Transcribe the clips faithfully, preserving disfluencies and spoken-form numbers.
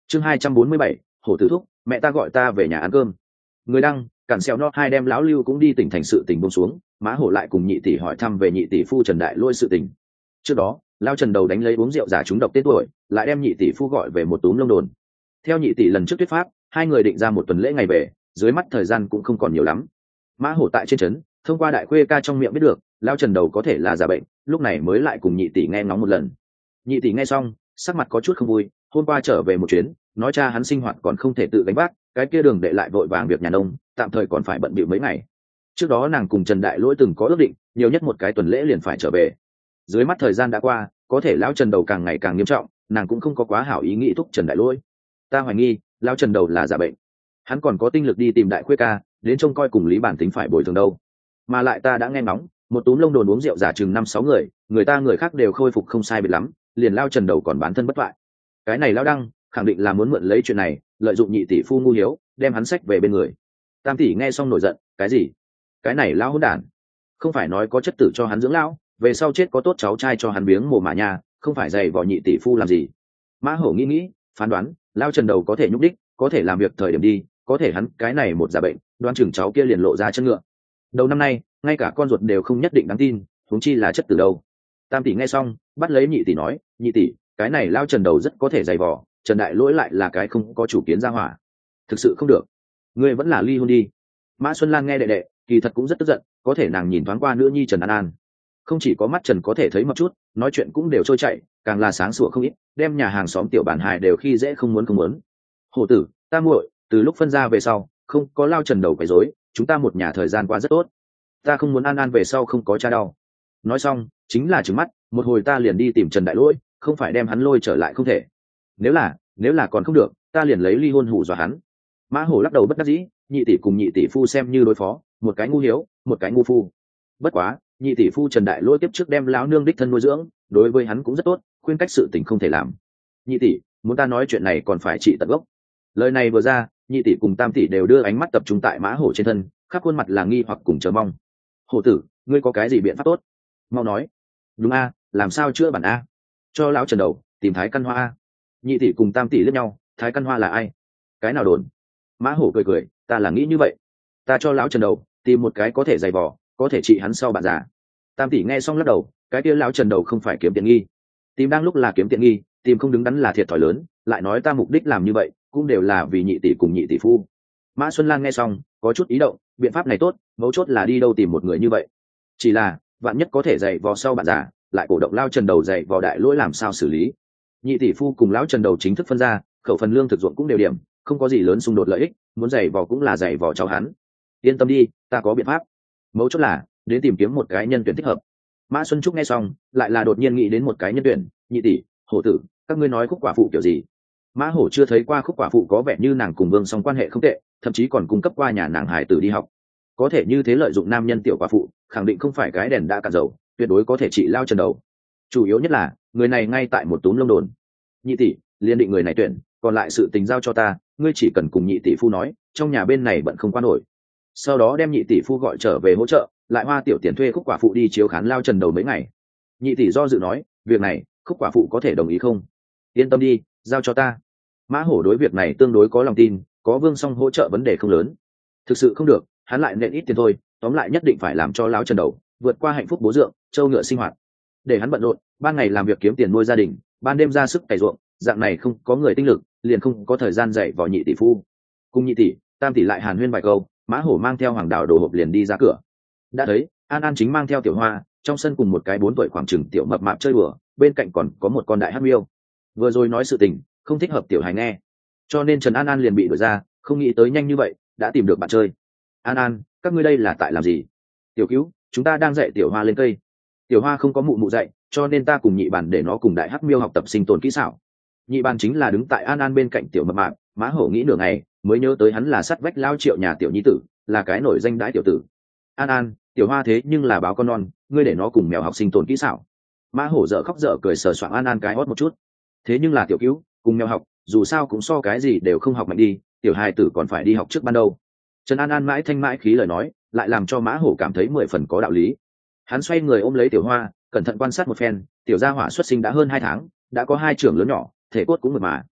chương hai trăm bốn mươi bảy, hổ tử thúc, mẹ ta gọi ta về nhà ăn cơm. Người đăng cản xèo no hai đem lão lưu cũng đi tỉnh thành sự tình buông xuống, Mã Hổ lại cùng nhị tỷ hỏi thăm về nhị tỷ phu Trần Đại Lôi sự tình. Trước đó lao Trần đầu đánh lấy uống rượu giả trúng độc tên tuổi, lại đem nhị tỷ phu gọi về một túm lông đồn. Theo nhị tỷ lần trước thuyết pháp, hai người định ra một tuần lễ ngày về, dưới mắt thời gian cũng không còn nhiều lắm. Mã Hổ tại trên trấn thông qua đại khuê ca trong miệng biết được lao Trần đầu có thể là giả bệnh, lúc này mới lại cùng nhị tỷ nghe ngóng một lần. Nhị tỷ nghe xong sắc mặt có chút không vui, hôm qua trở về một chuyến nói cha hắn sinh hoạt còn không thể tự gánh vác, cái kia đường đệ lại vội vàng việc nhà nông, tạm thời còn phải bận bịu mấy ngày. Trước đó nàng cùng Trần Đại Lỗi từng có ước định, nhiều nhất một cái tuần lễ liền phải trở về. Dưới mắt thời gian đã qua, có thể lão Trần đầu càng ngày càng nghiêm trọng, nàng cũng không có quá hảo ý nghĩ thúc Trần Đại Lỗi. Ta hoài nghi lão Trần đầu là giả bệnh, hắn còn có tinh lực đi tìm đại khuê ca đến trông coi cùng Lý Bản Tính phải bồi thường đâu. Mà lại ta đã nghe ngóng, một túm lông đồn uống rượu giả chừng năm sáu người, người ta người khác đều khôi phục không sai biệt lắm, liền lao Trần đầu còn bán thân bất toại. Cái này lão đăng khẳng định là muốn mượn lấy chuyện này lợi dụng nhị tỷ phu ngu hiếu, đem hắn sách về bên người. Tam tỷ nghe xong nổi giận, cái gì? Cái này lão hỗn đản, không phải nói có chất tử cho hắn dưỡng lão, về sau chết có tốt cháu trai cho hắn biếng mồ mà nhà, không phải dày vò nhị tỷ phu làm gì? Mã Hổ nghĩ nghĩ phán đoán, lao Trần đầu có thể nhúc đích, có thể làm việc thời điểm đi, có thể hắn cái này một giả bệnh, đoán chừng cháu kia liền lộ ra chân ngựa. Đầu năm nay ngay cả con ruột đều không nhất định đáng tin, huống chi là chất tử đâu. Tam tỷ nghe xong bắt lấy nhị tỷ nói, nhị tỷ, cái này lao Trần đầu rất có thể dày vò, Trần Đại Lỗi lại là cái không có chủ kiến ra hỏa, thực sự không được, ngươi vẫn là ly hôn đi. Mã Xuân Lan nghe đệ đệ kỳ thật cũng rất tức giận, có thể nàng nhìn thoáng qua nữ nhi Trần An An, không chỉ có mắt Trần có thể thấy một chút, nói chuyện cũng đều trôi chảy, càng là sáng sủa không ít, đem nhà hàng xóm tiểu bản hài đều khi dễ không muốn không muốn. Hổ tử, ta muội, từ lúc phân ra về sau không có lao Trần đầu quấy rối, chúng ta một nhà thời gian qua rất tốt, ta không muốn An An về sau không có cha đau. Nói xong chính là trừng mắt, một hồi ta liền đi tìm Trần Đại Lỗi, không phải đem hắn lôi trở lại không thể. Nếu là nếu là còn không được, ta liền lấy ly hôn hù dọa hắn. Mã Hổ lắc đầu bất đắc dĩ, nhị tỷ cùng nhị tỷ phu xem như đối phó, một cái ngu hiếu, một cái ngu phu. Bất quá nhị tỷ phu Trần Đại Lỗi tiếp trước đem lão nương đích thân nuôi dưỡng, đối với hắn cũng rất tốt, khuyên cách sự tình không thể làm. Nhị tỷ muốn ta nói chuyện này còn phải trị tận gốc. Lời này vừa ra, nhị tỷ cùng tam tỷ đều đưa ánh mắt tập trung tại Mã Hổ trên thân, khắp khuôn mặt là nghi hoặc cùng chờ mong. Hổ tử, ngươi có cái gì biện pháp tốt, mau nói. Đúng a, làm sao chữa bản a? Cho lão Trần đầu tìm Thái Căn Hoa a. Nhị tỷ cùng tam tỷ liếc nhau, Thái Căn Hoa là ai? Cái nào đồn? Mã Hổ cười cười, ta là nghĩ như vậy, ta cho lão Trần đầu tìm một cái có thể dày vò, có thể trị hắn sau bạn già. Tam tỷ nghe xong lắc đầu, cái kia lão Trần đầu không phải kiếm tiện nghi, tìm đang lúc là kiếm tiện nghi, tìm không đứng đắn là thiệt thòi lớn, lại nói ta mục đích làm như vậy cũng đều là vì nhị tỷ cùng nhị tỷ phu. Mã Xuân Lan nghe xong có chút ý động, biện pháp này tốt, mấu chốt là đi đâu tìm một người như vậy. Chỉ là vạn nhất có thể dày vò sau bạn già, lại cổ động lao Trần đầu dày vò đại lỗi làm sao xử lý. Nhị tỷ phu cùng lão Trần đầu chính thức phân ra, khẩu phần lương thực ruộng cũng đều điểm, không có gì lớn xung đột lợi ích, muốn dày vò cũng là dày vò cháu hắn. Yên tâm đi, ta có biện pháp, mấu chốt là đến tìm kiếm một cái nhân tuyển thích hợp. Mã Xuân Trúc nghe xong lại là đột nhiên nghĩ đến một cái nhân tuyển. Nhị tỷ, Hổ tử, các ngươi nói khúc quả phụ kiểu gì? Mã Hổ chưa thấy qua khúc quả phụ, có vẻ như nàng cùng Vương Song quan hệ không tệ, thậm chí còn cung cấp qua nhà nàng hải tử đi học, có thể như thế lợi dụng nam nhân tiểu quả phụ, khẳng định không phải cái đèn đã cạn dầu, tuyệt đối có thể trị lao Trần đầu. Chủ yếu nhất là người này ngay tại một túm lông đồn. Nhị tỷ liên định người này tuyển, còn lại sự tình giao cho ta, ngươi chỉ cần cùng nhị tỷ phu nói, trong nhà bên này bận không qua nổi, sau đó đem nhị tỷ phu gọi trở về hỗ trợ, lại hoa tiểu tiền thuê khúc quả phụ đi chiếu khán lao Trần đầu mấy ngày. Nhị tỷ do dự nói, việc này khúc quả phụ có thể đồng ý không? Yên tâm đi, giao cho ta. Mã Hổ đối việc này tương đối có lòng tin, có Vương Song hỗ trợ vấn đề không lớn. Thực sự không được, hắn lại nện ít tiền thôi, tóm lại nhất định phải làm cho lão Trần đầu vượt qua hạnh phúc bố dượng châu ngựa sinh hoạt, để hắn bận rộn, ban ngày làm việc kiếm tiền nuôi gia đình, ban đêm ra sức cày ruộng, dạng này không có người tinh lực, liền không có thời gian dạy vào nhị tỷ phu. Cùng nhị tỷ, tam tỷ lại hàn huyên vài câu, Mã Hổ mang theo Hoàng Đào đồ hộp liền đi ra cửa. Đã thấy An An chính mang theo Tiểu Hoa trong sân cùng một cái bốn tuổi khoảng chừng tiểu mập mạp chơi đùa, bên cạnh còn có một con đại hắc miêu. Vừa rồi nói sự tình không thích hợp tiểu hài nghe, cho nên Trần An An liền bị đuổi ra, không nghĩ tới nhanh như vậy đã tìm được bạn chơi. An An, các ngươi đây là tại làm gì? Tiểu Cứu, chúng ta đang dạy Tiểu Hoa lên cây. Tiểu Hoa không có mụ mụ dạy, cho nên ta cùng nhị bàn để nó cùng đại hắc miêu học tập sinh tồn kỹ xảo. Nhị bàn chính là đứng tại An An bên cạnh tiểu mập mạp. Mã Hổ nghĩ nửa ngày mới nhớ tới hắn là sắt vách lao Triệu nhà tiểu nhi tử, là cái nổi danh đãi tiểu tử. An An, Tiểu Hoa thế nhưng là báo con non, ngươi để nó cùng mèo học sinh tồn kỹ xảo. Mã Hổ dở khóc dở cười sờ soạng An An cái hót một chút. Thế nhưng là Tiểu Cứu cùng mèo học, dù sao cũng so cái gì đều không học mạnh đi, tiểu hài tử còn phải đi học trước ban đầu. Trần An An mãi thanh mãi khí lời nói lại làm cho Mã Hổ cảm thấy mười phần có đạo lý. Hắn xoay người ôm lấy Tiểu Hoa, cẩn thận quan sát một phen. Tiểu gia hỏa xuất sinh đã hơn hai tháng, đã có hai trưởng lớn nhỏ, thể cốt cũng mượt mà.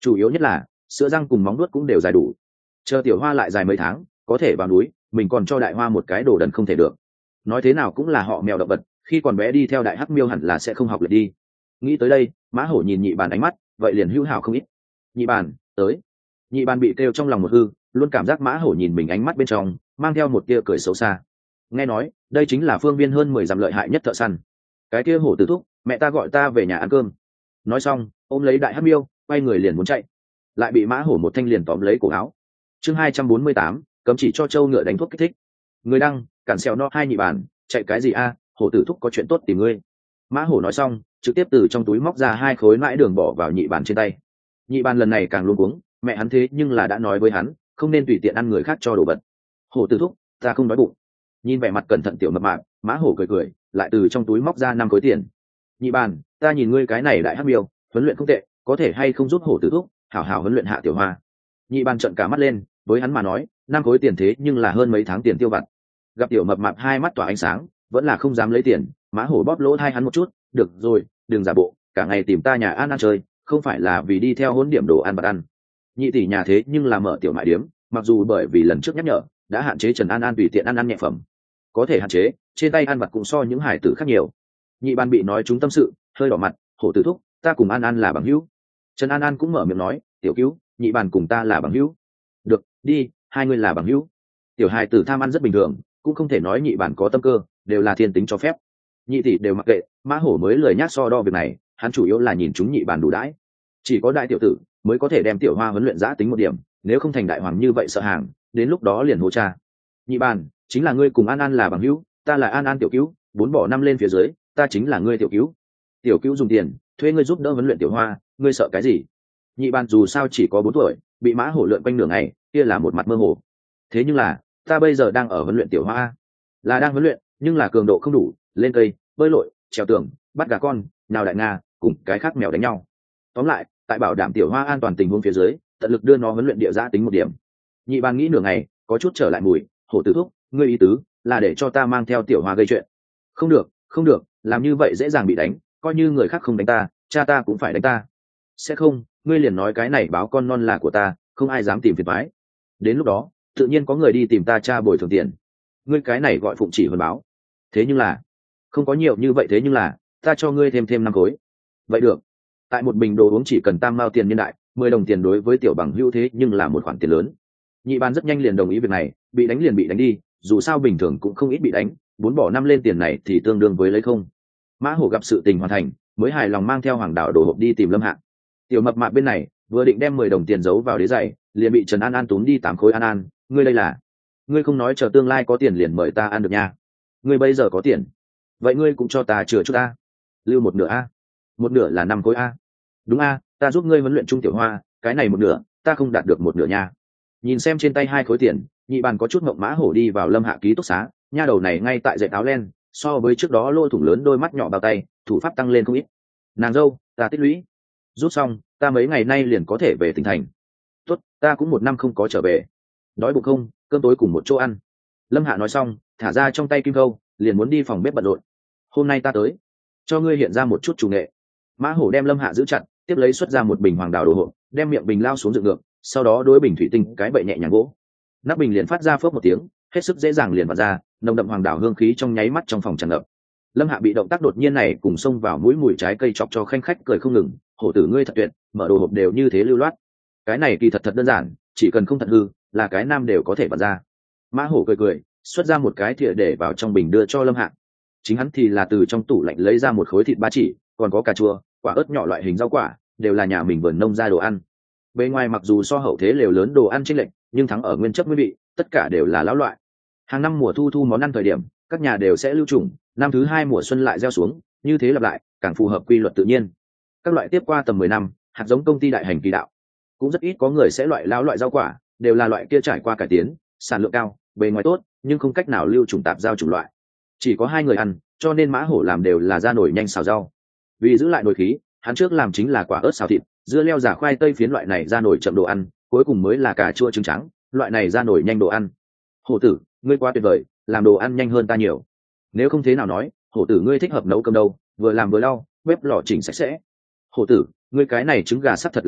chủ yếu nhất là sữa răng cùng móng nuốt cũng đều dài đủ. Chờ tiểu hoa lại dài mấy tháng có thể vào núi, mình còn cho đại hoa một cái đồ đần không thể được. Nói thế nào cũng là họ mèo động vật, khi còn bé đi theo đại hắc miêu hẳn là sẽ không học luyện đi. Nghĩ tới đây, mã hổ nhìn nhị bàn ánh mắt vậy liền hữu hảo không ít. Nhị bàn tới. Nhị bàn bị kêu trong lòng một hư, luôn cảm giác mã hổ nhìn mình ánh mắt bên trong mang theo một tia cười xấu xa. Nghe nói đây chính là phương viên hơn mười dặm lợi hại nhất thợ săn. Cái kia hổ tử thúc, mẹ ta gọi ta về nhà ăn cơm. Nói xong ôm lấy đại hắc miêu quay người liền muốn chạy, lại bị mã hổ một thanh liền tóm lấy cổ áo. Chương hai trăm bốn mươi tám, cấm chỉ cho trâu ngựa đánh thuốc kích thích. Người đăng, cản xèo no hai nhị bàn, chạy cái gì a? Hổ tử thúc có chuyện tốt tìm ngươi. Mã hổ nói xong trực tiếp từ trong túi móc ra hai khối mãi đường bỏ vào nhị bàn trên tay. Nhị bàn lần này càng luống cuống, mẹ hắn thế nhưng là đã nói với hắn không nên tùy tiện ăn người khác cho đồ vật. Hổ tử thúc, ta không đói bụng. Nhìn vẻ mặt cẩn thận tiểu mập mạp, mã hổ cười cười lại từ trong túi móc ra năm khối tiền. Nhị bàn, ta nhìn ngươi cái này đại hắc miêu huấn luyện không tệ, có thể hay không giúp hổ tử thúc hảo hảo huấn luyện hạ tiểu hoa. Nhị bàn trợn cả mắt lên, với hắn mà nói năm khối tiền thế nhưng là hơn mấy tháng tiền tiêu vặt. Gặp tiểu mập mạp hai mắt tỏa ánh sáng vẫn là không dám lấy tiền, mã hổ bóp lỗ thai hắn một chút, được rồi đừng giả bộ, cả ngày tìm ta nhà ăn ăn chơi không phải là vì đi theo hỗn điểm đồ ăn bật ăn. Nhị tỷ nhà thế nhưng là mở tiểu mại điếm, mặc dù bởi vì lần trước nhắc nhở đã hạn chế Trần An An tùy tiện ăn ăn nhẹ phẩm, có thể hạn chế trên tay ăn vặt cũng so những hải tử khác nhiều. Nhị ban bị nói trúng tâm sự, hơi đỏ mặt, hổ tử thúc, ta cùng An An là bằng hữu. Trần An An cũng mở miệng nói, tiểu cứu, nhị bàn cùng ta là bằng hữu. Được, đi, hai người là bằng hữu. Tiểu hài tử tham ăn rất bình thường, cũng không thể nói nhị bàn có tâm cơ, đều là thiên tính cho phép. Nhị tỷ đều mặc kệ, mã hổ mới lười nhác so đo việc này, hắn chủ yếu là nhìn chúng nhị bàn đủ đãi. Chỉ có đại tiểu tử mới có thể đem tiểu hoa huấn luyện giã tính một điểm, nếu không thành đại hoàng như vậy sợ hàng, đến lúc đó liền hô cha. Nhị bàn, chính là ngươi cùng An An là bằng hữu, ta là An An tiểu cứu, bốn bỏ năm lên phía dưới, ta chính là ngươi tiểu cứu. Tiểu cứu dùng tiền thuê ngươi giúp đỡ huấn luyện tiểu hoa, ngươi sợ cái gì? Nhị bàn dù sao chỉ có bốn tuổi, bị mã hổ lượn quanh nửa ngày, kia là một mặt mơ hồ. Thế nhưng là ta bây giờ đang ở huấn luyện tiểu hoa, là đang huấn luyện, nhưng là cường độ không đủ, lên cây, bơi lội, trèo tường, bắt gà con, nào đại nga, cùng cái khác mèo đánh nhau. Tóm lại, tại bảo đảm tiểu hoa an toàn tình huống phía dưới, tận lực đưa nó huấn luyện địa giã tính một điểm. Nhị bàn nghĩ nửa ngày, có chút trở lại mùi, hổ tử thúc, ngươi ý tứ là để cho ta mang theo tiểu hoa gây chuyện? Không được, không được, làm như vậy dễ dàng bị đánh, coi như người khác không đánh ta, cha ta cũng phải đánh ta. Sẽ không, ngươi liền nói cái này báo con non là của ta, không ai dám tìm phiền toái. Đến lúc đó tự nhiên có người đi tìm ta cha bồi thường tiền. Ngươi cái này gọi phụng chỉ hơn báo. Thế nhưng là không có nhiều như vậy, thế nhưng là ta cho ngươi thêm thêm năm khối. Vậy được. Tại một bình đồ uống chỉ cần tam mao tiền nhân đại, mười đồng tiền đối với tiểu bằng hữu thế nhưng là một khoản tiền lớn. Nhị ban rất nhanh liền đồng ý việc này, bị đánh liền bị đánh đi, dù sao bình thường cũng không ít bị đánh, bốn bỏ năm lên tiền này thì tương đương với lấy không. Mã hổ gặp sự tình hoàn thành mới hài lòng mang theo hoàng đảo đồ hộp đi tìm Lâm Hạng. Tiểu mập mạp bên này vừa định đem mười đồng tiền giấu vào đế giày, liền bị Trần An An túm đi tám khối. An An, ngươi đây là, ngươi không nói chờ tương lai có tiền liền mời ta ăn được nha. Ngươi bây giờ có tiền, vậy ngươi cũng cho ta chừa chút a. Lưu một nửa a. Một nửa là năm khối a. Đúng a, ta giúp ngươi huấn luyện trung tiểu hoa, cái này một nửa ta không đạt được một nửa nha. Nhìn xem trên tay hai khối tiền, nhị bàn có chút mộng. Mã hổ đi vào Lâm Hạ ký túc xá, nha đầu này ngay tại dạy áo len, so với trước đó lôi thủng lớn đôi mắt nhỏ bao tay, thủ pháp tăng lên không ít. Nàng dâu, ta tích lũy rút xong, ta mấy ngày nay liền có thể về tỉnh thành. Tốt, ta cũng một năm không có trở về. Đói bụng không, cơm tối cùng một chỗ ăn. Lâm Hạ nói xong thả ra trong tay kim câu, liền muốn đi phòng bếp bận rộn. Hôm nay ta tới cho ngươi hiện ra một chút chủ nghệ. Mã hổ đem Lâm Hạ giữ chặt, tiếp lấy xuất ra một bình hoàng đào đồ hộp, đem miệng bình lao xuống dựng ngược, sau đó đối bình thủy tinh cái bậy nhẹ nhàng gỗ, nắp bình liền phát ra phớp một tiếng, hết sức dễ dàng liền vặt ra, nồng đậm hoàng đào hương khí trong nháy mắt trong phòng tràn ngập. Lâm Hạ bị động tác đột nhiên này cùng xông vào mũi mùi trái cây chọc cho khanh khách cười không ngừng. Hổ tử ngươi thật tuyệt, mở đồ hộp đều như thế lưu loát. Cái này kỳ thật thật đơn giản, chỉ cần không thật hư là cái nam đều có thể vặt ra. Mã hổ cười cười xuất ra một cái thìa để vào trong bình đưa cho Lâm Hạ. Chính hắn thì là từ trong tủ lạnh lấy ra một khối thịt ba chỉ, còn có cà chua, quả ớt nhỏ loại hình rau quả, đều là nhà mình vườn nông ra đồ ăn. Bên ngoài mặc dù so hậu thế lều lớn đồ ăn chênh lệch, nhưng thắng ở nguyên chất nguyên vị, tất cả đều là lão loại. Hàng năm mùa thu thu món ăn thời điểm, các nhà đều sẽ lưu trùng, năm thứ hai mùa xuân lại gieo xuống, như thế lặp lại, càng phù hợp quy luật tự nhiên. Các loại tiếp qua tầm mười năm, hạt giống công ty đại hành kỳ đạo, cũng rất ít có người sẽ loại lão loại rau quả, đều là loại kia trải qua cải tiến, sản lượng cao, bề ngoài tốt, nhưng không cách nào lưu trùng tạp giao chủng loại. Chỉ có hai người ăn, cho nên Mã Hổ làm đều là ra nổi nhanh xào rau. Vì giữ lại nồi khí, hắn trước làm chính là quả ớt xào thịt, dưa leo giả khoai tây phiến loại này ra nổi chậm đồ ăn, cuối cùng mới là cà chua trứng trắng, loại này ra nổi nhanh đồ ăn. Hổ tử, ngươi quá tuyệt vời, làm đồ ăn nhanh hơn ta nhiều. Nếu không thế nào nói, hổ tử ngươi thích hợp nấu cơm đâu, vừa làm vừa lau, bếp lò chỉnh sạch sẽ. Hổ tử, ngươi cái này trứng gà sắc thật là tốt,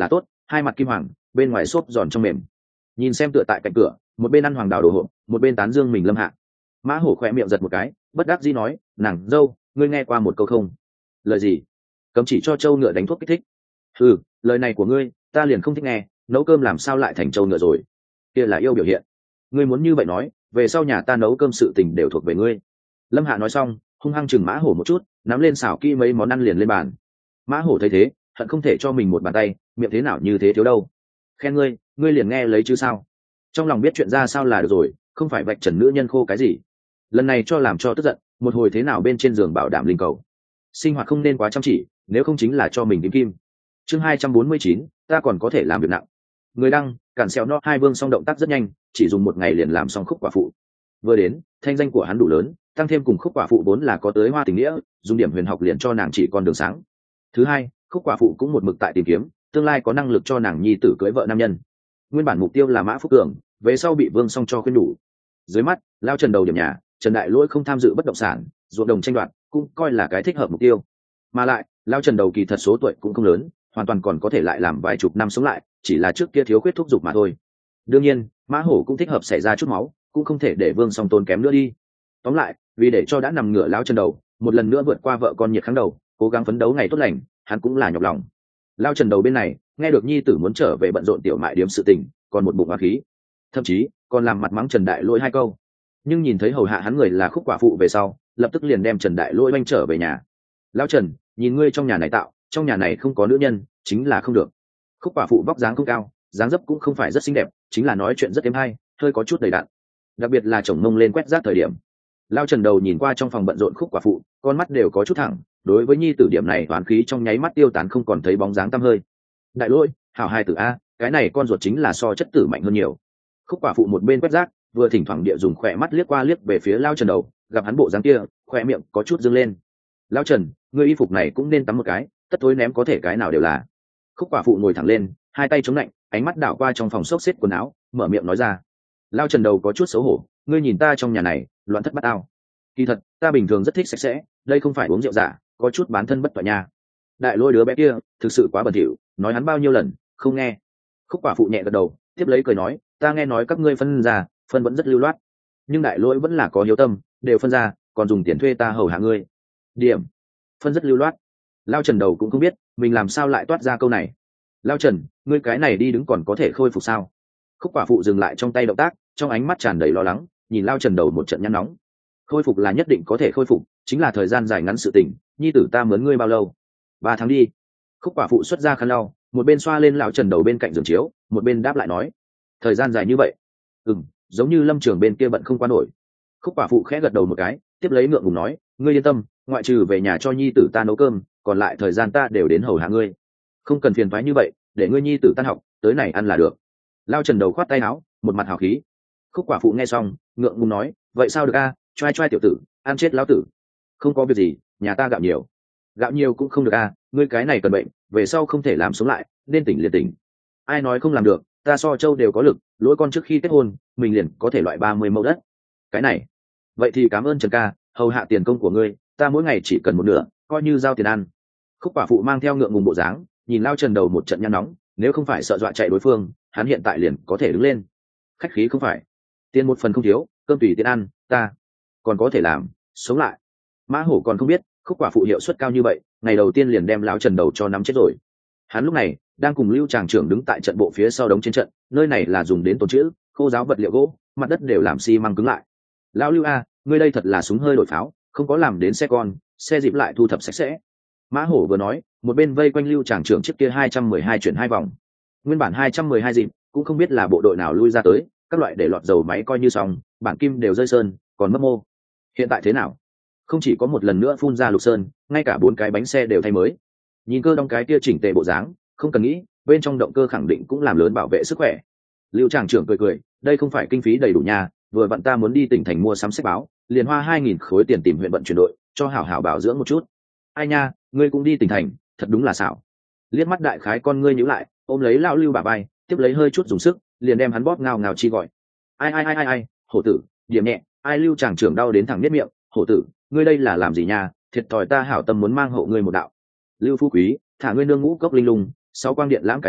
hai mặt kim hoàng, bên ngoài xốp giòn trong mềm. Nhìn xem tựa tại cạnh cửa, một bên ăn hoàng đào đồ hộp, một bên tán dương mình Lâm Hạ. Mã Hổ khỏe miệng giật một cái, bất đắc dĩ nói, nàng dâu, ngươi nghe qua một câu không? Lời gì? Cấm chỉ cho trâu ngựa đánh thuốc kích thích. Ừ, lời này của ngươi ta liền không thích nghe, nấu cơm làm sao lại thành trâu ngựa rồi? Kia là yêu biểu hiện. Ngươi muốn như vậy nói, về sau nhà ta nấu cơm sự tình đều thuộc về ngươi. Lâm Hạ nói xong, hung hăng chừng Mã Hổ một chút, nắm lên xảo kỹ mấy món ăn liền lên bàn. Mã Hổ thấy thế, hận không thể cho mình một bàn tay, miệng thế nào như thế thiếu đâu. Khen ngươi, ngươi liền nghe lấy chứ sao? Trong lòng biết chuyện ra sao là được rồi, không phải vạch trần nữ nhân khô cái gì. Lần này cho làm cho tức giận, một hồi thế nào bên trên giường bảo đảm linh cầu. Sinh hoạt không nên quá chăm chỉ, nếu không chính là cho mình kim kim. Chương hai trăm bốn mươi chín, ta còn có thể làm việc nặng. Người đăng, cản xéo nó hai vương song động tác rất nhanh, chỉ dùng một ngày liền làm xong khúc quả phụ. Vừa đến, thanh danh của hắn đủ lớn, tăng thêm cùng khúc quả phụ vốn là có tới hoa tình nghĩa, dùng điểm huyền học liền cho nàng chỉ con đường sáng. Thứ hai, khúc quả phụ cũng một mực tại tìm kiếm, tương lai có năng lực cho nàng nhi tử cưới vợ nam nhân. Nguyên bản mục tiêu là Mã Phúc Cường, về sau bị Vương Song cho khuyên đủ. Dưới mắt, lao Trần đầu điểm nhà, Trần Đại Lỗi không tham dự bất động sản, ruộng đồng tranh đoạt, cũng coi là cái thích hợp mục tiêu. Mà lại, lao Trần đầu kỳ thật số tuổi cũng không lớn, hoàn toàn còn có thể lại làm vài chục năm sống lại, chỉ là trước kia thiếu khuyết thúc giục mà thôi. Đương nhiên, Mã Hổ cũng thích hợp xảy ra chút máu, cũng không thể để Vương Song tốn kém nữa đi. Tóm lại, vì để cho đã nằm ngửa lao Trần đầu, một lần nữa vượt qua vợ con nhiệt kháng đầu, cố gắng phấn đấu ngày tốt lành, hắn cũng là nhọc lòng. Lao Trần đầu bên này, nghe được nhi tử muốn trở về bận rộn tiểu mại điếm sự tình, còn một bụng oán khí, thậm chí còn làm mặt mắng Trần Đại Lỗi hai câu. Nhưng nhìn thấy hầu hạ hắn người là khúc quả phụ về sau, lập tức liền đem Trần Đại Lỗi oanh trở về nhà. Lão Trần, nhìn ngươi trong nhà này tạo, trong nhà này không có nữ nhân, chính là không được. Khúc quả phụ vóc dáng không cao, dáng dấp cũng không phải rất xinh đẹp, chính là nói chuyện rất êm hay, hơi có chút đầy đặn. Đặc biệt là chồng mông lên quét rác thời điểm. Lao Trần đầu nhìn qua trong phòng bận rộn khúc quả phụ, con mắt đều có chút thẳng, đối với nhi tử điểm này toán khí trong nháy mắt tiêu tán không còn thấy bóng dáng tăm hơi. Đại Lỗi, hảo hai tử a, cái này con ruột chính là so chất tử mạnh hơn nhiều. Khúc quả phụ một bên quét rác, vừa thỉnh thoảng địa dùng khỏe mắt liếc qua liếc về phía Lao Trần đầu, gặp hắn bộ dáng kia, khỏe miệng có chút dâng lên. Lao Trần, ngươi y phục này cũng nên tắm một cái, tất thối ném có thể cái nào đều là. Khúc quả phụ ngồi thẳng lên, hai tay chống lạnh, ánh mắt đảo qua trong phòng xốc xếp quần áo, mở miệng nói ra. Lao Trần đầu có chút xấu hổ, ngươi nhìn ta trong nhà này, loạn thất bát ao. Kỳ thật, ta bình thường rất thích sạch sẽ, đây không phải uống rượu giả, có chút bán thân bất tọa nha. Đại Lôi đứa bé kia, thực sự quá bẩn thỉu, nói hắn bao nhiêu lần, không nghe. Khúc quả phụ nhẹ gật đầu, tiếp lấy cười nói, ta nghe nói các ngươi phân ra, phân vẫn rất lưu loát, nhưng Đại Lôi vẫn là có hiếu tâm, đều phân ra, còn dùng tiền thuê ta hầu hạ ngươi. Điểm, phân rất lưu loát. Lao Trần đầu cũng không biết mình làm sao lại toát ra câu này. Lao Trần, ngươi cái này đi đứng còn có thể khôi phục sao? Khúc quả phụ dừng lại trong tay động tác, trong ánh mắt tràn đầy lo lắng, nhìn Lao Trần đầu một trận nhăn nóng. Khôi phục là nhất định có thể khôi phục, chính là thời gian dài ngắn sự tình. Nhi tử ta mướn ngươi bao lâu? Ba tháng đi. Khúc quả phụ xuất ra khăn lau, một bên xoa lên Lão Trần đầu bên cạnh giường chiếu, một bên đáp lại nói, thời gian dài như vậy? Ừm, giống như Lâm Trường bên kia bận không qua nổi. Khúc quả phụ khẽ gật đầu một cái, tiếp lấy ngượng ngùng nói, ngươi yên tâm, ngoại trừ về nhà cho nhi tử ta nấu cơm, còn lại thời gian ta đều đến hầu hạ ngươi, không cần phiền toái như vậy, để ngươi nhi tử tan học tới này ăn là được. Lao Trần đầu khoát tay áo, một mặt hào khí. Khúc quả phụ nghe xong, ngượng ngùng nói, vậy sao được a, choai choai tiểu tử, ăn chết lão tử. Không có việc gì, nhà ta gạo nhiều. Gạo nhiều cũng không được a, ngươi cái này cần bệnh, về sau không thể làm sống lại, nên tỉnh liền tỉnh. Ai nói không làm được, ta so châu đều có lực, lỗi con trước khi kết hôn, mình liền có thể loại ba mươi mẫu đất. Cái này, vậy thì cảm ơn Trần ca, hầu hạ tiền công của ngươi, ta mỗi ngày chỉ cần một nửa, coi như giao tiền ăn. Khúc quả phụ mang theo ngượng ngùng bộ dáng, nhìn Lao Trần đầu một trận nhăn nóng, nếu không phải sợ dọa chạy đối phương, hắn hiện tại liền có thể đứng lên. Khách khí không phải, tiền một phần không thiếu, cơm tùy tiền ăn, ta còn có thể làm sống lại. Mã Hổ còn không biết Khúc quả phụ hiệu suất cao như vậy, ngày đầu tiên liền đem Lão Trần đầu cho nắm chết rồi. Hắn lúc này đang cùng Lưu Tràng trưởng đứng tại trận bộ phía sau đống trên trận, nơi này là dùng đến tồn trữ khô giáo vật liệu gỗ, mặt đất đều làm xi măng cứng lại. Lão Lưu a, ngươi đây thật là súng hơi đổi pháo, không có làm đến xe con, xe dịp lại thu thập sạch sẽ. Mã Hổ vừa nói, một bên vây quanh Lưu Tràng trưởng chiếc kia hai trăm mười hai chuyển hai vòng. Nguyên bản hai trăm mười hai dịp, cũng không biết là bộ đội nào lui ra tới, các loại để lọt dầu máy coi như xong, bản kim đều rơi sơn, còn mất mô. Hiện tại thế nào? Không chỉ có một lần nữa phun ra lục sơn, ngay cả bốn cái bánh xe đều thay mới. Nhìn cơ đong cái kia chỉnh tề bộ dáng, không cần nghĩ, bên trong động cơ khẳng định cũng làm lớn bảo vệ sức khỏe. Lưu Tràng trưởng cười cười, đây không phải kinh phí đầy đủ nhà, vừa vặn ta muốn đi tỉnh thành mua sắm sách báo, liền hoa hai nghìn khối tiền tìm huyện vận chuyển đội, cho hảo hảo bảo dưỡng một chút. Ai nha, ngươi cũng đi tỉnh thành, thật đúng là xảo. Liếc mắt đại khái con ngươi nhíu lại, ôm lấy lão Lưu bà bay, tiếp lấy hơi chút dùng sức, liền đem hắn bóp ngào ngào chi gọi. Ai ai ai ai ai, hổ tử, điểm nhẹ, ai Lưu Tràng trưởng đau đến thẳng biết miệng, hổ tử, ngươi đây là làm gì nha, thiệt thòi ta hảo tâm muốn mang hộ ngươi một đạo. Lưu Phú Quý, thả ngươi nương ngũ cốc linh lung, sáu quang điện lãng cái rắm,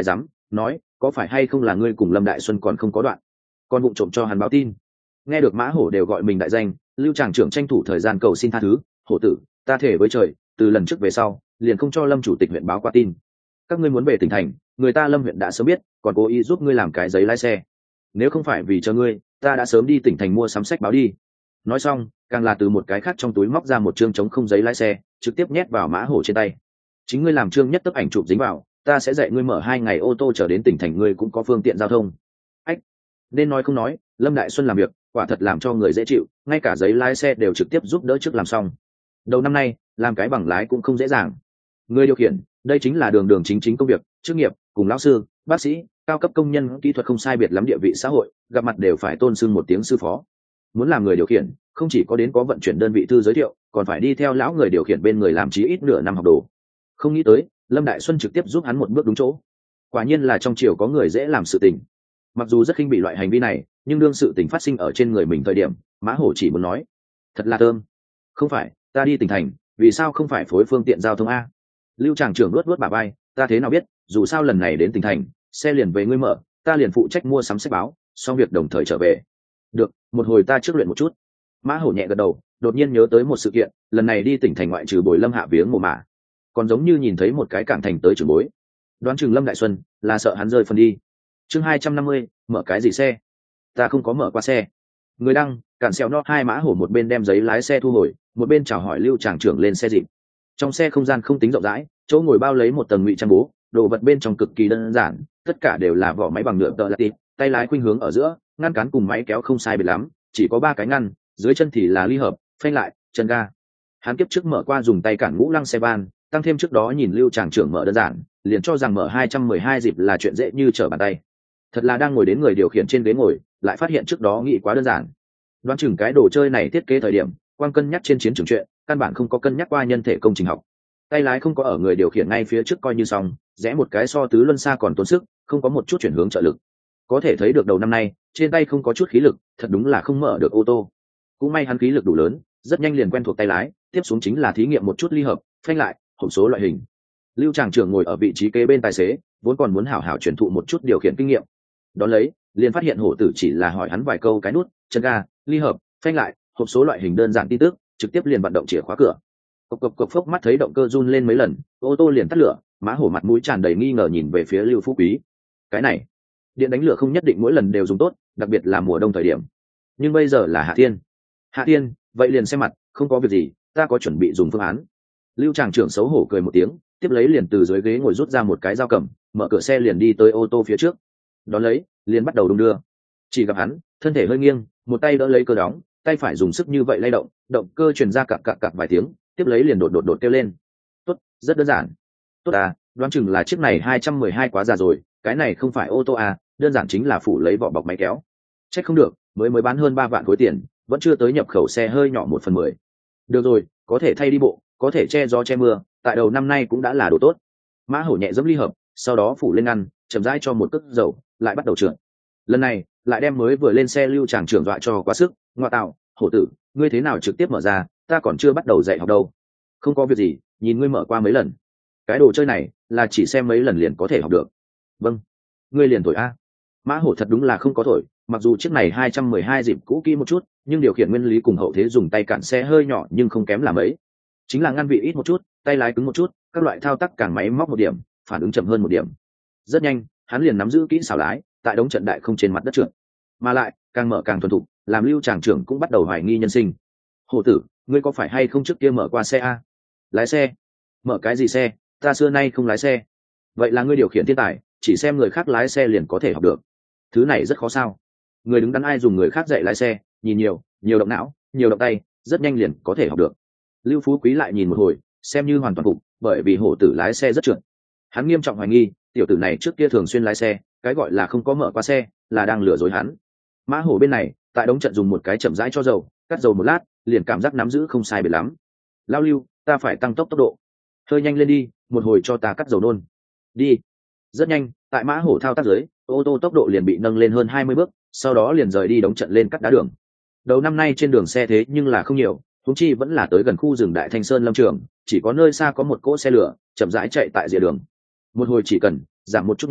nói có phải hay không là ngươi cùng Lâm Đại Xuân còn không có đoạn, còn vụng trộm cho hắn báo tin. Nghe được mã hổ đều gọi mình đại danh, lưu tràng trưởng tranh thủ thời gian cầu xin tha thứ. Hổ tử, ta thể với trời, từ lần trước về sau liền không cho Lâm chủ tịch huyện báo qua tin. Các ngươi muốn về tỉnh thành, người ta Lâm huyện đã sớm biết, còn cố ý giúp ngươi làm cái giấy lái xe. Nếu không phải vì cho ngươi, ta đã sớm đi tỉnh thành mua sắm sách báo đi. Nói xong, càng là từ một cái khác trong túi móc ra một chương chống không giấy lái xe, trực tiếp nhét vào mã hổ trên tay. Chính ngươi làm chương nhất tấp ảnh chụp dính vào, ta sẽ dạy ngươi mở hai ngày ô tô trở đến tỉnh thành, ngươi cũng có phương tiện giao thông. Ách, nên nói không nói, Lâm Đại Xuân làm việc quả thật làm cho người dễ chịu, ngay cả giấy lái xe đều trực tiếp giúp đỡ trước làm xong. Đầu năm nay làm cái bằng lái cũng không dễ dàng. Người điều khiển, đây chính là đường đường chính chính công việc, chức nghiệp, cùng lão sư, bác sĩ, cao cấp công nhân kỹ thuật không sai biệt lắm địa vị xã hội, gặp mặt đều phải tôn xưng một tiếng sư phó. Muốn làm người điều khiển, không chỉ có đến có vận chuyển đơn vị thư giới thiệu, còn phải đi theo lão người điều khiển bên người làm chí ít nửa năm học đồ. Không nghĩ tới, Lâm Đại Xuân trực tiếp giúp hắn một bước đúng chỗ. Quả nhiên là trong triều có người dễ làm sự tình. Mặc dù rất khinh bị loại hành vi này, nhưng đương sự tình phát sinh ở trên người mình thời điểm, mã hổ chỉ muốn nói thật là thơm. Không phải, ta đi tỉnh thành, vì sao không phải phối phương tiện giao thông a? Lưu tràng trưởng luốt luốt bả vai, ta thế nào biết, dù sao lần này đến tỉnh thành, xe liền về ngươi mở, ta liền phụ trách mua sắm sách báo, xong việc đồng thời trở về. Được, một hồi ta trước luyện một chút. Mã hổ nhẹ gật đầu, đột nhiên nhớ tới một sự kiện, lần này đi tỉnh thành ngoại trừ bồi Lâm hạ viếng mồ mả, còn giống như nhìn thấy một cái cảng thành tới trưởng bối. Đoán chừng Lâm Đại Xuân là sợ hắn rơi phần đi. Chương hai trăm năm mươi, mở cái gì xe? Ta không có mở qua xe. Người đăng, cản xèo nó hai mã hổ một bên đem giấy lái xe thu hồi, một bên chào hỏi Lưu tràng trưởng lên xe dịp. Trong xe không gian không tính rộng rãi, chỗ ngồi bao lấy một tầng ngụy trang bố, đồ vật bên trong cực kỳ đơn giản, tất cả đều là vỏ máy bằng nhựa tợ lạt tịp, tay lái khuynh hướng ở giữa, ngăn cán cùng máy kéo không sai biệt lắm, chỉ có ba cái ngăn, dưới chân thì là ly hợp, phanh lại, chân ga. Hắn kiếp trước mở qua dùng tay cản ngũ lăng xe van, tăng thêm trước đó nhìn Lưu tràng trưởng mở đơn giản, liền cho rằng mở hai trăm mười hai dịp là chuyện dễ như trở bàn tay. Thật là đang ngồi đến người điều khiển trên ghế ngồi, lại phát hiện trước đó nghĩ quá đơn giản. Đoán chừng cái đồ chơi này thiết kế thời điểm, quang cân nhắc trên chiến trường chuyện, căn bản không có cân nhắc qua nhân thể công trình học. Tay lái không có ở người điều khiển ngay phía trước coi như xong, rẽ một cái so tứ luân xa còn tốn sức, không có một chút chuyển hướng trợ lực. Có thể thấy được đầu năm nay, trên tay không có chút khí lực, thật đúng là không mở được ô tô. Cũng may hắn khí lực đủ lớn, rất nhanh liền quen thuộc tay lái, tiếp xuống chính là thí nghiệm một chút ly hợp, phanh lại, hộp số loại hình. Lưu tràng trưởng ngồi ở vị trí kế bên tài xế, vốn còn muốn hảo hảo truyền thụ một chút điều khiển kinh nghiệm. Đón lấy, liền phát hiện hổ tử chỉ là hỏi hắn vài câu cái nút, chân ga, ly hợp, phanh lại, hộp số loại hình đơn giản tin tức, trực tiếp liền vận động chìa khóa cửa. Cộc cộc cộc phốc mắt thấy động cơ run lên mấy lần, ô tô liền tắt lửa, má hổ mặt mũi tràn đầy nghi ngờ nhìn về phía Lưu Phú Quý. Cái này, điện đánh lửa không nhất định mỗi lần đều dùng tốt, đặc biệt là mùa đông thời điểm. Nhưng bây giờ là hạ thiên. Hạ thiên, vậy liền xem mặt, không có việc gì, ta có chuẩn bị dùng phương án. Lưu tràng trưởng xấu hổ cười một tiếng, tiếp lấy liền từ dưới ghế ngồi rút ra một cái dao cầm, mở cửa xe liền đi tới ô tô phía trước. Đón lấy, liền bắt đầu đung đưa. Chỉ gặp hắn, thân thể hơi nghiêng, một tay đỡ lấy cơ đóng, tay phải dùng sức như vậy lay động, động cơ truyền ra cặc cặc cặc vài tiếng, tiếp lấy liền đột đột đột kêu lên. Tốt, rất đơn giản. Tốt à, đoán chừng là chiếc này hai trăm mười hai quá già rồi, cái này không phải ô tô à, đơn giản chính là phủ lấy vỏ bọc máy kéo. Chắc không được, mới mới bán hơn ba vạn khối tiền, vẫn chưa tới nhập khẩu xe hơi nhỏ một phần mười. Được rồi, có thể thay đi bộ, có thể che gió che mưa, tại đầu năm nay cũng đã là đồ tốt. Mã hổ nhẹ dẫm ly hợp, sau đó phủ lên ngăn, chậm rãi cho một cước dầu, lại bắt đầu trượt. Lần này, lại đem mới vừa lên xe Lưu tràng trưởng dọa cho quá sức, ngoa tạo, hổ tử, ngươi thế nào trực tiếp mở ra, ta còn chưa bắt đầu dạy học đâu. Không có việc gì, nhìn ngươi mở qua mấy lần. Cái đồ chơi này, là chỉ xem mấy lần liền có thể học được. Vâng, ngươi liền thổi a. Mã hổ thật đúng là không có thổi, mặc dù chiếc này hai trăm mười hai dịp cũ kỹ một chút, nhưng điều khiển nguyên lý cùng hậu thế dùng tay cản xe hơi nhỏ nhưng không kém là mấy. Chính là ngăn vị ít một chút, tay lái cứng một chút, các loại thao tác càng máy móc một điểm, phản ứng chậm hơn một điểm. Rất nhanh, hắn liền nắm giữ kỹ xảo lái, tại đống trận đại không trên mặt đất trượt. Mà lại, càng mở càng thuần thục, làm Lưu tràng trưởng cũng bắt đầu hoài nghi nhân sinh. Hổ tử, ngươi có phải hay không trước kia mở qua xe a? Lái xe? Mở cái gì xe, ta xưa nay không lái xe. Vậy là ngươi điều khiển thiên tài, chỉ xem người khác lái xe liền có thể học được. Thứ này rất khó sao? Người đứng đắn ai dùng người khác dạy lái xe, nhìn nhiều, nhiều động não, nhiều động tay, rất nhanh liền có thể học được. Lưu Phú Quý lại nhìn một hồi, xem như hoàn toàn phục, bởi vì hổ tử lái xe rất trượt. Hắn nghiêm trọng hoài nghi, tiểu tử này trước kia thường xuyên lái xe, cái gọi là không có mở qua xe, là đang lừa dối hắn. Mã hổ bên này, tại đống trận dùng một cái chậm rãi cho dầu, cắt dầu một lát, liền cảm giác nắm giữ không sai biệt lắm. Lao Lưu, ta phải tăng tốc tốc độ. Hơi nhanh lên đi, một hồi cho ta cắt dầu nôn. Đi. Rất nhanh, tại mã hổ thao tác dưới, ô tô tốc độ liền bị nâng lên hơn hai mươi bước, sau đó liền rời đi đống trận lên cắt đá đường. Đầu năm nay trên đường xe thế nhưng là không nhiều, huống chi vẫn là tới gần khu rừng Đại Thanh Sơn lâm trường, chỉ có nơi xa có một cỗ xe lửa chậm rãi chạy tại rìa đường. Một hồi chỉ cần giảm một chút nhanh,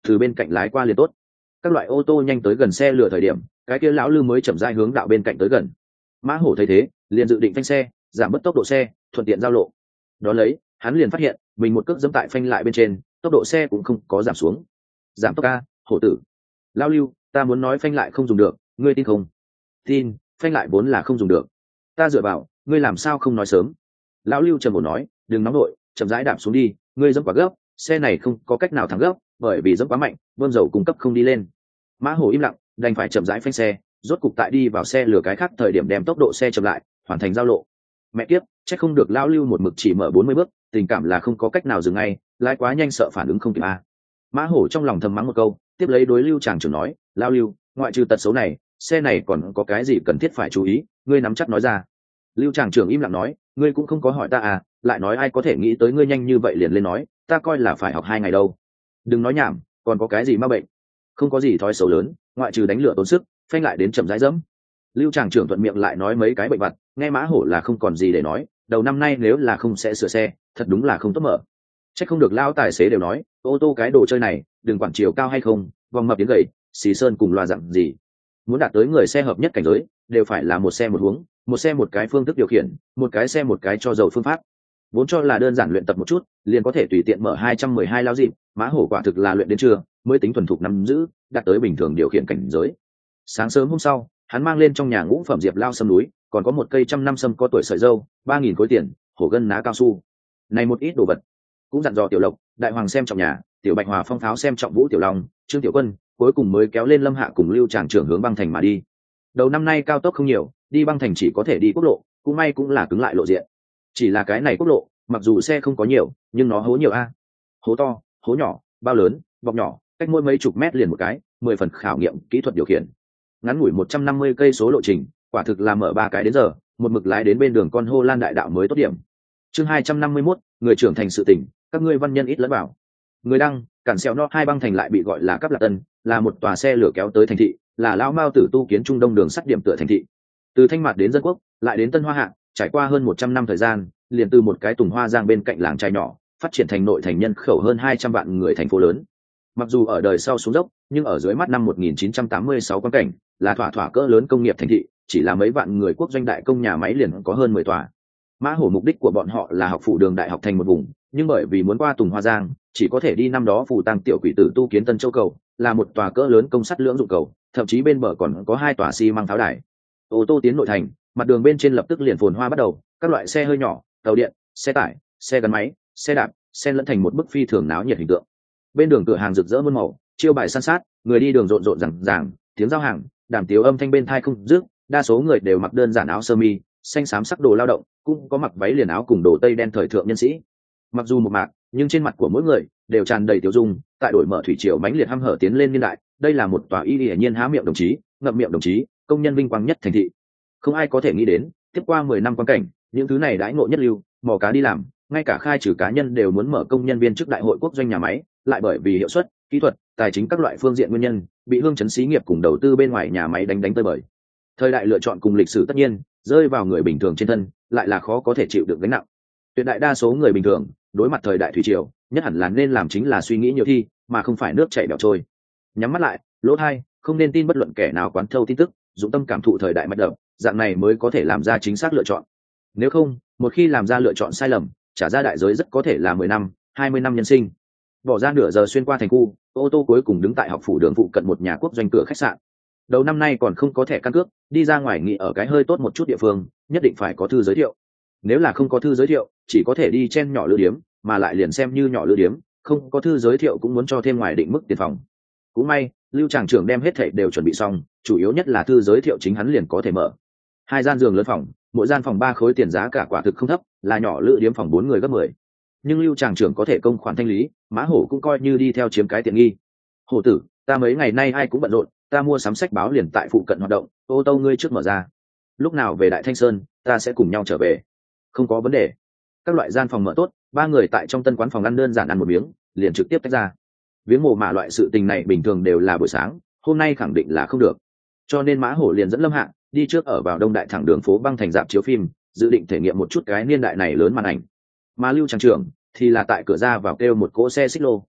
từ bên cạnh lái qua liền tốt. Các loại ô tô nhanh tới gần xe lửa thời điểm, cái kia lão lư mới chậm rãi hướng đạo bên cạnh tới gần. Mã hổ thấy thế liền dự định phanh xe, giảm bớt tốc độ xe, thuận tiện giao lộ. Đó lấy hắn liền phát hiện mình một cước dẫm tại phanh lại bên trên, tốc độ xe cũng không có giảm xuống. Giảm tốc a, hổ tử. Lão lưu, ta muốn nói phanh lại không dùng được, ngươi tin không? Tin, phanh lại vốn là không dùng được. Ta dựa vào, ngươi làm sao không nói sớm? Lão lưu trầm ổn nói, đừng nóng nội, chậm rãi đạp xuống đi, ngươi dẫm quá gấp, xe này không có cách nào thắng gấp, bởi vì dẫm quá mạnh, bơm dầu cung cấp không đi lên. Mã hổ im lặng, đành phải chậm rãi phanh xe, rốt cục tại đi vào xe lửa cái khác thời điểm đem tốc độ xe chậm lại, hoàn thành giao lộ. Mẹ kiếp, chắc không được lão lưu một mực chỉ mở bốn mươi bước, tình cảm là không có cách nào dừng ngay, lái quá nhanh sợ phản ứng không kịp a. Mã hổ trong lòng thầm mắng một câu, tiếp lấy đối lưu chàng trưởng nói, lão lưu, ngoại trừ tật xấu này, xe này còn có cái gì cần thiết phải chú ý, ngươi nắm chắc nói ra. Lưu tràng trưởng im lặng nói, ngươi cũng không có hỏi ta à, lại nói ai có thể nghĩ tới ngươi nhanh như vậy liền lên nói, ta coi là phải học hai ngày đâu. Đừng nói nhảm, còn có cái gì ma bệnh? Không có gì thói xấu lớn, ngoại trừ đánh lửa tốn sức, phanh lại đến chậm rãi dẫm. Lưu tràng trưởng thuận miệng lại nói mấy cái bệnh vặt, nghe mã hổ là không còn gì để nói, đầu năm nay nếu là không sẽ sửa xe, thật đúng là không tốt mở. Chắc không được lao tài xế đều nói, ô tô cái đồ chơi này, đừng quản chiều cao hay không, vòng mập đến gầy, xì sơn cùng loa dặn gì. Muốn đạt tới người xe hợp nhất cảnh giới, đều phải là một xe một hướng, một xe một cái phương thức điều khiển, một cái xe một cái cho dầu phương pháp. Vốn cho là đơn giản luyện tập một chút, liền có thể tùy tiện mở hai trăm mười hai lao dịp, mã hổ quả thực là luyện đến trưa mới tính thuần thục nắm giữ, đạt tới bình thường điều khiển cảnh giới. Sáng sớm hôm sau, hắn mang lên trong nhà ngũ phẩm diệp lao sâm núi, còn có một cây trăm năm sâm có tuổi sợi dâu, ba nghìn khối tiền, hổ gân ná cao su. Này một ít đồ vật, cũng dặn dò Tiểu Lộc, Đại Hoàng xem trọng nhà, Tiểu Bạch Hòa Phong Pháo xem trọng Vũ Tiểu Long, Trương Tiểu Quân, cuối cùng mới kéo lên Lâm Hạ cùng Lưu Tràng trưởng hướng băng thành mà đi. Đầu năm nay cao tốc không nhiều, đi băng thành chỉ có thể đi quốc lộ, cũng may cũng là cứng lại lộ diện. Chỉ là cái này quốc lộ, mặc dù xe không có nhiều, nhưng nó hố nhiều a. Hố to, hố nhỏ, bao lớn, bọc nhỏ, cách mỗi mấy chục mét liền một cái, mười phần khảo nghiệm kỹ thuật điều khiển. Ngắn ngủi một trăm năm mươi cây số lộ trình, quả thực là mở ba cái đến giờ, một mực lái đến bên đường con hô lan đại đạo mới tốt điểm. Chương hai trăm năm mươi mốt, người trưởng thành sự tỉnh, các ngươi văn nhân ít lẫn vào. Người đăng, cản xeo no hai băng thành lại bị gọi là Cáp Lạc Tân, là một tòa xe lửa kéo tới thành thị, là lão mao tử tu kiến trung đông đường sắt điểm tựa thành thị. Từ Thanh Mạt đến Dân Quốc, lại đến Tân Hoa Hạ, trải qua hơn một trăm năm thời gian, liền từ một cái tùng hoa giang bên cạnh làng trai nhỏ, phát triển thành nội thành nhân khẩu hơn hai trăm vạn người thành phố lớn. Mặc dù ở đời sau xuống dốc, nhưng ở dưới mắt năm một nghìn chín trăm tám mươi sáu quan cảnh, là thỏa thỏa cỡ lớn công nghiệp thành thị, chỉ là mấy vạn người quốc doanh đại công nhà máy liền có hơn mười tòa. Mã hổ mục đích của bọn họ là học phủ đường đại học thành một vùng, nhưng bởi vì muốn qua tùng hoa giang, chỉ có thể đi năm đó phù tăng tiểu quỷ tử tu kiến Tân Châu cầu, là một tòa cỡ lớn công sắt lưỡng dụng cầu, thậm chí bên bờ còn có hai tòa xi măng pháo đài. Ô tô tiến nội thành, mặt đường bên trên lập tức liền phồn hoa bắt đầu, các loại xe hơi nhỏ, tàu điện, xe tải, xe gắn máy, xe đạp, xen lẫn thành một bức phi thường náo nhiệt hình tượng. Bên đường cửa hàng rực rỡ muôn màu, chiêu bài san sát, người đi đường rộn rộn ràng ràng, tiếng giao hàng, đàm tiếu âm thanh bên tai không dứt, đa số người đều mặc đơn giản áo sơ mi, xanh xám sắc đồ lao động, cũng có mặc váy liền áo cùng đồ tây đen thời thượng nhân sĩ. Mặc dù một mạc, nhưng trên mặt của mỗi người đều tràn đầy tiêu dung, tại đổi mở thủy triều mãnh liệt hăm hở tiến lên niên đại, đây là một tòa y hiển nhiên há miệng đồng chí, ngậm miệng đồng chí, công nhân vinh quang nhất thành thị. Không ai có thể nghĩ đến, tiếp qua mười năm quan cảnh, những thứ này đãi ngộ nhất lưu, mò cá đi làm, ngay cả khai trừ cá nhân đều muốn mở công nhân viên chức đại hội quốc doanh nhà máy, lại bởi vì hiệu suất, kỹ thuật, tài chính các loại phương diện nguyên nhân, bị hương chấn xí nghiệp cùng đầu tư bên ngoài nhà máy đánh đánh tơi bời. Thời đại lựa chọn cùng lịch sử tất nhiên rơi vào người bình thường trên thân, lại là khó có thể chịu được gánh nặng. Tuyệt đại đa số người bình thường đối mặt thời đại thủy triều, nhất hẳn là nên làm chính là suy nghĩ nhiều thi, mà không phải nước chảy bẻo trôi. Nhắm mắt lại, lỗ hai, không nên tin bất luận kẻ nào quán thâu tin tức, dụng tâm cảm thụ thời đại mạch đập, dạng này mới có thể làm ra chính xác lựa chọn. Nếu không, một khi làm ra lựa chọn sai lầm, trả ra đại giới rất có thể là mười năm, hai mươi năm nhân sinh. Bỏ ra nửa giờ xuyên qua thành khu, ô tô cuối cùng đứng tại học phủ đường phụ cận một nhà quốc doanh cửa khách sạn. Đầu năm nay còn không có thẻ căn cước, đi ra ngoài nghỉ ở cái hơi tốt một chút địa phương, nhất định phải có thư giới thiệu. Nếu là không có thư giới thiệu, chỉ có thể đi chen nhỏ lữ điếm, mà lại liền xem như nhỏ lữ điếm, không có thư giới thiệu cũng muốn cho thêm ngoài định mức tiền phòng. Cũng may, Lưu tràng trưởng đem hết thảy đều chuẩn bị xong, chủ yếu nhất là thư giới thiệu chính hắn liền có thể mở. Hai gian giường lớn phòng, mỗi gian phòng ba khối tiền giá cả quả thực không thấp, là nhỏ lữ điếm phòng bốn người gấp mười. Nhưng Lưu tràng trưởng có thể công khoản thanh lý, Mã Hổ cũng coi như đi theo chiếm cái tiện nghi. Hổ tử, ta mấy ngày nay ai cũng bận rộn, ta mua sắm sách báo liền tại phụ cận hoạt động, ô tô ngươi trước mở ra. Lúc nào về Đại Thanh Sơn, ta sẽ cùng nhau trở về. Không có vấn đề. Các loại gian phòng mở tốt, ba người tại trong tân quán phòng ăn đơn giản ăn một miếng, liền trực tiếp tách ra. Viếng mồ mả loại sự tình này bình thường đều là buổi sáng, hôm nay khẳng định là không được. Cho nên Mã Hổ liền dẫn Lâm Hạ đi trước ở vào Đông Đại thẳng đường phố băng thành rạp chiếu phim, dự định thể nghiệm một chút cái niên đại này lớn màn ảnh. Mà Lưu tràng trưởng thì là tại cửa ra vào kêu một cỗ xe xích lô,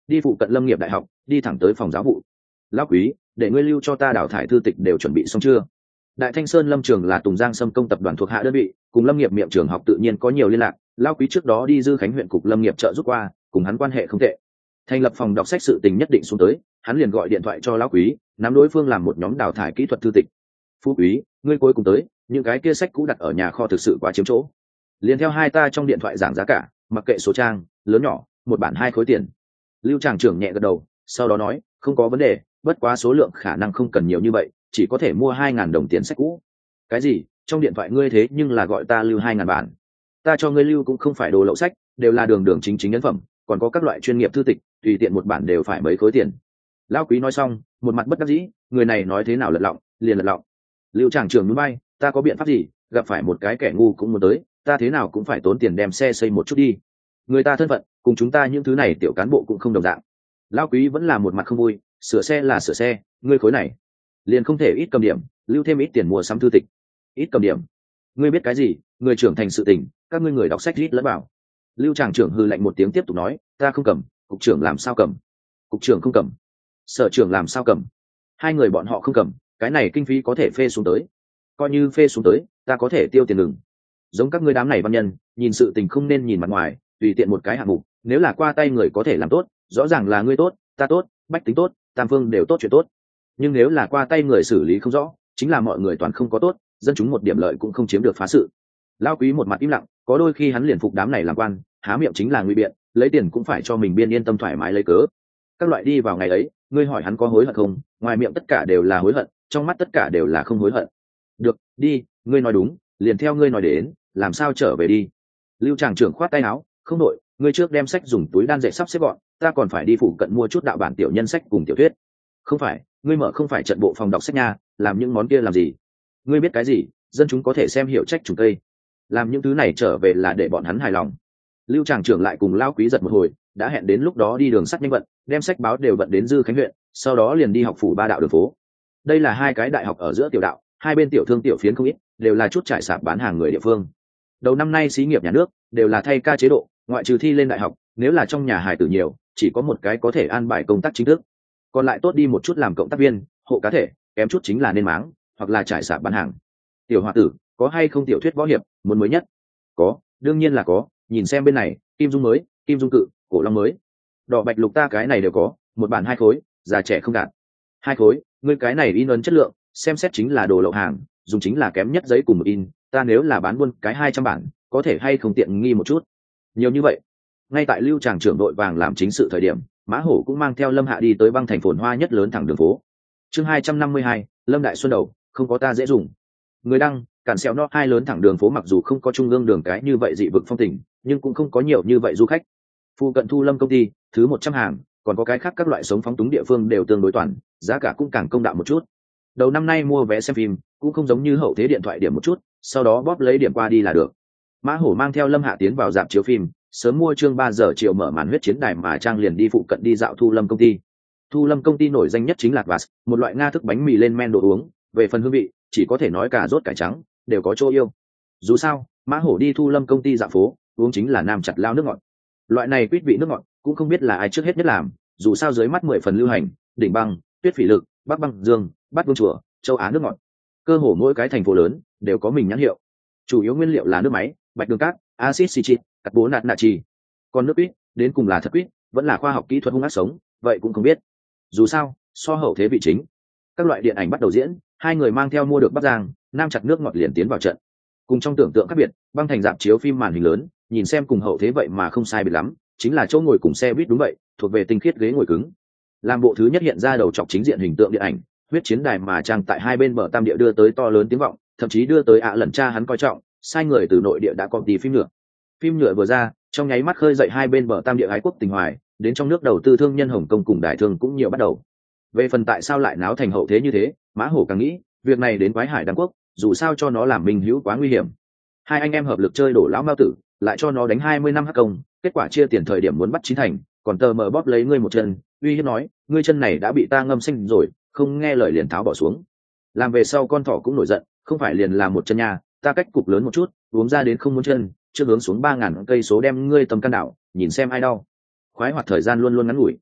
đi phụ cận lâm nghiệp đại học, đi thẳng tới phòng giáo vụ. Lão quý, để ngươi lưu cho ta đào thải thư tịch đều chuẩn bị xong chưa? Đại Thanh Sơn lâm trường là Tùng Giang Sâm công tập đoàn thuộc hạ đơn vị, cùng lâm nghiệp miệng trường học tự nhiên có nhiều liên lạc. Lão quý trước đó đi Dư Khánh huyện cục lâm nghiệp trợ giúp qua, cùng hắn quan hệ không tệ. Thành lập phòng đọc sách sự tình nhất định xuống tới, hắn liền gọi điện thoại cho lão quý, nắm đối phương làm một nhóm đào thải kỹ thuật thư tịch. Phú quý, ngươi cuối cùng tới, những cái kia sách cũ đặt ở nhà kho thực sự quá chiếm chỗ. Liền theo hai ta trong điện thoại giảng giá cả, mặc kệ số trang, lớn nhỏ, một bản hai khối tiền. Lưu Tràng trưởng nhẹ gật đầu, sau đó nói, không có vấn đề, bất quá số lượng khả năng không cần nhiều như vậy, chỉ có thể mua hai ngàn đồng tiền sách cũ. Cái gì? Trong điện thoại ngươi thế nhưng là gọi ta lưu hai ngàn bản. Ta cho ngươi lưu cũng không phải đồ lậu sách, đều là đường đường chính chính ấn phẩm, còn có các loại chuyên nghiệp thư tịch, tùy tiện một bản đều phải mấy khối tiền. Lão quý nói xong, một mặt bất đắc dĩ, người này nói thế nào lật lọng, liền lật lọng. Lưu Tràng trưởng núi bay, ta có biện pháp gì, gặp phải một cái kẻ ngu cũng muốn tới, ta thế nào cũng phải tốn tiền đem xe xây một chút đi. Người ta thân phận, cùng chúng ta những thứ này tiểu cán bộ cũng không đồng dạng. Lão quý vẫn là một mặt không vui, sửa xe là sửa xe, ngươi khối này liền không thể ít cầm điểm, lưu thêm ít tiền mua sắm thư tịch. Ít cầm điểm? Ngươi biết cái gì, người trưởng thành sự tình, các ngươi người đọc sách ít lẫn bảo. Lưu Tràng trưởng hừ lạnh một tiếng tiếp tục nói, ta không cầm, cục trưởng làm sao cầm? Cục trưởng không cầm, sở trưởng làm sao cầm? Hai người bọn họ không cầm, cái này kinh phí có thể phê xuống tới. Coi như phê xuống tới, ta có thể tiêu tiền ngừng. Giống các ngươi đám này văn nhân, nhìn sự tình không nên nhìn mặt ngoài, tùy tiện một cái hạng mục, nếu là qua tay người có thể làm tốt, rõ ràng là ngươi tốt, ta tốt, bách tính tốt, tam phương đều tốt chuyện tốt. Nhưng nếu là qua tay người xử lý không rõ, chính là mọi người toàn không có tốt, dân chúng một điểm lợi cũng không chiếm được phá sự. Lão quý một mặt im lặng, có đôi khi hắn liền phục đám này làm quan, há miệng chính là nguy biện, lấy tiền cũng phải cho mình biên yên tâm thoải mái lấy cớ. Các loại đi vào ngày ấy, ngươi hỏi hắn có hối hận không, ngoài miệng tất cả đều là hối hận, trong mắt tất cả đều là không hối hận. Được, đi, ngươi nói đúng, liền theo ngươi nói đến, làm sao trở về đi. Lưu Tràng trưởng khoát tay áo, không đội, ngươi trước đem sách dùng túi đan dệt sắp xếp gọn, ta còn phải đi phụ cận mua chút đạo bản tiểu nhân sách cùng tiểu thuyết. Không phải, ngươi mở không phải trận bộ phòng đọc sách nha, làm những món kia làm gì? Ngươi biết cái gì, dân chúng có thể xem hiểu trách trùng cây. Làm những thứ này trở về là để bọn hắn hài lòng. Lưu Tràng trưởng lại cùng Lão quý giật một hồi, đã hẹn đến lúc đó đi đường sắt nhanh vận, đem sách báo đều vận đến Dư Khánh huyện, sau đó liền đi học phủ ba đạo đường phố. Đây là hai cái đại học ở giữa tiểu đạo, hai bên tiểu thương tiểu phiến không ít, đều là chút trải sạp bán hàng người địa phương. Đầu năm nay xí nghiệp nhà nước đều là thay ca chế độ, ngoại trừ thi lên đại học, nếu là trong nhà hài tử nhiều, chỉ có một cái có thể an bài công tác chính thức, còn lại tốt đi một chút làm cộng tác viên, hộ cá thể, kém chút chính là nên máng, hoặc là trải sạp bán hàng. Tiểu hòa tử, có hay không tiểu thuyết võ hiệp, muốn mới nhất? Có, đương nhiên là có, nhìn xem bên này, Kim Dung mới, Kim Dung cự, Cổ Long mới, Đỏ Bạch Lục ta cái này đều có, một bản hai khối, già trẻ không đạt. Hai khối, ngươi cái này in ấn chất lượng, xem xét chính là đồ lậu hàng, dùng chính là kém nhất giấy cùng một in, ta nếu là bán buôn cái hai trăm bản, có thể hay không tiện nghi một chút. Nhiều như vậy. Ngay tại Lưu Tràng trưởng đội vàng làm chính sự thời điểm, Mã Hổ cũng mang theo Lâm Hạ đi tới băng thành phồn hoa nhất lớn thẳng đường phố. Chương hai trăm năm mươi hai, Lâm Đại Xuân đầu, không có ta dễ dùng. Người đăng, cản xéo nó hai lớn thẳng đường phố mặc dù không có trung ương đường cái như vậy dị vực phong tình, nhưng cũng không có nhiều như vậy du khách. Phu cận Thu Lâm công ty, thứ một trăm hàng, còn có cái khác các loại sống phóng túng địa phương đều tương đối toàn, giá cả cũng càng công đạo một chút. Đầu năm nay mua vé xem phim cũng không giống như hậu thế điện thoại điểm một chút, sau đó bóp lấy điểm qua đi là được. Mã Hổ mang theo Lâm Hạ tiến vào dạp chiếu phim, sớm mua chương ba giờ chiều mở màn huyết chiến đài mà Trang liền đi phụ cận đi dạo Thu Lâm công ty. Thu Lâm công ty nổi danh nhất chính là Vars, một loại nga thức bánh mì lên men đồ uống, về phần hương vị, chỉ có thể nói cà rốt cải trắng đều có chỗ yêu. Dù sao, Mã Hổ đi Thu Lâm công ty dạo phố, uống chính là nam chặt lao nước ngọt. Loại này quýt vị nước ngọt, cũng không biết là ai trước hết nhất làm, dù sao dưới mắt mười phần lưu hành, đỉnh băng, tuyết phỉ lực, bắc băng dương, bát vương chùa, châu Á nước ngọt. Cơ hồ mỗi cái thành phố lớn đều có mình nhãn hiệu. Chủ yếu nguyên liệu là nước máy, bạch đường cát, axit citric, carbonat natri. Còn nước quýt, đến cùng là thật quýt, vẫn là khoa học kỹ thuật hung ác sống, vậy cũng không biết. Dù sao, so hậu thế vị chính. Các loại điện ảnh bắt đầu diễn, hai người mang theo mua được Bắc Giang, nam chặt nước ngọt liền tiến vào trận. Cùng trong tưởng tượng khác biệt, băng thành dạp chiếu phim màn hình lớn, nhìn xem cùng hậu thế vậy mà không sai biệt lắm, chính là chỗ ngồi cùng xe buýt đúng vậy, thuộc về tinh khiết ghế ngồi cứng. Làm bộ thứ nhất hiện ra đầu chọc chính diện hình tượng điện ảnh, huyết chiến đài mà Trang tại hai bên bờ tam địa đưa tới to lớn tiếng vọng, thậm chí đưa tới ạ à lần cha hắn coi trọng, sai người từ nội địa đã có đi phim nhựa. Phim nhựa vừa ra, trong nháy mắt khơi dậy hai bên bờ tam địa ái quốc tình hoài, đến trong nước đầu tư thương nhân Hồng Kông cùng đại thương cũng nhiều bắt đầu. Về phần tại sao lại náo thành hậu thế như thế, Mã Hổ càng nghĩ, việc này đến quái hải đăng quốc, dù sao cho nó làm minh hữu quá nguy hiểm. Hai anh em hợp lực chơi đổ lão mao tử, lại cho nó đánh hai mươi năm hắc công, kết quả chia tiền thời điểm muốn bắt chín thành, còn tờ mờ bóp lấy ngươi một chân, uy hiếp nói, ngươi chân này đã bị ta ngâm xanh rồi, không nghe lời liền tháo bỏ xuống. Làm về sau con thỏ cũng nổi giận, không phải liền làm một chân nhà, ta cách cục lớn một chút, uống ra đến không muốn chân, chưa hướng xuống ba ngàn cây số đem ngươi tầm căn đảo, nhìn xem ai đau. Khoái hoạt thời gian luôn luôn ngắn ngủi,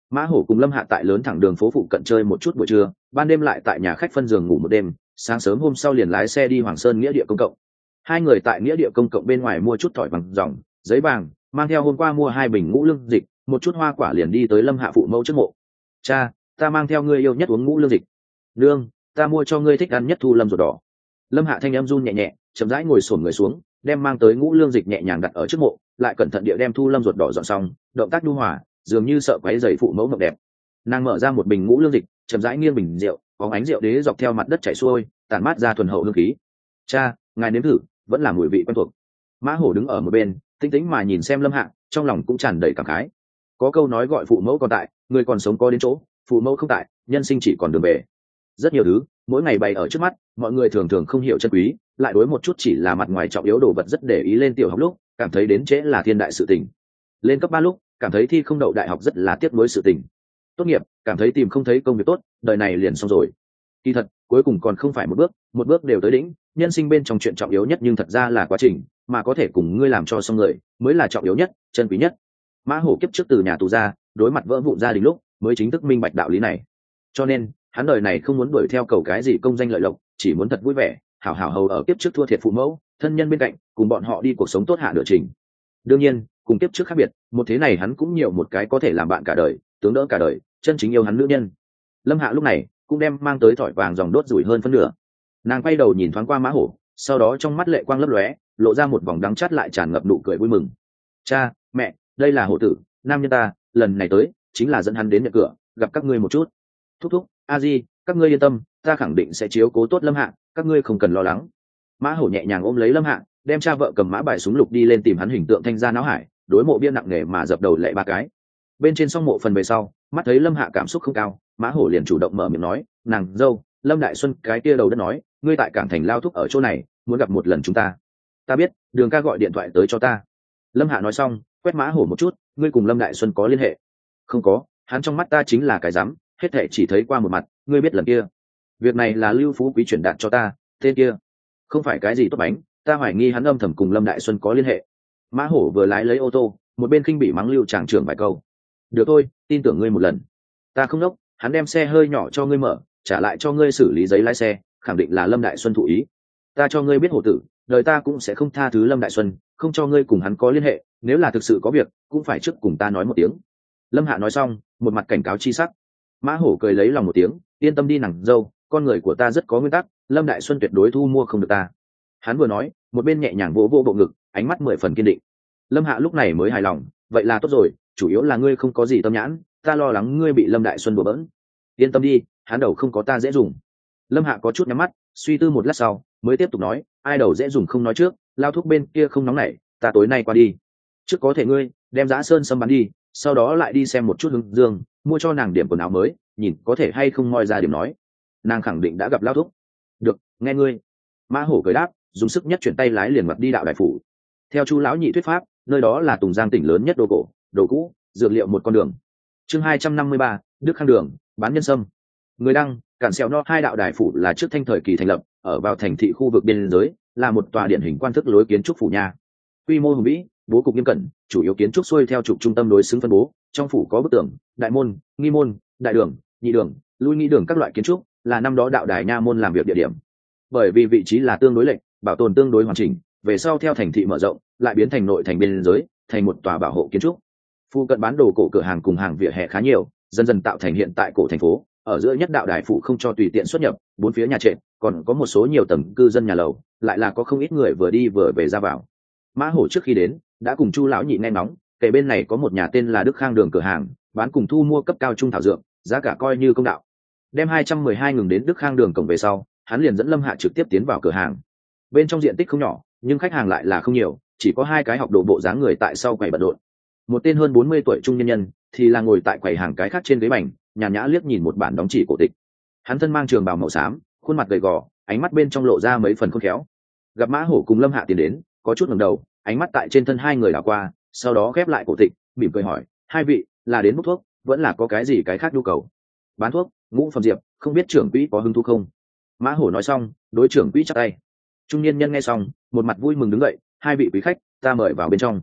Mã Hổ cùng Lâm Hạ tại lớn thẳng đường phố phụ cận chơi một chút buổi trưa, ban đêm lại tại nhà khách phân giường ngủ một đêm, sáng sớm hôm sau liền lái xe đi Hoàng Sơn nghĩa địa công cộng. Hai người tại nghĩa địa công cộng bên ngoài mua chút tỏi bằng dòng, giấy vàng, mang theo hôm qua mua hai bình ngũ lương dịch, một chút hoa quả liền đi tới Lâm Hạ phụ mẫu trước mộ. Cha, ta mang theo ngươi yêu nhất uống ngũ lương dịch. Nương, ta mua cho ngươi thích ăn nhất thu lâm ruột đỏ. Lâm Hạ thanh âm run nhẹ nhẹ, chậm rãi ngồi xổm người xuống, đem mang tới ngũ lương dịch nhẹ nhàng đặt ở trước mộ, lại cẩn thận địa đem thu lâm ruột đỏ dọn xong, động tác nhu hòa, dường như sợ quấy rầy phụ mẫu mộng đẹp. Nàng mở ra một bình ngũ lương dịch, chậm rãi nghiêng bình rượu, bóng ánh rượu đế dọc theo mặt đất chảy xuôi, tản mát ra thuần hậu hương khí. Cha, ngài nếm thử, vẫn là mùi vị quen thuộc. Mã Hổ đứng ở một bên, tinh tĩnh mà nhìn xem Lâm Hạ, trong lòng cũng tràn đầy cảm khái. Có câu nói gọi phụ mẫu còn tại, người còn sống có đến chỗ, phụ mẫu không tại, nhân sinh chỉ còn đường về. Rất nhiều thứ mỗi ngày bày ở trước mắt, mọi người thường thường không hiểu chân quý, lại đối một chút chỉ là mặt ngoài trọng yếu đồ vật rất để ý. Lên tiểu học lúc cảm thấy đến trễ là thiên đại sự tình, lên cấp ba lúc cảm thấy thi không đậu đại học rất là tiếc nuối sự tình, tốt nghiệp cảm thấy tìm không thấy công việc tốt, đời này liền xong rồi. Kỳ thật cuối cùng còn không phải một bước một bước đều tới đỉnh, nhân sinh bên trong chuyện trọng yếu nhất nhưng thật ra là quá trình, mà có thể cùng ngươi làm cho xong người mới là trọng yếu nhất, chân quý nhất. Mã Hổ kiếp trước từ nhà tù ra, đối mặt vỡ vụn gia đình lúc mới chính thức minh bạch đạo lý này, cho nên hắn đời này không muốn đuổi theo cầu cái gì công danh lợi lộc, chỉ muốn thật vui vẻ hảo hảo hầu ở kiếp trước thua thiệt phụ mẫu thân nhân bên cạnh, cùng bọn họ đi cuộc sống tốt hạ nửa trình. Đương nhiên cùng kiếp trước khác biệt, một thế này hắn cũng nhiều một cái có thể làm bạn cả đời, tướng đỡ cả đời, chân chính yêu hắn nữ nhân. Lâm Hạ lúc này cũng đem mang tới thỏi vàng dòng đốt rủi hơn phân nửa. Nàng quay đầu nhìn thoáng qua Mã Hổ, sau đó trong mắt lệ quang lấp lóe, lộ ra một vòng đắng chát lại tràn ngập nụ cười vui mừng. Cha, mẹ, đây là Hổ tử, nam nhân ta, lần này tới chính là dẫn hắn đến nhận cửa, gặp các ngươi một chút. Thúc thúc, a di, các ngươi yên tâm, ta khẳng định sẽ chiếu cố tốt Lâm Hạ, các ngươi không cần lo lắng. Mã Hổ nhẹ nhàng ôm lấy Lâm Hạ, đem cha vợ cầm mã bài súng lục đi lên tìm hắn hình tượng thanh ra não hải, đối mộ bia nặng nề mà dập đầu lệ ba cái. Bên trên song mộ phần về sau, mắt thấy Lâm Hạ cảm xúc không cao, Mã Hổ liền chủ động mở miệng nói, nàng dâu Lâm Đại Xuân cái kia đầu đất nói, ngươi tại Cảng Thành lao thúc ở chỗ này, muốn gặp một lần chúng ta. Ta biết, Đường ca gọi điện thoại tới cho ta. Lâm Hạ nói xong, quét Mã Hổ một chút, ngươi cùng Lâm Đại Xuân có liên hệ? Không có, hắn trong mắt ta chính là cái rắm, hết thệ chỉ thấy qua một mặt, ngươi biết lần kia. Việc này là Lưu Phú Quý chuyển đạt cho ta, tên kia không phải cái gì tốt bánh, ta hoài nghi hắn âm thầm cùng Lâm Đại Xuân có liên hệ. Mã Hổ vừa lái lấy ô tô, một bên khinh bị mắng Lưu tràng trưởng vài câu. Được thôi, tin tưởng ngươi một lần. Ta không đốc, hắn đem xe hơi nhỏ cho ngươi mở, trả lại cho ngươi xử lý giấy lái xe, khẳng định là Lâm Đại Xuân thụ ý. Ta cho ngươi biết Hổ tử, đời ta cũng sẽ không tha thứ Lâm Đại Xuân, không cho ngươi cùng hắn có liên hệ, nếu là thực sự có việc, cũng phải trước cùng ta nói một tiếng. Lâm Hạ nói xong, một mặt cảnh cáo chi sắc. Mã Hổ cười lấy lòng một tiếng, yên tâm đi nàng dâu, con người của ta rất có nguyên tắc, Lâm Đại Xuân tuyệt đối thu mua không được ta. Hắn vừa nói, một bên nhẹ nhàng vỗ vỗ bộ ngực, ánh mắt mười phần kiên định. Lâm Hạ lúc này mới hài lòng, vậy là tốt rồi, chủ yếu là ngươi không có gì tâm nhãn, ta lo lắng ngươi bị Lâm Đại Xuân đùa bỡn. Yên tâm đi, hắn đầu không có ta dễ dùng. Lâm Hạ có chút nhắm mắt, suy tư một lát sau, mới tiếp tục nói, ai đầu dễ dùng không nói trước, lao thuốc bên kia không nóng nảy, ta tối nay qua đi. Trước có thể ngươi đem Dã Sơn Sâm bắn đi, sau đó lại đi xem một chút Hưng Dương, mua cho nàng điểm quần áo mới, nhìn có thể hay không moi ra điểm nói. Nàng khẳng định đã gặp lao thúc. Được, nghe ngươi. Mã Hổ cười đáp, dùng sức nhất chuyển tay lái liền mặt đi đạo đại phủ. Theo Chu lão nhị thuyết pháp, nơi đó là Tùng Giang tỉnh lớn nhất đồ cổ, đồ cũ, dược liệu một con đường. Chương hai trăm năm mươi ba, Đức Khang đường, bán nhân sâm. Người đăng, Cản Sẹo No hai đạo đại phủ là trước thanh thời kỳ thành lập, ở vào thành thị khu vực biên giới, là một tòa điển hình quan thức lối kiến trúc phủ nhà. Quy mô hùng vĩ, bố cục nghiêm cẩn, chủ yếu kiến trúc xuôi theo trục trung tâm đối xứng phân bố, trong phủ có bức tường, đại môn, nghi môn, đại đường, nhị đường, lui nghi đường các loại kiến trúc, là năm đó đạo đài nha môn làm việc địa điểm. Bởi vì vị trí là tương đối lệch, bảo tồn tương đối hoàn chỉnh, về sau theo thành thị mở rộng, lại biến thành nội thành biên giới, thành một tòa bảo hộ kiến trúc. Phu cận bán đồ cổ cửa hàng cùng hàng vỉa hè khá nhiều, dần dần tạo thành hiện tại cổ thành phố. Ở giữa nhất đạo đài phụ không cho tùy tiện xuất nhập, bốn phía nhà trệt, còn có một số nhiều tầng cư dân nhà lầu, lại là có không ít người vừa đi vừa về ra vào. Mã Hổ trước khi đến đã cùng Chu lão nhị nghe nóng, kể bên này có một nhà tên là Đức Khang đường cửa hàng, bán cùng thu mua cấp cao trung thảo dược, giá cả coi như công đạo. Đem hai trăm mười hai ngừng đến Đức Khang đường cổng về sau, hắn liền dẫn Lâm Hạ trực tiếp tiến vào cửa hàng. Bên trong diện tích không nhỏ, nhưng khách hàng lại là không nhiều, chỉ có hai cái học đồ bộ dáng người tại sau quầy bận rộn. Một tên hơn bốn mươi tuổi trung nhân nhân thì là ngồi tại quầy hàng cái khác trên ghế bành, nhàn nhã liếc nhìn một bản đóng chỉ cổ tịch. Hắn thân mang trường bào màu xám, khuôn mặt gầy gò, ánh mắt bên trong lộ ra mấy phần khôn khéo. Gặp Mã Hổ cùng Lâm Hạ tiến đến, có chút ngẩng đầu, ánh mắt tại trên thân hai người đảo qua, sau đó khép lại cổ tịch, mỉm cười hỏi, hai vị là đến hút thuốc, vẫn là có cái gì cái khác nhu cầu? Bán thuốc, ngũ phẩm diệp, không biết trưởng quỹ có hứng thú không? Mã Hổ nói xong, đối trưởng quỹ chắp tay. Trung niên nhân nghe xong, một mặt vui mừng đứng dậy, hai vị quý khách, ta mời vào bên trong.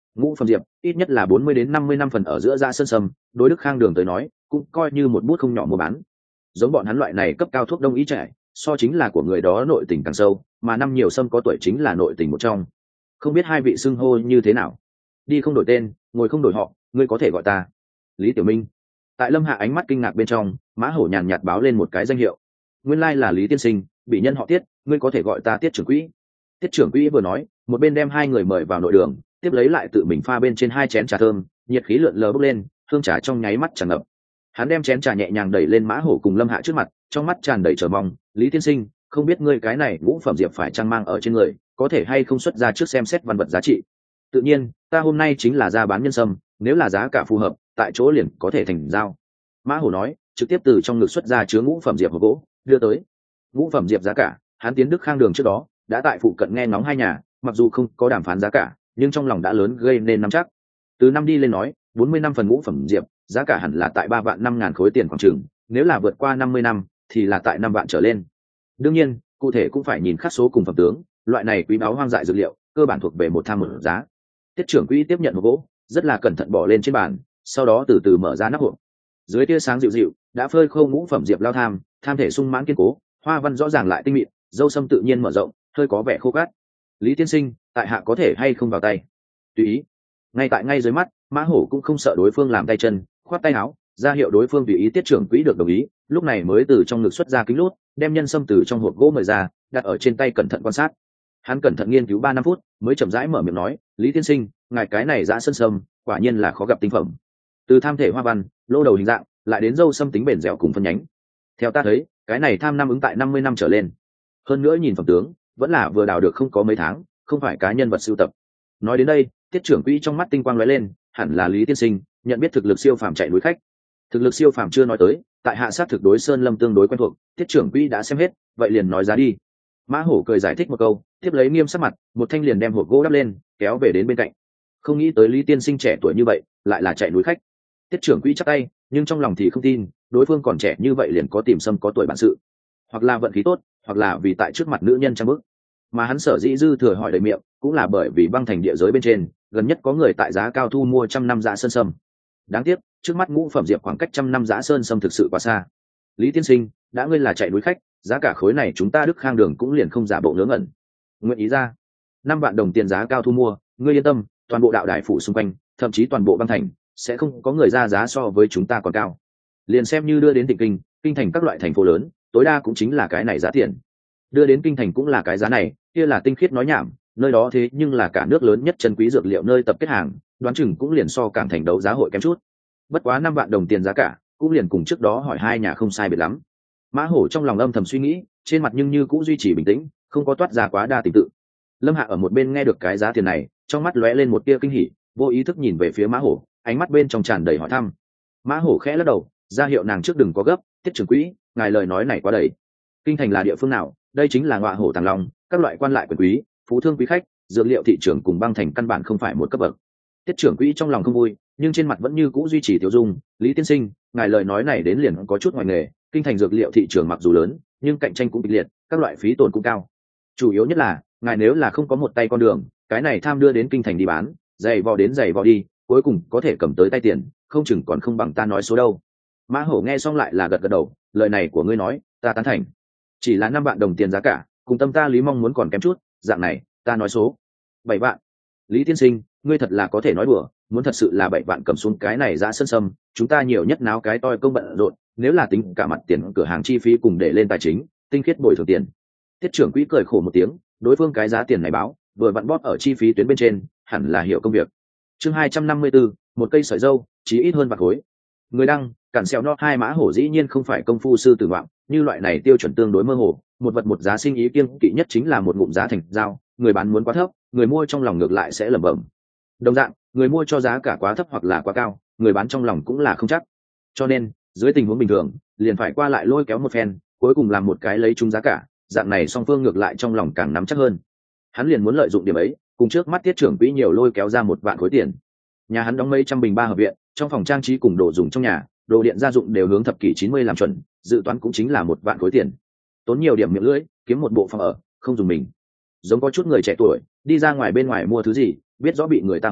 Ngũ phẩm diệp ít nhất là bốn mươi đến năm mươi năm phần ở giữa Dã Sơn Sâm, đối Đức Khang Đường tới nói cũng coi như một bút không nhỏ mua bán. Giống bọn hắn loại này cấp cao thuốc đông y trẻ, so chính là của người đó nội tình càng sâu, mà năm nhiều sâm có tuổi chính là nội tình một trong. Không biết hai vị xưng hô như thế nào? Đi không đổi tên, ngồi không đổi họ, ngươi có thể gọi ta Lý Tiểu Minh. Tại Lâm Hạ ánh mắt kinh ngạc bên trong, Mã Hổ nhàn nhạt báo lên một cái danh hiệu. Nguyên lai là Lý tiên sinh, bị nhân họ Tiết, ngươi có thể gọi ta Tiết trưởng quỹ. Tiết trưởng quỹ vừa nói, một bên đem hai người mời vào nội đường, tiếp lấy lại tự mình pha bên trên hai chén trà thơm, nhiệt khí lượn lờ bốc lên, hương trà trong nháy mắt tràn ngập. Hắn đem chén trà nhẹ nhàng đẩy lên Mã Hổ cùng Lâm Hạ trước mặt, trong mắt tràn đầy chờ mong. Lý tiên sinh, không biết ngươi cái này ngũ phẩm diệp phải trang mang ở trên người, có thể hay không xuất ra trước xem xét văn vật giá trị. Tự nhiên, ta hôm nay chính là ra bán nhân sâm, nếu là giá cả phù hợp, tại chỗ liền có thể thành giao. Mã Hổ nói, trực tiếp từ trong ngực xuất ra chứa ngũ phẩm diệp hộp gỗ, đưa tới. Ngũ phẩm diệp giá cả, hắn tiến Đức Khang Đường trước đó, đã tại phụ cận nghe ngóng hai nhà, mặc dù không có đàm phán giá cả, nhưng trong lòng đã lớn gây nên nắm chắc. Từ năm đi lên nói, bốn mươi năm phần ngũ phẩm diệp, giá cả hẳn là tại ba vạn năm ngàn khối tiền khoảng chừng, nếu là vượt qua năm mươi năm thì là tại năm vạn trở lên. Đương nhiên, cụ thể cũng phải nhìn khắc số cùng phẩm tướng, loại này quý báu hoang dại dược liệu, cơ bản thuộc về một tham một giá. Tiết trưởng quỹ tiếp nhận hộp gỗ, rất là cẩn thận bỏ lên trên bàn, sau đó từ từ mở ra nắp hộp. Dưới tia sáng dịu dịu, đã phơi khô ngũ phẩm diệp lao tham, tham thể sung mãn kiên cố, hoa văn rõ ràng lại tinh mịn, dâu sâm tự nhiên mở rộng, hơi có vẻ khô cát. Lý tiên sinh, tại hạ có thể hay không vào tay? Tùy ý. Ngay tại ngay dưới mắt, Mã Hổ cũng không sợ đối phương làm tay chân, khoát tay áo, ra hiệu đối phương tùy ý. Tiết trưởng quỹ được đồng ý, lúc này mới từ trong ngực xuất ra kính lút, đem nhân sâm từ trong hộp gỗ mời ra, đặt ở trên tay cẩn thận quan sát. Hắn cẩn thận nghiên cứu ba năm phút, mới chậm rãi mở miệng nói, Lý tiên sinh, ngài cái này Dã Sơn Sâm, quả nhiên là khó gặp tinh phẩm. Từ tham thể hoa văn, lô đầu hình dạng, lại đến dâu sâm tính bền dẻo cùng phân nhánh. Theo ta thấy, cái này tham năm ứng tại năm mươi năm trở lên. Hơn nữa nhìn phẩm tướng, vẫn là vừa đào được không có mấy tháng, không phải cá nhân vật sưu tập. Nói đến đây, Tiết trưởng quỹ trong mắt tinh quang lóe lên, hẳn là Lý tiên sinh, nhận biết thực lực siêu phàm chạy núi khách. Thực lực siêu phàm chưa nói tới, tại hạ sát thực đối Sơn Lâm tương đối quen thuộc, Tiết trưởng quỹ đã xem hết, vậy liền nói giá đi. Mã Hổ cười giải thích một câu, tiếp lấy nghiêm sắc mặt, một thanh liền đem hộp gỗ đắp lên, kéo về đến bên cạnh. Không nghĩ tới Lý tiên sinh trẻ tuổi như vậy, lại là chạy núi khách. Tiết trưởng quỹ chắp tay, nhưng trong lòng thì không tin, đối phương còn trẻ như vậy liền có tìm sâm có tuổi bản sự, hoặc là vận khí tốt, hoặc là vì tại trước mặt nữ nhân trang bức. Mà hắn sở dĩ dư thừa hỏi đầy miệng, cũng là bởi vì băng thành địa giới bên trên, gần nhất có người tại giá cao thu mua trăm năm Dã Sơn Sâm. Đáng tiếc, trước mắt ngũ phẩm diệp khoảng cách trăm năm Dã Sơn Sâm thực sự quá xa. Lý tiên sinh, đã ngươi là chạy núi khách, giá cả khối này chúng ta Đức Khang Đường cũng liền không giả bộ ngớ ngẩn. Nguyện ý ra năm vạn đồng tiền giá cao thu mua, ngươi yên tâm, toàn bộ đạo đài phủ xung quanh, thậm chí toàn bộ băng thành, sẽ không có người ra giá so với chúng ta còn cao. Liền xem như đưa đến Tịnh Kinh, kinh thành các loại thành phố lớn, tối đa cũng chính là cái này giá tiền. Đưa đến kinh thành cũng là cái giá này, kia là tinh khiết nói nhảm, nơi đó thế nhưng là cả nước lớn nhất chân quý dược liệu nơi tập kết hàng, đoán chừng cũng liền so cảng thành đấu giá hội kém chút. Bất quá năm vạn đồng tiền giá cả, cũng liền cùng trước đó hỏi hai nhà không sai biệt lắm. Mã Hổ trong lòng âm thầm suy nghĩ, trên mặt nhưng như cũng duy trì bình tĩnh, không có toát ra quá đa tình tự. Lâm Hạ ở một bên nghe được cái giá tiền này, trong mắt lóe lên một tia kinh hỉ, vô ý thức nhìn về phía Mã Hổ, ánh mắt bên trong tràn đầy hỏi thăm. Mã Hổ khẽ lắc đầu, ra hiệu nàng trước đừng có gấp, Tiết trưởng quỹ, ngài lời nói này quá đầy. Kinh thành là địa phương nào? Đây chính là ngọa hổ tàng long, các loại quan lại quyền quý, phú thương quý khách, dược liệu thị trường cùng băng thành căn bản không phải một cấp bậc. Tiết trưởng quỹ trong lòng không vui, nhưng trên mặt vẫn như cũ duy trì tiêu dung. Lý tiên sinh, ngài lời nói này đến liền có chút ngoài nghề, kinh thành dược liệu thị trường mặc dù lớn, nhưng cạnh tranh cũng kịch liệt, các loại phí tổn cũng cao. Chủ yếu nhất là, ngài nếu là không có một tay con đường, cái này tham đưa đến kinh thành đi bán, giày vò đến giày vò đi, cuối cùng có thể cầm tới tay tiền, không chừng còn không bằng ta nói số đâu. Mã Hổ nghe xong lại là gật gật đầu, lời này của ngươi nói, ta tán thành. Chỉ là năm vạn đồng tiền giá cả, cùng tâm ta Lý mong muốn còn kém chút, dạng này, ta nói số bảy vạn. Lý tiên sinh, ngươi thật là có thể nói đùa, muốn thật sự là bảy vạn cầm xuống cái này Dã Sơn Sâm, chúng ta nhiều nhất náo cái toi công bận rộn, nếu là tính cả mặt tiền cửa hàng chi phí cùng để lên tài chính, tinh khiết bồi thường tiền. Tiết trưởng quỹ cười khổ một tiếng, đối phương cái giá tiền này báo, vừa vặn bóp ở chi phí tuyến bên trên, hẳn là hiểu công việc. Chương hai trăm năm mươi tư, một cây sợi dâu, chí ít hơn bạc khối. Người đăng, cản xèo no hai Mã Hổ dĩ nhiên không phải công phu sư tử ngoạm, như loại này tiêu chuẩn tương đối mơ hồ, một vật một giá sinh ý kiêng kỵ nhất chính là một ngụm giá thành giao, người bán muốn quá thấp, người mua trong lòng ngược lại sẽ lẩm bẩm. Đồng dạng, người mua cho giá cả quá thấp hoặc là quá cao, người bán trong lòng cũng là không chắc. Cho nên, dưới tình huống bình thường, liền phải qua lại lôi kéo một phen, cuối cùng làm một cái lấy chung giá cả, dạng này song phương ngược lại trong lòng càng nắm chắc hơn. Hắn liền muốn lợi dụng điểm ấy, cùng trước mắt Tiết trưởng quỹ nhiều lôi kéo ra một vạn khối tiền. Nhà hắn đóng mấy trăm bình ba hợp viện, trong phòng trang trí cùng đồ dùng trong nhà, đồ điện gia dụng đều hướng thập kỷ chín mươi làm chuẩn, dự toán cũng chính là một vạn khối tiền. Tốn nhiều điểm miệng lưỡi, kiếm một bộ phòng ở, không dùng mình. Giống có chút người trẻ tuổi, đi ra ngoài bên ngoài mua thứ gì, biết rõ bị người ta hố,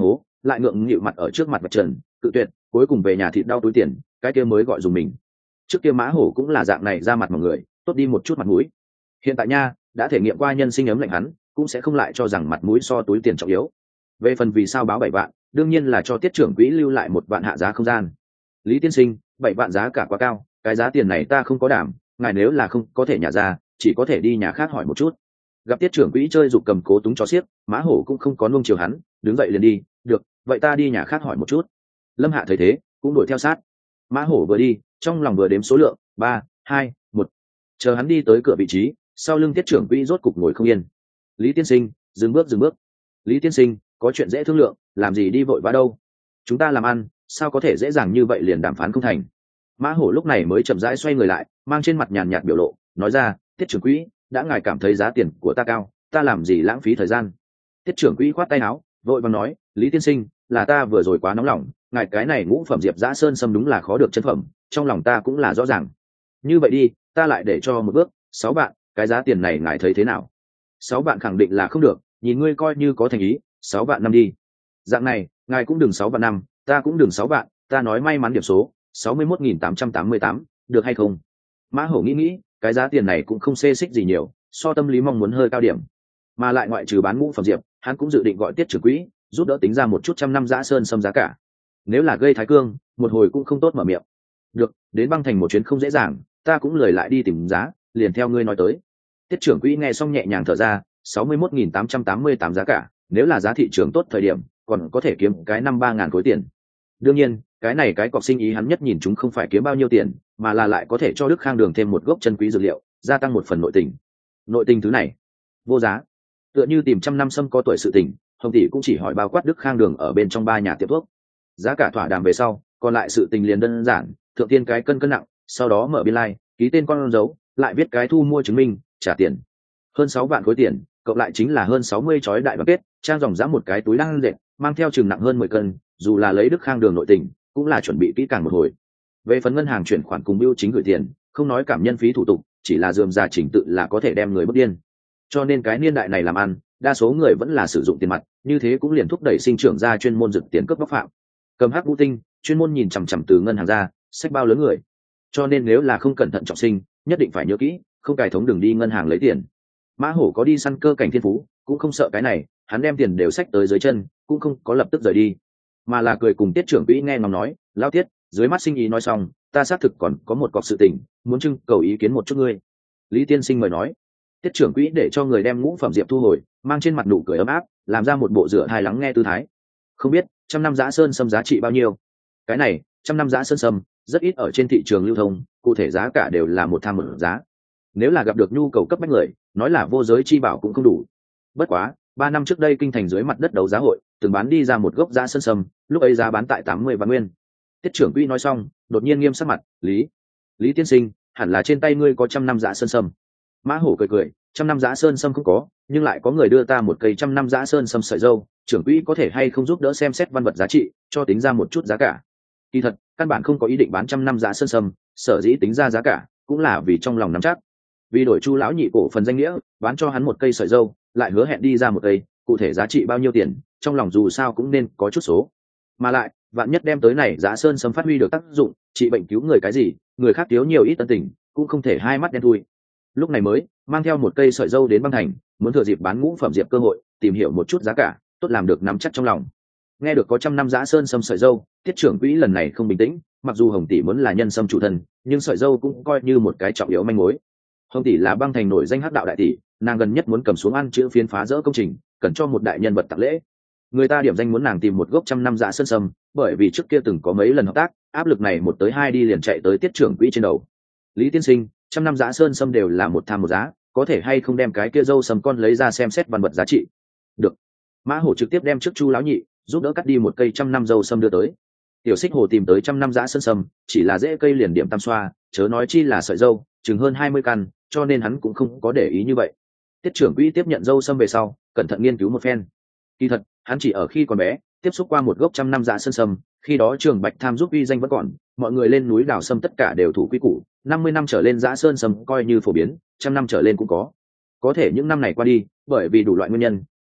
lại ngượng nghịu mặt ở trước mặt vạch trần cự tuyệt, cuối cùng về nhà thịt đau túi tiền, cái kia mới gọi dùng mình. Trước kia Mã Hổ cũng là dạng này, ra mặt mọi người tốt đi một chút mặt mũi. Hiện tại nha, đã thể nghiệm qua nhân sinh ấm lạnh, hắn cũng sẽ không lại cho rằng mặt mũi so túi tiền trọng yếu. Về phần vì sao báo bảy vạn, đương nhiên là cho tiết trưởng quỹ lưu lại một vạn hạ giá không gian. Lý tiên sinh, bảy vạn giá cả quá cao, cái giá tiền này ta không có đảm, ngài nếu là không có thể nhà ra, chỉ có thể đi nhà khác hỏi một chút. Gặp tiết trưởng quỹ chơi dục cầm cố túng cho xiếc, Mã Hổ cũng không có nuông chiều hắn, đứng dậy liền đi. Được, vậy ta đi nhà khác hỏi một chút. Lâm Hạ thấy thế cũng đuổi theo sát. Mã Hổ vừa đi, trong lòng vừa đếm số lượng, ba hai một. Chờ hắn đi tới cửa vị trí, sau lưng tiết trưởng quỹ rốt cục ngồi không yên. Lý tiên sinh, dừng bước dừng bước. Lý tiên sinh, có chuyện dễ thương lượng, làm gì đi vội vã đâu. Chúng ta làm ăn, sao có thể dễ dàng như vậy liền đàm phán không thành. Mã Hổ lúc này mới chậm rãi xoay người lại, mang trên mặt nhàn nhạt biểu lộ, nói ra, tiết trưởng quỹ, đã ngài cảm thấy giá tiền của ta cao, ta làm gì lãng phí thời gian. Tiết trưởng quỹ khoát tay áo, vội vàng nói, Lý tiên sinh, là ta vừa rồi quá nóng lòng, ngài cái này ngũ phẩm diệp giã sơn sâm đúng là khó được chân phẩm, trong lòng ta cũng là rõ ràng. Như vậy đi, ta lại để cho một bước, sáu bạn, cái giá tiền này ngài thấy thế nào? Sáu bạn khẳng định là không được, nhìn ngươi coi như có thành ý, sáu bạn năm đi. Dạng này, ngài cũng đừng sáu bạn năm, ta cũng đừng sáu bạn, ta nói may mắn điểm số, sáu mươi mốt nghìn tám trăm tám mươi tám, được hay không? Mã Hổ nghĩ nghĩ, cái giá tiền này cũng không xê xích gì nhiều, so tâm lý mong muốn hơi cao điểm. Mà lại ngoại trừ bán ngũ phẩm diệp, hắn cũng dự định gọi tiết trưởng quỹ, giúp đỡ tính ra một chút trăm năm giã sơn sâm giá cả. Nếu là gây thái cương, một hồi cũng không tốt mở miệng. Được, đến băng thành một chuyến không dễ dàng, ta cũng lười lại đi tìm giá, liền theo ngươi nói tới. Tiết trưởng quỹ nghe xong nhẹ nhàng thở ra, sáu mươi mốt nghìn tám trăm tám mươi tám giá cả, nếu là giá thị trường tốt thời điểm, còn có thể kiếm cái năm ba ngàn khối tiền. Đương nhiên, cái này cái cọc sinh ý hắn nhất nhìn chúng không phải kiếm bao nhiêu tiền, mà là lại có thể cho Đức Khang Đường thêm một gốc chân quý dược liệu, gia tăng một phần nội tình. Nội tình thứ này, vô giá. Tựa như tìm trăm năm sâm có tuổi sự tình, Hồng tỷ cũng chỉ hỏi bao quát Đức Khang Đường ở bên trong ba nhà tiệm thuốc. Giá cả thỏa đàm về sau, còn lại sự tình liền đơn giản, thượng tiên cái cân cân nặng, sau đó mở biên lai, like, ký tên con dấu, lại viết cái thu mua chứng minh, trả tiền. Hơn sáu vạn khối tiền, cộng lại chính là hơn sáu mươi chói đại bạc kết, trang dòng dã một cái túi lăng dệt, mang theo chừng nặng hơn mười cân, dù là lấy Đức Khang Đường nội tình, cũng là chuẩn bị kỹ càng một hồi. Về phần ngân hàng chuyển khoản cùng bưu chính gửi tiền, không nói cảm nhân phí thủ tục, chỉ là rườm rà chỉnh tự là có thể đem người bất điên. Cho nên cái niên đại này làm ăn, đa số người vẫn là sử dụng tiền mặt, như thế cũng liền thúc đẩy sinh trưởng ra chuyên môn rực tiền cướp bóc phạm. Cầm hắc vũ tinh, chuyên môn nhìn chằm chằm từ ngân hàng ra, sách bao lớn người. Cho nên nếu là không cẩn thận trọng sinh, nhất định phải nhớ kỹ, không cài thống đừng đi ngân hàng lấy tiền. Mã Hổ có đi săn cơ cảnh thiên phú, cũng không sợ cái này, hắn đem tiền đều xách tới dưới chân, cũng không có lập tức rời đi, mà là cười cùng tiết trưởng quỹ nghe ngóng nói, lão tiết, dưới mắt sinh ý nói xong, ta xác thực còn có một cọc sự tình, muốn trưng cầu ý kiến một chút ngươi. Lý tiên sinh mời nói. Tiết trưởng quỹ để cho người đem ngũ phẩm diệp thu hồi, mang trên mặt nụ cười ấm áp, làm ra một bộ rửa hài lắng nghe tư thái. Không biết trăm năm giã sơn sâm giá trị bao nhiêu? Cái này trăm năm giã sơn sâm rất ít ở trên thị trường lưu thông, cụ thể giá cả đều là một tham một giá. Nếu là gặp được nhu cầu cấp bách người, nói là vô giới chi bảo cũng không đủ. Bất quá ba năm trước đây kinh thành dưới mặt đất đấu giá hội từng bán đi ra một gốc giã sơn sâm, lúc ấy giá bán tại tám mươi vạn nguyên. Tiết trưởng quỹ nói xong, đột nhiên nghiêm sắc mặt, lý lý tiên sinh, hẳn là trên tay ngươi có trăm năm giã sơn sâm. Mã Hổ cười cười, trăm năm giã sơn sâm không có, nhưng lại có người đưa ta một cây trăm năm giã sơn sâm sợi dâu, trưởng quỹ có thể hay không giúp đỡ xem xét văn vật giá trị, cho tính ra một chút giá cả. Kỳ thật căn bản không có ý định bán trăm năm giã sơn sâm, sở dĩ tính ra giá cả cũng là vì trong lòng nắm chắc. Vì đổi Chu lão nhị cổ phần danh nghĩa, bán cho hắn một cây sợi dâu, lại hứa hẹn đi ra một cây, cụ thể giá trị bao nhiêu tiền, trong lòng dù sao cũng nên có chút số. Mà lại vạn nhất đem tới này giã sơn sâm phát huy được tác dụng, trị bệnh cứu người cái gì, người khác thiếu nhiều ít tân tình, cũng không thể hai mắt đen thui. Lúc này mới mang theo một cây sợi dâu đến băng thành, muốn thừa dịp bán ngũ phẩm diệp cơ hội tìm hiểu một chút giá cả, tốt làm được nắm chắc trong lòng. Nghe được có trăm năm giã sơn sâm sợi dâu, tiết trưởng quỹ lần này không bình tĩnh, mặc dù Hồng tỷ muốn là nhân sâm chủ thân, nhưng sợi dâu cũng coi như một cái trọng yếu manh mối. Hồng tỷ là băng thành nổi danh hắc đạo đại tỷ, nàng gần nhất muốn cầm xuống ăn chữ phiến phá rỡ công trình, cần cho một đại nhân vật tặng lễ. Người ta điểm danh muốn nàng tìm một gốc trăm năm giã sơn sâm, bởi vì trước kia từng có mấy lần hợp tác, áp lực này một tới hai đi liền chạy tới tiết trưởng quỹ trên đầu. Lý tiên sinh, trăm năm giã sơn sâm đều là một tham một giá, có thể hay không đem cái kia dâu sâm con lấy ra xem xét văn vật giá trị? Được. Mã Hổ trực tiếp đem trước Chu lão nhị giúp đỡ cắt đi một cây trăm năm dâu sâm đưa tới. Tiểu Xích Hồ tìm tới trăm năm giã sơn sâm, chỉ là rễ cây liền điểm tam xoa, chớ nói chi là sợi dâu, chừng hơn hai mươi căn, cho nên hắn cũng không có để ý như vậy. Tiết trưởng quỹ tiếp nhận dâu sâm về sau, cẩn thận nghiên cứu một phen. Kỳ thật, hắn chỉ ở khi còn bé tiếp xúc qua một gốc trăm năm giã sơn sâm, khi đó Trường Bạch Tham giúp uy danh vẫn còn, mọi người lên núi đào sâm tất cả đều thủ quy củ, năm mươi năm trở lên giã sơn sâm coi như phổ biến, trăm năm trở lên cũng có. Có thể những năm này qua đi, bởi vì đủ loại nguyên nhân,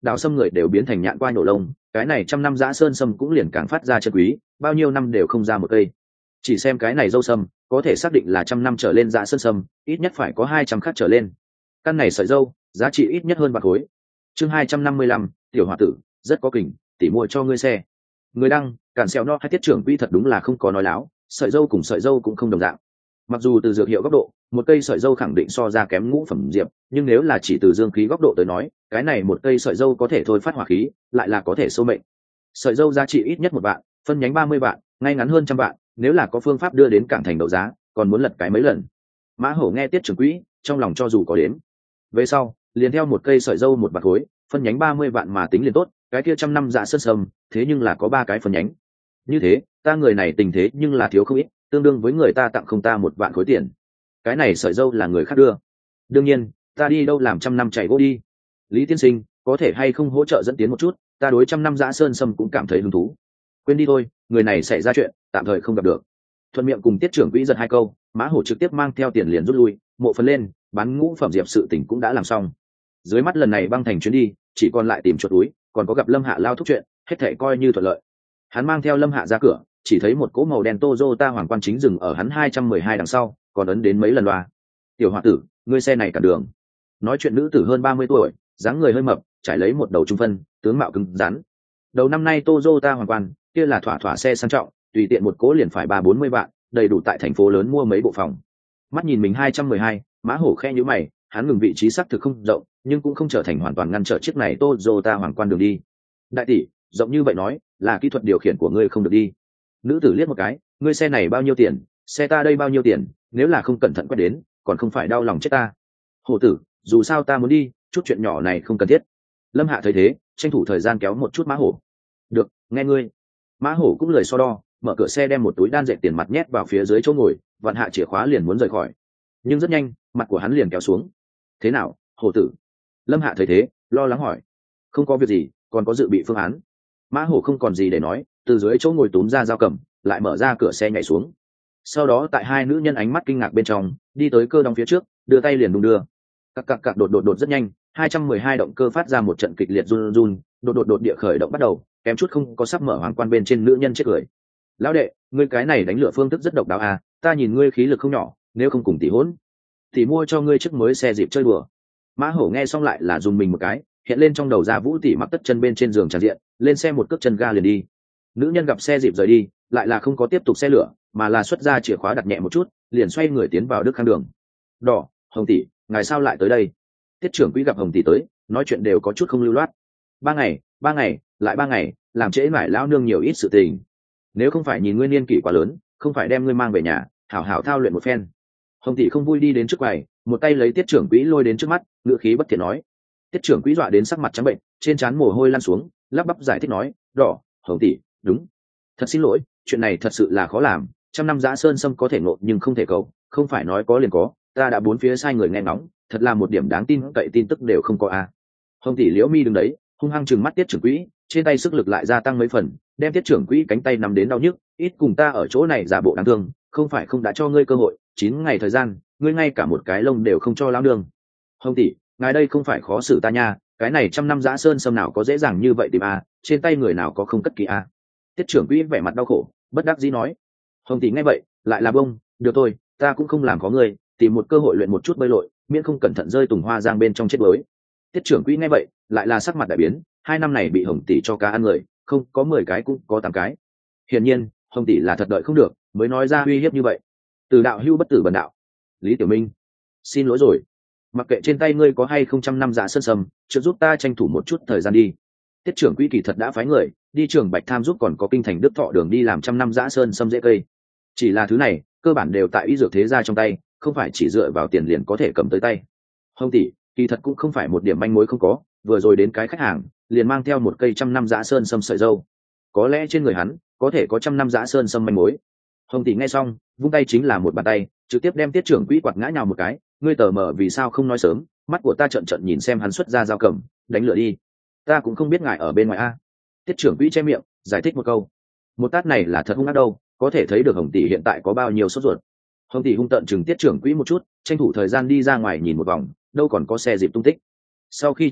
đào sâm người đều biến thành nhạn qua nhổ lông, cái này trăm năm dã sơn sâm cũng liền càng phát ra chân quý, bao nhiêu năm đều không ra một cây. Chỉ xem cái này dâu sâm có thể xác định là trăm năm trở lên dã sơn sâm, ít nhất phải có hai trăm khắc trở lên. Căn này sợi dâu giá trị ít nhất hơn bạc khối. Chương hai trăm năm mươi lăm, tiểu hòa tử rất có kình, tỉ mua cho ngươi xe. Người đăng cản xèo no hai tiết trưởng quỹ thật đúng là không có nói láo, sợi dâu cùng sợi dâu cũng không đồng dạng. Mặc dù từ dược hiệu góc độ, một cây sợi dâu khẳng định so ra kém ngũ phẩm diệp, nhưng nếu là chỉ từ dương khí góc độ tới nói, cái này một cây sợi dâu có thể thôi phát hỏa khí, lại là có thể sâu mệnh. Sợi dâu giá trị ít nhất một vạn, phân nhánh ba mươi vạn, ngay ngắn hơn trăm vạn, nếu là có phương pháp đưa đến cảng thành đấu giá, còn muốn lật cái mấy lần. Mã Hổ nghe tiết trưởng quỹ, trong lòng cho dù có đến. Về sau, liền theo một cây sợi dâu một bạc khối, phân nhánh ba mươi vạn mà tính liền tốt, cái kia trăm năm dạ sơn sâm, thế nhưng là có ba cái phân nhánh. Như thế, ta người này tình thế nhưng là thiếu không ít, tương đương với người ta tặng không ta một vạn khối tiền. Cái này sợi dâu là người khác đưa. Đương nhiên, ta đi đâu làm trăm năm chạy gỗ đi. Lý tiên sinh, có thể hay không hỗ trợ dẫn tiến một chút, ta đối trăm năm dã sơn sâm cũng cảm thấy hứng thú. Quên đi thôi, người này xảy ra chuyện, tạm thời không gặp được. Thuận miệng cùng tiết trưởng quỹ giật hai câu, Mã Hổ trực tiếp mang theo tiền liền rút lui, mộ phần lên, bán ngũ phẩm diệp sự tỉnh cũng đã làm xong. Dưới mắt lần này băng thành chuyến đi, chỉ còn lại tìm chuột túi, còn có gặp Lâm Hạ lao thúc chuyện, hết thảy coi như thuận lợi. Hắn mang theo Lâm Hạ ra cửa, chỉ thấy một cỗ màu đen Toyota hoàng quan chính dừng ở hắn hai trăm mười hai đằng sau, còn ấn đến mấy lần loa. Tiểu hòa tử, ngươi xe này cả đường. Nói chuyện nữ tử hơn ba mươi tuổi, dáng người hơi mập, trải lấy một đầu trung phân, tướng mạo cứng rắn. Đầu năm nay Toyota hoàng quan, kia là thỏa thỏa xe sang trọng, tùy tiện một cỗ liền phải ba bốn mươi vạn, đầy đủ tại thành phố lớn mua mấy bộ phòng. Mắt nhìn mình hai trăm mười hai, Mã Hổ khe nhíu mày, hắn ngừng vị trí xác thực không rộng, nhưng cũng không trở thành hoàn toàn ngăn trở chiếc này Toyota hoàng quan đường đi. Đại tỷ, rộng như vậy nói, là kỹ thuật điều khiển của ngươi không được đi. Nữ tử liếc một cái, ngươi xe này bao nhiêu tiền, xe ta đây bao nhiêu tiền, nếu là không cẩn thận quét đến, còn không phải đau lòng chết ta. Hổ tử, dù sao ta muốn đi, chút chuyện nhỏ này không cần thiết. Lâm Hạ thấy thế, tranh thủ thời gian kéo một chút Mã Hổ. Được, nghe ngươi. Mã Hổ cũng lời so đo, mở cửa xe đem một túi đan dệt tiền mặt nhét vào phía dưới chỗ ngồi, vặn hạ chìa khóa liền muốn rời khỏi. Nhưng rất nhanh, mặt của hắn liền kéo xuống. Thế nào, Hổ tử? Lâm Hạ thấy thế, lo lắng hỏi. Không có việc gì, còn có dự bị phương án. Mã Hổ không còn gì để nói, từ dưới chỗ ngồi túm ra dao cầm, lại mở ra cửa xe nhảy xuống. Sau đó tại hai nữ nhân ánh mắt kinh ngạc bên trong, đi tới cơ đóng phía trước, đưa tay liền đung đưa. Cặc cặc cặc đột đột đột rất nhanh, hai trăm mười hai động cơ phát ra một trận kịch liệt run run, đột đột đột địa khởi động bắt đầu, kém chút không có sắp mở hoàng quan bên trên nữ nhân chết cười. Lão đệ, ngươi cái này đánh lửa phương thức rất độc đáo à, ta nhìn ngươi khí lực không nhỏ, nếu không cùng tỷ hỗn, thì mua cho ngươi chiếc mới xe dịp chơi đùa. Mã Hổ nghe xong lại là dùng mình một cái, hiện lên trong đầu ra Vũ tỷ mặc tất chân bên trên giường tràn diện, lên xe một cước chân ga liền đi. Nữ nhân gặp xe dịp rời đi, lại là không có tiếp tục xe lửa, mà là xuất ra chìa khóa đặt nhẹ một chút, liền xoay người tiến vào Đức Khang đường. Đỏ, Hồng tỷ, ngài sao lại tới đây? Tiết trưởng quỹ gặp Hồng tỷ tới, nói chuyện đều có chút không lưu loát. Ba ngày, ba ngày, lại ba ngày, làm trễ mãi lão nương nhiều ít sự tình. Nếu không phải nhìn ngươi niên kỷ quá lớn, không phải đem ngươi mang về nhà, hảo hảo thao luyện một phen. Hồng tỷ không vui đi đến trước quầy, một tay lấy tiết trưởng quỹ lôi đến trước mắt, ngựa khí bất thiện nói. Tiết trưởng quỹ dọa đến sắc mặt trắng bệnh, trên trán mồ hôi lan xuống, lắp bắp giải thích nói, đỏ, Hồng tỷ, đúng. Thật xin lỗi, chuyện này thật sự là khó làm, trăm năm dã sơn sâm có thể ngộ nhưng không thể cầu, không phải nói có liền có, ta đã bốn phía sai người nghe ngóng, thật là một điểm đáng tin cậy tin tức đều không có a. À. Hồng tỷ liễu mi đứng đấy, hung hăng chừng mắt tiết trưởng quỹ, trên tay sức lực lại gia tăng mấy phần, đem tiết trưởng quỹ cánh tay nắm đến đau nhức, ít cùng ta ở chỗ này giả bộ đáng thương, không phải không đã cho ngươi cơ hội, chín ngày thời gian, ngươi ngay cả một cái lông đều không cho lão đường. Hồng tỷ, ngài đây không phải khó xử ta nha, cái này trăm năm dã sơn sâm nào có dễ dàng như vậy tìm a, à, trên tay người nào có không cất kỹ a. À. Tiết trưởng quỹ vẻ mặt đau khổ, bất đắc dĩ nói. Hồng tỷ nghe vậy, lại là bông, được thôi, ta cũng không làm có ngươi, tìm một cơ hội luyện một chút bơi lội, miễn không cẩn thận rơi tùng hoa giang bên trong chết bới. Tiết trưởng quỹ nghe vậy, lại là sắc mặt đại biến, hai năm này bị Hồng tỷ cho cá ăn người, không có mười cái cũng có tám cái. Hiển nhiên, Hồng tỷ là thật đợi không được, mới nói ra uy hiếp như vậy. Từ đạo hưu bất tử bần đạo. Lý Tiểu Minh, xin lỗi rồi. Mặc kệ trên tay ngươi có hay không trăm năm dạ sơn sâm, chưa giúp ta tranh thủ một chút thời gian đi. Tiết trưởng quỹ kỳ thật đã phái người đi trường Bạch Tham giúp còn có kinh thành Đức Thọ đường đi làm trăm năm dã sơn sâm dễ cây. Chỉ là thứ này cơ bản đều tại y dược thế gia trong tay, không phải chỉ dựa vào tiền liền có thể cầm tới tay. Hồng tỷ, kỳ thật cũng không phải một điểm manh mối không có, vừa rồi đến cái khách hàng liền mang theo một cây trăm năm dã sơn sâm sợi dâu, có lẽ trên người hắn có thể có trăm năm dã sơn sâm manh mối. Hồng tỷ nghe xong, vung tay chính là một bàn tay, trực tiếp đem tiết trưởng quỹ quạt ngã nhào một cái. Ngươi tờ mờ vì sao không nói sớm, mắt của ta trợn trợn nhìn xem hắn xuất ra dao cầm, đánh lửa đi. Ta cũng không biết ngài ở bên ngoài a. Tiết trưởng quỹ che miệng, giải thích một câu. Một tát này là thật hung ác đâu, có thể thấy được Hồng tỷ hiện tại có bao nhiêu sốt ruột. Hồng tỷ hung tợn chừng tiết trưởng quỹ một chút, tranh thủ thời gian đi ra ngoài nhìn một vòng, đâu còn có xe dịp tung tích. Sau khi trở về,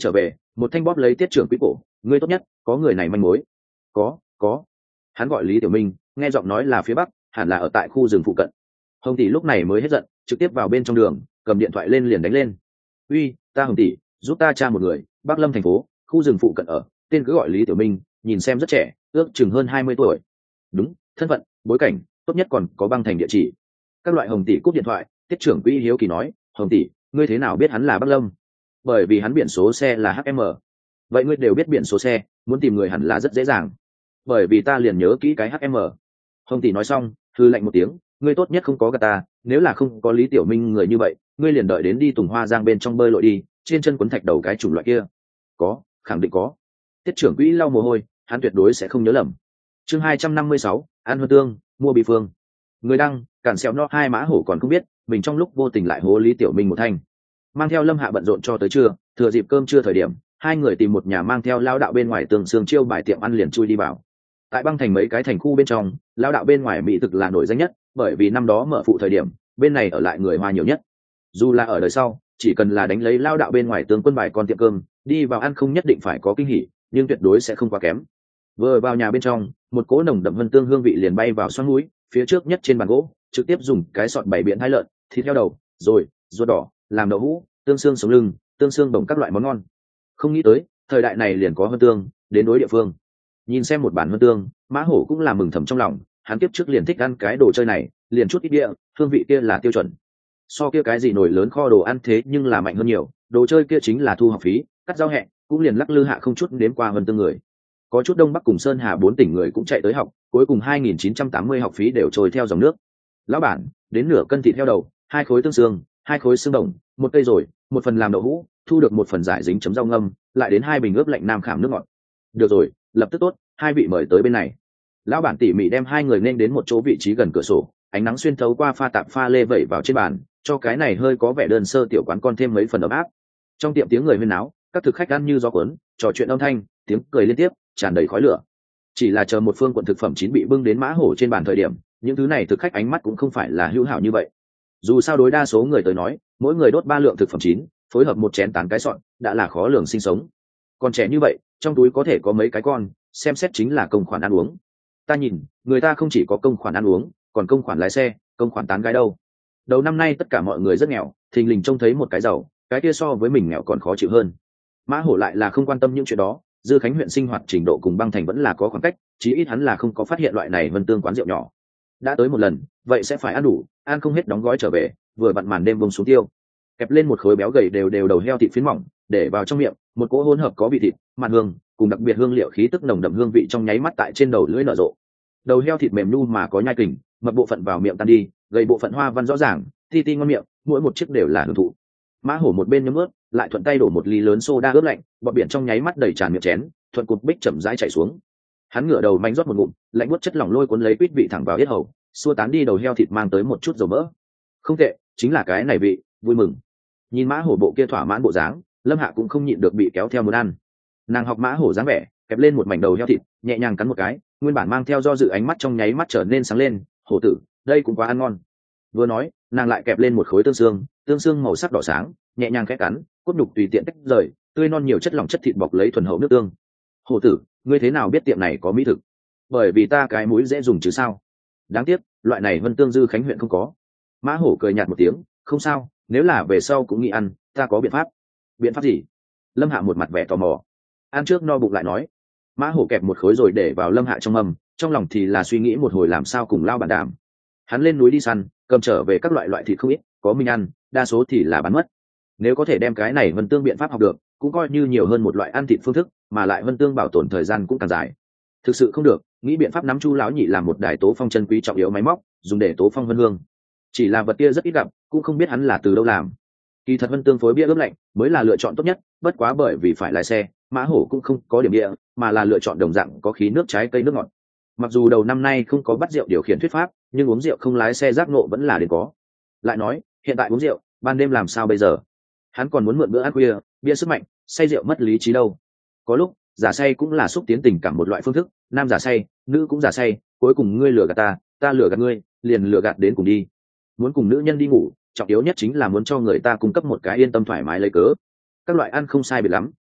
một thanh bóp lấy tiết trưởng quỹ cổ. Ngươi tốt nhất có người này manh mối. Có có. Hắn gọi Lý Tiểu Minh, nghe giọng nói là phía bắc, hẳn là ở tại khu rừng phụ cận. Hồng tỷ lúc này mới hết giận, trực tiếp vào bên trong đường, cầm điện thoại lên liền đánh lên. Uy, ta Hồng tỷ, giúp ta tra một người, Bắc Lâm thành phố, khu rừng phụ cận ở, tên cứ gọi Lý Tiểu Minh, nhìn xem rất trẻ, ước chừng hơn hai mươi tuổi. Đúng, thân phận, bối cảnh, tốt nhất còn có băng thành địa chỉ. Các loại. Hồng tỷ cúp điện thoại, tiết trưởng quỹ hiếu kỳ nói, Hồng tỷ, ngươi thế nào biết hắn là Bắc Lâm? Bởi vì hắn biển số xe là hát em. Vậy ngươi đều biết biển số xe, muốn tìm người hẳn là rất dễ dàng. Bởi vì ta liền nhớ kỹ cái hát em. Hồng tỷ nói xong, hư lạnh một tiếng, ngươi tốt nhất không có gà ta, nếu là không có Lý Tiểu Minh người như vậy, ngươi liền đợi đến đi Tùng Hoa Giang bên trong bơi lội đi, trên chân quấn thạch đầu cái chủng loại kia. Có, khẳng định có. Tiết trưởng quỹ lau mồ hôi, hắn tuyệt đối sẽ không nhớ lầm. Chương hai trăm năm mươi sáu, ăn hơn tương, mua bị phương. Người đăng, cản xẹo no hai mã hổ còn không biết, mình trong lúc vô tình lại hố Lý Tiểu Minh một thanh. Mang theo Lâm Hạ bận rộn cho tới trưa, thừa dịp cơm trưa thời điểm, hai người tìm một nhà mang theo lao đạo bên ngoài tường xương chiêu bài tiệm ăn liền chui đi vào. Tại băng thành mấy cái thành khu bên trong, lao đạo bên ngoài mỹ thực là nổi danh nhất, bởi vì năm đó mở phụ thời điểm, bên này ở lại người Hoa nhiều nhất. Dù là ở đời sau, chỉ cần là đánh lấy lao đạo bên ngoài tướng quân bài con tiệm cơm, đi vào ăn không nhất định phải có kinh hỉ, nhưng tuyệt đối sẽ không quá kém. Vừa vào nhà bên trong, một cỗ nồng đậm vân tương hương vị liền bay vào xoắn mũi, phía trước nhất trên bàn gỗ, trực tiếp dùng cái sọt bày biện hai lợn, thịt heo đầu, rồi ruột đỏ, làm đậu hũ, tương xương sống lưng, tương xương bồng các loại món ngon. Không nghĩ tới, thời đại này liền có vân tương, đến đối địa phương. Nhìn xem một bản vân tương, mã hổ cũng là mừng thầm trong lòng, hắn tiếp trước liền thích ăn cái đồ chơi này, liền chút ít địa, hương vị kia là tiêu chuẩn. So kia cái gì nổi lớn kho đồ ăn thế nhưng là mạnh hơn nhiều, đồ chơi kia chính là thu học phí, cắt rau hẹ, cũng liền lắc lư hạ không chút đến qua vân tương người. Có chút Đông Bắc cùng Sơn Hà bốn tỉnh người cũng chạy tới học, cuối cùng hai nghìn chín trăm tám mươi học phí đều trôi theo dòng nước. Lão bản, đến nửa cân thịt heo đầu, hai khối tương xương, hai khối xương đồng, một cây rồi, một phần làm đậu hũ, thu được một phần giải dính chấm rau ngâm, lại đến hai bình ướp lạnh nam khảm nước ngọt. Được rồi, lập tức tốt, hai vị mời tới bên này. Lão bản tỉ mỉ đem hai người nên đến một chỗ vị trí gần cửa sổ, ánh nắng xuyên thấu qua pha tạp pha lê vẩy vào trên bàn, cho cái này hơi có vẻ đơn sơ tiểu quán con thêm mấy phần ấm áp. Trong tiệm tiếng người huyên náo, các thực khách ăn như gió cuốn, trò chuyện âm thanh, tiếng cười liên tiếp, tràn đầy khói lửa. Chỉ là chờ một phương quận thực phẩm chín bị bưng đến mã hổ trên bàn thời điểm, những thứ này thực khách ánh mắt cũng không phải là hữu hảo như vậy. Dù sao đối đa số người tới nói, mỗi người đốt ba lượng thực phẩm chín, phối hợp một chén tán cái sọn, đã là khó lường sinh sống. Còn trẻ như vậy, trong túi có thể có mấy cái con, xem xét chính là công khoản ăn uống. Ta nhìn, người ta không chỉ có công khoản ăn uống, còn công khoản lái xe, công khoản tán gái đâu. Đầu năm nay tất cả mọi người rất nghèo, thình lình trông thấy một cái giàu, cái kia so với mình nghèo còn khó chịu hơn. Mã hổ lại là không quan tâm những chuyện đó, Dư Khánh huyện sinh hoạt trình độ cùng băng thành vẫn là có khoảng cách, chí ít hắn là không có phát hiện loại này vân tương quán rượu nhỏ. Đã tới một lần, vậy sẽ phải ăn đủ, ăn không hết đóng gói trở về, vừa vặn màn đêm bông xuống tiêu. Kẹp lên một khối béo gầy đều đều đầu heo thịt phiến mỏng, để vào trong miệng, một cỗ hỗn hợp có vị thịt, mặn hương, cùng đặc biệt hương liệu khí tức nồng đậm hương vị trong nháy mắt tại trên đầu lưỡi nở rộ. Đầu heo thịt mềm nu mà có nhai kình, mập bộ phận vào miệng tan đi, gầy bộ phận hoa văn rõ ràng, ti ti ngon miệng, mỗi một chiếc đều là hưởng thụ. Mã hổ một bên nhấm ướt, lại thuận tay đổ một ly lớn soda ướp lạnh, bọt biển trong nháy mắt đầy tràn miệng chén, thuận cột bích chậm rãi chảy xuống. Hắn ngửa đầu manh rót một ngụm, lạnh buốt chất lỏng lôi cuốn lấy quýt vị thẳng vào yết hầu, xua tán đi đầu heo thịt mang tới một chút dầu mỡ. Không tệ, chính là cái này vị, vui mừng. Nhìn mã hổ bộ kia thỏa mãn bộ dáng, Lâm Hạ cũng không nhịn được bị kéo theo muốn ăn. Nàng học mã hổ dáng vẻ, kẹp lên một mảnh đầu heo thịt, nhẹ nhàng cắn một cái, nguyên bản mang theo do dự ánh mắt trong nháy mắt trở nên sáng lên. Hổ tử, đây cũng quá ăn ngon. Vừa nói, nàng lại kẹp lên một khối tương xương, tương xương màu sắc đỏ sáng, nhẹ nhàng khẽ cắn, cốt nhục tùy tiện tách rời, tươi non nhiều chất lỏng chất thịt bọc lấy thuần hậu nước tương. Hổ tử, ngươi thế nào biết tiệm này có mỹ thực? Bởi vì ta cái mũi dễ dùng chứ sao? Đáng tiếc, loại này Vân Tương Dư Khánh huyện không có. Mã hổ cười nhạt một tiếng, không sao, nếu là về sau cũng nghĩ ăn, ta có biện pháp. Biện pháp gì? Lâm Hạ một mặt vẻ tò mò. Ăn trước no bụng lại nói. Mã hổ kẹp một khối rồi để vào Lâm Hạ trong mâm, trong lòng thì là suy nghĩ một hồi làm sao cùng lao bản đàm. Hắn lên núi đi săn, cầm trở về các loại loại thịt không ít, có mình ăn, đa số thì là bán mất. Nếu có thể đem cái này Vân Tương biện pháp học được, cũng coi như nhiều hơn một loại ăn thịt phương thức, mà lại Vân Tương bảo tồn thời gian cũng càng dài. Thực sự không được, nghĩ biện pháp nắm Chu lão nhị làm một đài tố phong chân quý trọng yếu máy móc, dùng để tố phong vân hương. Chỉ là vật kia rất ít gặp, cũng không biết hắn là từ đâu làm. Kỳ thật Vân Tương phối bia ướp lạnh mới là lựa chọn tốt nhất, bất quá bởi vì phải lái xe, Mã Hổ cũng không có điểm địa, mà là lựa chọn đồng dạng có khí nước trái cây nước ngọt. Mặc dù đầu năm nay không có bắt rượu điều khiển thuyết pháp, nhưng uống rượu không lái xe giác ngộ vẫn là đến có. Lại nói, hiện tại uống rượu, ban đêm làm sao bây giờ? Hắn còn muốn mượn bữa ăn khuya, bia sức mạnh, say rượu mất lý trí đâu. Có lúc, giả say cũng là xúc tiến tình cảm một loại phương thức, nam giả say, nữ cũng giả say, cuối cùng ngươi lừa gạt ta, ta lừa gạt ngươi, liền lừa gạt đến cùng đi. Muốn cùng nữ nhân đi ngủ, trọng yếu nhất chính là muốn cho người ta cung cấp một cái yên tâm thoải mái lấy cớ. Các loại ăn không sai biệt lắm,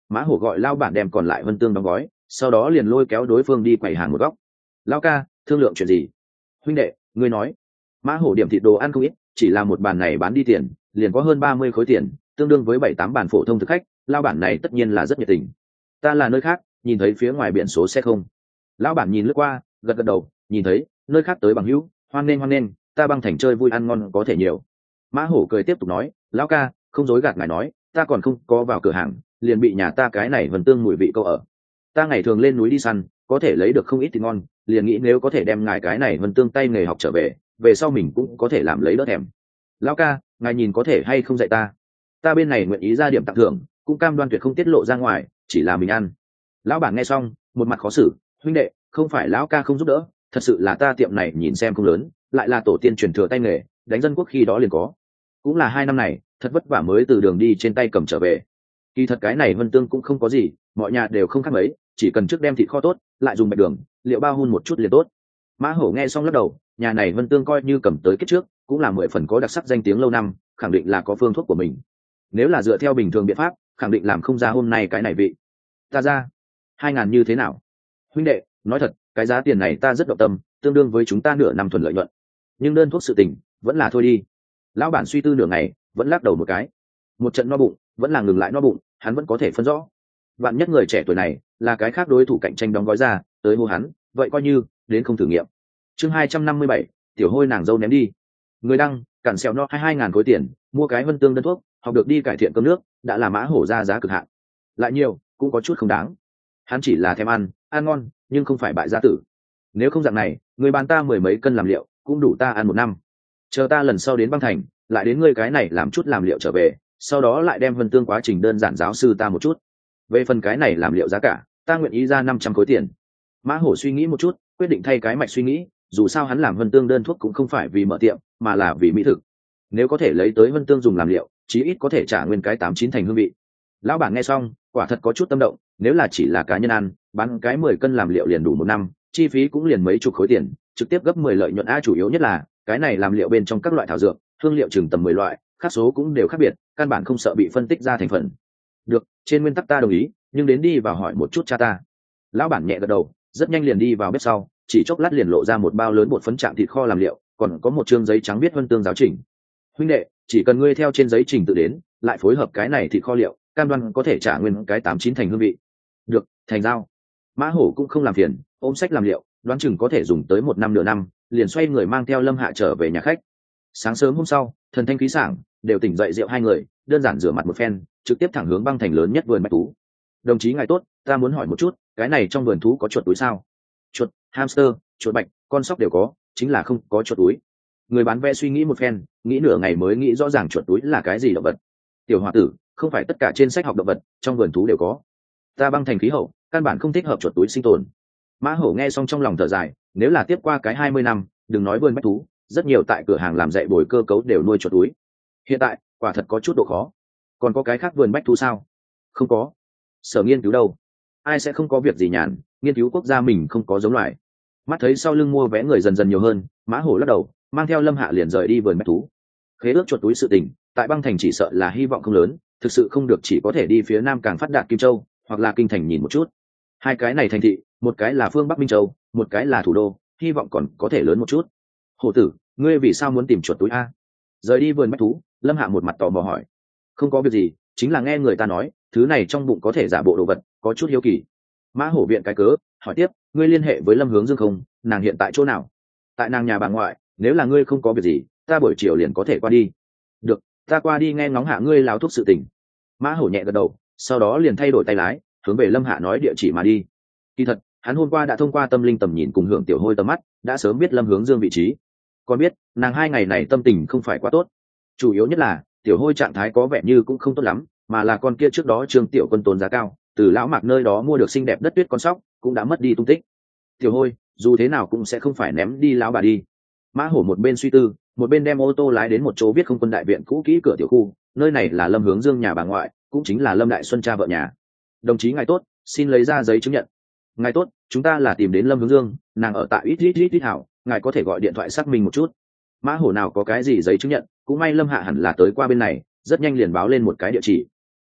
Mã Hổ gọi lao bản đem còn lại vân tương đóng gói, sau đó liền lôi kéo đối phương đi quầy hàng một góc. Lao ca, thương lượng chuyện gì? Huynh đệ, ngươi nói. Mã Hổ điểm thịt đồ ăn không ít, chỉ là một bàn này bán đi tiền liền có hơn ba mươi khối tiền, tương đương với bảy tám bàn phổ thông thực khách. Lao bản này tất nhiên là rất nhiệt tình. Ta là nơi khác, nhìn thấy phía ngoài biển số xe không? Lão bản nhìn lướt qua, gật gật đầu, nhìn thấy nơi khác tới bằng hữu, hoan nghênh hoan nghênh, ta băng thành chơi vui ăn ngon có thể nhiều. Mã Hổ cười tiếp tục nói, lão ca, không dối gạt ngài nói, ta còn không có vào cửa hàng liền bị nhà ta cái này vần tương mùi vị câu ở. Ta ngày thường lên núi đi săn có thể lấy được không ít thịt ngon, liền nghĩ nếu có thể đem ngài cái này vần tương tay nghề học trở về, về sau mình cũng có thể làm lấy đỡ thèm. Lão ca, ngài nhìn có thể hay không dạy ta? Ta bên này nguyện ý ra điểm tặng thưởng, cũng cam đoan tuyệt không tiết lộ ra ngoài, chỉ là mình ăn. Lão bản nghe xong một mặt khó xử, huynh đệ, không phải lão ca không giúp đỡ, thật sự là ta tiệm này nhìn xem không lớn, lại là tổ tiên truyền thừa tay nghề, đánh dân quốc khi đó liền có, cũng là hai năm này thật vất vả mới từ đường đi trên tay cầm trở về. Kỳ thật cái này vân tương cũng không có gì, mọi nhà đều không khác mấy, chỉ cần trước đem thịt kho tốt, lại dùng bạch đường liệu bao hun một chút liền tốt. Mã Hổ nghe xong lắc đầu, nhà này vân tương coi như cầm tới kết trước cũng là mười phần có đặc sắc, danh tiếng lâu năm, khẳng định là có phương thuốc của mình. Nếu là dựa theo bình thường biện pháp, khẳng định làm không ra hôm nay cái này vị. Ta ra hai ngàn như thế nào? Huynh đệ, nói thật, cái giá tiền này ta rất động tâm, tương đương với chúng ta nửa năm thuần lợi nhuận, nhưng đơn thuốc sự tình vẫn là thôi đi. Lão bản suy tư nửa ngày vẫn lắc đầu một cái. Một trận no bụng vẫn là ngừng lại no bụng, hắn vẫn có thể phân rõ. Vạn nhất người trẻ tuổi này là cái khác đối thủ cạnh tranh đóng gói ra tới mua hắn, vậy coi như đến không thử nghiệm. Chương hai trăm năm mươi bảy, tiểu hôi nàng dâu ném đi. Người đăng cản xèo no hai hai ngàn khối tiền mua cái vân tương đơn thuốc, học được đi cải thiện cơm nước, đã là Mã Hổ ra giá cực hạn. Lại nhiều cũng có chút không đáng, hắn chỉ là thèm ăn ăn ngon, nhưng không phải bại gia tử. Nếu không dạng này, người bán ta mười mấy cân làm liệu cũng đủ ta ăn một năm. Chờ ta lần sau đến băng thành lại đến ngươi cái này làm chút làm liệu trở về, sau đó lại đem vân tương quá trình đơn giản giáo sư ta một chút. Về phần cái này làm liệu giá cả, ta nguyện ý ra năm trăm khối tiền. Mã Hổ suy nghĩ một chút, quyết định thay cái mạch suy nghĩ, dù sao hắn làm vân tương đơn thuốc cũng không phải vì mở tiệm, mà là vì mỹ thực. Nếu có thể lấy tới vân tương dùng làm liệu, chí ít có thể trả nguyên cái tám chín thành hương vị. Lão bản nghe xong quả thật có chút tâm động, nếu là chỉ là cá nhân ăn, bán cái mười cân làm liệu liền đủ một năm, chi phí cũng liền mấy chục khối tiền, trực tiếp gấp mười lợi nhuận. A chủ yếu nhất là cái này làm liệu bên trong các loại thảo dược, hương liệu chừng tầm mười loại, khác số cũng đều khác biệt, căn bản không sợ bị phân tích ra thành phần. Được, trên nguyên tắc ta đồng ý, nhưng đến đi vào hỏi một chút cha ta. Lão bản nhẹ gật đầu, rất nhanh liền đi vào bếp sau, chỉ chốc lát liền lộ ra một bao lớn bột phấn trạng thịt kho làm liệu, còn có một trương giấy trắng viết vân tương giáo trình. Huynh đệ, chỉ cần ngươi theo trên giấy trình tự đến, lại phối hợp cái này thịt kho liệu, cam đoan có thể trả nguyên cái tám chín thành hương vị. Được, thành giao. Mã Hổ cũng không làm phiền, ôm sách làm liệu, đoán chừng có thể dùng tới một năm nửa năm, liền xoay người mang theo Lâm Hạ trở về nhà khách. Sáng sớm hôm sau, thần thanh khí sảng, đều tỉnh dậy rượu hai người, đơn giản rửa mặt một phen, trực tiếp thẳng hướng băng thành lớn nhất vườn bách thú. Đồng chí ngài tốt, ta muốn hỏi một chút, cái này trong vườn thú có chuột túi sao? Chuột, hamster, chuột bạch, con sóc đều có, chính là không có chuột túi. Người bán vé suy nghĩ một phen, nghĩ nửa ngày mới nghĩ rõ ràng chuột túi là cái gì động vật. Tiểu hòa tử, không phải tất cả trên sách học động vật trong vườn thú đều có. Ta băng thành khí hậu, căn bản không thích hợp chuột túi sinh tồn. Mã Hổ nghe xong trong lòng thở dài, nếu là tiếp qua cái hai mươi năm, đừng nói vườn bách thú, rất nhiều tại cửa hàng làm dạy bồi cơ cấu đều nuôi chuột túi. Hiện tại quả thật có chút độ khó. Còn có cái khác vườn bách thú sao? Không có. Sở nghiên cứu đâu? Ai sẽ không có việc gì nhàn nghiên cứu quốc gia mình không có giống loài. Mắt thấy sau lưng mua vé người dần dần nhiều hơn, Mã Hổ lắc đầu, mang theo Lâm Hạ liền rời đi vườn bách thú. Khế ước chuột túi sự tình tại băng thành chỉ sợ là hy vọng không lớn, thực sự không được chỉ có thể đi phía nam càng phát đạt Kim Châu hoặc là kinh thành nhìn một chút. Hai cái này thành thị, một cái là phương Bắc Minh Châu, một cái là thủ đô, hy vọng còn có thể lớn một chút. Hổ tử, ngươi vì sao muốn tìm chuột túi a? Rời đi vườn bách thú, Lâm Hạ một mặt tò mò hỏi. Không có việc gì, chính là nghe người ta nói thứ này trong bụng có thể giả bộ đồ vật, có chút hiếu kỳ. Mã Hổ viện cái cớ hỏi tiếp, ngươi liên hệ với Lâm Hướng Dương không? Nàng hiện tại chỗ nào? Tại nàng nhà bà ngoại, nếu là ngươi không có việc gì, ta buổi chiều liền có thể qua đi. Được, ta qua đi nghe ngóng hạ ngươi láo thuốc sự tình. Mã Hổ nhẹ gật đầu, sau đó liền thay đổi tay lái, hướng về Lâm Hạ nói địa chỉ mà đi. Kỳ thật, hắn hôm qua đã thông qua tâm linh tầm nhìn cùng hưởng tiểu hôi tầm mắt, đã sớm biết Lâm Hướng Dương vị trí. Còn biết, nàng hai ngày này tâm tình không phải quá tốt. Chủ yếu nhất là, tiểu hôi trạng thái có vẻ như cũng không tốt lắm, mà là con kia trước đó Trương Tiểu Quân tốn giá cao, từ lão Mạc nơi đó mua được xinh đẹp đất tuyết con sóc, cũng đã mất đi tung tích. Tiểu hôi, dù thế nào cũng sẽ không phải ném đi lão bà đi. Mã Hổ một bên suy tư, một bên đem ô tô lái đến một chỗ viết không quân đại viện cũ kỹ cửa tiểu khu, nơi này là Lâm Hướng Dương nhà bà ngoại, cũng chính là Lâm Đại Xuân cha vợ nhà. Đồng chí ngài tốt, xin lấy ra giấy chứng nhận. Ngài tốt, chúng ta là tìm đến Lâm Hướng Dương, nàng ở tại ít ít ít ít hảo, ngài có thể gọi điện thoại xác minh một chút. Mã Hổ nào có cái gì giấy chứng nhận, cũng may Lâm Hạ hẳn là tới qua bên này, rất nhanh liền báo lên một cái địa chỉ.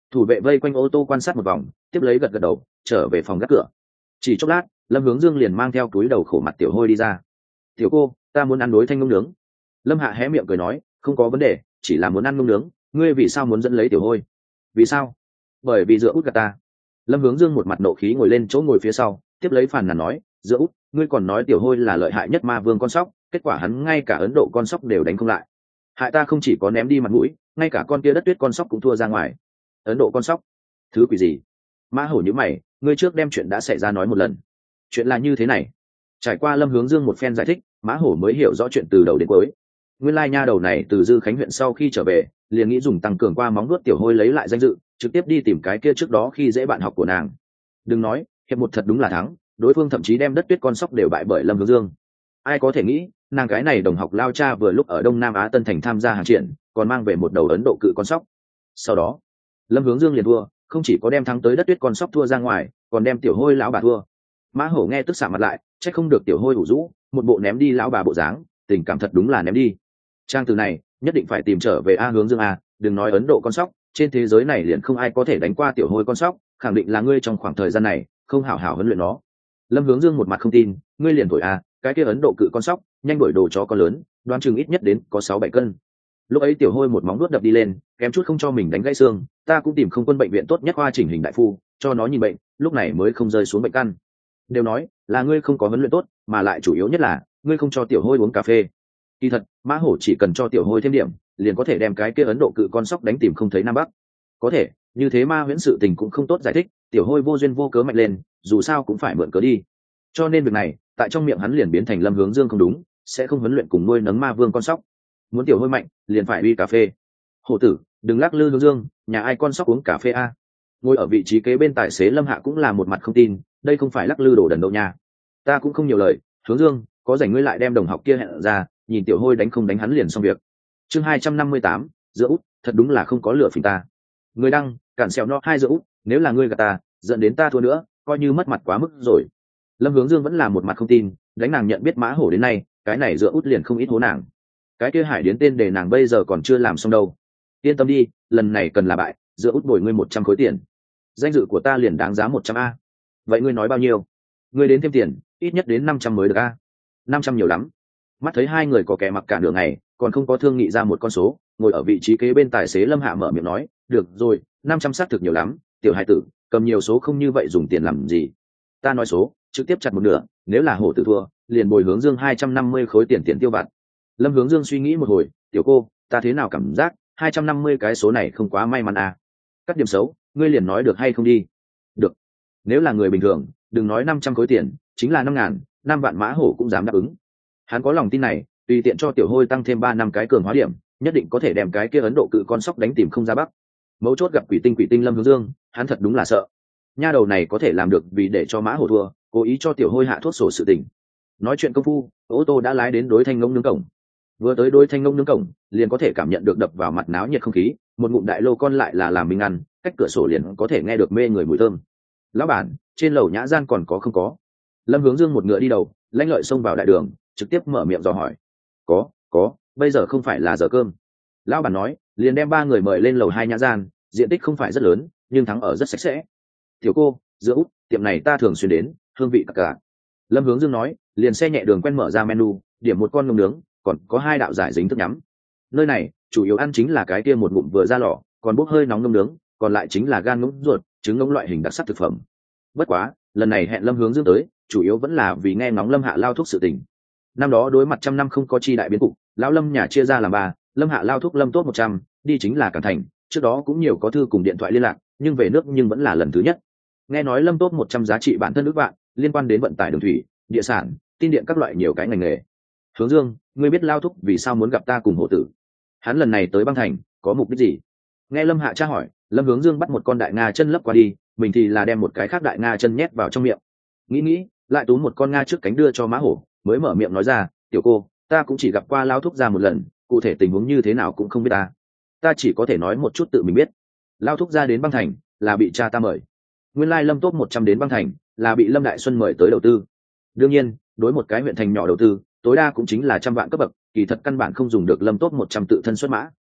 Thủ vệ vây quanh ô tô quan sát một vòng, tiếp lấy gật gật đầu trở về phòng gác cửa. Chỉ chốc lát, Lâm Hướng Dương liền mang theo túi đầu khổ mặt tiểu hôi đi ra. Tiểu cô, ta muốn ăn đối thanh ngông nướng. Lâm Hạ hé miệng cười nói, không có vấn đề, chỉ là muốn ăn ngông nướng, ngươi vì sao muốn dẫn lấy tiểu hôi? Vì sao? Bởi vì dựa út gạt ta. Lâm Hướng Dương một mặt nộ khí ngồi lên chỗ ngồi phía sau, tiếp lấy phàn nàn nói, dựa út, ngươi còn nói tiểu hôi là lợi hại nhất ma vương con sóc, kết quả hắn ngay cả Ấn Độ con sóc đều đánh không lại. Hại ta không chỉ có ném đi mặt mũi, ngay cả con kia đất tuyết con sóc cũng thua ra ngoài. Ấn Độ con sóc? Thứ quỷ gì? Mã Hổ nhíu mày, ngươi trước đem chuyện đã xảy ra nói một lần. Chuyện là như thế này. Trải qua Lâm Hướng Dương một phen giải thích, Mã Hổ mới hiểu rõ chuyện từ đầu đến cuối. Nguyên lai nha đầu này từ Dư Khánh huyện sau khi trở về, liền nghĩ dùng tăng cường qua móng nuốt tiểu hôi lấy lại danh dự, trực tiếp đi tìm cái kia trước đó khi dễ bạn học của nàng. Đừng nói, hiệp một thật đúng là thắng, đối phương thậm chí đem đất tuyết con sóc đều bại bởi Lâm Hướng Dương. Ai có thể nghĩ, nàng gái này đồng học lao cha vừa lúc ở Đông Nam Á Tân Thành tham gia hàng triển, còn mang về một đầu Ấn Độ cự con sóc. Sau đó, Lâm Hướng Dương liền thua, không chỉ có đem thắng tới đất tuyết con sóc thua ra ngoài, còn đem tiểu hôi lão bà thua. Mã Hổ nghe tức xạ mặt lại, trách không được tiểu hôi ủ rũ, một bộ ném đi lão bà bộ dáng, tình cảm thật đúng là ném đi. Trang từ này nhất định phải tìm trở về a Hướng Dương a, đừng nói Ấn Độ con sóc, trên thế giới này liền không ai có thể đánh qua tiểu hôi con sóc, khẳng định là ngươi trong khoảng thời gian này không hảo hảo huấn luyện nó. Lâm Hướng Dương một mặt không tin, ngươi liền thổi a, cái kia Ấn Độ cự con sóc, nhanh đuổi đồ chó con lớn, đoán chừng ít nhất đến có sáu bảy cân. Lúc ấy tiểu hôi một móng nuốt đập đi lên, kém chút không cho mình đánh gãy xương, ta cũng tìm không quân bệnh viện tốt nhất khoa chỉnh hình đại phu, cho nó nhìn bệnh, lúc này mới không rơi xuống bệnh căn. Đều nói là ngươi không có huấn luyện tốt, mà lại chủ yếu nhất là ngươi không cho tiểu hôi uống cà phê. Kỳ thật, Mã Hổ chỉ cần cho tiểu hôi thêm điểm, liền có thể đem cái kia Ấn Độ cự con sóc đánh tìm không thấy nam bắc. Có thể, như thế ma huyễn sự tình cũng không tốt giải thích, tiểu hôi vô duyên vô cớ mạnh lên, dù sao cũng phải mượn cớ đi. Cho nên việc này, tại trong miệng hắn liền biến thành Lâm Hướng Dương không đúng, sẽ không huấn luyện cùng nuôi nấng ma vương con sóc. Muốn tiểu hôi mạnh, liền phải uy cà phê. Hổ tử, đừng lắc lư Hướng Dương, nhà ai con sóc uống cà phê a? Ngồi ở vị trí kế bên tài xế Lâm Hạ cũng là một mặt không tin, đây không phải lắc lư đồ đần đâu nha. Ta cũng không nhiều lời, Hướng Dương, có rảnh ngươi lại đem đồng học kia hẹn ra, nhìn tiểu hôi đánh không đánh hắn liền xong việc. Chương hai trăm năm mươi tám, giữa út, thật đúng là không có lửa phình ta. Người đăng, cản xèo no hai giữa út, nếu là ngươi gạt ta, dẫn đến ta thua nữa, coi như mất mặt quá mức rồi. Lâm Hướng Dương vẫn là một mặt không tin, đánh nàng nhận biết Mã Hổ đến nay, cái này giữa út liền không ít hố nàng. Cái kia Hải Điến tên để nàng bây giờ còn chưa làm xong đâu. Yên tâm đi, lần này cần là bại, giữa út bồi ngươi một trăm khối tiền. Danh dự của ta liền đáng giá một trăm a. Vậy ngươi nói bao nhiêu? Ngươi đến thêm tiền, ít nhất đến năm trăm mới được a. Năm trăm nhiều lắm. Mắt thấy hai người có kẻ mặc cả nửa ngày, còn không có thương nghị ra một con số, ngồi ở vị trí kế bên tài xế Lâm Hạ mở miệng nói, được rồi, năm trăm xác thực nhiều lắm, tiểu hải tử, cầm nhiều số không như vậy dùng tiền làm gì? Ta nói số, trực tiếp chặt một nửa, nếu là Hổ tử thua, liền bồi Hướng Dương hai trăm năm mươi khối tiền tiền tiêu vặt. Lâm Hướng Dương suy nghĩ một hồi, tiểu cô, ta thế nào cảm giác hai trăm năm mươi cái số này không quá may mắn à? Cắt điểm xấu, ngươi liền nói được hay không đi? Được. Nếu là người bình thường, đừng nói năm trăm khối tiền, chính là năm ngàn, năm vạn Mã Hổ cũng dám đáp ứng. Hắn có lòng tin này, tùy tiện cho tiểu hôi tăng thêm ba năm cái cường hóa điểm, nhất định có thể đem cái kia Ấn Độ cự con sóc đánh tìm không ra bắc. Mấu chốt gặp quỷ tinh quỷ tinh Lâm Hướng Dương, hắn thật đúng là sợ. Nha đầu này có thể làm được vì để cho Mã Hổ thua, cố ý cho tiểu hôi hạ thuốc sổ sự tình. Nói chuyện công phu, ô tô đã lái đến đối thanh ngông nướng cổng. Vừa tới đối thanh ngông nướng cổng, liền có thể cảm nhận được đập vào mặt náo nhiệt không khí, một ngụm đại lô con lại là làm mình ăn, cách cửa sổ liền có thể nghe được mê người mùi thơm. Lão bản, trên lầu nhã gian còn có không có? Lâm Hướng Dương một ngựa đi đầu, lãnh lợi xông vào đại đường, trực tiếp mở miệng dò hỏi. Có, có, bây giờ không phải là giờ cơm. Lão bản nói, liền đem ba người mời lên lầu hai nhã gian, diện tích không phải rất lớn, nhưng thắng ở rất sạch sẽ. Tiểu cô, giữa út, tiệm này ta thường xuyên đến, hương vị tất cả. Lâm Hướng Dương nói, liền xe nhẹ đường quen mở ra menu, điểm một con ngông nướng, còn có hai đạo giải dính thức nhắm. Nơi này chủ yếu ăn chính là cái kia một ngụm vừa ra lò, còn bốc hơi nóng ngông nướng, còn lại chính là gan ngỗng ruột, trứng ngỗng loại hình đặc sắc thực phẩm. Bất quá, lần này hẹn Lâm Hướng Dương tới, chủ yếu vẫn là vì nghe ngóng Lâm Hạ lao thuốc sự tình. Năm đó đối mặt trăm năm không có chi đại biến cục, lão Lâm nhà chia ra làm ba, Lâm Hạ lao thuốc Lâm tốt một trăm, đi chính là Cảng Thành, trước đó cũng nhiều có thư cùng điện thoại liên lạc, nhưng về nước nhưng vẫn là lần thứ nhất. Nghe nói Lâm tốt một trăm giá trị bản thân ước vạn, liên quan đến vận tải đường thủy, địa sản, tin điện các loại nhiều cái ngành nghề. Hướng Dương, ngươi biết lao thúc vì sao muốn gặp ta cùng Hổ tử? Hắn lần này tới băng thành có mục đích gì? Nghe Lâm Hạ tra hỏi, Lâm Hướng Dương bắt một con đại nga chân lấp qua đi, mình thì là đem một cái khác đại nga chân nhét vào trong miệng. Nghĩ nghĩ, lại túm một con nga trước cánh đưa cho Mã Hổ, mới mở miệng nói ra, tiểu cô, ta cũng chỉ gặp qua lao thúc ra một lần, cụ thể tình huống như thế nào cũng không biết ta. Ta chỉ có thể nói một chút tự mình biết. Lao thúc ra đến băng thành là bị cha ta mời. Nguyên lai Lâm Tốt một trăm đến băng thành là bị Lâm Đại Xuân mời tới đầu tư. Đương nhiên, đối một cái huyện thành nhỏ đầu tư, tối đa cũng chính là trăm vạn cấp bậc, kỳ thật căn bản không dùng được Lâm Tốt một trăm tự thân xuất mã.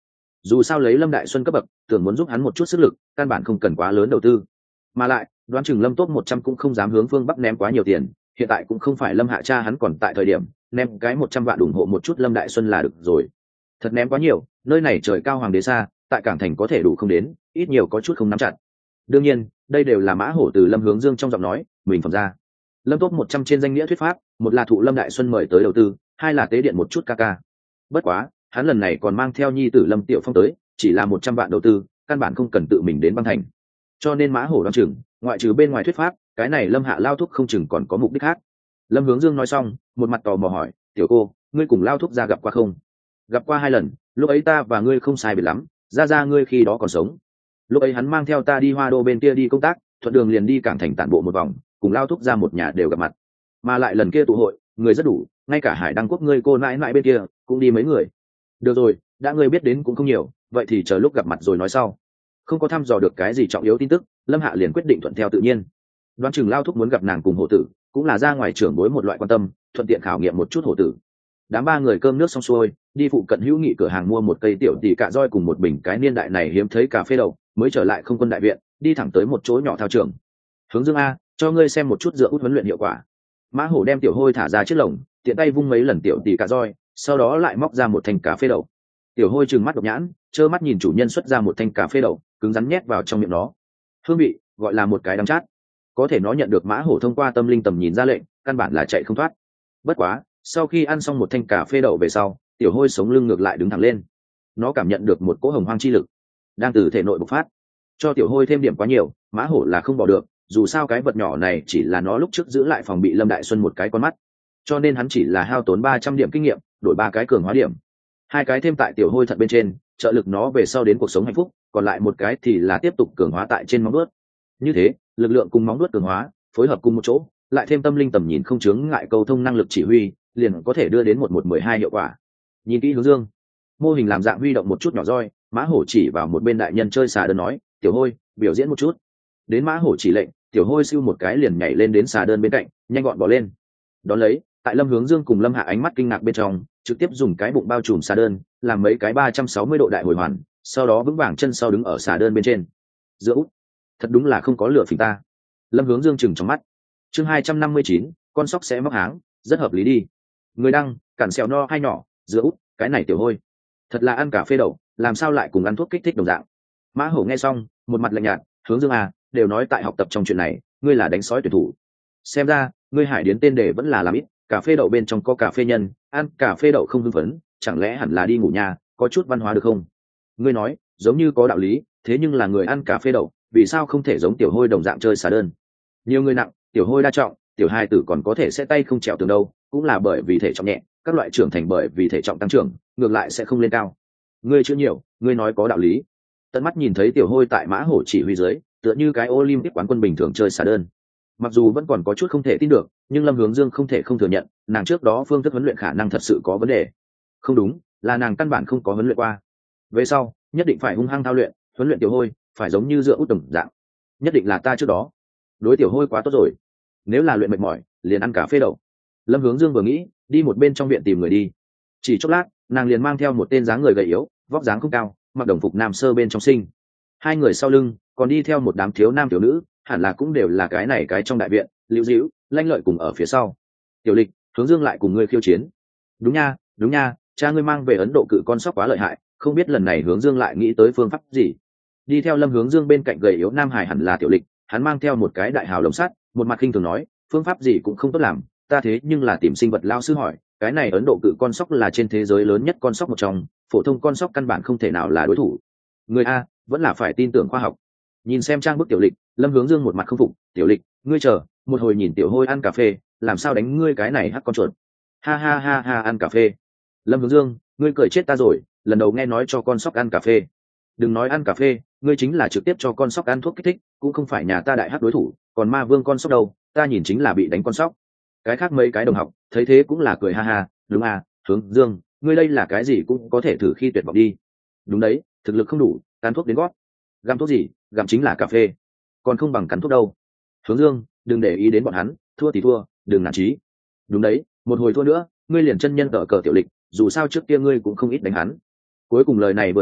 dù sao lấy Lâm Đại Xuân cấp bậc tưởng muốn giúp hắn một chút sức lực căn bản không cần quá lớn đầu tư, mà lại đoán chừng Lâm top một trăm cũng không dám hướng phương Bắc ném quá nhiều tiền, hiện tại cũng không phải Lâm Hạ cha hắn còn tại thời điểm ném cái một trăm vạn ủng hộ một chút Lâm Đại Xuân là được rồi. Thật ném quá nhiều, nơi này trời cao hoàng đế xa, tại cảng thành có thể đủ không đến, ít nhiều có chút không nắm chặt. Đương nhiên đây đều là Mã Hổ từ Lâm Hướng Dương trong giọng nói mình phẩm ra. Lâm top một trăm trên danh nghĩa thuyết pháp, một là thụ Lâm Đại Xuân mời tới đầu tư, hai là tế điện một chút ca ca. Bất quá hắn lần này còn mang theo nhi tử Lâm Tiểu Phong tới, chỉ là một trăm vạn đầu tư, căn bản không cần tự mình đến băng thành. Cho nên Mã Hổ đoán chừng ngoại trừ bên ngoài thuyết pháp, cái này Lâm Hạ lao thúc không chừng còn có mục đích khác. Lâm Hướng Dương nói xong, một mặt tò mò hỏi, tiểu cô, ngươi cùng lao thúc ra gặp qua không? Gặp qua hai lần, lúc ấy ta và ngươi không sai biệt lắm, ra ra ngươi khi đó còn sống. Lúc ấy hắn mang theo ta đi Hoa Đô bên kia đi công tác, thuận đường liền đi cảng thành tản bộ một vòng, cùng lao thúc ra một nhà đều gặp mặt. Mà lại lần kia tụ hội người rất đủ, ngay cả Hải Đăng Quốc ngươi cô nãi nãi bên kia cũng đi mấy người. Được rồi, đã ngươi biết đến cũng không nhiều, vậy thì chờ lúc gặp mặt rồi nói sau. Không có thăm dò được cái gì trọng yếu tin tức, Lâm Hạ liền quyết định thuận theo tự nhiên. Đoán chừng lao thúc muốn gặp nàng cùng hổ tử, cũng là ra ngoài trưởng bối một loại quan tâm, thuận tiện khảo nghiệm một chút hổ tử. Đám ba người cơm nước xong xuôi, đi phụ cận hữu nghị cửa hàng mua một cây tiểu tỷ cạ roi cùng một bình cái niên đại này hiếm thấy cà phê đậu, mới trở lại không quân đại viện, đi thẳng tới một chỗ nhỏ thao trường. Hướng Dương a, cho ngươi xem một chút dựa út huấn luyện hiệu quả. Mã Hổ đem tiểu hôi thả ra chiếc lồng, tiện tay vung mấy lần tiểu tỷ cạ roi, sau đó lại móc ra một thanh cà phê đậu. Tiểu hôi trừng mắt độc nhãn, trơ mắt nhìn chủ nhân xuất ra một thanh cà phê đậu, cứng rắn nhét vào trong miệng nó. Hương vị gọi là một cái đắng chát. Có thể nó nhận được Mã Hổ thông qua tâm linh tầm nhìn ra lệnh, căn bản là chạy không thoát. Bất quá sau khi ăn xong một thanh cà phê đậu về sau, tiểu hôi sống lưng ngược lại đứng thẳng lên. Nó cảm nhận được một cỗ hồng hoang chi lực đang từ thể nội bộc phát. Cho tiểu hôi thêm điểm quá nhiều, Mã Hổ là không bỏ được, dù sao cái vật nhỏ này chỉ là nó lúc trước giữ lại phòng bị Lâm Đại Xuân một cái con mắt, cho nên hắn chỉ là hao tốn ba trăm điểm kinh nghiệm đổi ba cái cường hóa điểm, hai cái thêm tại tiểu hôi thật bên trên trợ lực nó về sau đến cuộc sống hạnh phúc, còn lại một cái thì là tiếp tục cường hóa tại trên móng vuốt. Như thế lực lượng cùng móng vuốt cường hóa phối hợp cùng một chỗ, lại thêm tâm linh tầm nhìn không chướng ngại câu thông năng lực chỉ huy, liền có thể đưa đến một một mười hai hiệu quả. Nhìn kỹ Hướng Dương, mô hình làm dạng huy động một chút nhỏ roi, Mã Hổ chỉ vào một bên đại nhân chơi xà đơn nói, tiểu hôi biểu diễn một chút. Đến Mã Hổ chỉ lệnh, tiểu hôi siêu một cái liền nhảy lên đến xà đơn bên cạnh, nhanh gọn bỏ lên. Đón lấy tại Lâm Hướng Dương cùng Lâm Hạ ánh mắt kinh ngạc bên trong, trực tiếp dùng cái bụng bao trùm xà đơn, làm mấy cái ba trăm sáu mươi độ đại hồi hoàn, sau đó vững vàng chân sau đứng ở xà đơn bên trên. Giữa út, thật đúng là không có lửa phình ta. Lâm Hướng Dương chừng trong mắt. Chương hai trăm năm mươi chín, con sóc sẽ móc háng, rất hợp lý đi. Người đăng, cản xèo no hay nhỏ, giữa út, cái này tiểu hôi, thật là ăn cà phê đậu, làm sao lại cùng ăn thuốc kích thích đồng dạng. Mã Hổ nghe xong, một mặt lạnh nhạt, Hướng Dương à, đều nói tại học tập trong chuyện này, ngươi là đánh sói tuyển thủ. Xem ra, ngươi Hải Điến tên đề vẫn là làm ít, cà phê đậu bên trong có cà phê nhân, ăn cà phê đậu không hưng phấn, chẳng lẽ hẳn là đi ngủ nhà, có chút văn hóa được không? Ngươi nói, giống như có đạo lý, thế nhưng là người ăn cà phê đậu, vì sao không thể giống tiểu hôi đồng dạng chơi xà đơn? Nhiều người nặng, tiểu hôi đa trọng, tiểu hai tử còn có thể sẽ tay không trèo tường đâu, cũng là bởi vì thể trọng nhẹ, các loại trưởng thành bởi vì thể trọng tăng trưởng, ngược lại sẽ không lên cao. Ngươi chữ nhiều, ngươi nói có đạo lý. Tận mắt nhìn thấy tiểu hôi tại Mã Hổ chỉ huy dưới, tựa như cái Olympic quán quân bình thường chơi xà đơn. Mặc dù vẫn còn có chút không thể tin được, nhưng Lâm Hướng Dương không thể không thừa nhận, nàng trước đó phương thức huấn luyện khả năng thật sự có vấn đề. Không đúng, là nàng căn bản không có huấn luyện qua. Về sau, nhất định phải hung hăng thao luyện, huấn luyện tiểu hôi, phải giống như dựa út đồng dạng. Nhất định là ta trước đó đối tiểu hôi quá tốt rồi, nếu là luyện mệt mỏi liền ăn cà phê đậu. Lâm Hướng Dương vừa nghĩ, đi một bên trong viện tìm người đi. Chỉ chốc lát, nàng liền mang theo một tên dáng người gầy yếu, vóc dáng không cao, mặc đồng phục nam sơ bên trong sinh. Hai người sau lưng còn đi theo một đám thiếu nam thiếu nữ, hẳn là cũng đều là cái này cái trong đại viện, Lưu Dĩu, Lanh Lợi cùng ở phía sau. Tiểu Lịch, Hướng Dương lại cùng ngươi khiêu chiến. Đúng nha, đúng nha, cha ngươi mang về Ấn Độ cự con sóc quá lợi hại, không biết lần này Hướng Dương lại nghĩ tới phương pháp gì. Đi theo Lâm Hướng Dương bên cạnh gầy yếu nam hải hẳn là Tiểu Lịch, hắn mang theo một cái đại hào lồng sắt, một mặt khinh thường nói, phương pháp gì cũng không tốt làm, ta thế nhưng là tìm sinh vật lao sư hỏi, cái này Ấn Độ cự con sóc là trên thế giới lớn nhất con sóc một trong, phổ thông con sóc căn bản không thể nào là đối thủ. Người a, vẫn là phải tin tưởng khoa học. Nhìn xem trang bức Tiểu Lịch, Lâm Hướng Dương một mặt không phục, Tiểu Lịch, ngươi chờ một hồi nhìn tiểu hôi ăn cà phê, làm sao đánh ngươi cái này hắc con chuột. Ha ha ha ha, ăn cà phê. Lâm Hướng Dương, ngươi cười chết ta rồi, lần đầu nghe nói cho con sóc ăn cà phê. Đừng nói ăn cà phê, ngươi chính là trực tiếp cho con sóc ăn thuốc kích thích, cũng không phải nhà ta đại hắc đối thủ, còn ma vương con sóc đâu, ta nhìn chính là bị đánh con sóc. Cái khác mấy cái đồng học thấy thế cũng là cười ha ha, đúng à, Hướng Dương, ngươi đây là cái gì cũng có thể thử khi tuyệt vọng đi. Đúng đấy, thực lực không đủ, cắn thuốc đến gót. Gặm thuốc gì, gặm chính là cà phê, còn không bằng cắn thuốc đâu. Hướng Dương, đừng để ý đến bọn hắn, thua thì thua, đừng nản chí. Đúng đấy, một hồi thua nữa, ngươi liền chân nhân cờ cờ Tiểu Lịch, dù sao trước kia ngươi cũng không ít đánh hắn. Cuối cùng lời này vừa ra,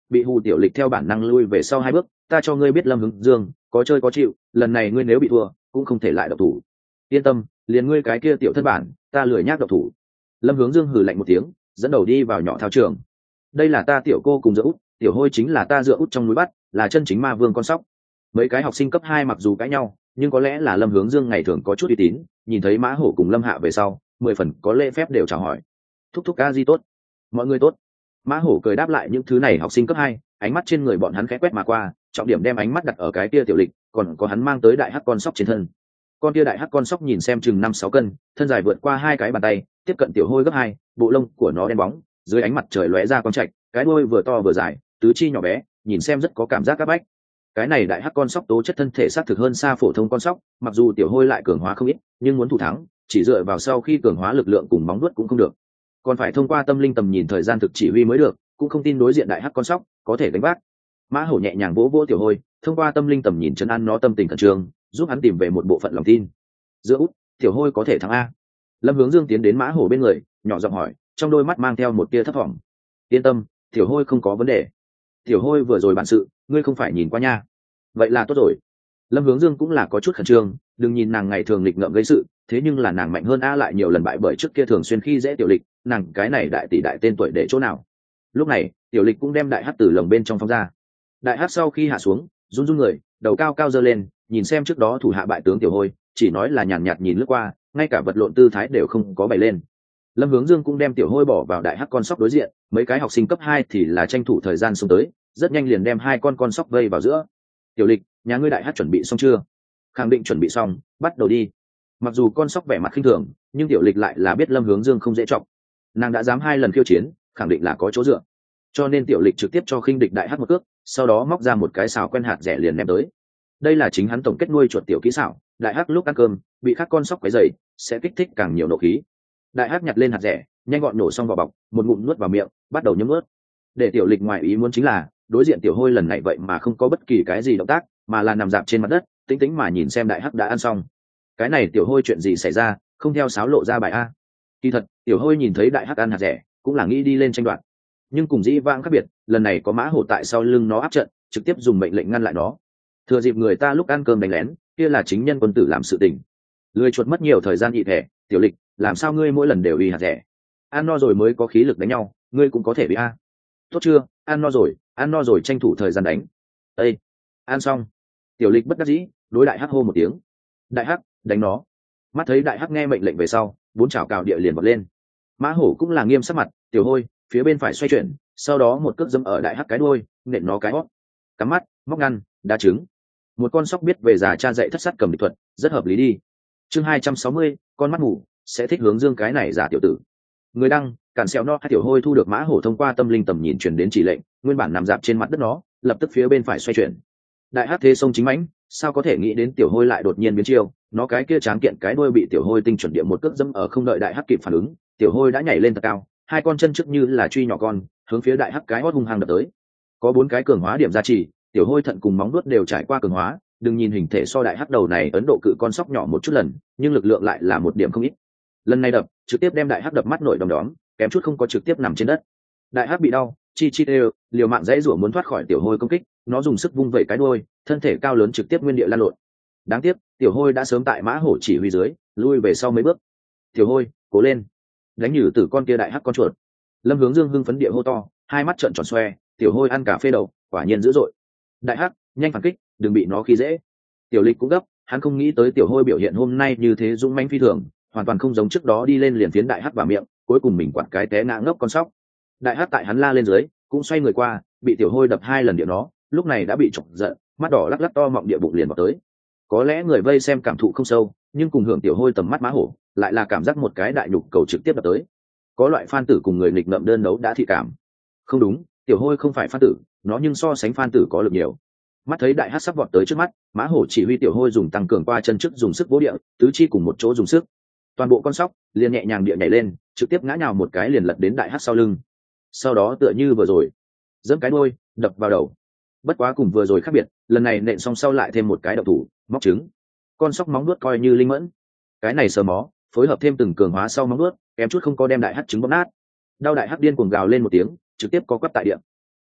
bị hù tiểu lịch theo bản năng lui về sau hai bước. Ta cho ngươi biết Lâm Hướng Dương có chơi có chịu, lần này ngươi nếu bị thua cũng không thể lại độc thủ. Yên tâm, liền ngươi cái kia tiểu thân bản, ta lười nhác độc thủ. Lâm Hướng Dương hừ lạnh một tiếng, dẫn đầu đi vào nhỏ thao trường. Đây là ta tiểu cô cùng dựa út, tiểu hôi chính là ta dựa út trong núi bắt, là chân chính ma vương con sóc. Mấy cái học sinh cấp hai mặc dù cãi nhau, nhưng có lẽ là Lâm Hướng Dương ngày thường có chút uy tín, nhìn thấy Mã Hổ cùng Lâm Hạ về sau, mười phần có lễ phép đều chào hỏi. Thúc thúc ca di tốt, mọi người tốt. Mã Hổ cười đáp lại những thứ này học sinh cấp hai, ánh mắt trên người bọn hắn khẽ quét mà qua, trọng điểm đem ánh mắt đặt ở cái kia tiểu lịch, còn có hắn mang tới đại hắc con sóc trên thân. Con kia đại hắc con sóc nhìn xem chừng năm sáu cân, thân dài vượt qua hai cái bàn tay, tiếp cận tiểu hôi gấp hai, bộ lông của nó đen bóng, dưới ánh mặt trời lóe ra quang trạch, cái đuôi vừa to vừa dài, tứ chi nhỏ bé, nhìn xem rất có cảm giác áp bách. Cái này đại hắc con sóc tố chất thân thể xác thực hơn xa phổ thông con sóc, mặc dù tiểu hôi lại cường hóa không ít, nhưng muốn thủ thắng, chỉ dựa vào sau khi cường hóa lực lượng cùng móng vuốt cũng không được, còn phải thông qua tâm linh tầm nhìn thời gian thực chỉ huy mới được, cũng không tin đối diện đại hắc con sóc có thể gánh vác. Mã Hổ nhẹ nhàng vỗ vỗ tiểu hôi, thông qua tâm linh tầm nhìn trấn an nó tâm tình khẩn trương, giúp hắn tìm về một bộ phận lòng tin. Giữa út, tiểu hôi có thể thắng a? Lâm Hướng Dương tiến đến Mã Hổ bên người, nhỏ giọng hỏi, trong đôi mắt mang theo một tia thấp thỏm. Yên tâm, tiểu hôi không có vấn đề. Tiểu hôi vừa rồi bản sự, ngươi không phải nhìn qua nha. Vậy là tốt rồi. Lâm Hướng Dương cũng là có chút khẩn trương, đừng nhìn nàng ngày thường lịch ngợm gây sự, thế nhưng là nàng mạnh hơn a lại nhiều lần bại bởi trước kia thường xuyên khi dễ tiểu lịch, nàng cái này đại tỷ đại tên tuổi để chỗ nào. Lúc này, tiểu lịch cũng đem đại hắc từ lồng bên trong phóng ra. Đại hắc sau khi hạ xuống, run run người, đầu cao cao giơ lên, nhìn xem trước đó thủ hạ bại tướng tiểu hôi, chỉ nói là nhàn nhạt nhìn lướt qua, ngay cả vật lộn tư thái đều không có bày lên. Lâm Hướng Dương cũng đem tiểu hôi bỏ vào đại hắc con sóc đối diện, mấy cái học sinh cấp hai thì là tranh thủ thời gian xuống tới, rất nhanh liền đem hai con con sóc vây vào giữa. Tiểu lịch, nhà ngươi đại hắc chuẩn bị xong chưa? Khẳng định chuẩn bị xong, bắt đầu đi. Mặc dù con sóc vẻ mặt khinh thường, nhưng tiểu lịch lại là biết Lâm Hướng Dương không dễ trọng, nàng đã dám hai lần khiêu chiến, khẳng định là có chỗ dựa, cho nên tiểu lịch trực tiếp cho khinh địch đại hắc một cước, sau đó móc ra một cái xào quen hạt rẻ liền ném tới. Đây là chính hắn tổng kết nuôi chuột tiểu kỹ xảo, đại hắc lúc ăn cơm bị khác con sóc quấy dày sẽ kích thích càng nhiều nộ khí. Đại hắc nhặt lên hạt rẻ, nhanh gọn nổ xong vỏ bọc, một ngụm nuốt vào miệng, bắt đầu nhấm nuốt. Để tiểu lịch ngoài ý muốn chính là đối diện tiểu hôi lần này vậy mà không có bất kỳ cái gì động tác, mà là nằm dạp trên mặt đất, tĩnh tĩnh mà nhìn xem đại hắc đã ăn xong. Cái này tiểu hôi chuyện gì xảy ra, không theo sáo lộ ra bài a? Kỳ thật tiểu hôi nhìn thấy đại hắc ăn hạt rẻ cũng là nghĩ đi lên tranh đoạt, nhưng cùng dĩ vãng khác biệt, lần này có Mã Hổ tại sau lưng nó áp trận, trực tiếp dùng mệnh lệnh ngăn lại nó. Thừa dịp người ta lúc ăn cơm đánh lén, kia là chính nhân quân tử làm sự tình. Lười chuột mất nhiều thời gian nhị thẻ, tiểu lịch, làm sao ngươi mỗi lần đều y hạt rẻ? Ăn no rồi mới có khí lực đánh nhau, ngươi cũng có thể bị a. Tốt chưa, ăn no rồi, ăn no rồi tranh thủ thời gian đánh. Ê, ăn xong. Tiểu lịch bất đắc dĩ, đối đại hắc hô một tiếng. Đại hắc, đánh nó. Mắt thấy đại hắc nghe mệnh lệnh về sau, bốn chảo cào địa liền vọt lên. Mã Hổ cũng là nghiêm sắc mặt, tiểu hôi, phía bên phải xoay chuyển, sau đó một cước dẫm ở đại hắc cái đuôi, nện nó cái hót. Cắm mắt, móc ngăn, đá trứng. Một con sóc biết về già cha dạy thất sát cầm địch thuật, rất hợp lý đi. Chương hai trăm sáu mươi, con mắt mù sẽ thích Hướng Dương cái này giả tiểu tử. Người đăng, cản xẹo no hai tiểu hôi thu được Mã Hổ thông qua tâm linh tầm nhìn truyền đến chỉ lệnh, nguyên bản nằm dạp trên mặt đất nó, lập tức phía bên phải xoay chuyển. Đại hắc thế sông chính mãnh, sao có thể nghĩ đến tiểu hôi lại đột nhiên biến chiêu, nó cái kia tráng kiện cái đuôi bị tiểu hôi tinh chuẩn địa một cước dẫm ở, không đợi đại hắc kịp phản ứng, tiểu hôi đã nhảy lên thật cao, hai con chân trước như là truy nhỏ con, hướng phía đại hắc cái hót hung hăng đập tới. Có bốn cái cường hóa điểm gia trì, tiểu hôi thận cùng móng vuốt đều trải qua cường hóa, đừng nhìn hình thể so đại hắc đầu này ấn độ cự con sóc nhỏ một chút lần, nhưng lực lượng lại là một điểm không ít. Lần này đập trực tiếp đem đại hắc đập mắt nổi đom đóm, kém chút không có trực tiếp nằm trên đất. Đại hắc bị đau, chi chi đều, liều mạng dãy rủa muốn thoát khỏi tiểu hôi công kích, nó dùng sức vung vẩy cái đuôi, thân thể cao lớn trực tiếp nguyên địa lăn lộn. Đáng tiếc, tiểu hôi đã sớm tại Mã Hổ chỉ huy dưới, lui về sau mấy bước. Tiểu hôi, cố lên, đánh nhử tử con kia đại hắc con chuột. Lâm Hướng Dương hưng phấn địa hô to, hai mắt trợn tròn xoe, tiểu hôi ăn cà phê đầu, quả nhiên dữ dội. Đại hắc, nhanh phản kích, đừng bị nó khi dễ. Tiểu lịch cũng gấp, hắn không nghĩ tới tiểu hôi biểu hiện hôm nay như thế dũng mãnh phi thường, hoàn toàn không giống trước đó đi lên liền phiến đại hắc vào miệng, cuối cùng mình quặn cái té ngã ngốc con sóc. Đại hắc tại hắn la lên dưới, cũng xoay người qua, bị tiểu hôi đập hai lần địa nó, lúc này đã bị chọc giận, mắt đỏ lắc lắc to mọng địa bụng liền vào tới. Có lẽ người vây xem cảm thụ không sâu, nhưng cùng hưởng tiểu hôi tầm mắt Mã Hổ, lại là cảm giác một cái đại nhục cầu trực tiếp đập tới. Có loại phan tử cùng người nghịch ngợm đơn đấu đã thị cảm. Không đúng, tiểu hôi không phải phan tử, nó nhưng so sánh phan tử có lực nhiều. Mắt thấy đại hắc sắp vọt tới trước mắt, Mã Hổ chỉ huy tiểu hôi dùng tăng cường qua chân trước dùng sức vỗ địa, tứ chi cùng một chỗ dùng sức. Toàn bộ con sóc liền nhẹ nhàng địa nhảy lên, trực tiếp ngã nhào một cái liền lật đến đại hắc sau lưng. Sau đó tựa như vừa rồi, giẫm cái đuôi, đập vào đầu. Bất quá cùng vừa rồi khác biệt, lần này nện xong sau lại thêm một cái độc thủ, móc trứng. Con sóc móng nuốt coi như linh mẫn. Cái này sờ mó, phối hợp thêm từng cường hóa sau móng nuốt, kém chút không có đem đại hắc trứng bóp nát. Đau đại hắc điên cuồng gào lên một tiếng, trực tiếp có quắp tại địa.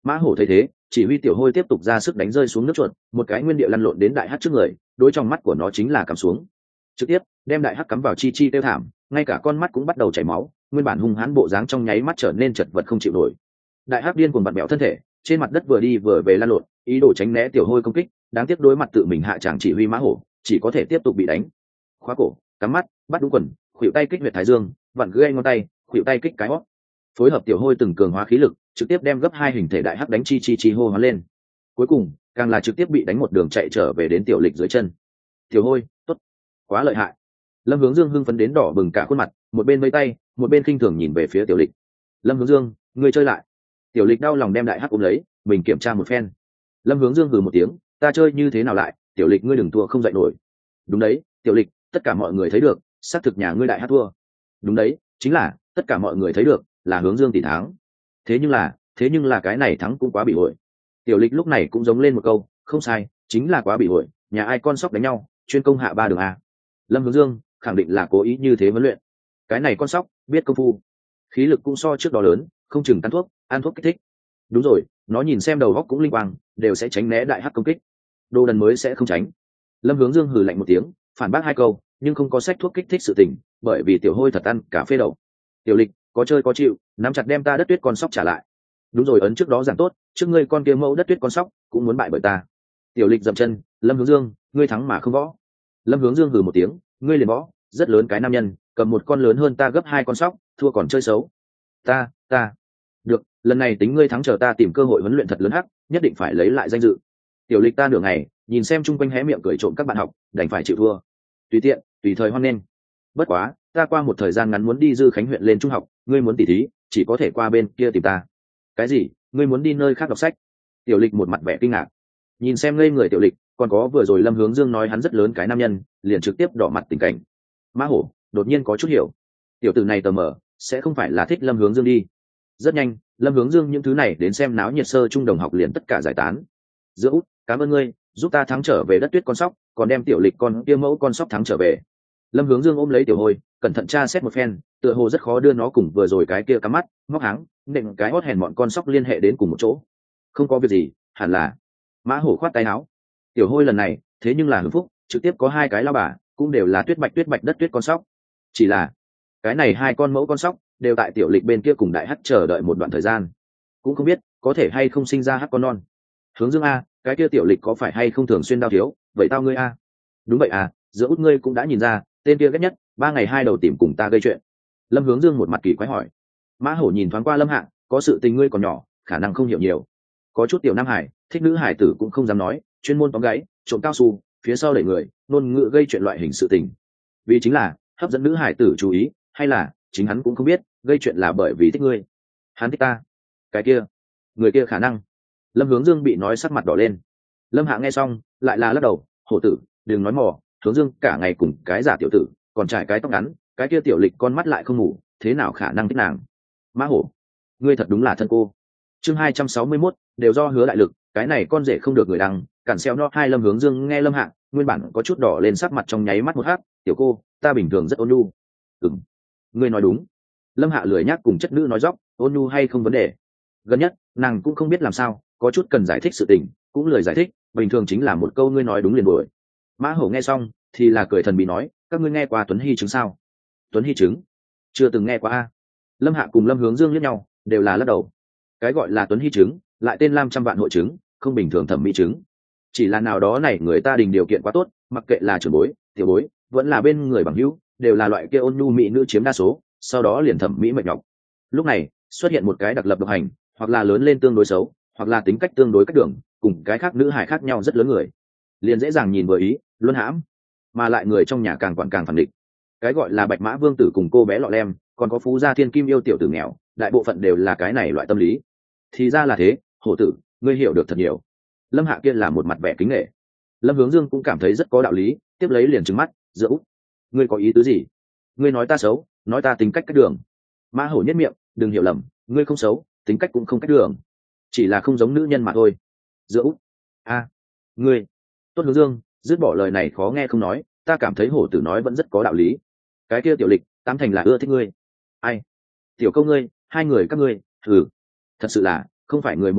Mã hổ thấy thế, chỉ huy tiểu hôi tiếp tục ra sức đánh rơi xuống nước chuột, một cái nguyên địa lăn lộn đến đại hắc trước người, đối trong mắt của nó chính là cắm xuống, trực tiếp đem đại hắc cắm vào chi chi tiêu thảm, ngay cả con mắt cũng bắt đầu chảy máu, nguyên bản hung hãn bộ dáng trong nháy mắt trở nên chật vật không chịu nổi. Đại hắc điên cuồng bật bẹo thân thể, trên mặt đất vừa đi vừa về lăn lộn, ý đồ tránh né tiểu hôi công kích, đáng tiếc đối mặt tự mình hạ tràng chỉ huy mã hổ, chỉ có thể tiếp tục bị đánh. Khóa cổ, cắm mắt, bắt đúng quần, khuỷu tay kích huyệt thái dương, vặn gãy ngón tay, khuỷu tay kích cái hót. Phối hợp tiểu hôi từng cường hóa khí lực, trực tiếp đem gấp hai hình thể đại hắc đánh chi chi chi hô hóa lên. Cuối cùng, càng là trực tiếp bị đánh một đường chạy trở về đến tiểu lịch dưới chân. Tiểu hôi, tốt, quá lợi hại. Lâm Hướng Dương hưng phấn đến đỏ bừng cả khuôn mặt, một bên vẫy tay, một bên khinh thường nhìn về phía tiểu lịch. Lâm Hướng Dương, ngươi chơi lại. Tiểu lịch đau lòng đem đại hắc ôm lấy, mình kiểm tra một phen. Lâm Hướng Dương hừ một tiếng, ta chơi như thế nào lại, tiểu lịch ngươi đừng thua không dậy nổi. Đúng đấy, tiểu lịch, tất cả mọi người thấy được, xác thực nhà ngươi đại hắc thua. Đúng đấy, chính là tất cả mọi người thấy được, là Hướng Dương tỷ thắng. Thế nhưng là, thế nhưng là cái này thắng cũng quá bị ổi. Tiểu lịch lúc này cũng giống lên một câu, không sai, chính là quá bị ổi, nhà ai con sóc đánh nhau, chuyên công hạ ba đường a. Lâm Hướng Dương khẳng định là cố ý như thế huấn luyện. Cái này con sóc biết công phu, khí lực cũng so trước đó lớn, không chừng tán thuốc, ăn thuốc kích thích. Đúng rồi, nó nhìn xem đầu góc cũng linh quang, đều sẽ tránh né đại hắc công kích. Đồ đần mới sẽ không tránh. Lâm Hướng Dương hừ lạnh một tiếng, phản bác hai câu, nhưng không có sách thuốc kích thích sự tình, bởi vì tiểu hôi thật ăn cả phê đầu. Tiểu lịch, có chơi có chịu, nắm chặt đem ta đất tuyết con sóc trả lại. Đúng rồi, ấn trước đó giảng tốt, trước ngươi con kia mẫu đất tuyết con sóc cũng muốn bại bởi ta. Tiểu lịch dậm chân, Lâm Hướng Dương, ngươi thắng mà không võ. Lâm Hướng Dương hừ một tiếng, ngươi liền võ, rất lớn cái nam nhân, cầm một con lớn hơn ta gấp hai con sóc, thua còn chơi xấu. Ta, ta. Được, lần này tính ngươi thắng, chờ ta tìm cơ hội huấn luyện thật lớn hắc, nhất định phải lấy lại danh dự. Tiểu lịch ta nửa ngày, nhìn xem chung quanh hé miệng cười trộm các bạn học, đành phải chịu thua. Tùy tiện, tùy thời hoan nghênh. Bất quá, ta qua một thời gian ngắn muốn đi Dư Khánh huyện lên trung học, ngươi muốn tỉ thí, chỉ có thể qua bên kia tìm ta. Cái gì? Ngươi muốn đi nơi khác đọc sách? Tiểu lịch một mặt vẻ kinh ngạc, nhìn xem ngây người tiểu lịch, còn có vừa rồi Lâm Hướng Dương nói hắn rất lớn cái nam nhân, liền trực tiếp đỏ mặt tình cảnh. Mã hổ đột nhiên có chút hiểu, tiểu tử này tờ mờ sẽ không phải là thích Lâm Hướng Dương đi. Rất nhanh, Lâm Hướng Dương những thứ này đến xem náo nhiệt sơ trung đồng học liền tất cả giải tán. Giữa út, cảm ơn ngươi, giúp ta thắng trở về đất tuyết con sóc, còn đem tiểu lịch con kia mẫu con sóc thắng trở về. Lâm Hướng Dương ôm lấy tiểu hôi, cẩn thận tra xét một phen, tựa hồ rất khó đưa nó cùng vừa rồi cái kia cắm mắt móc háng nện cái hót hèn bọn con sóc liên hệ đến cùng một chỗ. Không có việc gì, hẳn là. Mã hổ khoát tay áo. Tiểu hôi lần này thế nhưng là hưng phúc, trực tiếp có hai cái lao bà, cũng đều là tuyết bạch tuyết bạch đất tuyết con sóc. Chỉ là cái này hai con mẫu con sóc đều tại tiểu lịch bên kia cùng đại hắc chờ đợi một đoạn thời gian, cũng không biết có thể hay không sinh ra hắc con non. Hướng Dương a, cái kia tiểu lịch có phải hay không thường xuyên đau thiếu, vậy tao ngươi a. Đúng vậy à, giữa út ngươi cũng đã nhìn ra, tên kia ghét nhất, ba ngày hai đầu tìm cùng ta gây chuyện. Lâm Hướng Dương một mặt kỳ quái hỏi. Mã hổ nhìn thoáng qua Lâm Hạng, có sự tình ngươi còn nhỏ, khả năng không hiểu nhiều. Có chút tiểu nam hải, thích nữ hải tử cũng không dám nói, chuyên môn tóm gáy, trộm cao su, phía sau đẩy người, ngôn ngữ gây chuyện loại hình sự tình. Vì chính là hấp dẫn nữ hải tử chú ý, hay là chính hắn cũng không biết, gây chuyện là bởi vì thích ngươi. Hắn thích ta. Cái kia, người kia khả năng. Lâm Hướng Dương bị nói sắc mặt đỏ lên. Lâm Hạng nghe xong, lại là lắc đầu, hổ tử, đừng nói mò, Hướng Dương cả ngày cùng cái giả tiểu tử, còn trải cái tóc ngắn, cái kia tiểu lịch con mắt lại không ngủ, thế nào khả năng thích nàng. Mã hổ, ngươi thật đúng là thân cô. Chương hai trăm sáu mươi mốt, đều do Hứa đại lực, cái này con rể không được người đăng, cản xeo no hai. Lâm Hướng Dương nghe Lâm Hạng, nguyên bản có chút đỏ lên sắc mặt trong nháy mắt một hắc, tiểu cô, ta bình thường rất ôn nhu. Ừm, ngươi nói đúng. Lâm Hạ lười nhác cùng chất nữ nói dóc, ôn nhu hay không vấn đề. Gần nhất, nàng cũng không biết làm sao, có chút cần giải thích sự tình, cũng lười giải thích, bình thường chính là một câu ngươi nói đúng liền đuổi. Mã hổ nghe xong thì là cười thần bí nói, các ngươi nghe qua Tuấn Hy chứng sao? Tuấn Hy chứng? Chưa từng nghe qua a. Lâm Hạ cùng Lâm Hướng Dương liếc nhau, đều là lắc đầu. Cái gọi là Tuấn Hy chứng, lại tên Lam trăm vạn hội chứng, không bình thường thẩm mỹ chứng. Chỉ là nào đó này người ta đình điều kiện quá tốt, mặc kệ là trưởng bối, tiểu bối, vẫn là bên người bằng hữu, đều là loại kia ôn nhu mỹ nữ chiếm đa số, sau đó liền thẩm mỹ mệt nhọc. Lúc này, xuất hiện một cái đặc lập độc hành, hoặc là lớn lên tương đối xấu, hoặc là tính cách tương đối cách đường, cùng cái khác nữ hài khác nhau rất lớn người, liền dễ dàng nhìn vừa ý, luân hãm, mà lại người trong nhà càng quản càng phản địch. Cái gọi là bạch mã vương tử cùng cô bé lọ lem, còn có phú gia thiên kim yêu tiểu tử nghèo, đại bộ phận đều là cái này loại tâm lý. Thì ra là thế, hổ tử, ngươi hiểu được thật nhiều. Lâm Hạ kia là một mặt vẻ kính nể. Lâm Hướng Dương cũng cảm thấy rất có đạo lý, tiếp lấy liền trừng mắt, giữa út, ngươi có ý tứ gì? Ngươi nói ta xấu, nói ta tính cách cách đường. Mã hổ nhất miệng, đừng hiểu lầm, ngươi không xấu, tính cách cũng không cách đường, chỉ là không giống nữ nhân mà thôi. Giữa út, a, ngươi, tốt. Hướng Dương dứt bỏ lời này khó nghe không nói, ta cảm thấy hổ tử nói vẫn rất có đạo lý. Cái kia tiểu lịch, tám thành là ưa thích ngươi. Ai? Tiểu câu ngươi, hai người các ngươi, thử, thật sự là không phải người một nhà,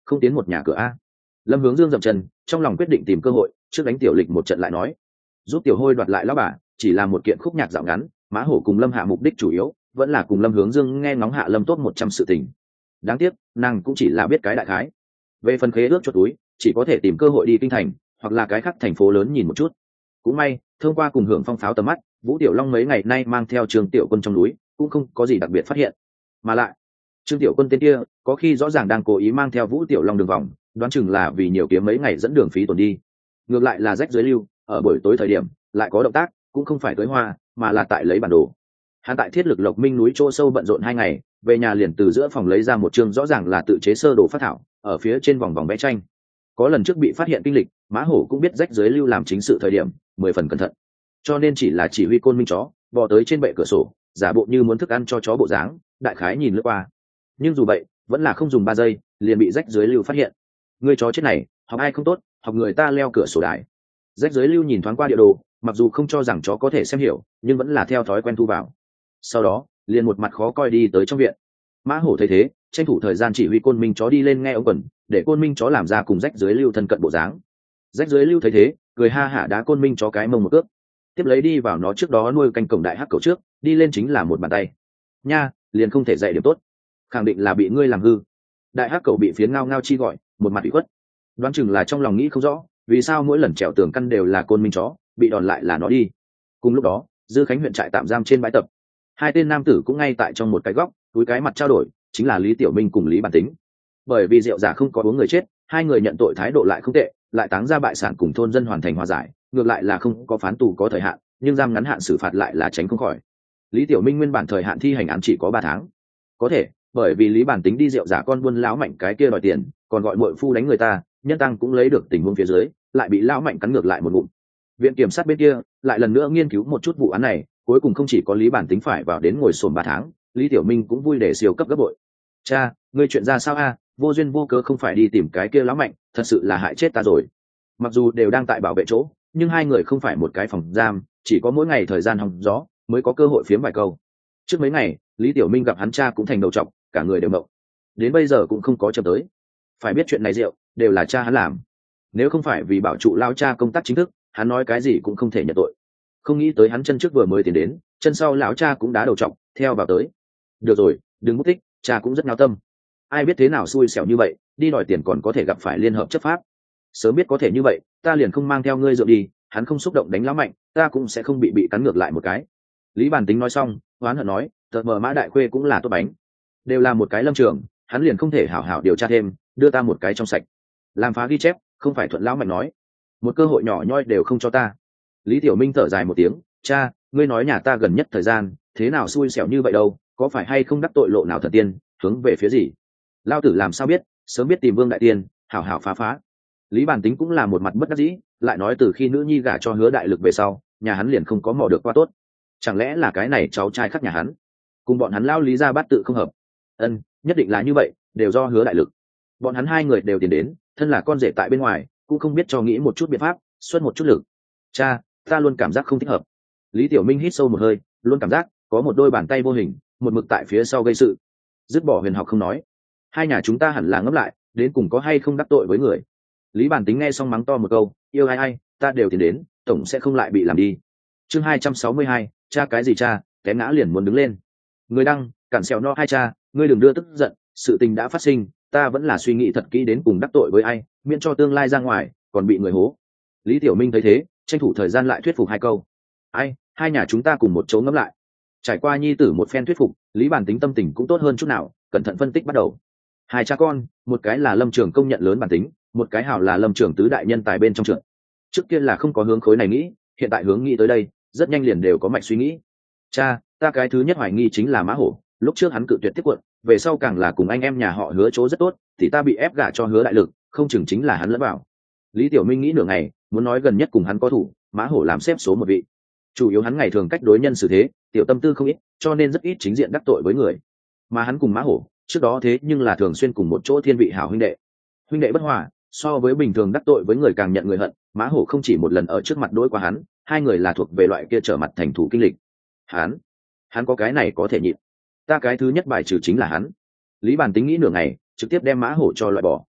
không tiến một nhà cửa a. Lâm Hướng Dương dậm chân, trong lòng quyết định tìm cơ hội trước đánh tiểu lịch một trận lại nói, giúp tiểu hôi đoạt lại lão bà chỉ là một kiện khúc nhạc dạo ngắn, mã hổ cùng Lâm Hạ mục đích chủ yếu vẫn là cùng Lâm Hướng Dương nghe ngóng hạ Lâm tốt một trăm sự tình. Đáng tiếc nàng cũng chỉ là biết cái đại khái, về phần khế ước cho túi chỉ có thể tìm cơ hội đi kinh thành hoặc là cái khác thành phố lớn nhìn một chút. Cũng may thông qua cùng hưởng phong pháo tầm mắt, Vũ Tiểu Long mấy ngày nay mang theo Trương Tiểu Quân trong núi cũng không có gì đặc biệt phát hiện. Mà lại Trương Tiểu Quân tên kia có khi rõ ràng đang cố ý mang theo Vũ Tiểu Long đường vòng, đoán chừng là vì nhiều kiếm mấy ngày dẫn đường phí tổn đi. Ngược lại là rách dưới lưu ở buổi tối thời điểm lại có động tác, cũng không phải tới hoa mà là tại lấy bản đồ. Hắn tại thiết lực Lộc Minh núi chỗ sâu bận rộn hai ngày, về nhà liền từ giữa phòng lấy ra một chương rõ ràng là tự chế sơ đồ phát thảo, ở phía trên vòng vòng vẽ tranh. Có lần trước bị phát hiện kinh lịch, mã hổ cũng biết rách dưới lưu làm chính sự thời điểm mười phần cẩn thận, cho nên chỉ là chỉ huy côn minh chó bò tới trên bệ cửa sổ, giả bộ như muốn thức ăn cho chó bộ dáng, đại khái nhìn lướt qua. Nhưng dù vậy vẫn là không dùng ba giây liền bị rách dưới lưu phát hiện. Người chó chết này học ai không tốt, học người ta leo cửa sổ đài. Rách dưới lưu nhìn thoáng qua địa đồ, mặc dù không cho rằng chó có thể xem hiểu nhưng vẫn là theo thói quen thu vào. Sau đó liền một mặt khó coi đi tới trong viện. Mã hổ thấy thế tranh thủ thời gian chỉ huy côn minh chó đi lên nghe ống quần, để côn minh chó làm ra cùng rách dưới lưu thân cận bộ dáng. Rách dưới lưu thấy thế cười ha hả đá côn minh chó cái mông một cước, tiếp lấy đi vào nó trước đó nuôi canh cổng đại hắc cầu trước, đi lên chính là một bàn tay. Nha, liền không thể dạy điểm tốt, khẳng định là bị ngươi làm hư. Đại hắc cầu bị phiến ngao ngao chi gọi, một mặt bị khuất, đoán chừng là trong lòng nghĩ không rõ vì sao mỗi lần trèo tường căn đều là côn minh chó, bị đòn lại là nó đi. Cùng lúc đó Dư Khánh huyện trại tạm giam trên bãi tập, hai tên nam tử cũng ngay tại trong một cái góc túi cái mặt trao đổi, chính là Lý Tiểu Minh cùng Lý Bản Tính. Bởi vì rượu giả không có uống người chết, hai người nhận tội thái độ lại không tệ, lại táng ra bại sản cùng thôn dân hoàn thành hòa giải, ngược lại là không có phán tù có thời hạn, nhưng giam ngắn hạn xử phạt lại là tránh không khỏi. Lý Tiểu Minh nguyên bản thời hạn thi hành án chỉ có ba tháng, có thể bởi vì Lý Bản Tính đi rượu giả con buôn lão mạnh cái kia đòi tiền, còn gọi muội phu đánh người ta, nhân tăng cũng lấy được tình huống phía dưới, lại bị lão mạnh cắn ngược lại một ngụm. Viện kiểm sát bên kia lại lần nữa nghiên cứu một chút vụ án này, cuối cùng không chỉ có Lý Bản Tính phải vào đến ngồi sồn ba tháng, Lý Tiểu Minh cũng vui để siêu cấp gấp bội. Cha, ngươi chuyện ra sao a? Vô duyên vô cớ không phải đi tìm cái kia lão mạnh, thật sự là hại chết ta rồi. Mặc dù đều đang tại bảo vệ chỗ, nhưng hai người không phải một cái phòng giam, chỉ có mỗi ngày thời gian hòng gió mới có cơ hội phiếm vài câu. Trước mấy ngày Lý Tiểu Minh gặp hắn cha cũng thành đầu trọc, cả người đều mộng, đến bây giờ cũng không có chậm tới. Phải biết chuyện này rượu đều là cha hắn làm, nếu không phải vì bảo trụ lao cha công tác chính thức, hắn nói cái gì cũng không thể nhận tội. Không nghĩ tới hắn chân trước vừa mới tiến đến, chân sau lão cha cũng đá đầu trọc theo vào tới. Được rồi, đừng mất tích, cha cũng rất nao tâm. Ai biết thế nào xui xẻo như vậy, đi đòi tiền còn có thể gặp phải liên hợp chấp pháp. Sớm biết có thể như vậy, ta liền không mang theo ngươi rượu đi, hắn không xúc động đánh lão mạnh, ta cũng sẽ không bị bị cắn ngược lại một cái. Lý Bản Tính nói xong, hoán hận nói, tờ mờ Mã Đại Khuê cũng là tốt bánh, đều là một cái lâm trường, hắn liền không thể hảo hảo điều tra thêm, đưa ta một cái trong sạch, làm phá ghi chép, không phải thuận lão mạnh nói, một cơ hội nhỏ nhoi đều không cho ta. Lý Tiểu Minh thở dài một tiếng, cha, ngươi nói nhà ta gần nhất thời gian thế nào xui xẻo như vậy đâu, có phải hay không đắc tội lộ nào thần tiên, hướng về phía gì? Lao tử làm sao biết, sớm biết tìm Vương Đại Tiên, hảo hảo phá phá. Lý Bản Tính cũng là một mặt bất đắc dĩ, lại nói từ khi nữ nhi gả cho Hứa Đại Lực về sau, nhà hắn liền không có mò được qua tốt. Chẳng lẽ là cái này cháu trai khác nhà hắn, cùng bọn hắn lao Lý gia bát tự không hợp? Ân, nhất định là như vậy, đều do Hứa Đại Lực. Bọn hắn hai người đều tiền đến, thân là con rể tại bên ngoài, cũng không biết cho nghĩ một chút biện pháp, xuất một chút lực. Cha, ta luôn cảm giác không thích hợp. Lý Tiểu Minh hít sâu một hơi, luôn cảm giác có một đôi bàn tay vô hình một mực tại phía sau gây sự. Dứt bỏ huyền học không nói, hai nhà chúng ta hẳn là ngẫm lại, đến cùng có hay không đắc tội với người. Lý Bản Tính nghe xong mắng to một câu, yêu ai ai, ta đều tiền đến, tổng sẽ không lại bị làm đi. Chương hai trăm sáu mươi hai, cha cái gì cha, té ngã liền muốn đứng lên. Người đăng, cản xèo no hai cha, ngươi đừng đưa tức giận, sự tình đã phát sinh, ta vẫn là suy nghĩ thật kỹ đến cùng đắc tội với ai, miễn cho tương lai ra ngoài còn bị người hố. Lý Tiểu Minh thấy thế, tranh thủ thời gian lại thuyết phục hai câu. Ai, hai nhà chúng ta cùng một chỗ ngẫm lại. Trải qua nhi tử một phen thuyết phục, Lý Bản Tính tâm tình cũng tốt hơn chút nào, cẩn thận phân tích bắt đầu. Hai cha con, một cái là Lâm Trường công nhận lớn bản tính, một cái hảo là Lâm Trường tứ đại nhân tài bên trong trường. Trước kia là không có hướng khối này nghĩ, hiện tại hướng nghĩ tới đây, rất nhanh liền đều có mạch suy nghĩ. Cha, ta cái thứ nhất hoài nghi chính là Mã Hổ, lúc trước hắn cự tuyệt tiếp quận, về sau càng là cùng anh em nhà họ Hứa chỗ rất tốt, thì ta bị ép gả cho Hứa Đại Lực, không chừng chính là hắn lẫn vào. Lý Tiểu Minh nghĩ nửa ngày, muốn nói gần nhất cùng hắn có thủ, Mã Hổ làm xếp số một vị. Chủ yếu hắn ngày thường cách đối nhân xử thế, tiểu tâm tư không ít, cho nên rất ít chính diện đắc tội với người. Mà hắn cùng Mã Hổ, trước đó thế nhưng là thường xuyên cùng một chỗ thiên vị hảo huynh đệ. Huynh đệ bất hòa, so với bình thường đắc tội với người càng nhận người hận, Mã Hổ không chỉ một lần ở trước mặt đối qua hắn, hai người là thuộc về loại kia trở mặt thành thủ kinh lịch. Hắn, hắn có cái này có thể nhịn. Ta cái thứ nhất bài trừ chính là hắn. Lý Bản Tính nghĩ nửa ngày, trực tiếp đem Mã Hổ cho loại bỏ.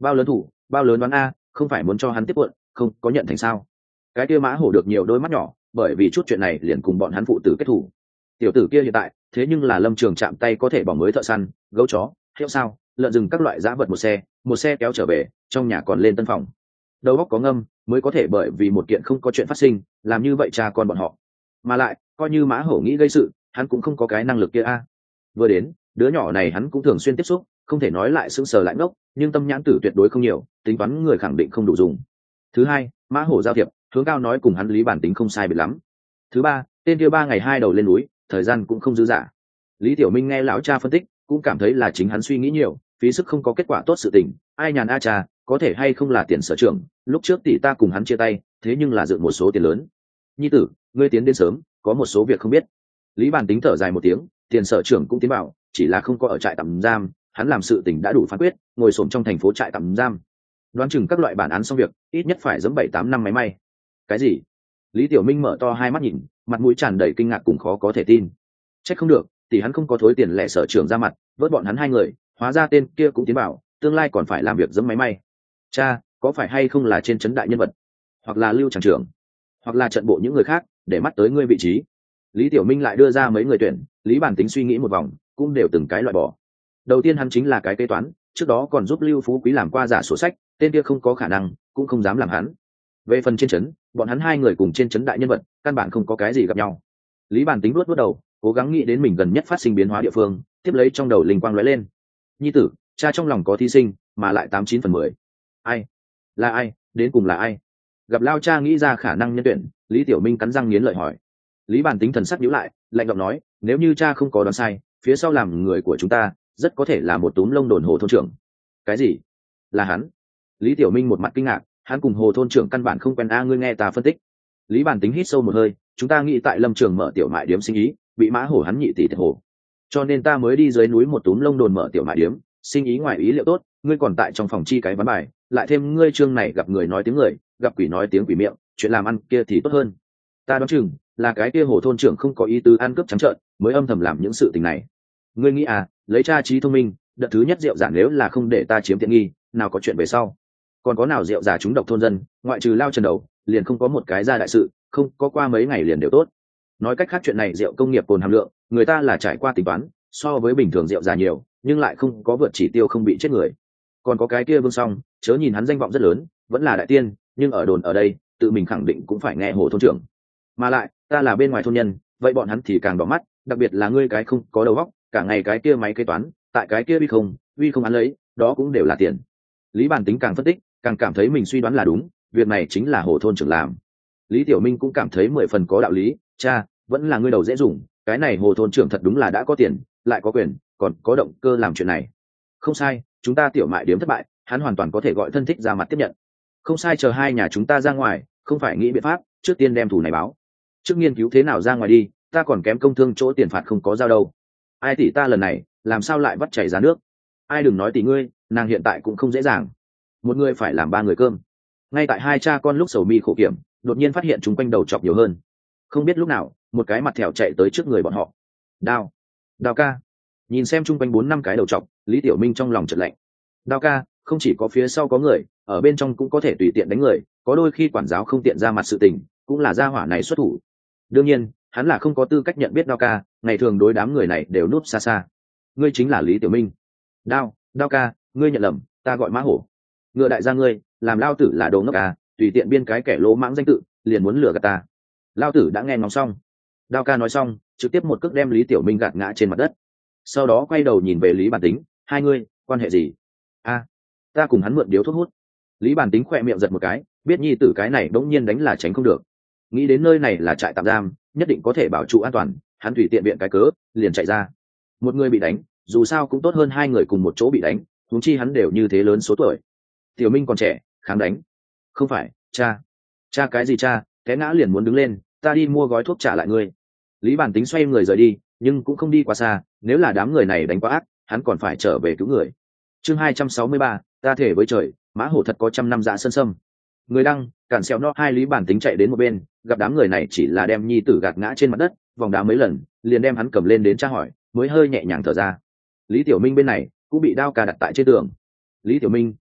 bao lớn thủ bao lớn đoán a, không phải muốn cho hắn tiếp cuộn, không có nhận thành sao? Cái kia mã hổ được nhiều đôi mắt nhỏ, bởi vì chút chuyện này liền cùng bọn hắn phụ tử kết thủ. Tiểu tử kia hiện tại thế nhưng là lâm trường chạm tay có thể bỏ mới thợ săn, gấu chó hiệu sao lợn rừng các loại dã vật một xe một xe kéo trở về, trong nhà còn lên tân phòng. Đầu óc có ngâm mới có thể bởi vì một kiện không có chuyện phát sinh làm như vậy cha con bọn họ. Mà lại coi như mã hổ nghĩ gây sự, hắn cũng không có cái năng lực kia a. Vừa đến đứa nhỏ này hắn cũng thường xuyên tiếp xúc, không thể nói lại sững sờ lại ngốc, nhưng tâm nhãn tử tuyệt đối không nhiều, tính toán người khẳng định không đủ dùng. Thứ hai, mã hổ giao thiệp hướng cao nói cùng hắn lý bản tính không sai biệt lắm. Thứ ba, tên kia ba ngày hai đầu lên núi, thời gian cũng không dư dả. Lý Tiểu Minh nghe lão cha phân tích cũng cảm thấy là chính hắn suy nghĩ nhiều, phí sức không có kết quả tốt sự tình, ai nhàn a cha, có thể hay không là tiền sở trưởng, lúc trước tỷ ta cùng hắn chia tay, thế nhưng là dựng một số tiền lớn. Nhi tử, ngươi tiến đến sớm, có một số việc không biết. Lý Bản tính thở dài một tiếng, tiền sở trưởng cũng tiến bảo, chỉ là không có ở trại tạm giam, hắn làm sự tình đã đủ phán quyết, ngồi xổm trong thành phố trại tạm giam. Đoán chừng các loại bản án xong việc, ít nhất phải giẫm bảy tám năm máy may. Cái gì? Lý Tiểu Minh mở to hai mắt nhìn, mặt mũi tràn đầy kinh ngạc cùng khó có thể tin. Trách không được, tỷ hắn không có thối tiền lẻ sở trưởng ra mặt, vớt bọn hắn hai người, hóa ra tên kia cũng tiến bảo, tương lai còn phải làm việc giẫm máy may. Cha, có phải hay không là trên trấn đại nhân vật, hoặc là Lưu tràng trưởng, hoặc là trận bộ những người khác, để mắt tới ngươi vị trí? Lý Tiểu Minh lại đưa ra mấy người tuyển, Lý Bản tính suy nghĩ một vòng, cũng đều từng cái loại bỏ. Đầu tiên hắn chính là cái kế toán, trước đó còn giúp Lưu Phú Quý làm qua giả sổ sách, tên kia không có khả năng, cũng không dám làm hắn. Về phần trên trấn, bọn hắn hai người cùng trên trấn đại nhân vật, căn bản không có cái gì gặp nhau. Lý Bản tính luốt luốt đầu, cố gắng nghĩ đến mình gần nhất phát sinh biến hóa địa phương, tiếp lấy trong đầu linh quang lóe lên. Nhi tử, cha trong lòng có thí sinh, mà lại tám chín phần mười. Ai? Là ai? Đến cùng là ai? Gặp lao cha nghĩ ra khả năng nhân tuyển, Lý Tiểu Minh cắn răng nghiến lợi hỏi. Lý Bản tính thần sắc nhíu lại, lạnh giọng nói, nếu như cha không có đoán sai, phía sau làm người của chúng ta rất có thể là một túm lông đồn hồ thôn trưởng. Cái gì? Là hắn? Lý Tiểu Minh một mặt kinh ngạc, hắn cùng hồ thôn trưởng căn bản không quen a, ngươi nghe ta phân tích. Lý Bản tính hít sâu một hơi, chúng ta nghĩ tại lâm trường mở tiểu mại điếm sinh ý, bị mã hổ hắn nhị tỷ thiệt hồ, cho nên ta mới đi dưới núi một túm lông đồn mở tiểu mại điếm, sinh ý ngoài ý liệu tốt, ngươi còn tại trong phòng chi cái ván bài, lại thêm ngươi chương này gặp người nói tiếng người, gặp quỷ nói tiếng quỷ miệng, chuyện làm ăn kia thì tốt hơn. Ta đoán chừng là cái kia hồ thôn trưởng không có ý tứ ăn cướp trắng trợn, mới âm thầm làm những sự tình này. Ngươi nghĩ à, lấy cha trí thông minh, đợt thứ nhất rượu giả nếu là không để ta chiếm tiện nghi, nào có chuyện về sau. Còn có nào rượu giả trúng độc thôn dân, ngoại trừ lao trần đầu, liền không có một cái ra đại sự, không có qua mấy ngày liền đều tốt. Nói cách khác chuyện này rượu công nghiệp cồn hàm lượng, người ta là trải qua tính toán, so với bình thường rượu giả nhiều, nhưng lại không có vượt chỉ tiêu không bị chết người. Còn có cái kia Vương Song, chớ nhìn hắn danh vọng rất lớn, vẫn là đại tiên, nhưng ở đồn ở đây, tự mình khẳng định cũng phải nghe hồ thôn trưởng. Mà lại, ta là bên ngoài thôn nhân, vậy bọn hắn thì càng đỏ mắt, đặc biệt là ngươi cái không có đầu óc, cả ngày cái kia máy kế toán, tại cái kia uy không, uy không ăn lấy, đó cũng đều là tiền. Lý Bản tính càng phân tích, càng cảm thấy mình suy đoán là đúng, việc này chính là hồ thôn trưởng làm. Lý Tiểu Minh cũng cảm thấy mười phần có đạo lý, cha, vẫn là ngươi đầu dễ dùng, cái này hồ thôn trưởng thật đúng là đã có tiền, lại có quyền, còn có động cơ làm chuyện này. Không sai, chúng ta tiểu mại điếm thất bại, hắn hoàn toàn có thể gọi thân thích ra mặt tiếp nhận. Không sai, chờ hai nhà chúng ta ra ngoài, không phải nghĩ biện pháp, trước tiên đem thủ này báo. Trước nghiên cứu thế nào ra ngoài đi, ta còn kém công thương chỗ tiền phạt không có giao đâu. Ai tỷ ta lần này, làm sao lại vắt chảy ra nước? Ai đừng nói tỷ ngươi, nàng hiện tại cũng không dễ dàng. Một người phải làm ba người cơm. Ngay tại hai cha con lúc sầu mi khổ kiểm, đột nhiên phát hiện chúng quanh đầu chọc nhiều hơn. Không biết lúc nào, một cái mặt thẻo chạy tới trước người bọn họ. Đao, Đao ca. Nhìn xem chung quanh bốn năm cái đầu chọc, Lý Tiểu Minh trong lòng chợt lạnh. Đao ca, không chỉ có phía sau có người, ở bên trong cũng có thể tùy tiện đánh người, có đôi khi quản giáo không tiện ra mặt sự tình, cũng là gia hỏa này xuất thủ. Đương nhiên, hắn là không có tư cách nhận biết Đao ca, ngày thường đối đám người này đều núp xa xa. Ngươi chính là Lý Tiểu Minh. Đao, Đao ca, ngươi nhận lầm, ta gọi Mã Hổ. Ngựa đại gia ngươi, làm lao tử là đồ ngốc à, tùy tiện biên cái kẻ lỗ mãng danh tự, liền muốn lừa gạt ta. Lao tử đã nghe ngóng xong. Đao ca nói xong, trực tiếp một cước đem Lý Tiểu Minh gạt ngã trên mặt đất. Sau đó quay đầu nhìn về Lý Bản tính, hai ngươi, quan hệ gì? A, à, ta cùng hắn mượn điếu thuốc hút. Lý Bản tính khỏe miệng giật một cái, biết nhi tử cái này đống nhiên đánh là tránh không được. Nghĩ đến nơi này là trại tạm giam, nhất định có thể bảo trụ an toàn, hắn tùy tiện biện cái cớ, liền chạy ra. Một người bị đánh, dù sao cũng tốt hơn hai người cùng một chỗ bị đánh, huống chi hắn đều như thế lớn số tuổi. Tiểu Minh còn trẻ, kháng đánh. Không phải, cha. Cha cái gì cha, té ngã liền muốn đứng lên, ta đi mua gói thuốc trả lại ngươi. Lý Bản tính xoay người rời đi, nhưng cũng không đi quá xa, nếu là đám người này đánh quá ác, hắn còn phải trở về cứu người. Chương hai trăm sáu mươi ba, ta thể với trời, Mã Hổ thật có trăm năm dạ sơn sâm. Người đăng, cản xéo nó hai Lý Bản tính chạy đến một bên, gặp đám người này chỉ là đem nhi tử gạt ngã trên mặt đất, vòng đá mấy lần, liền đem hắn cầm lên đến tra hỏi, mới hơi nhẹ nhàng thở ra. Lý Tiểu Minh bên này cũng bị Đao ca đặt tại trên tường. Lý Tiểu Minh,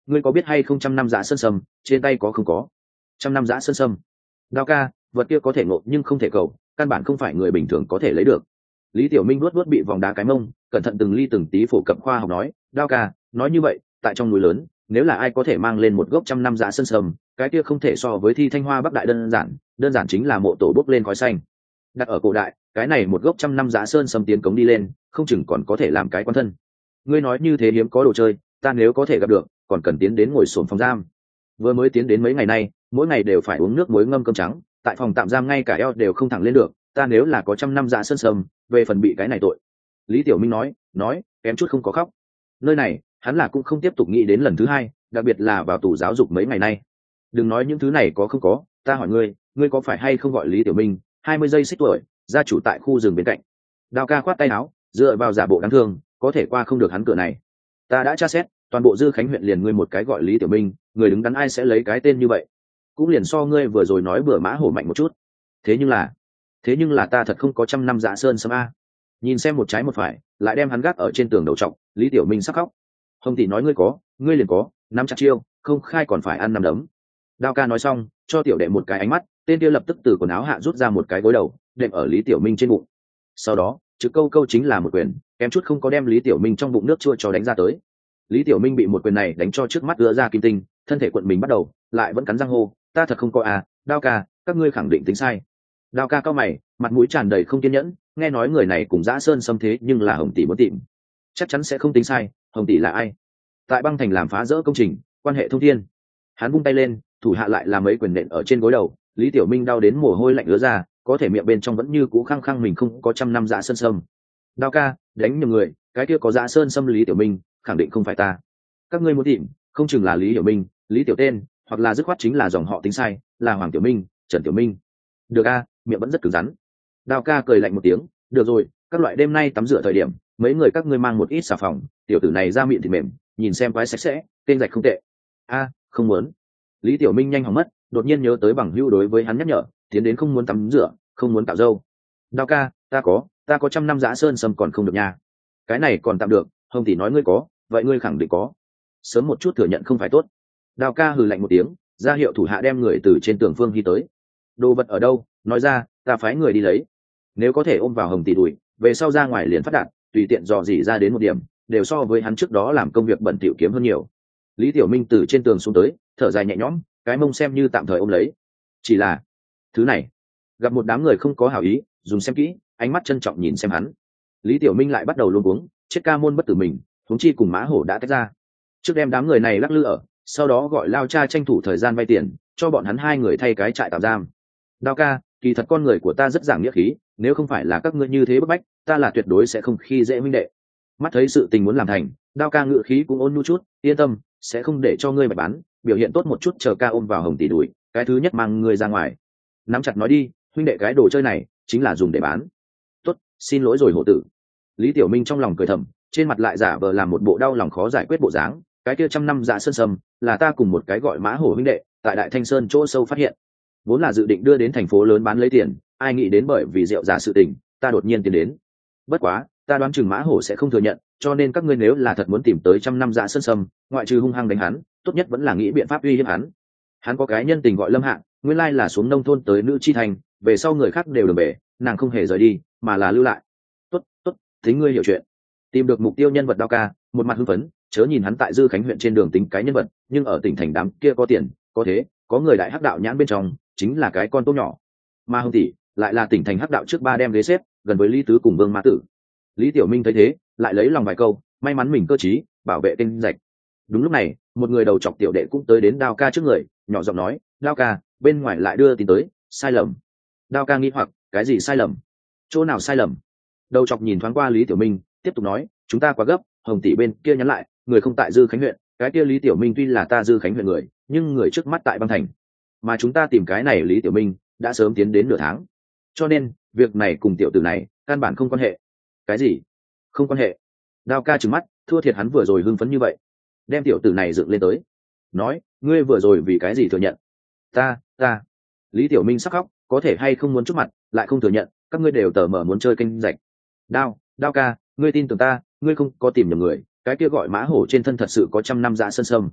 ngươi có biết hay không trăm năm giã sơn sâm trên tay có không có? Trăm năm giã sơn sâm. Đao ca, vật kia có thể ngộ nhưng không thể cầu, căn bản không phải người bình thường có thể lấy được. Lý Tiểu Minh luốt luốt bị vòng đá cái mông, cẩn thận từng ly từng tí phổ cập khoa học nói, Đao ca, nói như vậy, tại trong núi lớn, nếu là ai có thể mang lên một gốc trăm năm giã sơn sâm, cái kia không thể so với thi thanh hoa bắc đại đơn giản, đơn giản chính là mộ tổ bốc lên khói xanh. Đặt ở cổ đại, cái này một gốc trăm năm giã sơn sâm tiến cống đi lên, không chừng còn có thể làm cái quan thân. Ngươi nói như thế hiếm có đồ chơi, ta nếu có thể gặp được, còn cần tiến đến ngồi xổm phòng giam. Vừa mới tiến đến mấy ngày nay, mỗi ngày đều phải uống nước muối ngâm cơm trắng, tại phòng tạm giam ngay cả eo đều không thẳng lên được, ta nếu là có trăm năm giã sơn sâm, về phần bị cái này tội. Lý Tiểu Minh nói, nói, kém chút không có khóc. Nơi này, hắn là cũng không tiếp tục nghĩ đến lần thứ hai, đặc biệt là vào tù giáo dục mấy ngày nay. Đừng nói những thứ này có không có, ta hỏi ngươi, ngươi có phải hay không gọi Lý Tiểu Minh, hai mươi giây xích tuổi, gia chủ tại khu rừng bên cạnh. Đao ca khoát tay áo, dựa vào giả bộ đáng thương, có thể qua không được hắn cửa này. Ta đã tra xét, toàn bộ Dư Khánh huyện liền ngươi một cái gọi Lý Tiểu Minh, người đứng đắn ai sẽ lấy cái tên như vậy? Cũng liền so ngươi vừa rồi nói bừa mã hổ mạnh một chút. Thế nhưng là, thế nhưng là ta thật không có trăm năm dạ sơn sâm a. Nhìn xem một trái một phải, lại đem hắn gác ở trên tường đầu trọc, Lý Tiểu Minh sắp khóc. Hồng tỷ nói ngươi có, ngươi liền có, nắm chặt chiêu, không khai còn phải ăn nắm đấm. Đao ca nói xong, cho tiểu đệ một cái ánh mắt, tên kia lập tức từ quần áo hạ rút ra một cái gối đầu, đệm ở Lý Tiểu Minh trên bụng. Sau đó, trực câu câu chính là một quyền, kém chút không có đem Lý Tiểu Minh trong bụng nước chua cho đánh ra tới. Lý Tiểu Minh bị một quyền này đánh cho trước mắt ứa ra kim tinh, thân thể cuộn mình bắt đầu, lại vẫn cắn răng hô, ta thật không có à, Đao ca, các ngươi khẳng định tính sai. Đao ca cao mày, mặt mũi tràn đầy không kiên nhẫn, nghe nói người này cùng Dã Sơn xâm thế nhưng là Hồng tỷ muốn tìm, chắc chắn sẽ không tính sai. Hồng tỷ là ai? Tại băng thành làm phá rỡ công trình, quan hệ thông thiên. Hắn vung tay lên, thủ hạ lại làm mấy quyền nện ở trên gối đầu. Lý Tiểu Minh đau đến mồ hôi lạnh ứa ra, có thể miệng bên trong vẫn như cũ khăng khăng mình không có trăm năm Dã Sơn xâm. Đao ca, đánh nhầm người, cái kia có Dã Sơn xâm Lý Tiểu Minh, khẳng định không phải ta. Các ngươi muốn tìm, không chừng là Lý Hiểu Minh, Lý Tiểu Tên, hoặc là dứt khoát chính là dòng họ tính sai, là Hoàng Tiểu Minh, Trần Tiểu Minh. Được a, miệng vẫn rất cứng rắn. Đao ca cười lạnh một tiếng, được rồi, các loại đêm nay tắm rửa thời điểm, mấy người các ngươi mang một ít xà phòng, tiểu tử này ra miệng thì mềm, nhìn xem quái sạch sẽ, tên rạch không tệ. A, không muốn. Lý Tiểu Minh nhanh hỏng mất, đột nhiên nhớ tới bằng hữu đối với hắn nhắc nhở, tiến đến không muốn tắm rửa, không muốn cạo râu. Đao ca, ta có, ta có trăm năm Dã Sơn sâm còn không được nha. Cái này còn tạm được, Hồng tỷ nói ngươi có, vậy ngươi khẳng định có. Sớm một chút thừa nhận không phải tốt. Đao ca hừ lạnh một tiếng, ra hiệu thủ hạ đem người từ trên tường phương đi tới. Đồ vật ở đâu, nói ra, ta phái người đi lấy. Nếu có thể ôm vào Hồng tỷ đùi, về sau ra ngoài liền phát đạt, tùy tiện dò dỉ ra đến một điểm, đều so với hắn trước đó làm công việc bẩn thỉu kiếm hơn nhiều. Lý Tiểu Minh từ trên tường xuống tới, thở dài nhẹ nhõm, cái mông xem như tạm thời ôm lấy. Chỉ là, thứ này, gặp một đám người không có hảo ý, dùng xem kỹ, ánh mắt trân trọng nhìn xem hắn. Lý Tiểu Minh lại bắt đầu luống cuống, chết ca môn bất tử mình, huống chi cùng Mã Hổ đã tách ra. Trước đem đám người này lắc lư ở, sau đó gọi Lao cha tranh thủ thời gian vay tiền, cho bọn hắn hai người thay cái trại tạm giam. Đao ca, kỳ thật con người của ta rất giảng nghĩa khí, nếu không phải là các ngươi như thế bức bách, ta là tuyệt đối sẽ không khi dễ huynh đệ. Mắt thấy sự tình muốn làm thành, Đao ca ngự khí cũng ôn nhu chút, yên tâm, sẽ không để cho ngươi bạch bán, biểu hiện tốt một chút chờ ca ôm vào Hồng tỷ đùi, cái thứ nhất mang ngươi ra ngoài. Nắm chặt nói đi, huynh đệ cái đồ chơi này chính là dùng để bán. Tốt, xin lỗi rồi hổ tử. Lý Tiểu Minh trong lòng cười thầm, trên mặt lại giả vờ làm một bộ đau lòng khó giải quyết bộ dáng. Cái kia trăm năm Dạ Sơn sâm là ta cùng một cái gọi Mã Hổ huynh đệ tại Đại Thanh Sơn chỗ sâu phát hiện, vốn là dự định đưa đến thành phố lớn bán lấy tiền, ai nghĩ đến bởi vì rượu giả sự tình, ta đột nhiên tiến đến. Bất quá, ta đoán chừng Mã Hổ sẽ không thừa nhận, cho nên các ngươi nếu là thật muốn tìm tới trăm năm Dạ Sơn sâm, ngoại trừ hung hăng đánh hắn, tốt nhất vẫn là nghĩ biện pháp uy hiếp hắn. Hắn có cái nhân tình gọi Lâm Hạng, nguyên lai là xuống nông thôn tới nữ chi thành, về sau người khác đều đường bể, nàng không hề rời đi, mà là lưu lại. Tốt, tốt, thính ngươi hiểu chuyện. Tìm được mục tiêu nhân vật Đao ca, một mặt hưng phấn, chớ nhìn hắn tại Dư Khánh huyện trên đường tính cái nhân vật, nhưng ở tỉnh thành đám kia có tiền, có thế, có người đại hắc đạo nhãn bên trong, chính là cái con tốt nhỏ. Mà Hồng tỷ lại là tỉnh thành hắc đạo trước ba đem ghế xếp, gần với Lý Tứ cùng Vương Mã Tử. Lý Tiểu Minh thấy thế, lại lấy lòng vài câu, may mắn mình cơ trí, bảo vệ tên rạch. Đúng lúc này, một người đầu chọc tiểu đệ cũng tới đến Đao ca trước người, nhỏ giọng nói, Đao ca, bên ngoài lại đưa tin tới, sai lầm. Đao ca nghi hoặc, cái gì sai lầm? Chỗ nào sai lầm? Đầu chọc nhìn thoáng qua Lý Tiểu Minh, tiếp tục nói, chúng ta quá gấp, Hồng tỷ bên kia nhắn lại, người không tại Dư Khánh huyện, cái kia Lý Tiểu Minh tuy là ta Dư Khánh huyện người, nhưng người trước mắt tại băng thành, mà chúng ta tìm cái này Lý Tiểu Minh đã sớm tiến đến nửa tháng, cho nên việc này cùng tiểu tử này căn bản không quan hệ. Cái gì? Không quan hệ? Đao ca trừng mắt, thua thiệt hắn vừa rồi hưng phấn như vậy, đem tiểu tử này dựng lên tới, nói, ngươi vừa rồi vì cái gì thừa nhận? Ta, ta. Lý Tiểu Minh sắc khóc, có thể hay không muốn chút mặt, lại không thừa nhận, các ngươi đều tờ mở muốn chơi kênh rạch. Đao, Đao ca, ngươi tin tưởng ta, ngươi không có tìm nhầm người, cái kia gọi Mã Hổ trên thân thật sự có trăm năm Dạ Sơn sâm.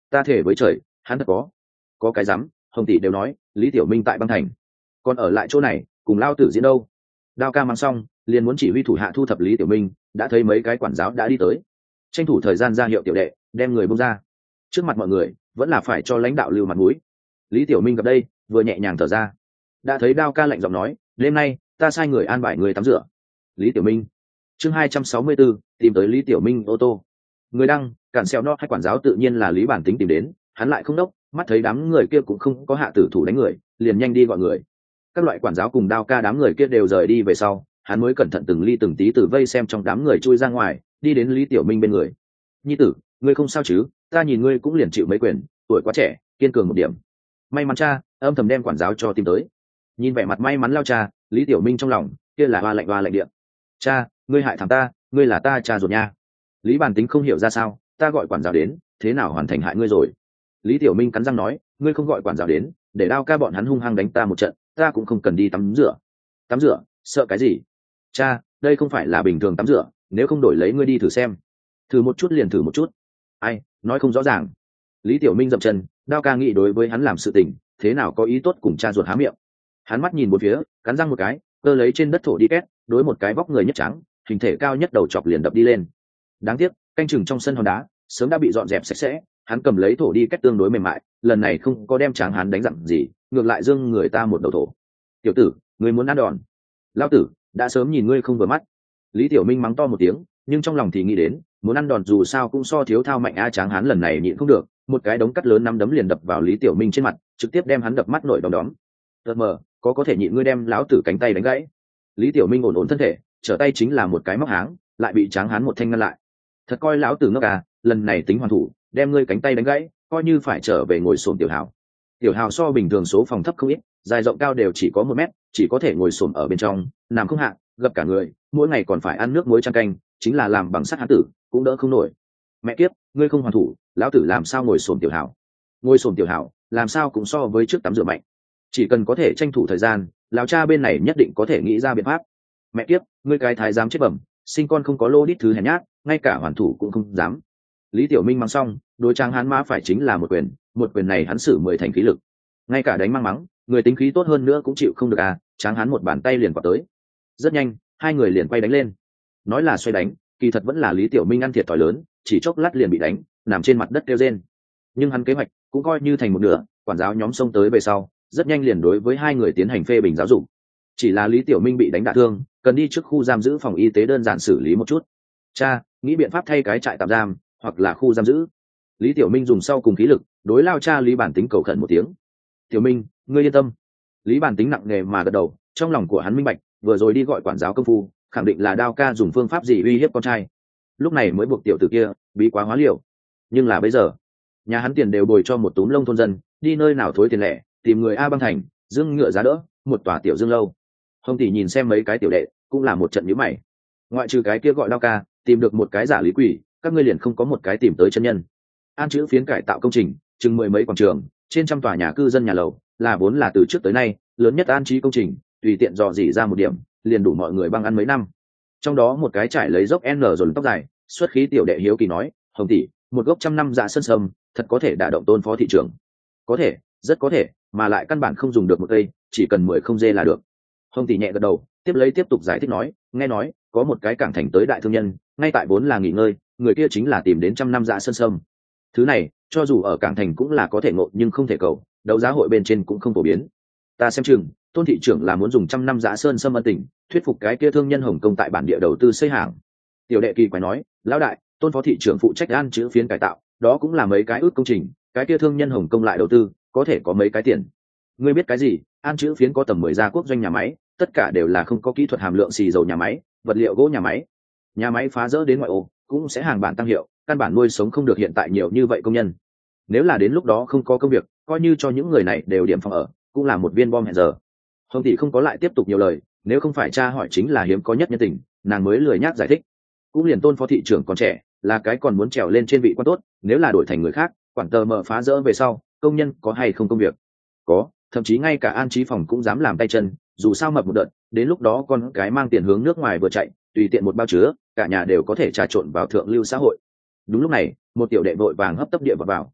Ta thể với trời, hắn thật có có cái rắm. Hồng tỷ đều nói Lý Tiểu Minh tại băng thành, còn ở lại chỗ này cùng lao tử diễn đâu. Đao ca mang xong liền muốn chỉ huy thủ hạ thu thập Lý Tiểu Minh, đã thấy mấy cái quản giáo đã đi tới, tranh thủ thời gian ra hiệu tiểu đệ đem người bông ra. Trước mặt mọi người vẫn là phải cho lãnh đạo lưu mặt mũi. Lý Tiểu Minh gặp đây vừa nhẹ nhàng thở ra, đã thấy Đao ca lạnh giọng nói, đêm nay ta sai người an bài người tắm rửa. Lý Tiểu Minh. Chương hai trăm sáu mươi 264, tìm tới Lý Tiểu Minh ô tô. Người đăng cản xeo nó hay quản giáo tự nhiên là Lý Bản Tính tìm đến, hắn lại không đốc, mắt thấy đám người kia cũng không có hạ tử thủ đánh người, liền nhanh đi gọi người. Các loại quản giáo cùng Đao ca đám người kia đều rời đi về sau, hắn mới cẩn thận từng ly từng tí từ vây xem trong đám người chui ra ngoài, đi đến Lý Tiểu Minh bên người. Nhi tử, ngươi không sao chứ? Ta nhìn ngươi cũng liền chịu mấy quyền, tuổi quá trẻ, kiên cường một điểm. May mắn cha, âm thầm đem quản giáo cho tìm tới. Nhìn vẻ mặt may mắn lao cha, Lý Tiểu Minh trong lòng kia là hoa lạnh hoa lạnh điện. Cha, ngươi hại thằng ta, ngươi là ta cha ruột nha. Lý Bản Tính không hiểu ra sao, ta gọi quản giáo đến, thế nào hoàn thành hại ngươi rồi? Lý Tiểu Minh cắn răng nói, ngươi không gọi quản giáo đến, để Đao ca bọn hắn hung hăng đánh ta một trận, ta cũng không cần đi tắm rửa. Tắm rửa? Sợ cái gì? Cha, đây không phải là bình thường tắm rửa, nếu không đổi lấy ngươi đi thử xem. Thử một chút liền thử một chút. Ai, nói không rõ ràng. Lý Tiểu Minh dậm chân, Đao ca nghĩ đối với hắn làm sự tình, thế nào có ý tốt cùng cha ruột há miệng. Hắn mắt nhìn bốn phía, cắn răng một cái, cơ lấy trên đất thổ đi két, đối một cái vóc người nhất trắng, hình thể cao nhất đầu chọc liền đập đi lên. Đáng tiếc, canh chừng trong sân hòn đá sớm đã bị dọn dẹp sạch sẽ, hắn cầm lấy thổ đi két tương đối mềm mại, lần này không có đem tráng hắn đánh dặn gì, ngược lại dưng người ta một đầu thổ. Tiểu tử, ngươi muốn ăn đòn? Lão tử đã sớm nhìn ngươi không vừa mắt. Lý Tiểu Minh mắng to một tiếng, nhưng trong lòng thì nghĩ đến, muốn ăn đòn dù sao cũng so thiếu thao mạnh a. Tráng hắn lần này nhịn không được, một cái đống cắt lớn năm đấm liền đập vào Lý Tiểu Minh trên mặt, trực tiếp đem hắn đập mắt nổi đom đóm. Tật mờ, có có thể nhịn ngươi đem lão tử cánh tay đánh gãy. Lý Tiểu Minh ổn ổn thân thể, trở tay chính là một cái móc háng, lại bị tráng hắn một thanh ngăn lại. Thật coi lão tử ngốc à, lần này tính hoàn thủ, đem ngươi cánh tay đánh gãy, coi như phải trở về ngồi xổm tiểu hào. Tiểu hào so bình thường số phòng thấp không ít, dài rộng cao đều chỉ có một mét, chỉ có thể ngồi xổm ở bên trong, nằm không hạ, gập cả người, mỗi ngày còn phải ăn nước muối trăng canh, chính là làm bằng sắt hán tử, cũng đỡ không nổi. Mẹ kiếp, ngươi không hoàn thủ, lão tử làm sao ngồi xổm tiểu hào? Ngồi xổm tiểu hào, làm sao cũng so với trước tắm rửa mạnh. Chỉ cần có thể tranh thủ thời gian, lão cha bên này nhất định có thể nghĩ ra biện pháp. Mẹ kiếp, ngươi cái thái giám chết bẩm, sinh con không có lô đít thứ hèn nhát, ngay cả hoàn thủ cũng không dám. Lý Tiểu Minh mắng xong, đối trang hắn má phải chính là một quyền, một quyền này hắn sử mười thành khí lực, ngay cả đánh mang mắng, người tính khí tốt hơn nữa cũng chịu không được à. Tráng hắn một bàn tay liền quạt tới, rất nhanh hai người liền quay đánh lên. Nói là xoay đánh, kỳ thật vẫn là Lý Tiểu Minh ăn thiệt thòi lớn, chỉ chốc lát liền bị đánh nằm trên mặt đất kêu rên. Nhưng hắn kế hoạch cũng coi như thành một nửa, quản giáo nhóm xông tới về sau, rất nhanh liền đối với hai người tiến hành phê bình giáo dục. Chỉ là Lý Tiểu Minh bị đánh đả thương, cần đi trước khu giam giữ phòng y tế đơn giản xử lý một chút. Cha, nghĩ biện pháp thay cái trại tạm giam hoặc là khu giam giữ. Lý Tiểu Minh dùng sau cùng khí lực đối lao cha Lý Bản Tính cầu khẩn một tiếng. Tiểu Minh, ngươi yên tâm. Lý Bản Tính nặng nề mà gật đầu, trong lòng của hắn minh bạch, vừa rồi đi gọi quản giáo công phu, khẳng định là Đao ca dùng phương pháp gì uy hiếp con trai, lúc này mới buộc tiểu tử kia bí quá hóa liều. Nhưng là bây giờ, nhà hắn tiền đều bồi cho một túm lông thôn dân, đi nơi nào thối tiền lẻ, tìm người a băng thành, dương ngựa giá đỡ, một tòa tiểu dương lâu. Hồng tỷ nhìn xem mấy cái tiểu đệ, cũng là một trận nhíu mày. Ngoại trừ cái kia gọi Đao ca, tìm được một cái giả lý quỷ, các ngươi liền không có một cái tìm tới chân nhân. An chữ phiến cải tạo công trình, chừng mười mấy quảng trường, trên trăm tòa nhà cư dân nhà lầu, là vốn là từ trước tới nay lớn nhất an trí công trình, tùy tiện dò dỉ ra một điểm, liền đủ mọi người băng ăn mấy năm. Trong đó một cái trải lấy dốc n rồi tóc dài, xuất khí tiểu đệ hiếu kỳ nói, Hồng tỷ, một gốc trăm năm dạ sơn sâm, thật có thể đả động Tôn phó thị trưởng? Có thể, rất có thể, mà lại căn bản không dùng được một cây, chỉ cần mười không dê là được. Hồng tỷ nhẹ gật đầu, tiếp lấy tiếp tục giải thích nói, nghe nói có một cái cảng thành tới đại thương nhân, ngay tại vốn là nghỉ ngơi, người kia chính là tìm đến trăm năm dạ sơn sâm. Thứ này cho dù ở cảng thành cũng là có thể ngộ nhưng không thể cầu, đấu giá hội bên trên cũng không phổ biến. Ta xem chừng Tôn thị trưởng là muốn dùng trăm năm dạ sơn sâm ân tình, thuyết phục cái kia thương nhân Hồng Kông tại bản địa đầu tư xây hàng. Tiểu đệ kỳ quái nói, lão đại, Tôn phó thị trưởng phụ trách an chữ phiến cải tạo, đó cũng là mấy cái ước công trình, cái kia thương nhân Hồng Kông lại đầu tư, có thể có mấy cái tiền. Ngươi biết cái gì? An chữ phiến có tầm mười gia quốc doanh nhà máy, tất cả đều là không có kỹ thuật hàm lượng xì dầu nhà máy, vật liệu gỗ nhà máy. Nhà máy phá rỡ đến ngoại ô cũng sẽ hàng bản tăng hiệu, căn bản nuôi sống không được hiện tại nhiều như vậy công nhân. Nếu là đến lúc đó không có công việc, coi như cho những người này đều điểm phòng ở, cũng là một viên bom hẹn giờ. Hồng tỷ không có lại tiếp tục nhiều lời, nếu không phải cha hỏi chính là hiếm có nhất nhân tình, nàng mới lười nhác giải thích. Cũng liền Tôn phó thị trưởng còn trẻ, là cái còn muốn trèo lên trên vị quan tốt, nếu là đổi thành người khác, quản tờ mở phá rỡ về sau, công nhân có hay không công việc? Có, thậm chí ngay cả an trí phòng cũng dám làm tay chân, dù sao mập một đợt, đến lúc đó con cái mang tiền hướng nước ngoài vừa chạy, tùy tiện một bao chứa, cả nhà đều có thể trà trộn vào thượng lưu xã hội. Đúng lúc này, một tiểu đệ vội vàng hấp tấp địa vào vào.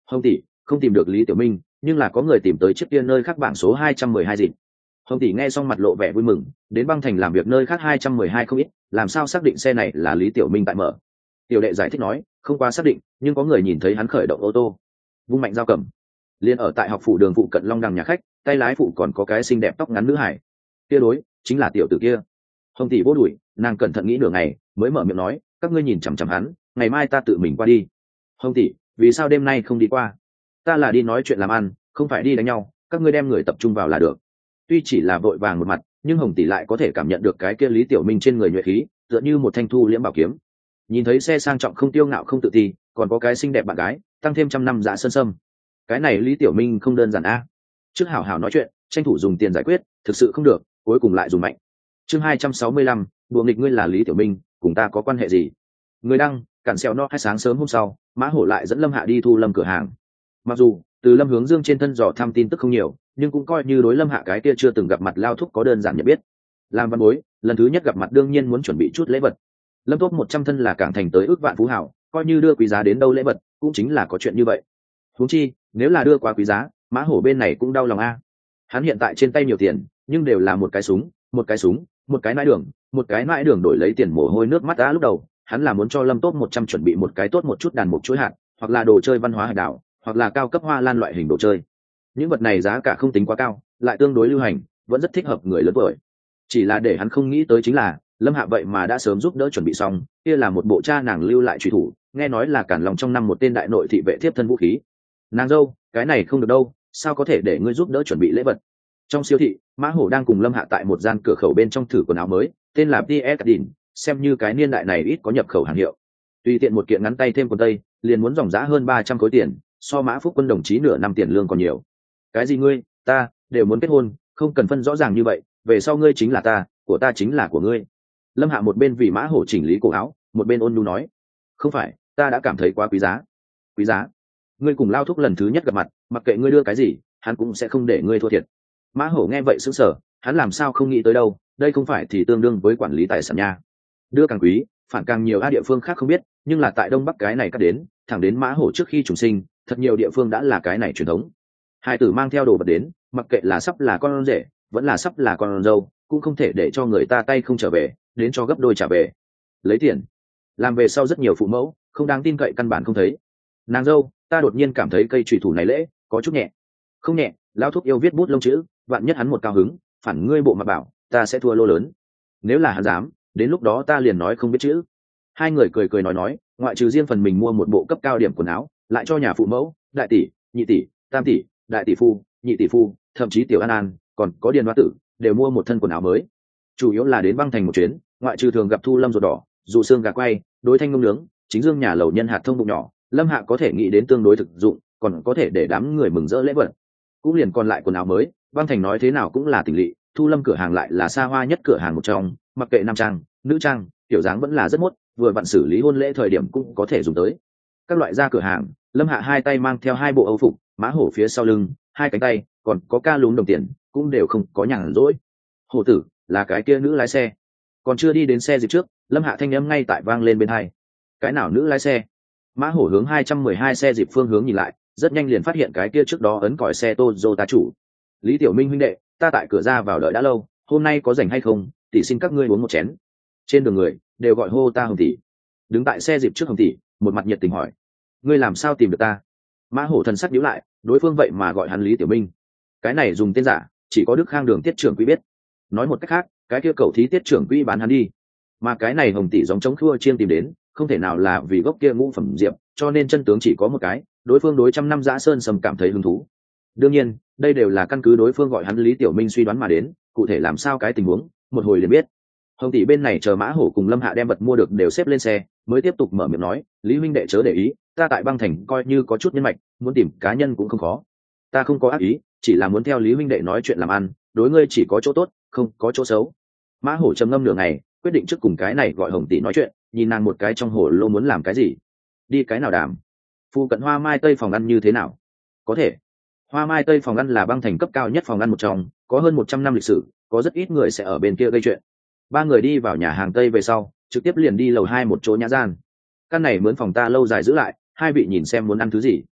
Hồng tỷ, không tìm được Lý Tiểu Minh, nhưng là có người tìm tới chiếc kia nơi khác bảng số hai trăm mười hai dịp. Hồng tỷ nghe xong mặt lộ vẻ vui mừng, đến băng thành làm việc nơi khác hai trăm mười hai không ít, làm sao xác định xe này là Lý Tiểu Minh tại mở. Tiểu đệ giải thích nói, không qua xác định, nhưng có người nhìn thấy hắn khởi động ô tô, vung mạnh dao cầm, liền ở tại học phủ đường phụ cận Long Đằng nhà khách, tay lái phụ còn có cái xinh đẹp tóc ngắn nữ hải. Kia đối, chính là tiểu tử kia. Hồng tỷ vô đuổi, nàng cẩn thận nghĩ nửa ngày, mới mở miệng nói, các ngươi nhìn chằm chằm hắn, ngày mai ta tự mình qua đi. Hồng tỷ, vì sao đêm nay không đi qua? Ta là đi nói chuyện làm ăn, không phải đi đánh nhau, các ngươi đem người tập trung vào là được. Tuy chỉ là vội vàng một mặt, nhưng Hồng tỷ lại có thể cảm nhận được cái kia Lý Tiểu Minh trên người nhuệ khí, tựa như một thanh thu liễm bảo kiếm. Nhìn thấy xe sang trọng không tiêu ngạo không tự ti, còn có cái xinh đẹp bạn gái, tăng thêm trăm năm dạ sơn sâm. Cái này Lý Tiểu Minh không đơn giản a. Trước hảo hảo nói chuyện, tranh thủ dùng tiền giải quyết, thực sự không được, cuối cùng lại dùng mạnh. Chương hai trăm sáu mươi lăm, đùa nghịch ngươi là Lý Tiểu Minh, cùng ta có quan hệ gì? Người đăng, cản xèo no hai sáng sớm hôm sau, Mã Hổ lại dẫn Lâm Hạ đi thu Lâm cửa hàng. Mặc dù từ Lâm Hướng Dương trên thân dò thăm tin tức không nhiều, nhưng cũng coi như đối Lâm Hạ cái kia chưa từng gặp mặt lao thúc có đơn giản nhận biết. Làm văn bối, lần thứ nhất gặp mặt đương nhiên muốn chuẩn bị chút lễ vật. Lâm Tốt một trăm thân là cảng thành tới ước vạn phú hảo, coi như đưa quý giá đến đâu lễ vật, cũng chính là có chuyện như vậy. Huống chi, nếu là đưa quá quý giá, Mã Hổ bên này cũng đau lòng a. Hắn hiện tại trên tay nhiều tiền, nhưng đều là một cái súng, một cái súng, một cái nãi đường, một cái nãi đường đổi lấy tiền mồ hôi nước mắt đã lúc đầu, hắn là muốn cho Lâm Tốt một trăm chuẩn bị một cái tốt một chút đàn mục chuỗi hạt, hoặc là đồ chơi văn hóa hải đảo, hoặc là cao cấp hoa lan loại hình đồ chơi. Những vật này giá cả không tính quá cao, lại tương đối lưu hành, vẫn rất thích hợp người lớn tuổi. Chỉ là để hắn không nghĩ tới chính là, Lâm Hạ vậy mà đã sớm giúp đỡ chuẩn bị xong, kia là một bộ cha nàng lưu lại truy thủ, nghe nói là cản lòng trong năm một tên đại nội thị vệ tiếp thân vũ khí. Nàng dâu, cái này không được đâu, sao có thể để ngươi giúp đỡ chuẩn bị lễ vật? Trong siêu thị, Mã Hổ đang cùng Lâm Hạ tại một gian cửa khẩu bên trong thử quần áo mới, tên là Pierre Cardin, xem như cái niên đại này ít có nhập khẩu hàng hiệu. Tùy tiện một kiện ngắn tay thêm quần tây, liền muốn dòng giá hơn ba trăm khối tiền, so Mã Phúc Quân đồng chí nửa năm tiền lương còn nhiều. Cái gì ngươi, ta đều muốn kết hôn, không cần phân rõ ràng như vậy, về sau ngươi chính là ta, của ta chính là của ngươi. Lâm Hạ một bên vì Mã Hổ chỉnh lý cổ áo, một bên ôn nhu nói, không phải, ta đã cảm thấy quá quý giá. Quý giá? Ngươi cùng lao thúc lần thứ nhất gặp mặt, mặc kệ ngươi đưa cái gì, hắn cũng sẽ không để ngươi thua thiệt. Mã Hổ nghe vậy sững sờ, hắn làm sao không nghĩ tới đâu, đây không phải thì tương đương với quản lý tài sản nha. Đưa càng quý, phản càng nhiều a địa phương khác không biết, nhưng là tại Đông Bắc cái này cắt đến, thẳng đến Mã Hổ trước khi trùng sinh, thật nhiều địa phương đã là cái này truyền thống. Hai tử mang theo đồ vật đến, mặc kệ là sắp là con rể, vẫn là sắp là con dâu, cũng không thể để cho người ta tay không trở về, đến cho gấp đôi trả về. Lấy tiền, làm về sau rất nhiều phụ mẫu, không đáng tin cậy căn bản không thấy. Nàng dâu, ta đột nhiên cảm thấy cây chùy thủ này lễ, có chút nhẹ. Không nhẹ, lão thúc yêu viết bút lông chữ, vạn nhất hắn một cao hứng, phản ngươi bộ mà bảo, ta sẽ thua lô lớn. Nếu là hắn dám, đến lúc đó ta liền nói không biết chữ. Hai người cười cười nói nói, ngoại trừ riêng phần mình mua một bộ cấp cao điểm quần áo, lại cho nhà phụ mẫu, đại tỷ, nhị tỷ, tam tỷ, đại tỷ phu, nhị tỷ phu, thậm chí tiểu An An, còn có Điền Hoa Tử, đều mua một thân quần áo mới. Chủ yếu là đến băng thành một chuyến, ngoại trừ thường gặp Thu Lâm ruột đỏ, dụ xương gà quay, đối thanh ngông nướng, chính dương nhà lầu nhân hạt thông bụng nhỏ, Lâm Hạ có thể nghĩ đến tương đối thực dụng, còn có thể để đám người mừng rỡ lễ vật. Cũng liền còn lại quần áo mới, băng thành nói thế nào cũng là tỉnh lỵ, Thu Lâm cửa hàng lại là xa hoa nhất cửa hàng một trong, mặc kệ nam trang, nữ trang, kiểu dáng vẫn là rất mốt, vừa vặn xử lý hôn lễ thời điểm cũng có thể dùng tới. Các loại ra cửa hàng, Lâm Hạ hai tay mang theo hai bộ âu phục, Mã Hổ phía sau lưng, hai cánh tay, còn có ca lúm đồng tiền, cũng đều không có nhàn rỗi. Hổ tử là cái kia nữ lái xe, còn chưa đi đến xe dịp trước, Lâm Hạ thanh âm ngay tại vang lên bên hai. Cái nào nữ lái xe? Mã Hổ hướng hai trăm mười hai xe dịp phương hướng nhìn lại, rất nhanh liền phát hiện cái kia trước đó ấn còi xe Toyota chủ. Lý Tiểu Minh huynh đệ, ta tại cửa ra vào đợi đã lâu, hôm nay có rảnh hay không, tỷ xin các ngươi uống một chén. Trên đường người đều gọi hô ta Hồng tỷ. Đứng tại xe dịp trước Hồng tỷ, một mặt nhiệt tình hỏi, ngươi làm sao tìm được ta? Mã Hổ thần sắc nhíu lại, đối phương vậy mà gọi hắn Lý Tiểu Minh. Cái này dùng tên giả, chỉ có Đức Khang Đường tiết trưởng quỹ biết. Nói một cách khác, cái kia cậu thí tiết trưởng quỹ bán hắn đi. Mà cái này Hồng tỷ giống chống khua chiên tìm đến, không thể nào là vì gốc kia ngũ phẩm diệp, cho nên chân tướng chỉ có một cái, đối phương đối trăm năm Dã Sơn Sầm cảm thấy hứng thú. Đương nhiên, đây đều là căn cứ đối phương gọi hắn Lý Tiểu Minh suy đoán mà đến, cụ thể làm sao cái tình huống, một hồi liền biết. Hồng tỷ bên này chờ Mã Hổ cùng Lâm Hạ đem vật mua được đều xếp lên xe, mới tiếp tục mở miệng nói, Lý huynh đệ chớ để ý, ta tại băng thành coi như có chút nhân mạch, muốn tìm cá nhân cũng không khó. Ta không có ác ý, chỉ là muốn theo Lý huynh đệ nói chuyện làm ăn, đối ngươi chỉ có chỗ tốt, không có chỗ xấu. Mã Hổ trầm ngâm nửa ngày, quyết định trước cùng cái này gọi Hồng tỷ nói chuyện, nhìn nàng một cái trong hồ lô muốn làm cái gì. Đi cái nào đàm? Phu cận Hoa Mai Tây phòng ăn như thế nào? Có thể. Hoa Mai Tây phòng ăn là băng thành cấp cao nhất phòng ăn một trong, có hơn một trăm năm lịch sử, có rất ít người sẽ ở bên kia gây chuyện. Ba người đi vào nhà hàng Tây về sau, trực tiếp liền đi lầu hai một chỗ nhã gian. Căn này mướn phòng ta lâu dài giữ lại, hai vị nhìn xem muốn ăn thứ gì.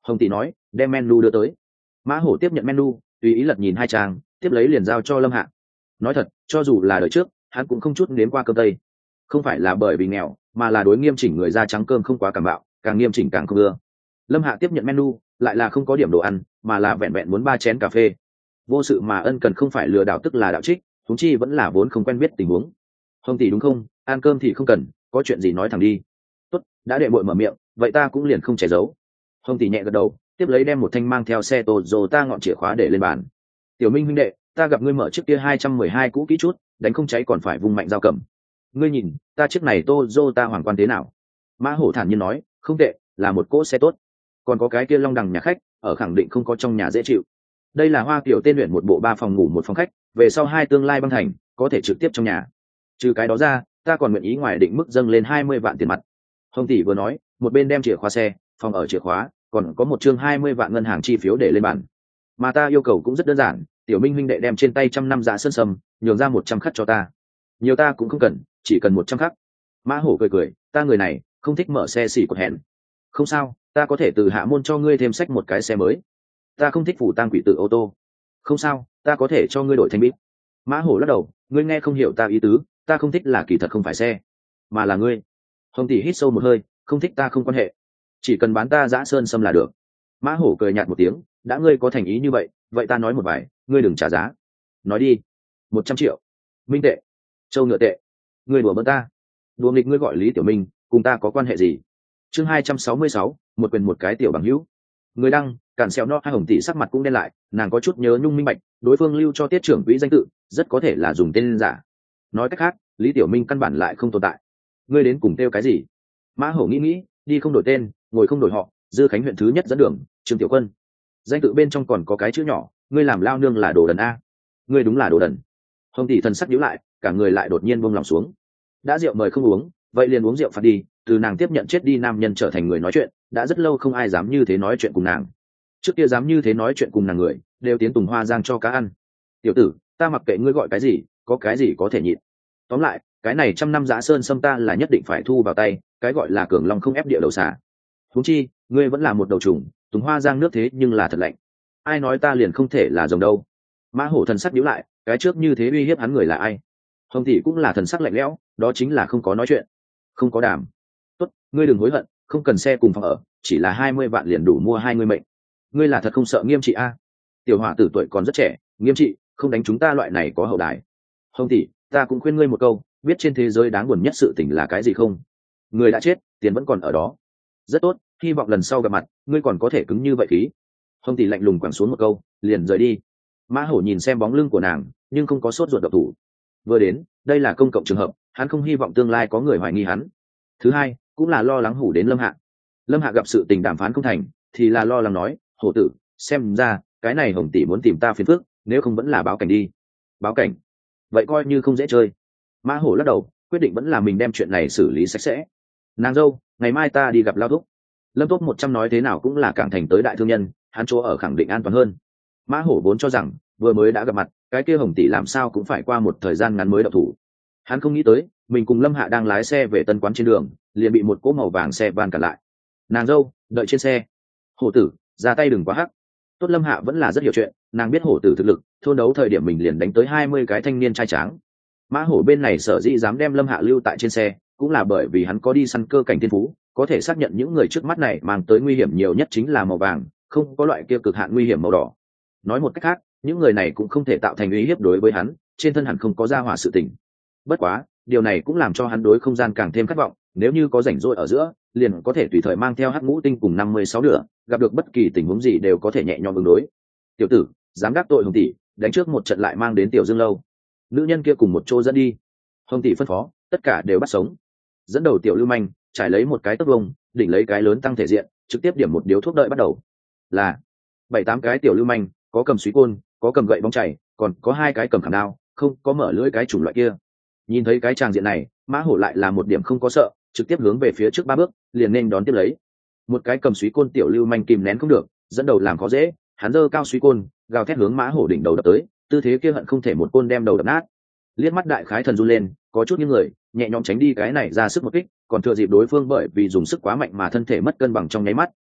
Hồng tỷ nói đem menu đưa tới. Mã hổ tiếp nhận menu, tùy ý lật nhìn hai trang, tiếp lấy liền giao cho Lâm Hạ. Nói thật, cho dù là đời trước hắn cũng không chút nếm qua cơm tây, không phải là bởi vì nghèo mà là đối nghiêm chỉnh người da trắng cơm không quá cảm bạo, càng nghiêm chỉnh càng không ưa. Lâm Hạ tiếp nhận menu lại là không có điểm đồ ăn, mà là vẹn vẹn muốn ba chén cà phê. Vô sự mà ân cần không phải lừa đảo tức là đạo trích, huống chi vẫn là vốn không quen biết tình huống. Hồng tỷ đúng không, ăn cơm thì không cần, có chuyện gì nói thẳng đi. Tốt, đã đệ muội mở miệng vậy ta cũng liền không che giấu. Hồng tỷ nhẹ gật đầu, tiếp lấy đem một thanh mang theo xe Toyota ngọn chìa khóa để lên bàn. Tiểu Minh huynh đệ, ta gặp ngươi mở chiếc kia hai trăm mười hai cũ kỹ chút, đánh không cháy còn phải vung mạnh dao cầm. Ngươi nhìn ta chiếc này Toyota hoàng quan thế nào? Mã hổ thản nhiên nói, không tệ, là một cỗ xe tốt. Còn có cái kia long đằng nhà khách ở khẳng định không có trong nhà dễ chịu. Đây là Hoa Kiều tên luyện một bộ ba phòng ngủ một phòng khách, về sau hai tương lai băng thành có thể trực tiếp trong nhà. Trừ cái đó ra ta còn nguyện ý ngoài định mức dâng lên hai mươi vạn tiền mặt. Hồng tỷ vừa nói một bên đem chìa khóa xe, phòng ở chìa khóa, còn có một chương hai mươi vạn ngân hàng chi phiếu để lên bàn. Mà ta yêu cầu cũng rất đơn giản, Tiểu Minh huynh đệ đem trên tay trăm năm dạ sơn sâm nhường ra một trăm khắc cho ta. Nhiều ta cũng không cần, chỉ cần một trăm khắc. Mã hổ cười cười, ta người này không thích mở xe xỉ cột hẹn. Không sao, ta có thể từ hạ môn cho ngươi thêm sách một cái xe mới. Ta không thích phủ tang quỷ tử ô tô. Không sao, ta có thể cho ngươi đổi thành bít. Mã hổ lắc đầu, ngươi nghe không hiểu ta ý tứ, ta không thích là kỳ thật không phải xe, mà là ngươi. Hồng tỷ hít sâu một hơi, không thích ta không quan hệ, chỉ cần bán ta giã sơn sâm là được. Mã hổ cười nhạt một tiếng, đã ngươi có thành ý như vậy, vậy ta nói một vài, ngươi đừng trả giá. Nói đi. Một trăm triệu. Minh tệ. Châu ngựa tệ. Ngươi đùa bỡn ta. Đùa nghịch ngươi gọi Lý Tiểu Minh, cùng ta có quan hệ gì? Chương hai trăm sáu mươi sáu, một quyền một cái tiểu bằng hữu. Người đăng, cản xẹo no. Hai Hồng tỷ sắc mặt cũng đen lại, nàng có chút nhớ nhung minh bạch, đối phương lưu cho tiết trưởng quỹ danh tự rất có thể là dùng tên giả. Nói cách khác, Lý Tiểu Minh căn bản lại không tồn tại. Ngươi đến cùng kêu cái gì? Mã hổ nghĩ nghĩ, đi không đổi tên, ngồi không đổi họ, Dư Khánh huyện thứ nhất dẫn đường, Trương Tiểu Quân. Danh tự bên trong còn có cái chữ nhỏ, ngươi làm lao nương là đồ đần a. Ngươi đúng là đồ đần. Hồng tỷ thần sắc nhíu lại, cả người lại đột nhiên buông lòng xuống. Đã rượu mời không uống, vậy liền uống rượu phạt đi. Từ nàng tiếp nhận chết đi nam nhân trở thành người nói chuyện, đã rất lâu không ai dám như thế nói chuyện cùng nàng. Trước kia dám như thế nói chuyện cùng nàng người, đều tiến Tùng Hoa Giang cho cá ăn. Tiểu tử, ta mặc kệ ngươi gọi cái gì, có cái gì có thể nhịn. Tóm lại, cái này trăm năm giã sơn sâm ta là nhất định phải thu vào tay, cái gọi là cường long không ép địa đầu xả. Huống chi, ngươi vẫn là một đầu trùng, Tùng Hoa Giang nước thế nhưng là thật lạnh. Ai nói ta liền không thể là rồng đâu? Mã hổ thần sắc nhíu lại, cái trước như thế uy hiếp hắn người là ai? Hồng tỷ cũng là thần sắc lạnh lẽo, đó chính là không có nói chuyện, không có đàm. Tốt, ngươi đừng hối hận, không cần xe cùng phòng ở, chỉ là hai mươi vạn liền đủ mua hai ngươi mệnh. Ngươi là thật không sợ Nghiêm trị a? Tiểu hỏa tử tuổi còn rất trẻ, Nghiêm trị không đánh chúng ta loại này có hậu đài. Hồng tỷ, ta cũng khuyên ngươi một câu, biết trên thế giới đáng buồn nhất sự tình là cái gì không? Người đã chết, tiền vẫn còn ở đó. Rất tốt, hy vọng lần sau gặp mặt ngươi còn có thể cứng như vậy khí. Hồng tỷ lạnh lùng quẳng xuống một câu, liền rời đi. Mã hổ nhìn xem bóng lưng của nàng, nhưng không có sốt ruột độc thủ. Vừa đến, đây là công cộng trường hợp, hắn không hy vọng tương lai có người hoài nghi hắn. Thứ hai, cũng là lo lắng hủ đến Lâm Hạ. Lâm Hạ gặp sự tình đàm phán không thành, thì là lo lắng nói, hổ tử, xem ra cái này Hồng tỷ muốn tìm ta phiền phức, nếu không vẫn là báo cảnh đi. Báo cảnh? Vậy coi như không dễ chơi. Mã hổ lắc đầu, quyết định vẫn là mình đem chuyện này xử lý sạch sẽ. Nàng dâu, ngày mai ta đi gặp Lao Thúc. Lâm Thúc một trăm nói thế nào cũng là cảng thành tới đại thương nhân, hắn chỗ ở khẳng định an toàn hơn. Mã hổ vốn cho rằng vừa mới đã gặp mặt, cái kia Hồng tỷ làm sao cũng phải qua một thời gian ngắn mới động thủ. Hắn không nghĩ tới mình cùng Lâm Hạ đang lái xe về Tân Quán trên đường, liền bị một cỗ màu vàng xe van cản lại. Nàng dâu, đợi trên xe. Hổ tử, ra tay đừng quá hắc. Tốt, Lâm Hạ vẫn là rất hiểu chuyện, nàng biết hổ tử thực lực, thôn đấu thời điểm mình liền đánh tới hai mươi cái thanh niên trai tráng. Mã hổ bên này sở dĩ dám đem Lâm Hạ lưu tại trên xe, cũng là bởi vì hắn có đi săn cơ cảnh thiên phú, có thể xác nhận những người trước mắt này mang tới nguy hiểm nhiều nhất chính là màu vàng, không có loại kia cực hạn nguy hiểm màu đỏ. Nói một cách khác, những người này cũng không thể tạo thành uy hiếp đối với hắn, trên thân hẳn không có ra hỏa sự tình. Bất quá, điều này cũng làm cho hắn đối không gian càng thêm khát vọng, nếu như có rảnh rỗi ở giữa, liền có thể tùy thời mang theo hắc ngũ tinh cùng năm mươi sáu nửa, gặp được bất kỳ tình huống gì đều có thể nhẹ nhõm ứng đối. Tiểu tử, dám đắc tội Hồng tỷ, đánh trước một trận lại mang đến Tiểu Dương lâu. Nữ nhân kia cùng một chỗ dẫn đi. Hồng tỷ phân phó, tất cả đều bắt sống. Dẫn đầu Tiểu Lưu Manh, trải lấy một cái tấc vông, đỉnh lấy cái lớn tăng thể diện, trực tiếp điểm một điếu thuốc đợi bắt đầu. Là bảy tám cái Tiểu Lưu Manh, có cầm suý côn, có cầm gậy bóng chảy, còn có hai cái cầm khảm đao, không có mở lưỡi cái chủng loại kia. Nhìn thấy cái tràng diện này, Mã hổ lại là một điểm không có sợ, trực tiếp hướng về phía trước ba bước, liền nên đón tiếp lấy. Một cái cầm suý côn Tiểu Lưu Manh kìm nén không được, dẫn đầu làm khó dễ, hắn giơ cao suý côn, gào thét hướng Mã hổ đỉnh đầu đập tới, tư thế kia hận không thể một côn đem đầu đập nát. Liếc mắt đại khái thần run lên, có chút những người nhẹ nhõm tránh đi cái này ra sức một kích, còn thừa dịp đối phương bởi vì dùng sức quá mạnh mà thân thể mất cân bằng trong nháy mắt,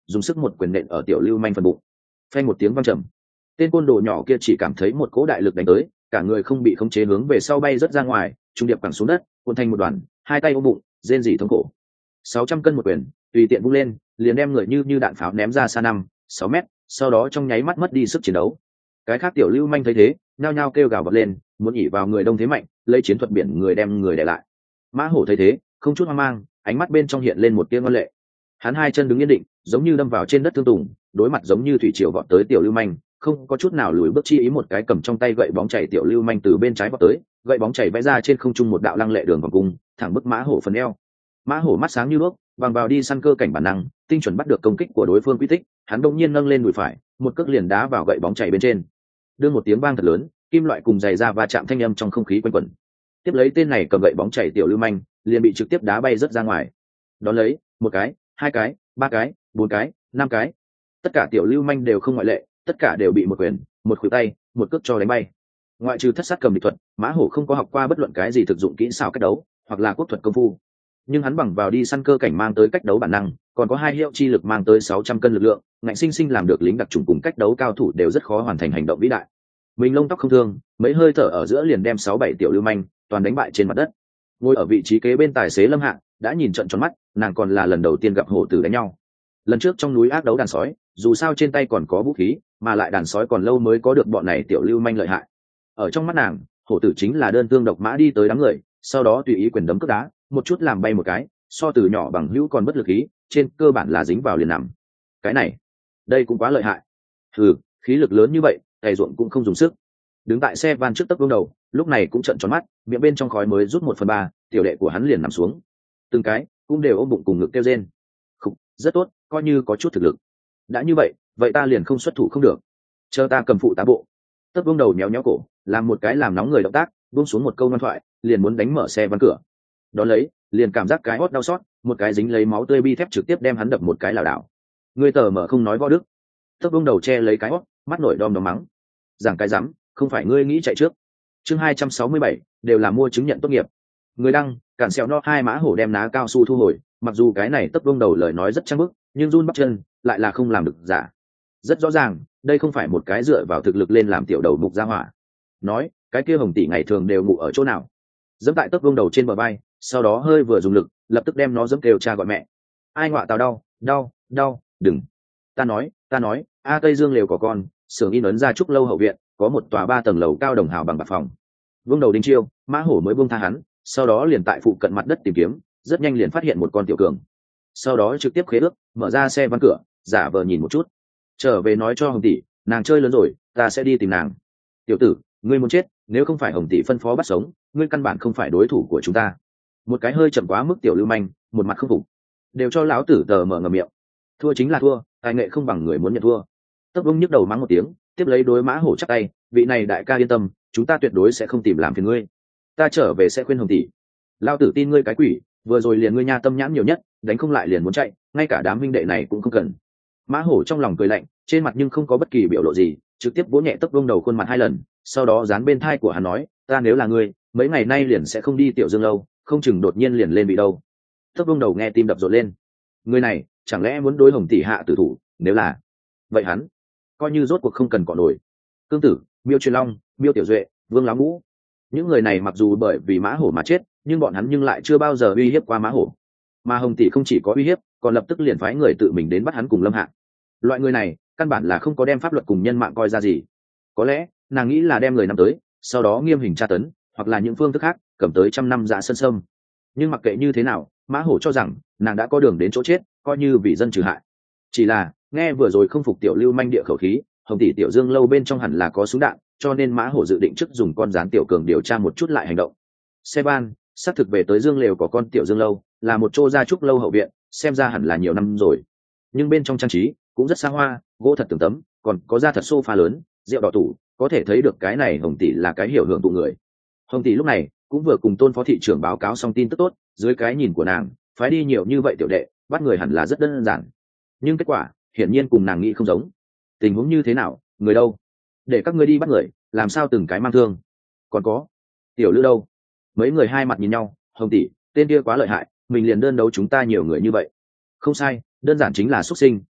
dùng sức một quyền nện ở tiểu lưu manh phần bụng. Phanh một tiếng vang trầm, tên côn đồ nhỏ kia chỉ cảm thấy một cỗ đại lực đánh tới, cả người không bị khống chế hướng về sau bay rất ra ngoài, trung điệp quẳng xuống đất, cuốn thành một đoàn, hai tay ôm bụng, rên rỉ thống khổ. Sáu trăm cân một quyền, tùy tiện vung lên, liền đem người như như đạn pháo ném ra xa năm, sáu mét, sau đó trong nháy mắt mất đi sức chiến đấu. Cái khác tiểu lưu manh thấy thế, nhao nhao kêu gào vọt lên, muốn ỉ vào người đông thế mạnh, lấy chiến thuật biển người đem người đè lại. Mã Hổ thấy thế, không chút hoang mang, ánh mắt bên trong hiện lên một tia ngoan lệ. Hắn hai chân đứng yên định, giống như đâm vào trên đất thương tùng, đối mặt giống như thủy triều vọt tới tiểu lưu manh, không có chút nào lùi bước chi ý, một cái cầm trong tay gậy bóng chảy tiểu lưu manh từ bên trái vọt tới, gậy bóng chảy vẽ ra trên không trung một đạo lăng lệ đường vòng cung, thẳng bức Mã Hổ phần eo. Mã Hổ mắt sáng như đuốc, vàng vào đi săn cơ cảnh bản năng, tinh chuẩn bắt được công kích của đối phương quy tích, hắn đột nhiên nâng lên đùi phải, một cước liền đá vào gậy bóng chảy bên trên. Đưa một tiếng vang thật lớn, kim loại cùng giày ra va chạm thanh âm trong không khí quanh quẩn. Tiếp lấy tên này cầm gậy bóng chảy tiểu lưu manh, liền bị trực tiếp đá bay rất ra ngoài. Đón lấy, một cái, hai cái, ba cái, bốn cái, năm cái, tất cả tiểu lưu manh đều không ngoại lệ, tất cả đều bị một quyền, một khuỷu tay, một cước cho đánh bay. Ngoại trừ thất sát cầm địch thuật, Mã Hổ không có học qua bất luận cái gì thực dụng kỹ xảo cách đấu hoặc là quốc thuật công phu, nhưng hắn bằng vào đi săn cơ cảnh mang tới cách đấu bản năng, còn có hai hiệu chi lực mang tới sáu trăm cân lực lượng, ngạnh sinh sinh làm được lính đặc trùng cùng cách đấu cao thủ đều rất khó hoàn thành hành động vĩ đại. Mình lông tóc không thương, mấy hơi thở ở giữa liền đem sáu bảy tiểu lưu manh toàn đánh bại trên mặt đất. Ngồi ở vị trí kế bên tài xế Lâm Hạng đã nhìn trận tròn mắt, nàng còn là lần đầu tiên gặp hổ tử đánh nhau. Lần trước trong núi ác đấu đàn sói, dù sao trên tay còn có vũ khí, mà lại đàn sói còn lâu mới có được bọn này tiểu lưu manh lợi hại. Ở trong mắt nàng, hổ tử chính là đơn thương độc mã đi tới đám người, sau đó tùy ý quyền đấm cước đá, một chút làm bay một cái, so từ nhỏ bằng hữu còn bất lực khí, trên cơ bản là dính vào liền nằm. Cái này, đây cũng quá lợi hại. Ừ, khí lực lớn như vậy, cày ruộng cũng không dùng sức. Đứng tại xe van trước tấc vương đầu, lúc này cũng trợn tròn mắt, miệng bên trong khói mới rút một phần ba, tiểu đệ của hắn liền nằm xuống. Từng cái cũng đều ôm bụng cùng ngực kêu rên. Khục, rất tốt, coi như có chút thực lực. Đã như vậy, vậy ta liền không xuất thủ không được. Chờ ta cầm phụ tá bộ. Tấc vương đầu nhéo nhéo cổ, làm một cái làm nóng người động tác, buông xuống một câu ngoan thoại, liền muốn đánh mở xe van cửa. Đón lấy, liền cảm giác cái hót đau xót, một cái dính lấy máu tươi bi thép trực tiếp đem hắn đập một cái lảo đảo. Người tờ mở không nói võ đức. Tấc vương đầu che lấy cái hót, mắt nổi đom đóm mắng. Giảng cái rắm, không phải ngươi nghĩ chạy trước. Chương hai trăm sáu mươi bảy, đều là mua chứng nhận tốt nghiệp. Người đăng, cản sẹo no hai Mã Hổ đem ná cao su thu hồi, mặc dù cái này tấc vương đầu lời nói rất trăng bức, nhưng run bắp chân lại là không làm được giả. Rất rõ ràng, đây không phải một cái dựa vào thực lực lên làm tiểu đầu mục gia hỏa. Nói, cái kia Hồng tỷ ngày thường đều ngủ ở chỗ nào? Dẫm tại tấc vương đầu trên bờ vai, sau đó hơi vừa dùng lực, lập tức đem nó dẫm kêu cha gọi mẹ. Ai ngọa tao đau, đau, đau, đừng. Ta nói, ta nói, a Tây Dương lều có con, xưởng in ấn ra trúc lâu hậu viện, có một tòa ba tầng lầu cao đồng hào bằng bạc phòng. Vương đầu đinh chiêu, Mã Hổ mới buông tha hắn, sau đó liền tại phụ cận mặt đất tìm kiếm, rất nhanh liền phát hiện một con tiểu cường. Sau đó trực tiếp khế ước, mở ra xe van cửa, giả vờ nhìn một chút, trở về nói cho Hồng tỷ, nàng chơi lớn rồi, ta sẽ đi tìm nàng. Tiểu tử, ngươi muốn chết, nếu không phải Hồng tỷ phân phó bắt sống, ngươi căn bản không phải đối thủ của chúng ta. Một cái hơi chậm quá mức tiểu lưu manh, một mặt không phục, đều cho lão tử tờ mở ngậm miệng. Thua chính là thua, tài nghệ không bằng người muốn nhận thua. Tấp Vung nhức đầu mắng một tiếng, tiếp lấy đối Mã Hổ chắc tay, vị này đại ca yên tâm, chúng ta tuyệt đối sẽ không tìm làm phiền ngươi. Ta trở về sẽ khuyên Hồng tỷ. Lão tử tin ngươi cái quỷ, vừa rồi liền ngươi nha tâm nhãn nhiều nhất, đánh không lại liền muốn chạy, ngay cả đám huynh đệ này cũng không cần. Mã Hổ trong lòng cười lạnh, trên mặt nhưng không có bất kỳ biểu lộ gì, trực tiếp vỗ nhẹ Tấp Vung đầu khuôn mặt hai lần, sau đó dán bên thai của hắn nói, ta nếu là ngươi, mấy ngày nay liền sẽ không đi Tiểu Dương lâu, không chừng đột nhiên liền lên bị đâu. Tấp Vung đầu nghe tim đập rộn lên, người này chẳng lẽ muốn đối Hồng tỷ hạ tử thủ? Nếu là vậy, hắn coi như rốt cuộc không cần cọ nổi. Cương Tử, Miêu Truyền Long, Miêu Tiểu Duệ, Vương Láo Ngũ, những người này mặc dù bởi vì Mã Hổ mà chết, nhưng bọn hắn nhưng lại chưa bao giờ uy hiếp qua Mã Hổ. Mà Hồng tỷ không chỉ có uy hiếp, còn lập tức liền phái người tự mình đến bắt hắn cùng Lâm Hạng. Loại người này căn bản là không có đem pháp luật cùng nhân mạng coi ra gì. Có lẽ nàng nghĩ là đem người nắm tới, sau đó nghiêm hình tra tấn, hoặc là những phương thức khác, cầm tới trăm năm dạ sân sâm. Nhưng mặc kệ như thế nào, Mã Hổ cho rằng nàng đã có đường đến chỗ chết, coi như vì dân trừ hại. Chỉ là nghe vừa rồi không phục tiểu lưu manh địa khẩu khí, Hồng tỷ Tiểu Dương lâu bên trong hẳn là có súng đạn, cho nên Mã Hổ dự định trước dùng con rán tiểu cường điều tra một chút lại hành động. Xe ban xác thực về tới Dương lều có con Tiểu Dương lâu, là một chỗ gia trúc lâu hậu viện, xem ra hẳn là nhiều năm rồi. Nhưng bên trong trang trí cũng rất xa hoa, gỗ thật tường tấm, còn có da thật sofa lớn, rượu đỏ tủ, có thể thấy được cái này Hồng tỷ là cái hiểu hưởng tụ người. Hồng tỷ lúc này cũng vừa cùng Tôn phó thị trưởng báo cáo xong tin tức tốt, dưới cái nhìn của nàng, phái đi nhiều như vậy tiểu đệ, bắt người hẳn là rất đơn giản. Nhưng kết quả hiển nhiên cùng nàng nghĩ không giống. Tình huống như thế nào, người đâu? Để các ngươi đi bắt người, làm sao từng cái mang thương? Còn có Tiểu Lữ đâu? Mấy người hai mặt nhìn nhau, Hồng tỷ, tên kia quá lợi hại, mình liền đơn đấu chúng ta nhiều người như vậy. Không sai, đơn giản chính là xuất sinh,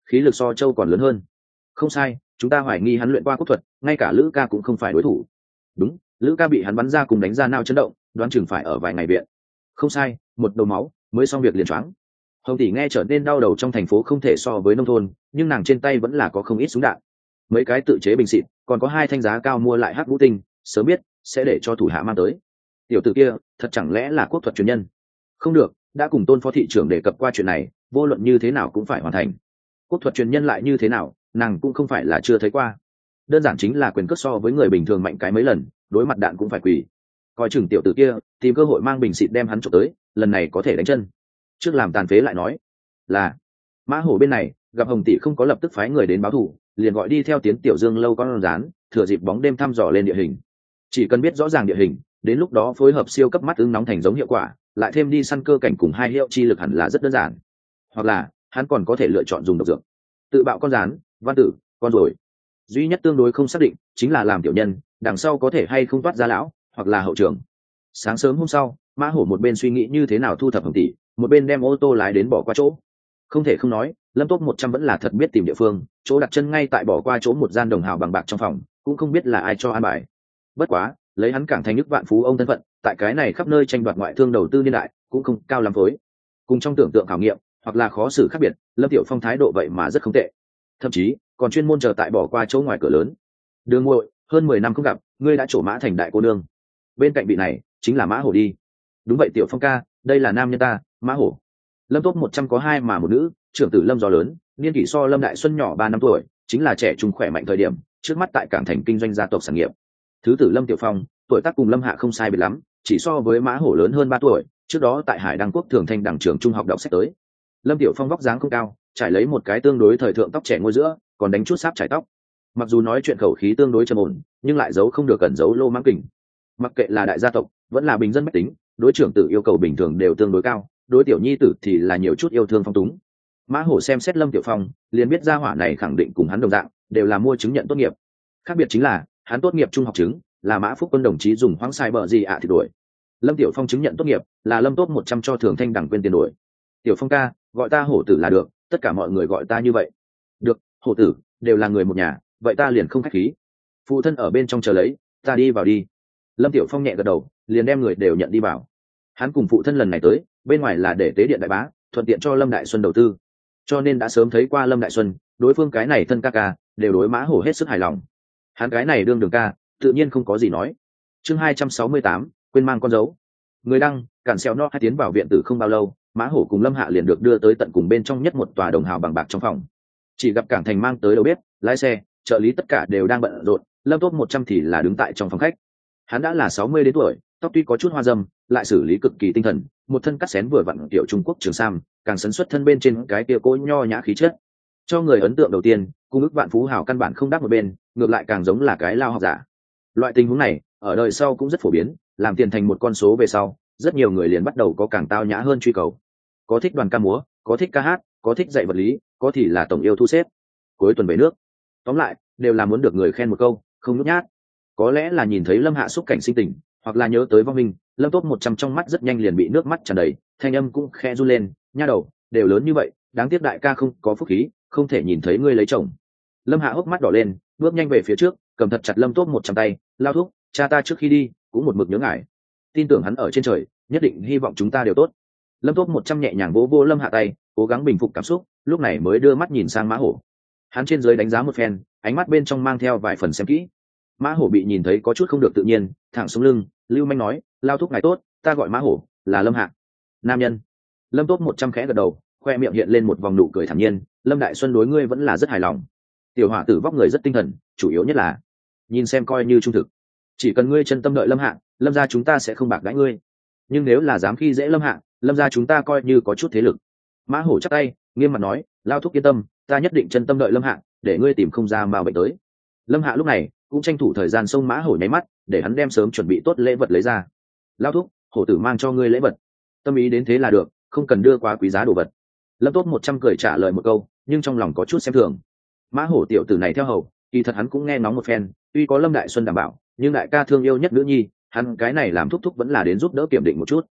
khí lực so châu còn lớn hơn. Không sai, chúng ta hoài nghi hắn luyện qua quốc thuật, ngay cả lữ ca cũng không phải đối thủ. Đúng, lữ ca bị hắn bắn ra cùng đánh ra nao chấn động, đoán chừng phải ở vài ngày viện. Không sai, một đầu máu mới xong việc liền choáng. Hồng tỷ nghe trở nên đau đầu. Trong thành phố không thể so với nông thôn, nhưng nàng trên tay vẫn là có không ít súng đạn, mấy cái tự chế bình xịt, còn có hai thanh giá cao mua lại hắc vũ tinh, sớm biết sẽ để cho thủ hạ mang tới. Tiểu tử kia thật chẳng lẽ là quốc thuật truyền nhân? Không được, đã cùng Tôn phó thị trưởng đề cập qua chuyện này, vô luận như thế nào cũng phải hoàn thành. Quốc thuật truyền nhân lại như thế nào, nàng cũng không phải là chưa thấy qua. Đơn giản chính là quyền cước so với người bình thường mạnh cái mấy lần, đối mặt đạn cũng phải quỳ. Coi chừng tiểu tử kia tìm cơ hội mang bình xịt đem hắn trộm tới, lần này có thể đánh chân. Trước làm tàn phế lại nói. Là Mã Hổ bên này gặp Hồng tỷ không có lập tức phái người đến báo thù, liền gọi đi theo Tiến Tiểu Dương lâu con rán, thừa dịp bóng đêm thăm dò lên địa hình. Chỉ cần biết rõ ràng địa hình, đến lúc đó phối hợp siêu cấp mắt ứng nóng thành giống hiệu quả, lại thêm đi săn cơ cảnh cùng hai hiệu chi lực hẳn là rất đơn giản. Hoặc là hắn còn có thể lựa chọn dùng độc dược, tự bạo con rán, văn tử, con rồi. Duy nhất tương đối không xác định chính là làm tiểu nhân, đằng sau có thể hay không toát ra lão, hoặc là hậu trường. Sáng sớm hôm sau, Mã Hổ một bên suy nghĩ như thế nào thu thập Hồng tỷ, một bên đem ô tô lái đến bỏ qua chỗ. Không thể không nói, Lâm Tốt một trăm vẫn là thật biết tìm địa phương, chỗ đặt chân ngay tại bỏ qua chỗ một gian đồng hào bằng bạc trong phòng, cũng không biết là ai cho an bài. Bất quá, lấy hắn cảng thành nước vạn phú ông thân phận, tại cái này khắp nơi tranh đoạt ngoại thương đầu tư niên đại, cũng không cao lắm phối. Cùng trong tưởng tượng khảo nghiệm, hoặc là khó xử khác biệt, Lâm Tiểu Phong thái độ vậy mà rất không tệ. Thậm chí, còn chuyên môn chờ tại bỏ qua chỗ ngoài cửa lớn. Đường muội, hơn mười năm không gặp, ngươi đã trổ mã thành đại cô nương. Bên cạnh vị này, chính là Mã Hổ đi. Đúng vậy Tiểu Phong ca, đây là nam nhân ta, Mã Hổ. Lâm Tốt một trăm có hai mà một nữ, trưởng tử Lâm Gió lớn, niên kỷ so Lâm Đại Xuân nhỏ ba năm tuổi, chính là trẻ trung khỏe mạnh thời điểm, trước mắt tại cảng thành kinh doanh gia tộc sản nghiệp. Thứ tử Lâm Tiểu Phong, tuổi tác cùng Lâm Hạ không sai biệt lắm, chỉ so với Mã Hổ lớn hơn ba tuổi, trước đó tại Hải Đăng Quốc Thường Thanh đẳng trường trung học đọc sách tới. Lâm Tiểu Phong vóc dáng không cao, trải lấy một cái tương đối thời thượng tóc trẻ ngôi giữa, còn đánh chút sáp trải tóc. Mặc dù nói chuyện khẩu khí tương đối trầm ổn, nhưng lại giấu không được cẩn giấu lô mãng kình. Mặc kệ là đại gia tộc, vẫn là bình dân bách tính, đối trưởng tử yêu cầu bình thường đều tương đối cao, đối tiểu nhi tử thì là nhiều chút yêu thương phong túng. Mã Hổ xem xét Lâm Tiểu Phong, liền biết gia hỏa này khẳng định cùng hắn đồng dạng, đều là mua chứng nhận tốt nghiệp. Khác biệt chính là, hắn tốt nghiệp trung học chứng là Mã Phúc Quân đồng chí dùng hoang sai bờ gì ạ thì đổi. Lâm Tiểu Phong chứng nhận tốt nghiệp là Lâm Tốt một trăm cho Thường Thanh đẳng quên tiền đổi. Tiểu Phong ca, gọi ta Hổ tử là được, tất cả mọi người gọi ta như vậy. Được, Hổ tử, đều là người một nhà, vậy ta liền không khách khí. Phụ thân ở bên trong chờ lấy, ta đi vào đi. Lâm Tiểu Phong nhẹ gật đầu, liền đem người đều nhận đi vào. Hắn cùng phụ thân lần này tới, bên ngoài là để tế điện đại bá, thuận tiện cho Lâm Đại Xuân đầu tư, cho nên đã sớm thấy qua Lâm Đại Xuân, đối phương cái này thân ca ca đều đối Mã Hổ hết sức hài lòng. Hắn cái này đương đường ca, tự nhiên không có gì nói. Chương hai trăm sáu mươi tám, quên mang con dấu. Người đăng, cản xeo no hai tiến vào viện tử không bao lâu, Mã Hổ cùng Lâm Hạ liền được đưa tới tận cùng bên trong nhất một tòa đồng hào bằng bạc trong phòng. Chỉ gặp Cảng Thành mang tới đầu bếp, lái xe, trợ lý tất cả đều đang bận rộn, Lâm Tốt một trăm thì là đứng tại trong phòng khách. Hắn đã là sáu mươi đến tuổi, tóc tuy có chút hoa râm, lại xử lý cực kỳ tinh thần, một thân cắt xén vừa vặn tiểu Trung Quốc trường sam, càng sấn xuất thân bên trên cái kia cỗ nho nhã khí chất. Cho người ấn tượng đầu tiên, cung ức vạn phú hào căn bản không đáp một bên, ngược lại càng giống là cái lao học giả. Loại tình huống này, ở đời sau cũng rất phổ biến, làm tiền thành một con số về sau, rất nhiều người liền bắt đầu có càng tao nhã hơn truy cầu. Có thích đoàn ca múa, có thích ca hát, có thích dạy vật lý, có thì là tổng yêu thu xếp. Cuối tuần về nước. Tóm lại, đều là muốn được người khen một câu, không nhút nhát. Có lẽ là nhìn thấy Lâm Hạ xúc cảnh sinh tình, hoặc là nhớ tới vong minh, Lâm Tốt một trăm trong mắt rất nhanh liền bị nước mắt tràn đầy, thanh âm cũng khe run lên, nha đầu, đều lớn như vậy, đáng tiếc đại ca không có phúc khí, không thể nhìn thấy ngươi lấy chồng. Lâm Hạ hốc mắt đỏ lên, bước nhanh về phía trước, cầm thật chặt Lâm Tốt một trăm tay, lao thúc, cha ta trước khi đi cũng một mực nhớ ngài, tin tưởng hắn ở trên trời, nhất định hy vọng chúng ta đều tốt. Lâm Tốt một trăm nhẹ nhàng vỗ vỗ Lâm Hạ tay, cố gắng bình phục cảm xúc, lúc này mới đưa mắt nhìn sang Mã Hổ. Hắn trên dưới đánh giá một phen, ánh mắt bên trong mang theo vài phần xem kỹ. Mã Hổ bị nhìn thấy có chút không được tự nhiên, thẳng xuống lưng, lưu manh nói, lao thúc ngài tốt, ta gọi Mã Hổ, là Lâm Hạ. Nam nhân. Lâm Tốt một trăm khẽ gật đầu, khoe miệng hiện lên một vòng nụ cười thản nhiên, Lâm Đại Xuân đối ngươi vẫn là rất hài lòng. Tiểu hỏa tử vóc người rất tinh thần, chủ yếu nhất là nhìn xem coi như trung thực. Chỉ cần ngươi chân tâm đợi Lâm Hạ, Lâm gia chúng ta sẽ không bạc đãi ngươi. Nhưng nếu là dám khi dễ Lâm Hạ, Lâm gia chúng ta coi như có chút thế lực. Mã Hổ chắp tay, nghiêm mặt nói, lao thúc yên tâm, ta nhất định chân tâm đợi Lâm Hạ, để ngươi tìm không ra mà bệnh tới. Lâm Hạ lúc này cũng tranh thủ thời gian xông Mã Hổ nháy mắt, để hắn đem sớm chuẩn bị tốt lễ vật lấy ra. Lao thúc, hổ tử mang cho ngươi lễ vật, tâm ý đến thế là được, không cần đưa quá quý giá đồ vật. Lâm Tốt một trăm cười trả lời một câu, nhưng trong lòng có chút xem thường. Mã Hổ tiểu tử này theo hầu, kỳ thật hắn cũng nghe nóng một phen, tuy có Lâm Đại Xuân đảm bảo, nhưng đại ca thương yêu nhất nữ nhi, hắn cái này làm thúc thúc vẫn là đến giúp đỡ kiểm định một chút.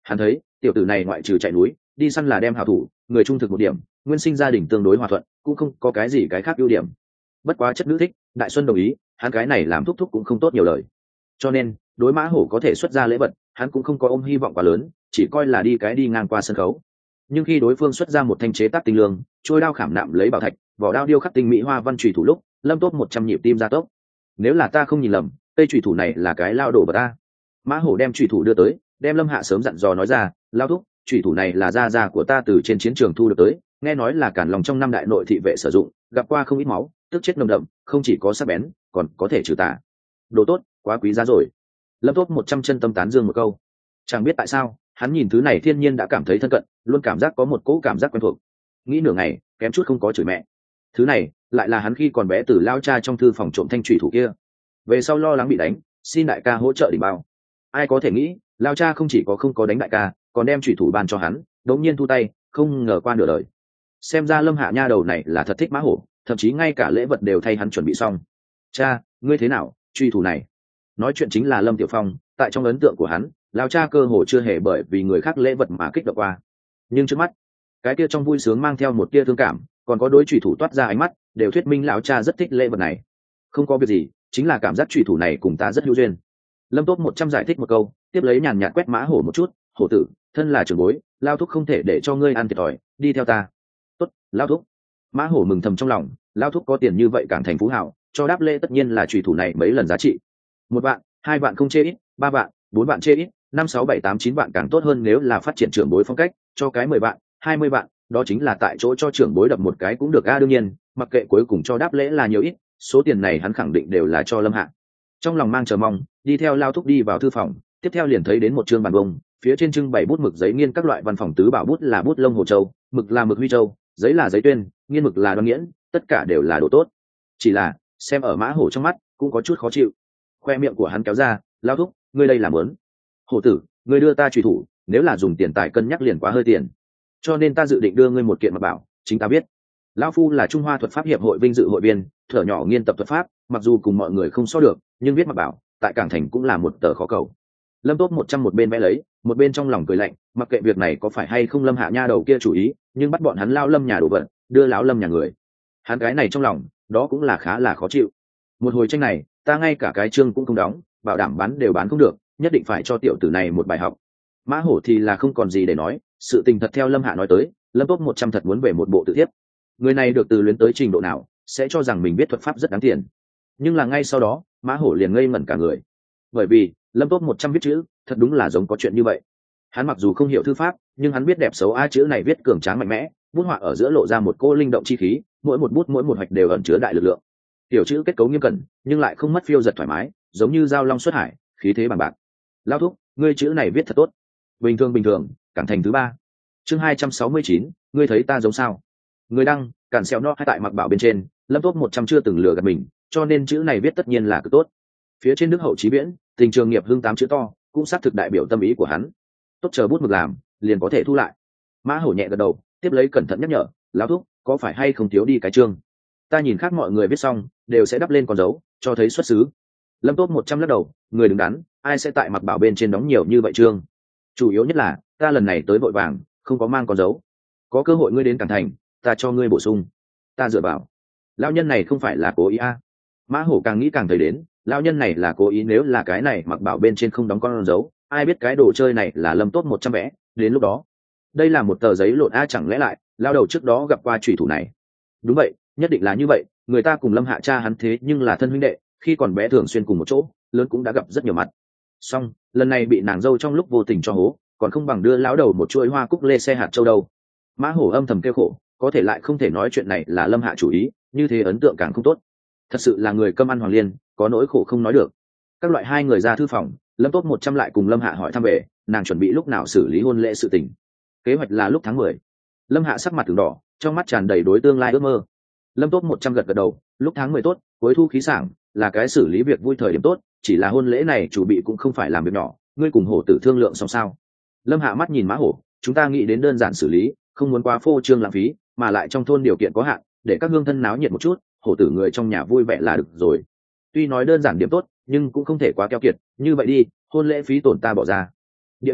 Hắn thấy tiểu tử này ngoại trừ chạy núi đi săn là đem hảo thủ, người trung thực một điểm, nguyên sinh gia đình tương đối hòa thuận, cũng không có cái gì cái khác ưu điểm. Bất quá chất nữ thích, đại xuân đồng ý, hắn cái này làm thúc thúc cũng không tốt nhiều lời. Cho nên đối mã hổ có thể xuất ra lễ vật, hắn cũng không có ôm hy vọng quá lớn, chỉ coi là đi cái đi ngang qua sân khấu. Nhưng khi đối phương xuất ra một thanh chế tác tinh lương, trôi đao khảm nạm lấy bảo thạch, vỏ đao điêu khắc tinh mỹ hoa văn chủy thủ lúc, Lâm Tốt một trăm nhịp tim ra tốc. Nếu là ta không nhìn lầm, cây chủy thủ này là cái lao đồ vật ta. Mã hổ đem chủy thủ đưa tới, đem Lâm Hạ sớm dặn dò nói ra, lao thúc, chủy thủ này là gia gia của ta từ trên chiến trường thu được tới, nghe nói là cản lòng trong năm đại nội thị vệ sử dụng, gặp qua không ít máu, tức chết nồng đậm, không chỉ có sắc bén, còn có thể trừ tà. Đồ tốt, quá quý giá rồi. Lâm Tốt một trăm chân tâm tán dương một câu. Chẳng biết tại sao, hắn nhìn thứ này thiên nhiên đã cảm thấy thân cận, luôn cảm giác có một cỗ cảm giác quen thuộc. Nghĩ nửa ngày, kém chút không có chửi mẹ. Thứ này lại là hắn khi còn bé từ lao cha trong thư phòng trộm thanh thủy thủ kia. Về sau lo lắng bị đánh, xin đại ca hỗ trợ đỉnh bao. Ai có thể nghĩ, lao cha không chỉ có không có đánh đại ca, còn đem thủy thủ ban cho hắn, đống nhiên thu tay, không ngờ qua nửa đời. Xem ra Lâm Hạ nha đầu này là thật thích mã hổ, thậm chí ngay cả lễ vật đều thay hắn chuẩn bị xong. Cha, ngươi thế nào, truy thủ này? Nói chuyện chính là Lâm Tiểu Phong, tại trong ấn tượng của hắn, lao cha cơ hồ chưa hề bởi vì người khác lễ vật mà kích động qua. Nhưng trước mắt, cái kia trong vui sướng mang theo một tia thương cảm, còn có đối trùy thủ toát ra ánh mắt, đều thuyết minh lão cha rất thích lễ vật này. Không có việc gì, chính là cảm giác trùy thủ này cùng ta rất hữu duyên. Lâm Tốt một trăm giải thích một câu, tiếp lấy nhàn nhạt quét mã hổ một chút, hổ tử, thân là trưởng bối, lao thúc không thể để cho ngươi ăn thiệt thòi, đi theo ta. Tốt, lao thúc. Mã hổ mừng thầm trong lòng, lao thúc có tiền như vậy càng thành phú hảo, cho đáp lễ tất nhiên là trùy thủ này mấy lần giá trị. Một vạn, hai vạn không chê ít, ba vạn, bốn vạn chê ít, năm sáu bảy tám chín vạn càng tốt hơn, nếu là phát triển trưởng bối phong cách, cho cái mười vạn, hai mươi vạn, đó chính là tại chỗ cho trưởng bối đập một cái cũng được a. Đương nhiên, mặc kệ cuối cùng cho đáp lễ là nhiều ít, số tiền này hắn khẳng định đều là cho Lâm Hạ. Trong lòng mang chờ mong, đi theo lao thúc đi vào thư phòng, tiếp theo liền thấy đến một chương bàn bông, phía trên trưng bày bút mực giấy nghiên các loại văn phòng tứ bảo, bút là bút lông hồ châu, mực là mực huy châu, giấy là giấy tuyên, nghiên mực là đoan nghiễn, tất cả đều là đồ tốt. Chỉ là xem ở mã hổ trong mắt cũng có chút khó chịu. Khoe miệng của hắn kéo ra, lao thúc, ngươi đây là mớn. Hổ tử, ngươi đưa ta truy thủ, nếu là dùng tiền tài cân nhắc liền quá hơi tiền, cho nên ta dự định đưa ngươi một kiện mà bảo, chính ta biết. Lão phu là Trung Hoa thuật pháp hiệp hội vinh dự hội viên, thở nhỏ nghiên tập thuật pháp, mặc dù cùng mọi người không so được, nhưng viết mà bảo tại Cảng Thành cũng là một tờ khó cầu. Lâm Tốt một trăm một bên vẽ lấy, một bên trong lòng cười lạnh, mặc kệ việc này có phải hay không Lâm Hạ nha đầu kia chủ ý, nhưng bắt bọn hắn lao Lâm nhà đồ vật, đưa lão Lâm nhà người, hắn cái này trong lòng đó cũng là khá là khó chịu. Một hồi tranh này, ta ngay cả cái chương cũng không đóng, bảo đảm bán đều bán không được, nhất định phải cho tiểu tử này một bài học. Mã hổ thì là không còn gì để nói, sự tình thật theo Lâm Hạ nói tới, Lâm Tốt một trăm thật muốn về một bộ tự thiếp. Người này được từ luyến tới trình độ nào, sẽ cho rằng mình biết thuật pháp rất đáng tiền. Nhưng là ngay sau đó, Mã hổ liền ngây ngẩn cả người, bởi vì Lâm Tốt một trăm viết chữ thật đúng là giống có chuyện như vậy. Hắn mặc dù không hiểu thư pháp, nhưng hắn biết đẹp xấu a, chữ này viết cường tráng mạnh mẽ, bút họa ở giữa lộ ra một cô linh động chi khí, mỗi một bút mỗi một hoạch đều ẩn chứa đại lực lượng. Tiểu chữ kết cấu nghiêm cẩn, nhưng lại không mất phiêu giật thoải mái, giống như dao long xuất hải, khí thế bằng bạc. Lao thúc, ngươi chữ này viết thật tốt. Bình thường bình thường, Cảng Thành thứ ba. Chương hai trăm sáu mươi chín, ngươi thấy ta giống sao? Người đăng, Cản Xeo No hay tại mặc bảo bên trên, Lâm Tốt một trăm chưa từng lừa gạt mình, cho nên chữ này viết tất nhiên là cực tốt. Phía trên Đức Hậu Chí Viễn, Tình Trường Nghiệp Hưng tám chữ to, cũng xác thực đại biểu tâm ý của hắn. Tốt, chờ bút mực làm, liền có thể thu lại. Mã hổ nhẹ gật đầu, tiếp lấy cẩn thận nhắc nhở, lão thúc, có phải hay không thiếu đi cái chương? Ta nhìn khác mọi người viết xong, đều sẽ đắp lên con dấu, cho thấy xuất xứ. Lâm Tốt một trăm lắc đầu, người đứng đắn, ai sẽ tại mặc bảo bên trên đóng nhiều như vậy chương? Chủ yếu nhất là, ta lần này tới vội vàng, không có mang con dấu. Có cơ hội ngươi đến Cảng Thành, ta cho ngươi bổ sung. Ta dựa vào, lão nhân này không phải là cố ý a. Mã hổ càng nghĩ càng thấy đến, lão nhân này là cố ý, nếu là cái này mặc bảo bên trên không đóng con dấu, ai biết cái đồ chơi này là Lâm Tốt một trăm vẽ, đến lúc đó đây là một tờ giấy lộn a, chẳng lẽ lại lao đầu trước đó gặp qua chủy thủ này? Đúng vậy, nhất định là như vậy, người ta cùng Lâm Hạ cha hắn thế nhưng là thân huynh đệ, khi còn bé thường xuyên cùng một chỗ, lớn cũng đã gặp rất nhiều mặt. Song lần này bị nàng dâu trong lúc vô tình cho hố, còn không bằng đưa lão đầu một chuỗi hoa cúc lê xe hạt châu đâu. Mã hổ âm thầm kêu khổ, có thể lại không thể nói chuyện này là Lâm Hạ chủ ý, như thế ấn tượng càng không tốt. Thật sự là người câm ăn hoàng liên, có nỗi khổ không nói được. Các loại hai người ra thư phòng, Lâm Tốt một trăm lại cùng Lâm Hạ hỏi thăm về nàng chuẩn bị lúc nào xử lý hôn lễ sự tình. Kế hoạch là lúc tháng mười. Lâm Hạ sắc mặt từng đỏ, trong mắt tràn đầy đối tương lai ước mơ. Lâm Tốt một trăm gật gật đầu, lúc tháng mười tốt, cuối thu khí sảng, là cái xử lý việc vui thời điểm tốt, chỉ là hôn lễ này chủ bị cũng không phải làm việc nhỏ, ngươi cùng hổ tử thương lượng xong sao? Lâm Hạ mắt nhìn Mã hổ, chúng ta nghĩ đến đơn giản xử lý, không muốn quá phô trương lãng phí, mà lại trong thôn điều kiện có hạn, để các hương thân náo nhiệt một chút, hổ tử người trong nhà vui vẻ là được rồi. Tuy nói đơn giản điểm tốt, nhưng cũng không thể quá keo kiệt, như vậy đi, hôn lễ phí tổn ta bỏ ra. Địa điểm,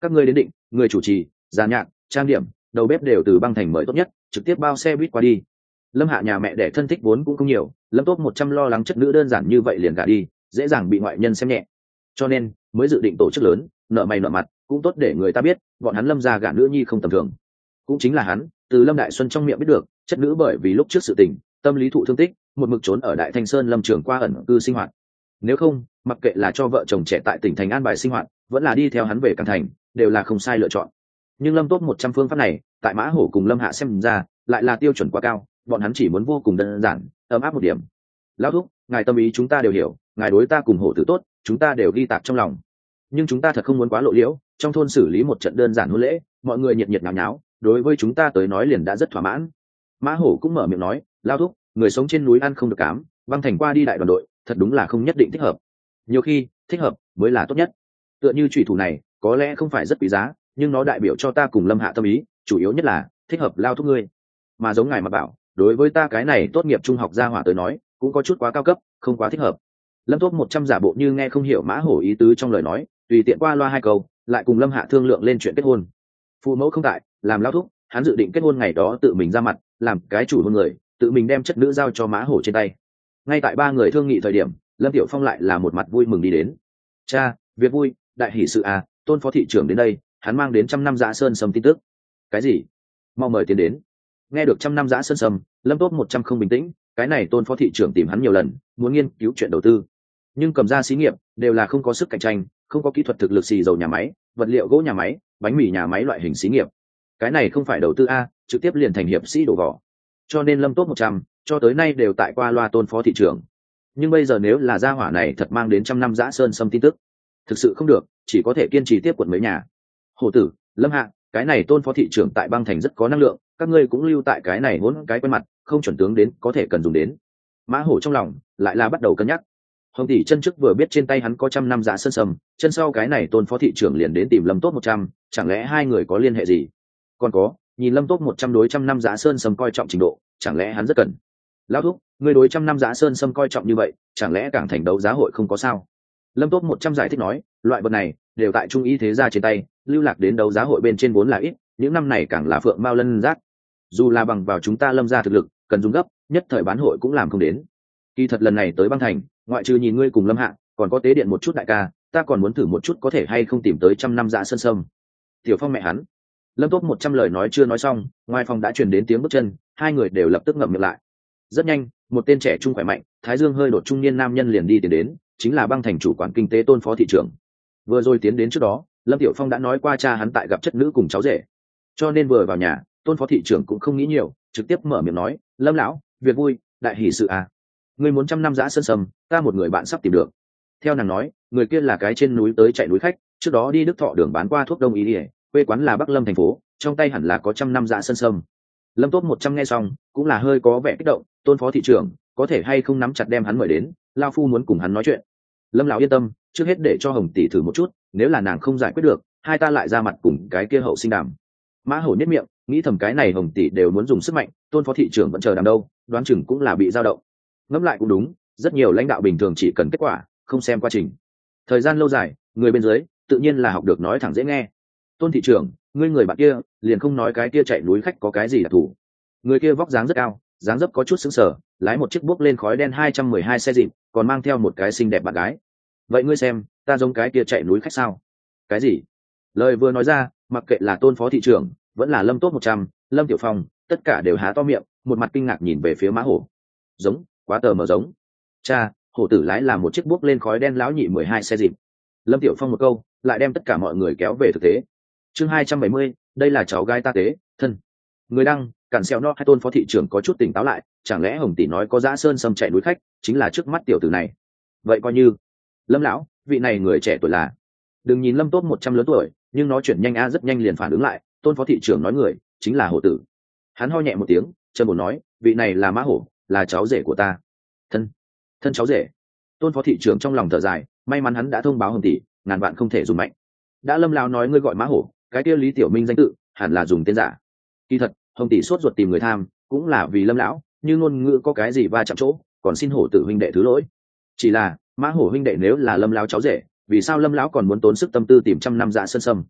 các ngươi đến định, người chủ trì, giàn nhạc, trang điểm, đầu bếp đều từ băng thành mời tốt nhất, trực tiếp bao xe buýt qua đi. Lâm Hạ nhà mẹ đẻ thân thích vốn cũng không nhiều, Lâm Tốt một trăm lo lắng chất nữ đơn giản như vậy liền gả đi, dễ dàng bị ngoại nhân xem nhẹ, cho nên mới dự định tổ chức lớn, nợ mày nợ mặt, cũng tốt để người ta biết bọn hắn Lâm gia gả nữ nhi không tầm thường. Cũng chính là hắn từ Lâm Đại Xuân trong miệng biết được, chất nữ bởi vì lúc trước sự tình tâm lý thụ thương tích, một mực trốn ở Đại Thanh Sơn Lâm Trường qua ẩn cư sinh hoạt. Nếu không, mặc kệ là cho vợ chồng trẻ tại tỉnh thành an bài sinh hoạt, vẫn là đi theo hắn về Càn Thành, đều là không sai lựa chọn. Nhưng Lâm Tốt một trăm phương pháp này, tại Mã Hổ cùng Lâm Hạ xem ra, lại là tiêu chuẩn quá cao, bọn hắn chỉ muốn vô cùng đơn giản, ấm áp một điểm. Lão thúc, ngài tâm ý chúng ta đều hiểu, ngài đối ta cùng Hổ tử tốt, chúng ta đều ghi tạc trong lòng. Nhưng chúng ta thật không muốn quá lộ liễu, trong thôn xử lý một trận đơn giản hôn lễ, mọi người nhiệt nhiệt nháo nháo, đối với chúng ta tới nói liền đã rất thỏa mãn. Mã Hổ cũng mở miệng nói, lão thúc, người sống trên núi ăn không được cám, băng thành qua đi đại đoàn đội, thật đúng là không nhất định thích hợp. Nhiều khi, thích hợp mới là tốt nhất. Tựa như chủy thủ này, có lẽ không phải rất quý giá, nhưng nó đại biểu cho ta cùng Lâm Hạ tâm ý, chủ yếu nhất là thích hợp lao thúc ngươi. Mà giống ngài mà bảo, đối với ta cái này tốt nghiệp trung học gia hỏa tới nói, cũng có chút quá cao cấp, không quá thích hợp. Lâm Tốt một trăm giả bộ như nghe không hiểu Mã Hổ ý tứ trong lời nói, tùy tiện qua loa hai câu, lại cùng Lâm Hạ thương lượng lên chuyện kết hôn. Phụ mẫu không tại, làm lao thúc, hắn dự định kết hôn ngày đó tự mình ra mặt, làm cái chủ hôn người, tự mình đem chất nữ giao cho Mã Hổ trên tay. Ngay tại ba người thương nghị thời điểm, Lâm Tiểu Phong lại là một mặt vui mừng đi đến. Cha, việc vui, đại hỷ sự à, Tôn phó thị trưởng đến đây, hắn mang đến trăm năm Dã Sơn Sâm tin tức. Cái gì? Mau mời tiến đến. Nghe được trăm năm Dã Sơn Sâm, Lâm Tốt một trăm không bình tĩnh, cái này Tôn phó thị trưởng tìm hắn nhiều lần, muốn nghiên cứu chuyện đầu tư, nhưng cầm ra xí nghiệp đều là không có sức cạnh tranh, không có kỹ thuật thực lực xì dầu nhà máy, vật liệu gỗ nhà máy, bánh mì nhà máy loại hình xí nghiệp. Cái này không phải đầu tư a, trực tiếp liền thành hiệp sĩ đổ vỏ. Cho nên Lâm Tốt một trăm cho tới nay đều tại qua loa Tôn phó thị trưởng. Nhưng bây giờ nếu là gia hỏa này thật mang đến trăm năm Dã Sơn Sâm tin tức, thực sự không được, chỉ có thể kiên trì tiếp quận mấy nhà. Hổ tử, Lâm Hạ, cái này Tôn phó thị trưởng tại băng thành rất có năng lượng, các ngươi cũng lưu tại cái này hỗn cái quen mặt, không chuẩn tướng đến có thể cần dùng đến. Mã Hổ trong lòng lại là bắt đầu cân nhắc. Hồng tỷ chân trước vừa biết trên tay hắn có trăm năm Dã Sơn Sâm, chân sau cái này Tôn phó thị trưởng liền đến tìm Lâm Tốt một trăm, chẳng lẽ hai người có liên hệ gì? Còn có, nhìn Lâm Tốt một trăm đối trăm năm Dã Sơn Sâm coi trọng trình độ, chẳng lẽ hắn rất cần? Lão thúc, ngươi đối trăm năm Dã Sơn Sâm coi trọng như vậy, chẳng lẽ Cảng Thành đấu giá hội không có sao? Lâm Tốt một trăm giải thích nói, loại vật này đều tại trung y thế gia trên tay, lưu lạc đến đấu giá hội bên trên vốn là ít, những năm này càng là phượng mao lân giác. Dù là bằng vào chúng ta Lâm gia thực lực, cần dùng gấp, nhất thời bán hội cũng làm không đến. Kỳ thật lần này tới băng thành, ngoại trừ nhìn ngươi cùng Lâm Hạ, còn có tế điện một chút đại ca, ta còn muốn thử một chút có thể hay không tìm tới trăm năm Dã Sơn Sâm. Tiểu Phong mẹ hắn. Lâm Tốt một trăm lời nói chưa nói xong, ngoài phòng đã truyền đến tiếng bước chân, hai người đều lập tức ngậm miệng lại. Rất nhanh, một tên trẻ trung khỏe mạnh, thái dương hơi đột trung niên nam nhân liền đi tiến đến, chính là băng thành chủ quản kinh tế Tôn phó thị trưởng. Vừa rồi tiến đến trước đó, Lâm Tiểu Phong đã nói qua cha hắn tại gặp chất nữ cùng cháu rể, cho nên vừa vào nhà, Tôn phó thị trưởng cũng không nghĩ nhiều, trực tiếp mở miệng nói, Lâm lão, việc vui, đại hỷ sự à. Ngươi muốn trăm năm Dã Sơn Sâm, ta một người bạn sắp tìm được. Theo nàng nói, người kia là cái trên núi tới chạy núi khách, trước đó đi Đức Thọ đường bán qua thuốc đông y ỉa, quê quán là Bắc Lâm thành phố, trong tay hẳn là có trăm năm Dã Sơn Sâm. Lâm Tốt một trăm nghe xong, cũng là hơi có vẻ kích động, Tôn phó thị trưởng, có thể hay không nắm chặt đem hắn mời đến, lao phu muốn cùng hắn nói chuyện. Lâm lão yên tâm, trước hết để cho Hồng tỷ thử một chút, nếu là nàng không giải quyết được, hai ta lại ra mặt cùng cái kia hậu sinh đàm. Mã Hổ nhếch miệng, nghĩ thầm cái này Hồng tỷ đều muốn dùng sức mạnh, Tôn phó thị trưởng vẫn chờ đàm đâu, đoán chừng cũng là bị dao động. Ngẫm lại cũng đúng, rất nhiều lãnh đạo bình thường chỉ cần kết quả, không xem quá trình. Thời gian lâu dài, người bên dưới tự nhiên là học được nói thẳng dễ nghe. Tôn thị trưởng, ngươi người bạn kia liền không nói cái kia chạy núi khách có cái gì đặc thù. Người kia vóc dáng rất cao, dáng dấp có chút sững sờ, lái một chiếc bốc lên khói đen hai trăm mười hai xe dịp, còn mang theo một cái xinh đẹp bạn gái. Vậy ngươi xem, ta giống cái kia chạy núi khách sao? Cái gì? Lời vừa nói ra, mặc kệ là Tôn phó thị trưởng, vẫn là Lâm Tốt một trăm, Lâm Tiểu Phong, tất cả đều há to miệng, một mặt kinh ngạc nhìn về phía Mã Hổ. Giống, quá tờ mờ giống. Cha, hổ tử lái là một chiếc bốc lên khói đen lão nhị mười hai xe dịp. Lâm Tiểu Phong một câu, lại đem tất cả mọi người kéo về thực tế. Chương hai trăm bảy mươi, đây là cháu gái ta tế, thân. Người đăng, cản xeo no hai Tôn phó thị trưởng có chút tỉnh táo lại, chẳng lẽ Hồng tỷ nói có Dã Sơn Sâm chạy núi khách, chính là trước mắt tiểu tử này. Vậy coi như, Lâm lão, vị này người trẻ tuổi là. Đừng nhìn Lâm Tốt một trăm lớn tuổi, nhưng nó chuyển nhanh a rất nhanh liền phản ứng lại, Tôn phó thị trưởng nói người, chính là hổ tử. Hắn ho nhẹ một tiếng, chân bổ nói, vị này là Mã Hổ, là cháu rể của ta. Thân, thân cháu rể. Tôn phó thị trưởng trong lòng thở dài, may mắn hắn đã thông báo Hồng tỷ, ngàn vạn không thể dùng mạnh. Đã Lâm lão nói ngươi gọi Mã Hổ, cái kia Lý Tiểu Minh danh tự hẳn là dùng tên giả. Kỳ thật, Hồng tỷ sốt ruột tìm người tham, cũng là vì Lâm lão, nhưng ngôn ngữ có cái gì va chạm chỗ, còn xin hổ tử huynh đệ thứ lỗi. Chỉ là, Mã Hổ huynh đệ nếu là Lâm lão cháu rể, vì sao Lâm lão còn muốn tốn sức tâm tư tìm trăm năm Dã Sơn Sâm?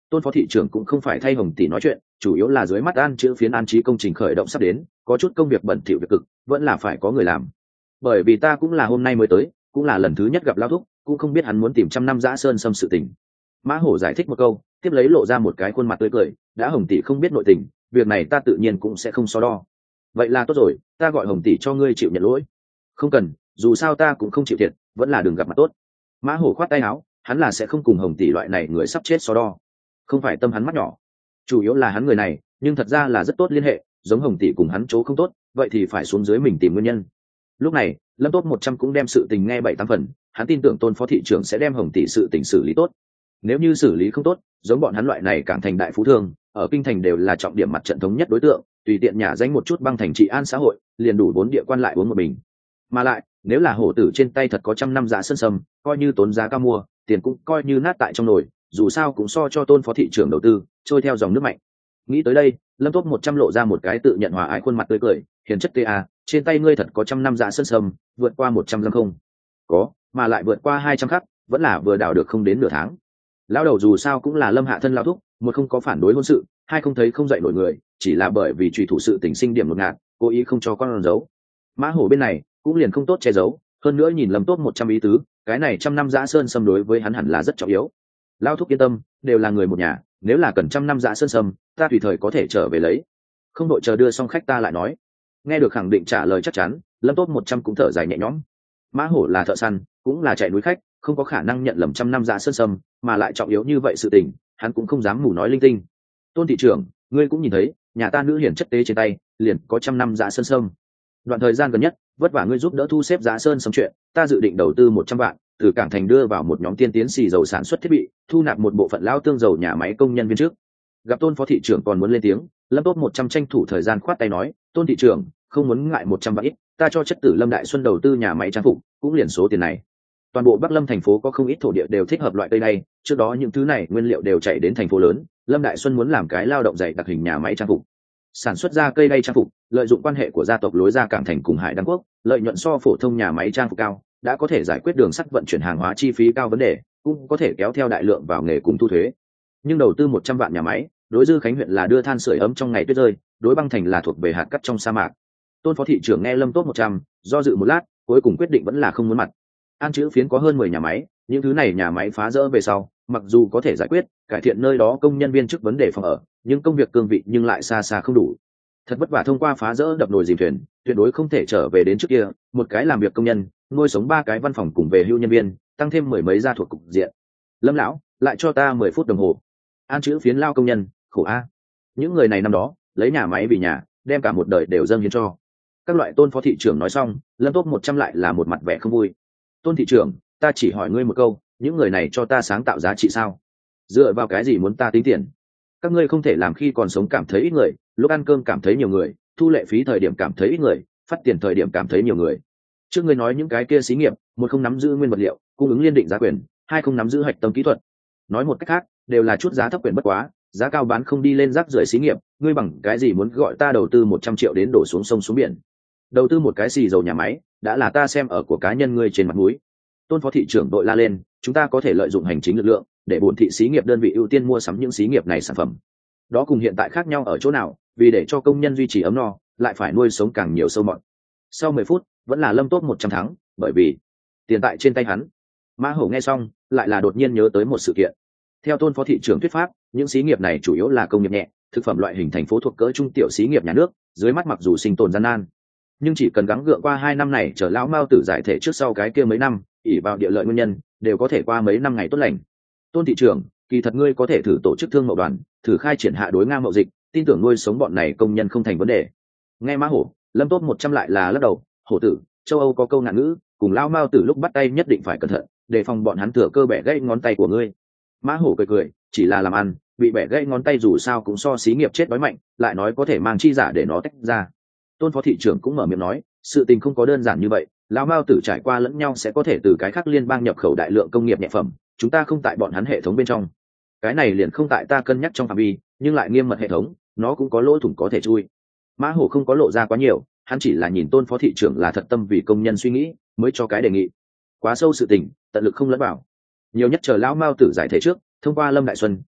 Tôn phó thị trưởng cũng không phải thay Hồng tỷ nói chuyện, chủ yếu là dưới mắt an chữ phiến an trí công trình khởi động sắp đến, có chút công việc bận thỉu việc cực, vẫn là phải có người làm. Bởi vì ta cũng là hôm nay mới tới, cũng là lần thứ nhất gặp Lao thúc, cũng không biết hắn muốn tìm trăm năm Dã Sơn Sâm sự tình. Mã Hổ giải thích một câu, tiếp lấy lộ ra một cái khuôn mặt tươi cười, đã Hồng tỷ không biết nội tình, việc này ta tự nhiên cũng sẽ không so đo. Vậy là tốt rồi, ta gọi Hồng tỷ cho ngươi chịu nhận lỗi. Không cần, dù sao ta cũng không chịu thiệt, vẫn là đừng gặp mặt tốt. Mã Hổ khoát tay áo, hắn là sẽ không cùng Hồng tỷ loại này người sắp chết so đo. Không phải tâm hắn mắt nhỏ, chủ yếu là hắn người này, nhưng thật ra là rất tốt liên hệ, giống Hồng tỷ cùng hắn chỗ không tốt, vậy thì phải xuống dưới mình tìm nguyên nhân. Lúc này, Lâm Tốt một trăm cũng đem sự tình nghe bảy tám phần, hắn tin tưởng Tôn phó thị trưởng sẽ đem Hồng tỷ sự tình xử lý tốt. Nếu như xử lý không tốt, giống bọn hắn loại này cảng thành đại phú thương, ở kinh thành đều là trọng điểm mặt trận thống nhất đối tượng, tùy tiện nhả danh một chút băng thành trị an xã hội, liền đủ bốn địa quan lại uống một bình. Mà lại, nếu là hổ tử trên tay thật có trăm năm Dã Sơn Sâm, coi như tốn giá cao mua, tiền cũng coi như nát tại trong nồi, dù sao cũng so cho Tôn phó thị trưởng đầu tư, trôi theo dòng nước mạnh. Nghĩ tới đây, Lâm Tốt một trăm lộ ra một cái tự nhận hòa ái khuôn mặt tươi cười, hiền chất tê a, trên tay ngươi thật có trăm năm Dã Sơn Sâm, vượt qua một trăm lăm không? Có, mà lại vượt qua hai trăm khắc, vẫn là vừa đào được không đến nửa tháng. Lão đầu dù sao cũng là Lâm hạ thân lão thúc, một không có phản đối hôn sự, hai không thấy không dạy nổi người, chỉ là bởi vì trùy thủ sự tình sinh điểm một ngạt, cố ý không cho con giấu. Mã Hổ bên này cũng liền không tốt che giấu, hơn nữa nhìn Lâm Tốt một trăm ý tứ, cái này trăm năm Dã Sơn Sâm đối với hắn hẳn là rất trọng yếu. Lão thúc yên tâm, đều là người một nhà, nếu là cần trăm năm Dã Sơn Sâm, ta tùy thời có thể trở về lấy. Không đội chờ đưa xong khách ta lại nói. Nghe được khẳng định trả lời chắc chắn, Lâm Tốt một trăm cũng thở dài nhẹ nhõm. Mã Hổ là thợ săn, cũng là chạy núi khách, không có khả năng nhận lầm trăm năm Dã Sơn Sâm, mà lại trọng yếu như vậy sự tình, hắn cũng không dám mù nói linh tinh. Tôn thị trưởng, ngươi cũng nhìn thấy, nhà ta nữ hiển chất tế trên tay, liền có trăm năm Dã Sơn Sâm. Đoạn thời gian gần nhất, vất vả ngươi giúp đỡ thu xếp Dã Sơn Sâm chuyện, ta dự định đầu tư một trăm vạn, từ cảng thành đưa vào một nhóm tiên tiến xì dầu sản xuất thiết bị, thu nạp một bộ phận lao tương dầu nhà máy công nhân viên trước. Gặp Tôn phó thị trưởng còn muốn lên tiếng, Lâm Tốt một trăm tranh thủ thời gian khoát tay nói, Tôn thị trưởng, không muốn ngại một trăm vạn ít, ta cho chất tử Lâm Đại Xuân đầu tư nhà máy trang phục, cũng liền số tiền này. Toàn bộ Bắc Lâm thành phố có không ít thổ địa đều thích hợp loại cây này, trước đó những thứ này nguyên liệu đều chạy đến thành phố lớn, Lâm Đại Xuân muốn làm cái lao động dày đặc hình nhà máy trang phục, sản xuất ra cây đay trang phục, lợi dụng quan hệ của gia tộc lối ra cảng thành cùng Hải Đăng Quốc, lợi nhuận so phổ thông nhà máy trang phục cao, đã có thể giải quyết đường sắt vận chuyển hàng hóa chi phí cao vấn đề, cũng có thể kéo theo đại lượng vào nghề cùng thu thuế. Nhưng đầu tư một trăm vạn nhà máy, đối Dư Khánh huyện là đưa than sưởi ấm trong ngày tuyết rơi, đối băng thành là thuộc về hạt cát trong sa mạc. Tôn phó thị trưởng nghe Lâm Tốt một trăm, do dự một lát, cuối cùng quyết định vẫn là không muốn mặt. An chữ phiến có hơn mười nhà máy, những thứ này nhà máy phá rỡ về sau, mặc dù có thể giải quyết, cải thiện nơi đó công nhân viên chức vấn đề phòng ở, nhưng công việc cương vị nhưng lại xa xa không đủ. Thật vất vả thông qua phá rỡ đập nồi dìm thuyền, tuyệt đối không thể trở về đến trước kia, một cái làm việc công nhân, nuôi sống ba cái văn phòng cùng về hưu nhân viên, tăng thêm mười mấy gia thuộc cục diện. Lâm lão, lại cho ta mười phút đồng hồ. An chữ phiến lao công nhân, khổ a. Những người này năm đó, lấy nhà máy vì nhà, đem cả một đời đều dâng hiến cho. Các loại Tôn phó thị trưởng nói xong, Lâm Tốt một trăm lại là một mặt vẻ không vui. Tôn thị trưởng, ta chỉ hỏi ngươi một câu, những người này cho ta sáng tạo giá trị sao? Dựa vào cái gì muốn ta tính tiền? Các ngươi không thể làm khi còn sống cảm thấy ít người, lúc ăn cơm cảm thấy nhiều người, thu lệ phí thời điểm cảm thấy ít người, phát tiền thời điểm cảm thấy nhiều người. Trước ngươi nói những cái kia xí nghiệp, một không nắm giữ nguyên vật liệu, cung ứng liên định giá quyền, hai không nắm giữ hạch tâm kỹ thuật. Nói một cách khác, đều là chút giá thấp quyền bất quá, giá cao bán không đi lên rác rưởi xí nghiệp, ngươi bằng cái gì muốn gọi ta đầu tư một trăm triệu đến đổ xuống sông xuống biển? Đầu tư một cái xì dầu nhà máy, đã là ta xem ở của cá nhân ngươi trên mặt mũi. Tôn phó thị trưởng đội la lên, chúng ta có thể lợi dụng hành chính lực lượng để bổn thị xí nghiệp đơn vị ưu tiên mua sắm những xí nghiệp này sản phẩm. Đó cùng hiện tại khác nhau ở chỗ nào? Vì để cho công nhân duy trì ấm no, lại phải nuôi sống càng nhiều sâu mọt. Sau mười phút, vẫn là Lâm Tốt một trăm thắng, bởi vì tiền tại trên tay hắn. Mã Hổ nghe xong, lại là đột nhiên nhớ tới một sự kiện. Theo Tôn phó thị trưởng thuyết pháp, những xí nghiệp này chủ yếu là công nghiệp nhẹ, thực phẩm loại hình thành phố thuộc cỡ trung tiểu xí nghiệp nhà nước, dưới mắt mặc dù sinh tồn gian nan, nhưng chỉ cần gắng gượng qua hai năm này chờ lão Mao tử giải thể trước sau cái kia mấy năm, ỷ vào địa lợi nguyên nhân, đều có thể qua mấy năm ngày tốt lành. Tôn thị trưởng, kỳ thật ngươi có thể thử tổ chức thương mậu đoàn, thử khai triển hạ đối ngang mậu dịch, tin tưởng nuôi sống bọn này công nhân không thành vấn đề. Nghe Mã Hổ, Lâm Tốt một trăm lại là lắc đầu, hổ tử, châu Âu có câu nạn ngữ, cùng lão Mao tử lúc bắt tay nhất định phải cẩn thận, đề phòng bọn hắn thừa cơ bẻ gãy ngón tay của ngươi. Mã Hổ cười cười, chỉ là làm ăn, bị bẻ gãy ngón tay dù sao cũng so xí nghiệp chết đói mạnh, lại nói có thể mang chi giả để nó tách ra. Tôn phó thị trưởng cũng mở miệng nói, sự tình không có đơn giản như vậy, lão Mao tử trải qua lẫn nhau sẽ có thể từ cái khác liên bang nhập khẩu đại lượng công nghiệp nhẹ phẩm, chúng ta không tại bọn hắn hệ thống bên trong. Cái này liền không tại ta cân nhắc trong phạm vi, nhưng lại nghiêm mật hệ thống, nó cũng có lỗ thủng có thể chui. Mã Hổ không có lộ ra quá nhiều, hắn chỉ là nhìn Tôn phó thị trưởng là thật tâm vì công nhân suy nghĩ, mới cho cái đề nghị. Quá sâu sự tình, tận lực không lẫn vào. Nhiều nhất chờ lão Mao tử giải thể trước, thông qua Lâm Đại Xuân,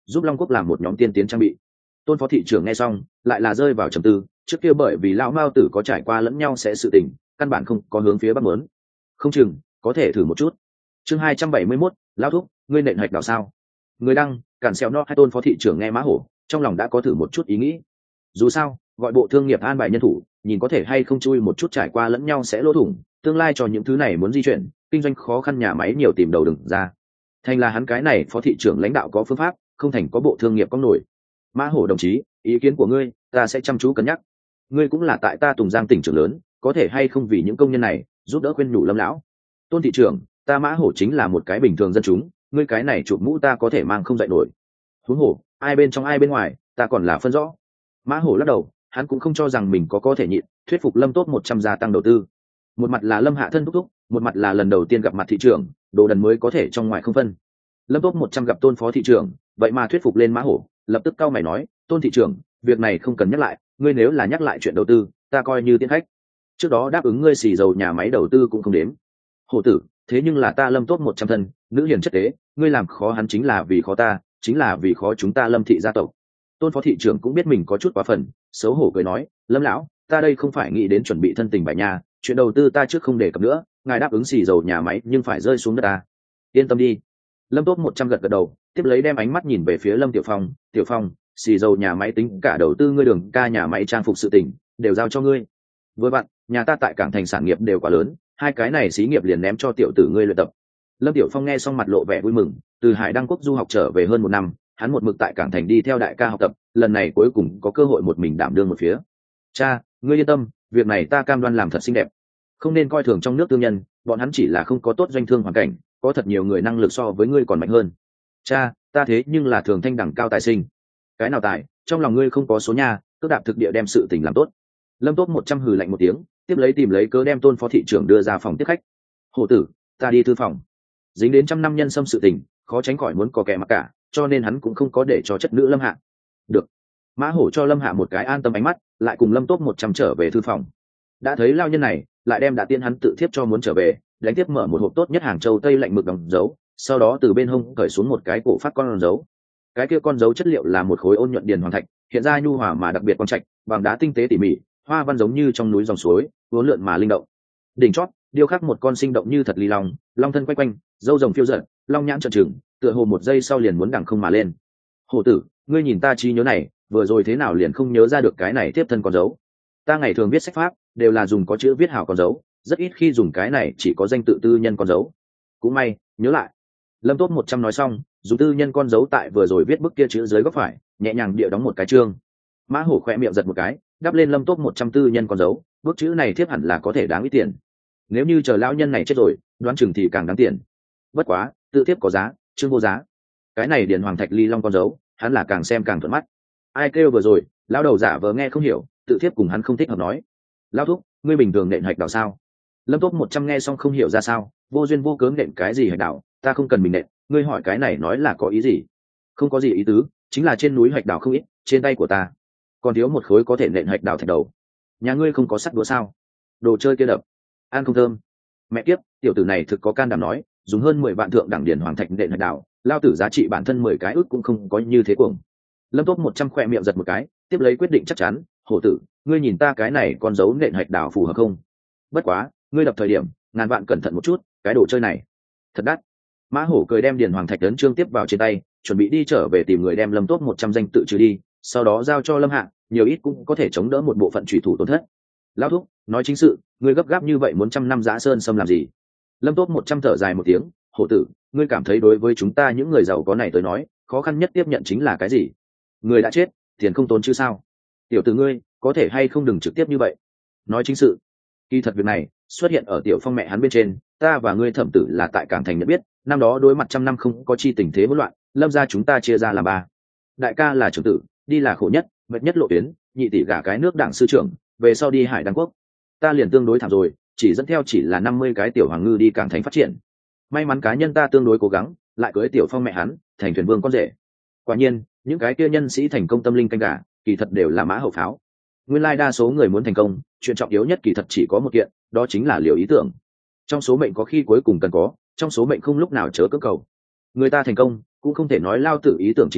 giúp long quốc làm một nhóm tiên tiến trang bị. Tôn phó thị trưởng nghe xong lại là rơi vào trầm tư, trước kia bởi vì lão mao tử có trải qua lẫn nhau sẽ sự tình, căn bản không có hướng phía bắc muốn, không chừng có thể thử một chút. Chương hai trăm bảy mươi mốt, lão thúc, ngươi nện hạch đảo sao? Người đăng, cản xeo no hai. Tôn phó thị trưởng nghe Mã Hổ, trong lòng đã có thử một chút ý nghĩ. Dù sao, gọi bộ thương nghiệp an bài nhân thủ, nhìn có thể hay không chui một chút trải qua lẫn nhau sẽ lỗ thủng, tương lai cho những thứ này muốn di chuyển, kinh doanh khó khăn nhà máy nhiều tìm đầu đừng ra. Thành là hắn cái này phó thị trưởng lãnh đạo có phương pháp, không thành có bộ thương nghiệp có nổi. Mã Hổ đồng chí, ý kiến của ngươi, ta sẽ chăm chú cân nhắc. Ngươi cũng là tại ta Tùng Giang tỉnh trưởng lớn, có thể hay không vì những công nhân này giúp đỡ khuyên nhủ Lâm lão. Tôn thị trưởng, ta Mã Hổ chính là một cái bình thường dân chúng, ngươi cái này chụp mũ ta có thể mang không dậy nổi. Huống hồ, ai bên trong ai bên ngoài, ta còn là phân rõ. Mã Hổ lắc đầu, hắn cũng không cho rằng mình có có thể nhịn, thuyết phục Lâm Tốt một trăm gia tăng đầu tư. Một mặt là Lâm hạ thân thúc thúc, một mặt là lần đầu tiên gặp mặt thị trưởng, đồ đần mới có thể trong ngoài không phân. Lâm Tốt một trăm gặp Tôn phó thị trưởng, vậy mà thuyết phục lên Mã Hổ, lập tức cau mày nói, Tôn thị trưởng, việc này không cần nhắc lại, ngươi nếu là nhắc lại chuyện đầu tư, ta coi như tiến khách. Trước đó đáp ứng ngươi xì dầu nhà máy đầu tư cũng không đến. Hổ tử, thế nhưng là ta Lâm Tốt một trăm thân, nữ hiền chất tế, ngươi làm khó hắn chính là vì khó ta, chính là vì khó chúng ta Lâm thị gia tộc. Tôn phó thị trưởng cũng biết mình có chút quá phần, xấu hổ cười nói, Lâm lão, ta đây không phải nghĩ đến chuẩn bị thân tình bài nhà, chuyện đầu tư ta trước không đề cập nữa, ngài đáp ứng xì dầu nhà máy nhưng phải rơi xuống đất ta. Yên tâm đi. Lâm Tốt một trăm gật gật đầu, tiếp lấy đem ánh mắt nhìn về phía Lâm Tiểu Phong, Tiểu Phong, xì dầu nhà máy tính cả đầu tư ngươi đường ca nhà máy trang phục sự tỉnh, đều giao cho ngươi. Với bạn, nhà ta tại cảng thành sản nghiệp đều quá lớn, hai cái này xí nghiệp liền ném cho tiểu tử ngươi luyện tập. Lâm Tiểu Phong nghe xong mặt lộ vẻ vui mừng, từ Hải Đăng Quốc du học trở về hơn một năm, hắn một mực tại cảng thành đi theo đại ca học tập, lần này cuối cùng có cơ hội một mình đảm đương một phía. Cha, ngươi yên tâm, việc này ta cam đoan làm thật xinh đẹp, không nên coi thường trong nước thương nhân, bọn hắn chỉ là không có tốt doanh thương hoàn cảnh, có thật nhiều người năng lực so với ngươi còn mạnh hơn. Cha, ta thế nhưng là thường thanh đẳng cao tài sinh, cái nào tài, trong lòng ngươi không có số nha, cước đạp thực địa đem sự tình làm tốt. Lâm Tốt một trăm hừ lạnh một tiếng, tiếp lấy tìm lấy cớ đem Tôn phó thị trưởng đưa ra phòng tiếp khách. Hổ tử, ta đi thư phòng. Dính đến trăm năm nhân xâm sự tình, khó tránh khỏi muốn có kẻ mặc cả, cho nên hắn cũng không có để cho chất nữ Lâm Hạ. Được. Mã Hổ cho Lâm Hạ một cái an tâm ánh mắt, lại cùng Lâm Tốt một trăm trở về thư phòng. Đã thấy lao nhân này, lại đem đã tiên hắn tự thiếp cho muốn trở về, đánh tiếp mở một hộp tốt nhất Hàng Châu Tây lạnh mực đóng dấu, sau đó từ bên hông cởi xuống một cái cổ phát con dấu. Cái kia con dấu chất liệu là một khối ôn nhuận điền hoàng thạch, hiện ra nhu hòa mà đặc biệt quang trạch, bằng đá tinh tế tỉ mỉ, hoa văn giống như trong núi dòng suối, uốn lượn mà linh động. Đỉnh chót điêu khắc một con sinh động như thật ly long, long thân quay quanh, râu rồng phiêu dật, long nhãn trợn trừng, tựa hồ một giây sau liền muốn đằng không mà lên. Hổ tử, ngươi nhìn ta trí nhớ này, vừa rồi thế nào liền không nhớ ra được cái này tiếp thân con dấu? Ta ngày thường viết sách pháp đều là dùng có chữ viết hảo con dấu, rất ít khi dùng cái này chỉ có danh tự tư nhân con dấu. Cũng may nhớ lại. Lâm Tốt một trăm nói xong, dùng tư nhân con dấu tại vừa rồi viết bức kia chữ dưới góc phải, nhẹ nhàng địa đóng một cái chương. Mã Hổ khẽ miệng giật một cái, đắp lên Lâm Tốt một trăm tư nhân con dấu, bức chữ này thiếp hẳn là có thể đáng ít tiền. Nếu như chờ lão nhân này chết rồi, đoán chừng thì càng đáng tiền. Bất quá, tự thiếp có giá, chương vô giá. Cái này điền hoàng thạch ly long con dấu, hắn là càng xem càng thuận mắt. Ai kêu vừa rồi, lão đầu giả vờ nghe không hiểu, tự thiếp cùng hắn không thích hợp nói. Lão thúc, ngươi bình thường nện hạch đào sao? Lâm Tốt một trăm nghe xong không hiểu ra sao, vô duyên vô cớ nện cái gì hạch đào, ta không cần mình nện, ngươi hỏi cái này nói là có ý gì? Không có gì ý tứ, chính là trên núi hạch đào không ít, trên tay của ta còn thiếu một khối có thể nện hạch đào thạch đầu. Nhà ngươi không có sắt đũa sao? Đồ chơi kia đập, ăn không thơm. Mẹ kiếp, tiểu tử này thực có can đảm nói, dùng hơn mười vạn thượng đẳng điển hoàng thạch nện hạch đào, lao tử giá trị bản thân mười cái ức cũng không có như thế cuồng. Lâm Tốt một trăm khoe miệng giật một cái, tiếp lấy quyết định chắc chắn, hổ tử, ngươi nhìn ta cái này con dấu nện hạch đào phù hợp không? Bất quá, ngươi đập thời điểm, ngàn vạn cẩn thận một chút, cái đồ chơi này thật đắt. Mã Hổ cười đem điền hoàng thạch ấn trương tiếp vào trên tay, chuẩn bị đi trở về tìm người đem Lâm Tốt một trăm danh tự trừ đi, sau đó giao cho Lâm Hạ, nhiều ít cũng có thể chống đỡ một bộ phận chủy thủ tổn thất. Lão thúc, nói chính sự, ngươi gấp gáp như vậy muốn trăm năm giã sơn xâm làm gì? Lâm Tốt một trăm thở dài một tiếng, hổ tử, ngươi cảm thấy đối với chúng ta những người giàu có này tới nói, khó khăn nhất tiếp nhận chính là cái gì? Người đã chết, tiền không tốn chứ sao? Tiểu tử ngươi, có thể hay không đừng trực tiếp như vậy. Nói chính sự, kỳ thật việc này xuất hiện ở Tiểu Phong mẹ hắn bên trên, ta và ngươi thẩm tử là tại cảng thành nhận biết, năm đó đối mặt trăm năm không có chi tình thế hỗn loạn, Lâm gia chúng ta chia ra làm ba. Đại ca là trưởng tử, đi là khổ nhất, mệt nhất lộ tuyến, nhị tỷ gả cái nước đảng sư trưởng, về sau đi Hải Đăng Quốc. Ta liền tương đối thảm rồi, chỉ dẫn theo chỉ là năm mươi cái tiểu hoàng ngư đi cảng thành phát triển. May mắn cá nhân ta tương đối cố gắng, lại cưới Tiểu Phong mẹ hắn, thành thuyền vương con rể. Quả nhiên, những cái kia nhân sĩ thành công tâm linh canh gà, kỳ thật đều là mã hậu pháo. Nguyên lai đa số người muốn thành công, chuyện trọng yếu nhất kỳ thật chỉ có một kiện, đó chính là liều ý tưởng. Trong số mệnh có khi cuối cùng cần có, trong số mệnh không lúc nào chớ cơ cầu. Người ta thành công, cũng không thể nói lao tử ý tưởng chính đi,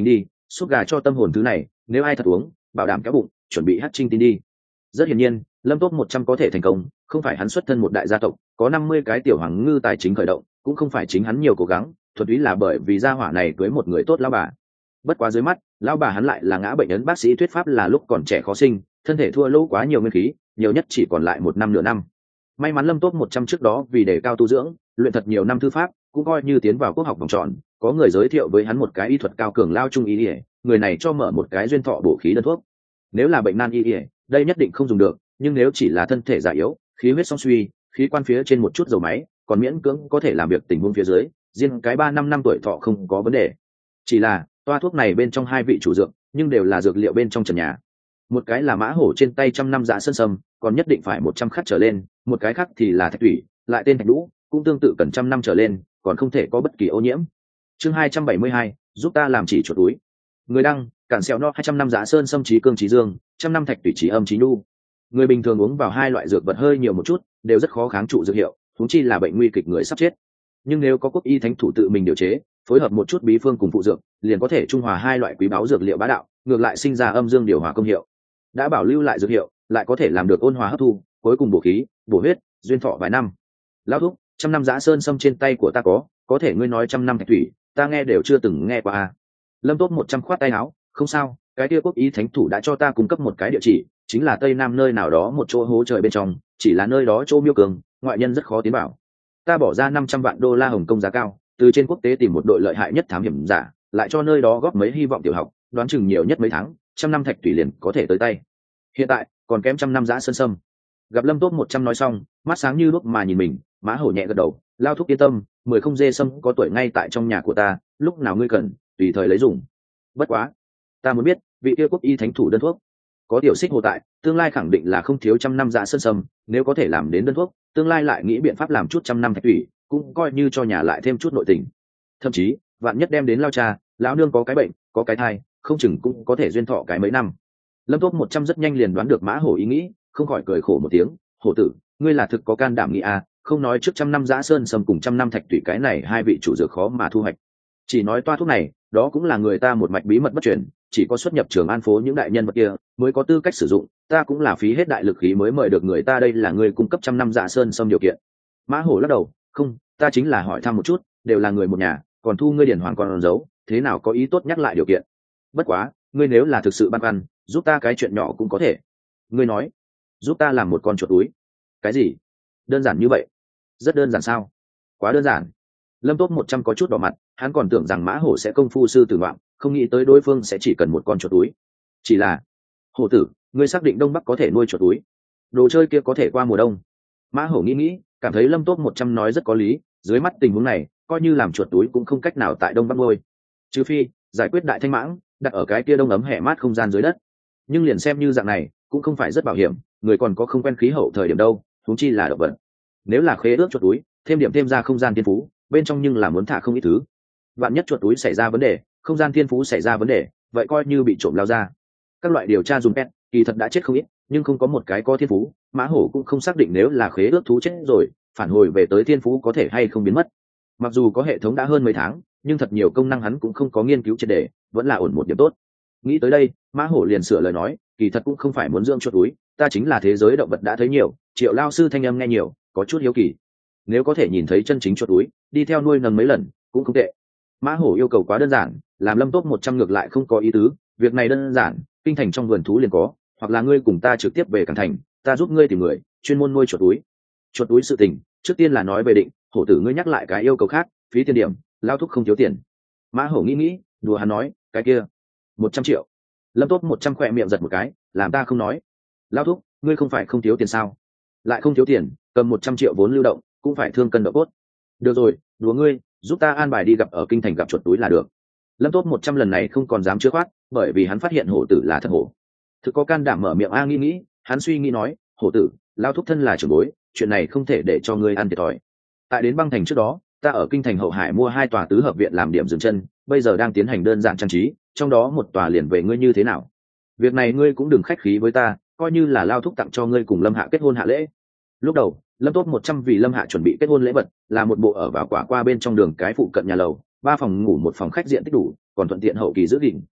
súp gà cho tâm hồn thứ này, nếu ai thật uống bảo đảm kéo bụng, chuẩn bị hát trinh tin đi. Rất hiển nhiên lâm top một trăm có thể thành công không phải hắn xuất thân một đại gia tộc có năm mươi cái tiểu hoàng ngư tài chính khởi động, cũng không phải chính hắn nhiều cố gắng, thuần túy là bởi vì gia hỏa này cưới một người tốt lão bà. Bất quá dưới mắt lão bà hắn lại là ngã bệnh ấn, bác sĩ thuyết pháp là lúc còn trẻ khó sinh, thân thể thua lỗ quá nhiều nguyên khí, nhiều nhất chỉ còn lại một năm nửa năm. May mắn lâm top một trăm trước đó vì đề cao tu dưỡng luyện thật nhiều năm thư pháp, cũng coi như tiến vào quốc học vòng tròn, có người giới thiệu với hắn một cái y thuật cao cường lao trung y ỉa, người này cho mở một cái duyên thọ bổ khí đơn thuốc. Nếu là bệnh nan y ỉa đây nhất định không dùng được, nhưng nếu chỉ là thân thể già yếu, khí huyết song suy, khí quan phía trên một chút dầu máy, còn miễn cưỡng có thể làm việc tình huống phía dưới, riêng cái ba năm năm tuổi thọ không có vấn đề. Chỉ là toa thuốc này bên trong hai vị chủ dược nhưng đều là dược liệu bên trong trần nhà. Một cái là mã hổ trên tay trăm năm dạ sơn sâm, còn nhất định phải một trăm khắc trở lên, một cái khác thì là thạch thủy, lại tên thạch đũ, cũng tương tự cần trăm năm trở lên, còn không thể có bất kỳ ô nhiễm. Chương hai trăm bảy mươi hai, giúp ta làm chỉ chuột túi. Người đăng, cản xèo no hai trăm năm dạ sơn sâm trí cương trí dương, trăm năm thạch thủy trí âm trí nhu. Người bình thường uống vào hai loại dược vật hơi nhiều một chút, đều rất khó kháng trụ dược hiệu, huống chi là bệnh nguy kịch người sắp chết. Nhưng nếu có quốc y thánh thủ tự mình điều chế, phối hợp một chút bí phương cùng phụ dược, liền có thể trung hòa hai loại quý báu dược liệu bá đạo, ngược lại sinh ra âm dương điều hòa công hiệu. Đã bảo lưu lại dược hiệu, lại có thể làm được ôn hòa hấp thu, cuối cùng bổ khí, bổ huyết, duyên thọ vài năm. Lão thúc, trăm năm giã sơn sâm trên tay của ta có, có thể ngươi nói trăm năm thạch thủy, ta nghe đều chưa từng nghe qua à. Lâm Tốt một trăm khoát tay áo, không sao, cái kia quốc y thánh thủ đã cho ta cung cấp một cái địa chỉ, chính là tây nam nơi nào đó một chỗ hố trời bên trong, chỉ là nơi đó chỗ miêu cường, ngoại nhân rất khó tiến vào. Ta bỏ ra năm trăm vạn đô la Hồng Kông giá cao, từ trên quốc tế tìm một đội lợi hại nhất thám hiểm giả, lại cho nơi đó góp mấy hy vọng tiểu học, đoán chừng nhiều nhất mấy tháng, trăm năm thạch thủy liền có thể tới tay. Hiện tại còn kém trăm năm giã sơn sâm. Gặp Lâm Tốt một trăm nói xong, mắt sáng như lúc mà nhìn mình, má hổ nhẹ gật đầu, lao thúc yên tâm, mười không dê sâm có tuổi ngay tại trong nhà của ta, lúc nào ngươi cần tùy thời lấy dùng. Bất quá ta muốn biết vị kia quốc y thánh thủ đơn thuốc có tiểu xích hồ tại, tương lai khẳng định là không thiếu trăm năm dạ sơn sâm, nếu có thể làm đến đơn thuốc, tương lai lại nghĩ biện pháp làm chút trăm năm thạch thủy, cũng coi như cho nhà lại thêm chút nội tình. Thậm chí vạn nhất đem đến lao cha lão nương có cái bệnh có cái thai, không chừng cũng có thể duyên thọ cái mấy năm. Lâm Tốt một trăm rất nhanh liền đoán được mã hổ ý nghĩ, không khỏi cười khổ một tiếng, hổ tử ngươi là thực có can đảm nghĩ à, không nói trước trăm năm giã sơn sâm cùng trăm năm thạch thủy cái này hai vị chủ dược khó mà thu hoạch, chỉ nói toa thuốc này đó cũng là người ta một mạch bí mật bất truyền, chỉ có xuất nhập Trường An phố những đại nhân vật kia mới có tư cách sử dụng, ta cũng là phí hết đại lực khí mới mời được người ta, đây là người cung cấp trăm năm dạ sơn sâm điều kiện. Mã hổ lắc đầu, không, ta chính là hỏi thăm một chút, đều là người một nhà, còn thu ngươi điển hoàng còn giấu, thế nào có ý tốt nhắc lại điều kiện. Bất quá ngươi nếu là thực sự băn khoăn, giúp ta cái chuyện nhỏ cũng có thể. Ngươi nói giúp ta làm một con chuột túi. Cái gì? Đơn giản như vậy? Rất đơn giản sao? Quá đơn giản. Lâm Tốt một trăm có chút đỏ mặt, hắn còn tưởng rằng mã hổ sẽ công phu sư tử ngoạm, không nghĩ tới đối phương sẽ chỉ cần một con chuột túi. Chỉ là hổ tử, ngươi xác định đông bắc có thể nuôi chuột túi? Đồ chơi kia có thể qua mùa đông? Mã hổ nghĩ nghĩ, cảm thấy Lâm Tốt một trăm nói rất có lý, dưới mắt tình huống này coi như làm chuột túi cũng không cách nào tại đông bắc nuôi, trừ phi giải quyết đại thanh mãng đặt ở cái kia đông ấm hẻ mát không gian dưới đất. Nhưng liền xem như dạng này cũng không phải rất bảo hiểm, người còn có không quen khí hậu thời điểm đâu, huống chi là động vật. Nếu là khế ước chuột túi thêm điểm thêm ra không gian thiên phú bên trong, nhưng là muốn thả không ít thứ, vạn nhất chuột túi xảy ra vấn đề, không gian thiên phú xảy ra vấn đề, vậy coi như bị trộm lao ra. Các loại điều tra dùng pet kỳ thật đã chết không ít, nhưng không có một cái có thiên phú, mã hổ cũng không xác định nếu là khế ước thú chết rồi phản hồi về tới thiên phú có thể hay không biến mất. Mặc dù có hệ thống đã hơn mấy tháng, nhưng thật nhiều công năng hắn cũng không có nghiên cứu triệt để, vẫn là ổn một điểm tốt. Nghĩ tới đây mã hổ liền sửa lời nói, kỳ thật cũng không phải muốn dưỡng chuột túi, ta chính là thế giới động vật đã thấy nhiều, Triệu lao sư thanh âm nghe nhiều, có chút hiếu kỳ, nếu có thể nhìn thấy chân chính chuột túi đi theo nuôi nấng mấy lần cũng không tệ. Mã hổ yêu cầu quá đơn giản, làm Lâm Tốt một trăm ngược lại không có ý tứ, việc này đơn giản, kinh thành trong vườn thú liền có, hoặc là ngươi cùng ta trực tiếp về cảng thành, ta giúp ngươi tìm người chuyên môn nuôi chuột túi. Chuột túi sự tình trước tiên là nói về định, hổ tử ngươi nhắc lại cái yêu cầu khác, phí tiền điểm, lao thúc không thiếu tiền. Mã hổ nghĩ nghĩ, đùa hắn nói, cái kia một trăm triệu. Lâm Tốt một trăm khỏe miệng giật một cái, làm ta không nói. Lao thúc ngươi không phải không thiếu tiền sao? Lại không thiếu tiền, cầm một trăm triệu vốn lưu động cũng phải thương cân độ cốt. Được rồi, đùa ngươi, giúp ta an bài đi gặp ở kinh thành gặp chuột túi là được. Lâm Tốt một trăm lần này không còn dám chứa khoát, bởi vì hắn phát hiện hổ tử là thật hổ, thực có can đảm mở miệng a. nghĩ nghĩ hắn suy nghĩ nói, hổ tử, lao thúc thân là trưởng bối, chuyện này không thể để cho ngươi ăn thiệt thòi. Tại đến băng thành trước đó, ta ở kinh thành hậu hải mua hai tòa tứ hợp viện làm điểm dừng chân, bây giờ đang tiến hành đơn giản trang trí, trong đó một tòa liền về ngươi, như thế nào? Việc này ngươi cũng đừng khách khí với ta, coi như là lao thúc tặng cho ngươi cùng Lâm Hạ kết hôn hạ lễ. Lúc đầu Lâm Tốt một trăm vì Lâm Hạ chuẩn bị kết hôn lễ vật là một bộ ở vào quả qua bên trong đường cái phụ cận nhà lầu, ba phòng ngủ một phòng khách diện tích đủ, còn thuận tiện hậu kỳ giữ gìn.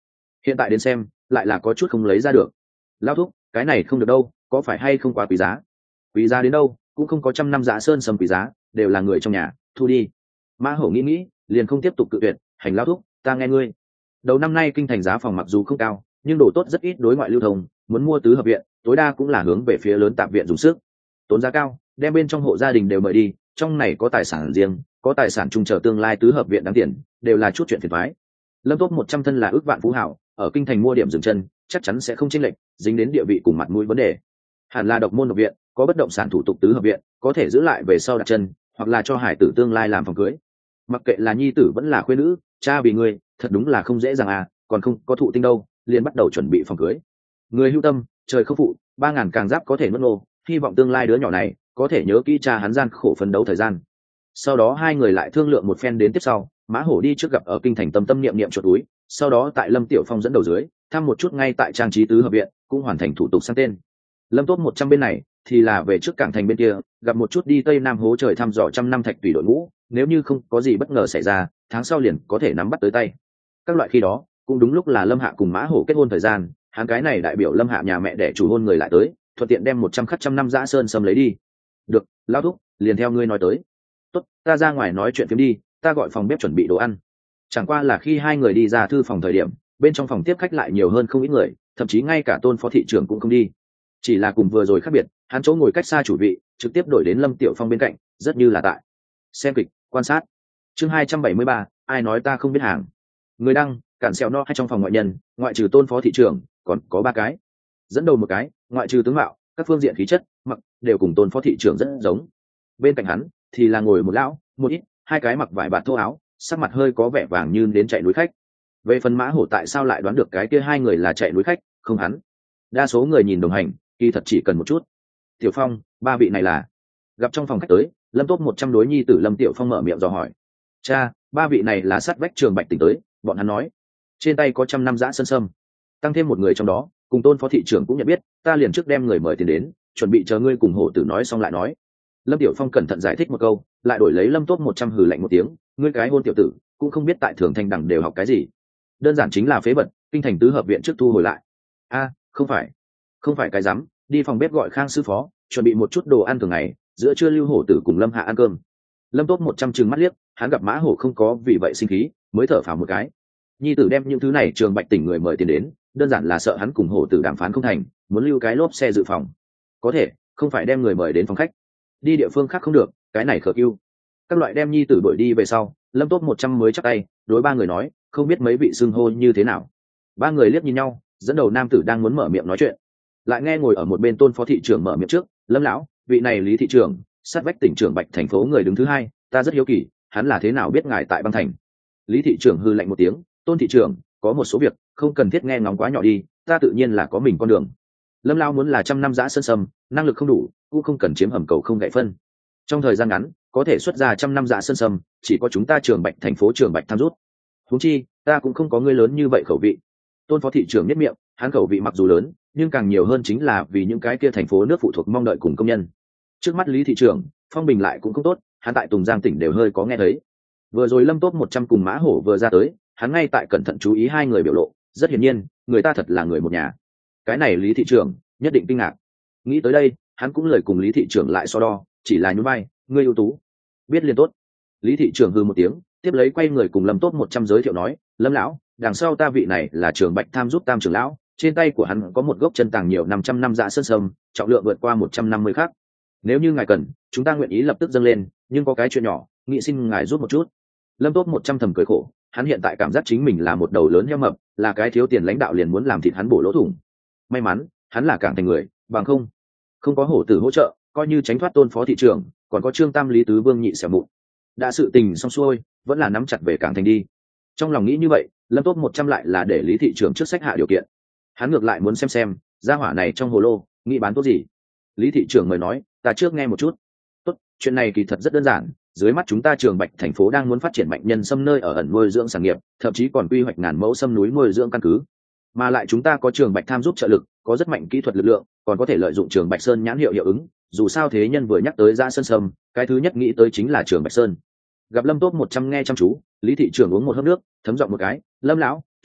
hiện tại đến xem lại là có chút không lấy ra được. Lao thúc, cái này không được đâu, có phải hay không quá quý giá? Quý giá đến đâu cũng không có trăm năm giá sơn sâm quý giá, đều là người trong nhà, thu đi. Mã Hổ nghĩ nghĩ, liền không tiếp tục cự tuyệt. Hành Lao thúc, ta nghe ngươi. Đầu năm nay kinh thành giá phòng mặc dù không cao, nhưng đồ tốt rất ít đối ngoại lưu thông, muốn mua tứ hợp viện tối đa cũng là hướng về phía lớn tạp viện dùng sức, tốn giá cao, đem bên trong hộ gia đình đều mời đi, trong này có tài sản riêng, có tài sản chung chờ tương lai tứ hợp viện đáng tiền, đều là chút chuyện phiền toái. Lâm Tốt một trăm thân là ước vạn phú hảo, ở kinh thành mua điểm dừng chân, chắc chắn sẽ không chênh lệch, dính đến địa vị cùng mặt mũi vấn đề. Hẳn là độc môn độc viện, có bất động sản thủ tục tứ hợp viện, có thể giữ lại về sau đặt chân, hoặc là cho hải tử tương lai làm phòng cưới. Mặc kệ là nhi tử vẫn là khuê nữ, cha vì người, thật đúng là không dễ dàng à, còn không có thụ tinh đâu, liền bắt đầu chuẩn bị phòng cưới. Người hưu tâm, trời không phụ, ba ngàn càng giáp có thể nuốt nô, hy vọng tương lai đứa nhỏ này có thể nhớ kỹ cha hắn gian khổ phấn đấu thời gian. Sau đó hai người lại thương lượng một phen đến tiếp sau, Mã Hổ đi trước gặp ở kinh thành tâm tâm niệm niệm chuột túi, sau đó tại Lâm Tiểu Phong dẫn đầu dưới thăm một chút ngay tại trang trí tứ hợp viện, cũng hoàn thành thủ tục sang tên. Lâm Tốt một trăm bên này thì là về trước cảng thành bên kia, gặp một chút đi tây nam hố trời thăm dò trăm năm thạch tùy đội ngũ, nếu như không có gì bất ngờ xảy ra, tháng sau liền có thể nắm bắt tới tay. Các loại khi đó cũng đúng lúc là Lâm Hạ cùng Mã Hổ kết hôn thời gian, hắn cái này đại biểu Lâm Hạ nhà mẹ để chủ hôn người lại tới, thuận tiện đem một trăm khắc trăm năm giã sơn sâm lấy đi. Được, Lao thúc, liền theo ngươi nói tới. Tốt, ta ra ngoài nói chuyện phiếm đi, ta gọi phòng bếp chuẩn bị đồ ăn. Chẳng qua là khi hai người đi ra thư phòng thời điểm, bên trong phòng tiếp khách lại nhiều hơn không ít người, thậm chí ngay cả Tôn phó thị trưởng cũng không đi. Chỉ là cùng vừa rồi khác biệt, hắn chỗ ngồi cách xa chủ vị, trực tiếp đổi đến Lâm Tiểu Phong bên cạnh, rất như là tại xem kịch, quan sát. Chương hai trăm bảy mươi ba, ai nói ta không biết hàng. Người đăng, cản xèo no hay trong phòng ngoại nhân, ngoại trừ Tôn phó thị trưởng, còn có ba cái. Dẫn đầu một cái, ngoại trừ tướng mạo, các phương diện khí chất, mặc đều cùng Tôn phó thị trưởng rất giống. Bên cạnh hắn thì là ngồi một lão, một ít, hai cái mặc vải bạt thô áo, sắc mặt hơi có vẻ vàng như đến chạy núi khách. Về phần Mã Hổ tại sao lại đoán được cái kia hai người là chạy núi khách, không hắn. Đa số người nhìn đồng hành, kỳ thật chỉ cần một chút. Tiểu Phong, ba vị này là? Gặp trong phòng khách tới, Lâm Tốt một trăm đối nhi tử Lâm Tiểu Phong mở miệng dò hỏi. Cha, ba vị này là sát vách Trường Bạch tỉnh tới, bọn hắn nói, trên tay có trăm năm giã sơn sâm. Tăng thêm một người trong đó, cùng Tôn phó thị trưởng cũng nhận biết, ta liền trước đem người mời tiền đến, chuẩn bị chờ ngươi cùng Hổ tử nói xong lại nói. Lâm Tiểu Phong cẩn thận giải thích một câu, lại đổi lấy Lâm Tốt một trăm hừ lạnh một tiếng, ngươi cái hôn tiểu tử, cũng không biết tại Thường Thanh đẳng đều học cái gì. Đơn giản chính là phế vật, kinh thành tứ hợp viện trước thu hồi lại. A, không phải, không phải cái rắm, đi phòng bếp gọi Khang sư phó, chuẩn bị một chút đồ ăn thường ngày, giữa trưa lưu Hổ tử cùng Lâm Hạ ăn cơm. Lâm Tốt một trăm trừng mắt liếc, hắn gặp Mã Hổ không có vì vậy sinh khí, mới thở phào một cái. Nhi tử đem những thứ này Trường Bạch tỉnh người mời tiền đến, đơn giản là sợ hắn cùng Hổ tử đàm phán không thành, muốn lưu cái lốp xe dự phòng. Có thể, không phải đem người mời đến phòng khách, đi địa phương khác không được, cái này khờ yêu. Các loại đem nhi tử đuổi đi về sau, Lâm Tốt một trăm mới chắp tay, đối ba người nói, không biết mấy vị xưng hô như thế nào. Ba người liếc nhìn nhau, dẫn đầu nam tử đang muốn mở miệng nói chuyện, lại nghe ngồi ở một bên Tôn phó thị trưởng mở miệng trước, Lâm lão, vị này Lý thị trưởng, sát vách tỉnh trưởng Bạch thành phố người đứng thứ hai, ta rất hiếu kỳ, hắn là thế nào biết ngài tại băng thành. Lý thị trưởng hư lạnh một tiếng, Tôn thị trưởng, có một số việc không cần thiết nghe ngóng quá nhỏ đi, ta tự nhiên là có mình con đường. Lâm lão muốn là trăm năm giã sơn sâm, năng lực không đủ, cũng không cần chiếm hầm cầu không gậy phân. Trong thời gian ngắn, có thể xuất ra trăm năm giã sơn sâm, chỉ có chúng ta Trường Bạch thành phố Trường Bạch tham rút. Huống chi, ta cũng không có ngươi lớn như vậy khẩu vị. Tôn phó thị trưởng nhất miệng, hắn khẩu vị mặc dù lớn, nhưng càng nhiều hơn chính là vì những cái kia thành phố nước phụ thuộc mong đợi cùng công nhân. Trước mắt Lý thị trưởng, phong bình lại cũng không tốt, hắn tại Tùng Giang tỉnh đều hơi có nghe thấy. Vừa rồi Lâm Tốt một trăm cùng Mã Hổ vừa ra tới, hắn ngay tại cẩn thận chú ý hai người biểu lộ, rất hiển nhiên, người ta thật là người một nhà. Cái này Lý thị trưởng nhất định kinh ngạc. Nghĩ tới đây, hắn cũng lời cùng Lý thị trưởng lại so đo, chỉ là nhún vai, ngươi ưu tú, biết liền tốt. Lý thị trưởng hừ một tiếng, tiếp lấy quay người cùng Lâm Tốt một trăm giới thiệu nói, Lâm lão, đằng sau ta vị này là Trường Bạch tham giúp tam trưởng lão, trên tay của hắn có một gốc chân tàng nhiều năm trăm năm dạ sơn sâm, trọng lượng vượt qua một trăm năm mươi khác. Nếu như ngài cần, chúng ta nguyện ý lập tức dâng lên, nhưng có cái chuyện nhỏ, nghị xin ngài giúp một chút. Lâm Tốt một trăm thầm cười khổ, hắn hiện tại cảm giác chính mình là một đầu lớn heo mập, là cái thiếu tiền lãnh đạo liền muốn làm thịt hắn bổ lỗ thủng. May mắn, hắn là cảng thành người, bằng không, không có Hổ tử hỗ trợ, coi như tránh thoát Tôn phó thị trưởng, còn có Trương Tam Lý tứ vương nhị xẻo mụn. Đã sự tình xong xuôi, vẫn là nắm chặt về cảng thành đi. Trong lòng nghĩ như vậy, Lâm Tốt một trăm lại là để Lý thị trưởng trước sách hạ điều kiện. Hắn ngược lại muốn xem xem, gia hỏa này trong hồ lô, nghĩ bán tốt gì. Lý thị trưởng mời nói, ta trước nghe một chút. Tốt, chuyện này kỳ thật rất đơn giản, dưới mắt chúng ta Trường Bạch thành phố đang muốn phát triển mạnh nhân sâm nơi ở ẩn nuôi dưỡng sản nghiệp, thậm chí còn quy hoạch ngàn mẫu sâm núi nuôi dưỡng căn cứ. Mà lại chúng ta có Trường Bạch tham giúp trợ lực, có rất mạnh kỹ thuật lực lượng, còn có thể lợi dụng Trường Bạch Sơn nhãn hiệu hiệu ứng, dù sao thế nhân vừa nhắc tới Giã Sơn sâm, cái thứ nhất nghĩ tới chính là Trường Bạch Sơn. Gặp Lâm Tốt một trăm nghe chăm chú, Lý thị trưởng uống một hớp nước, thấm giọng một cái, Lâm lão,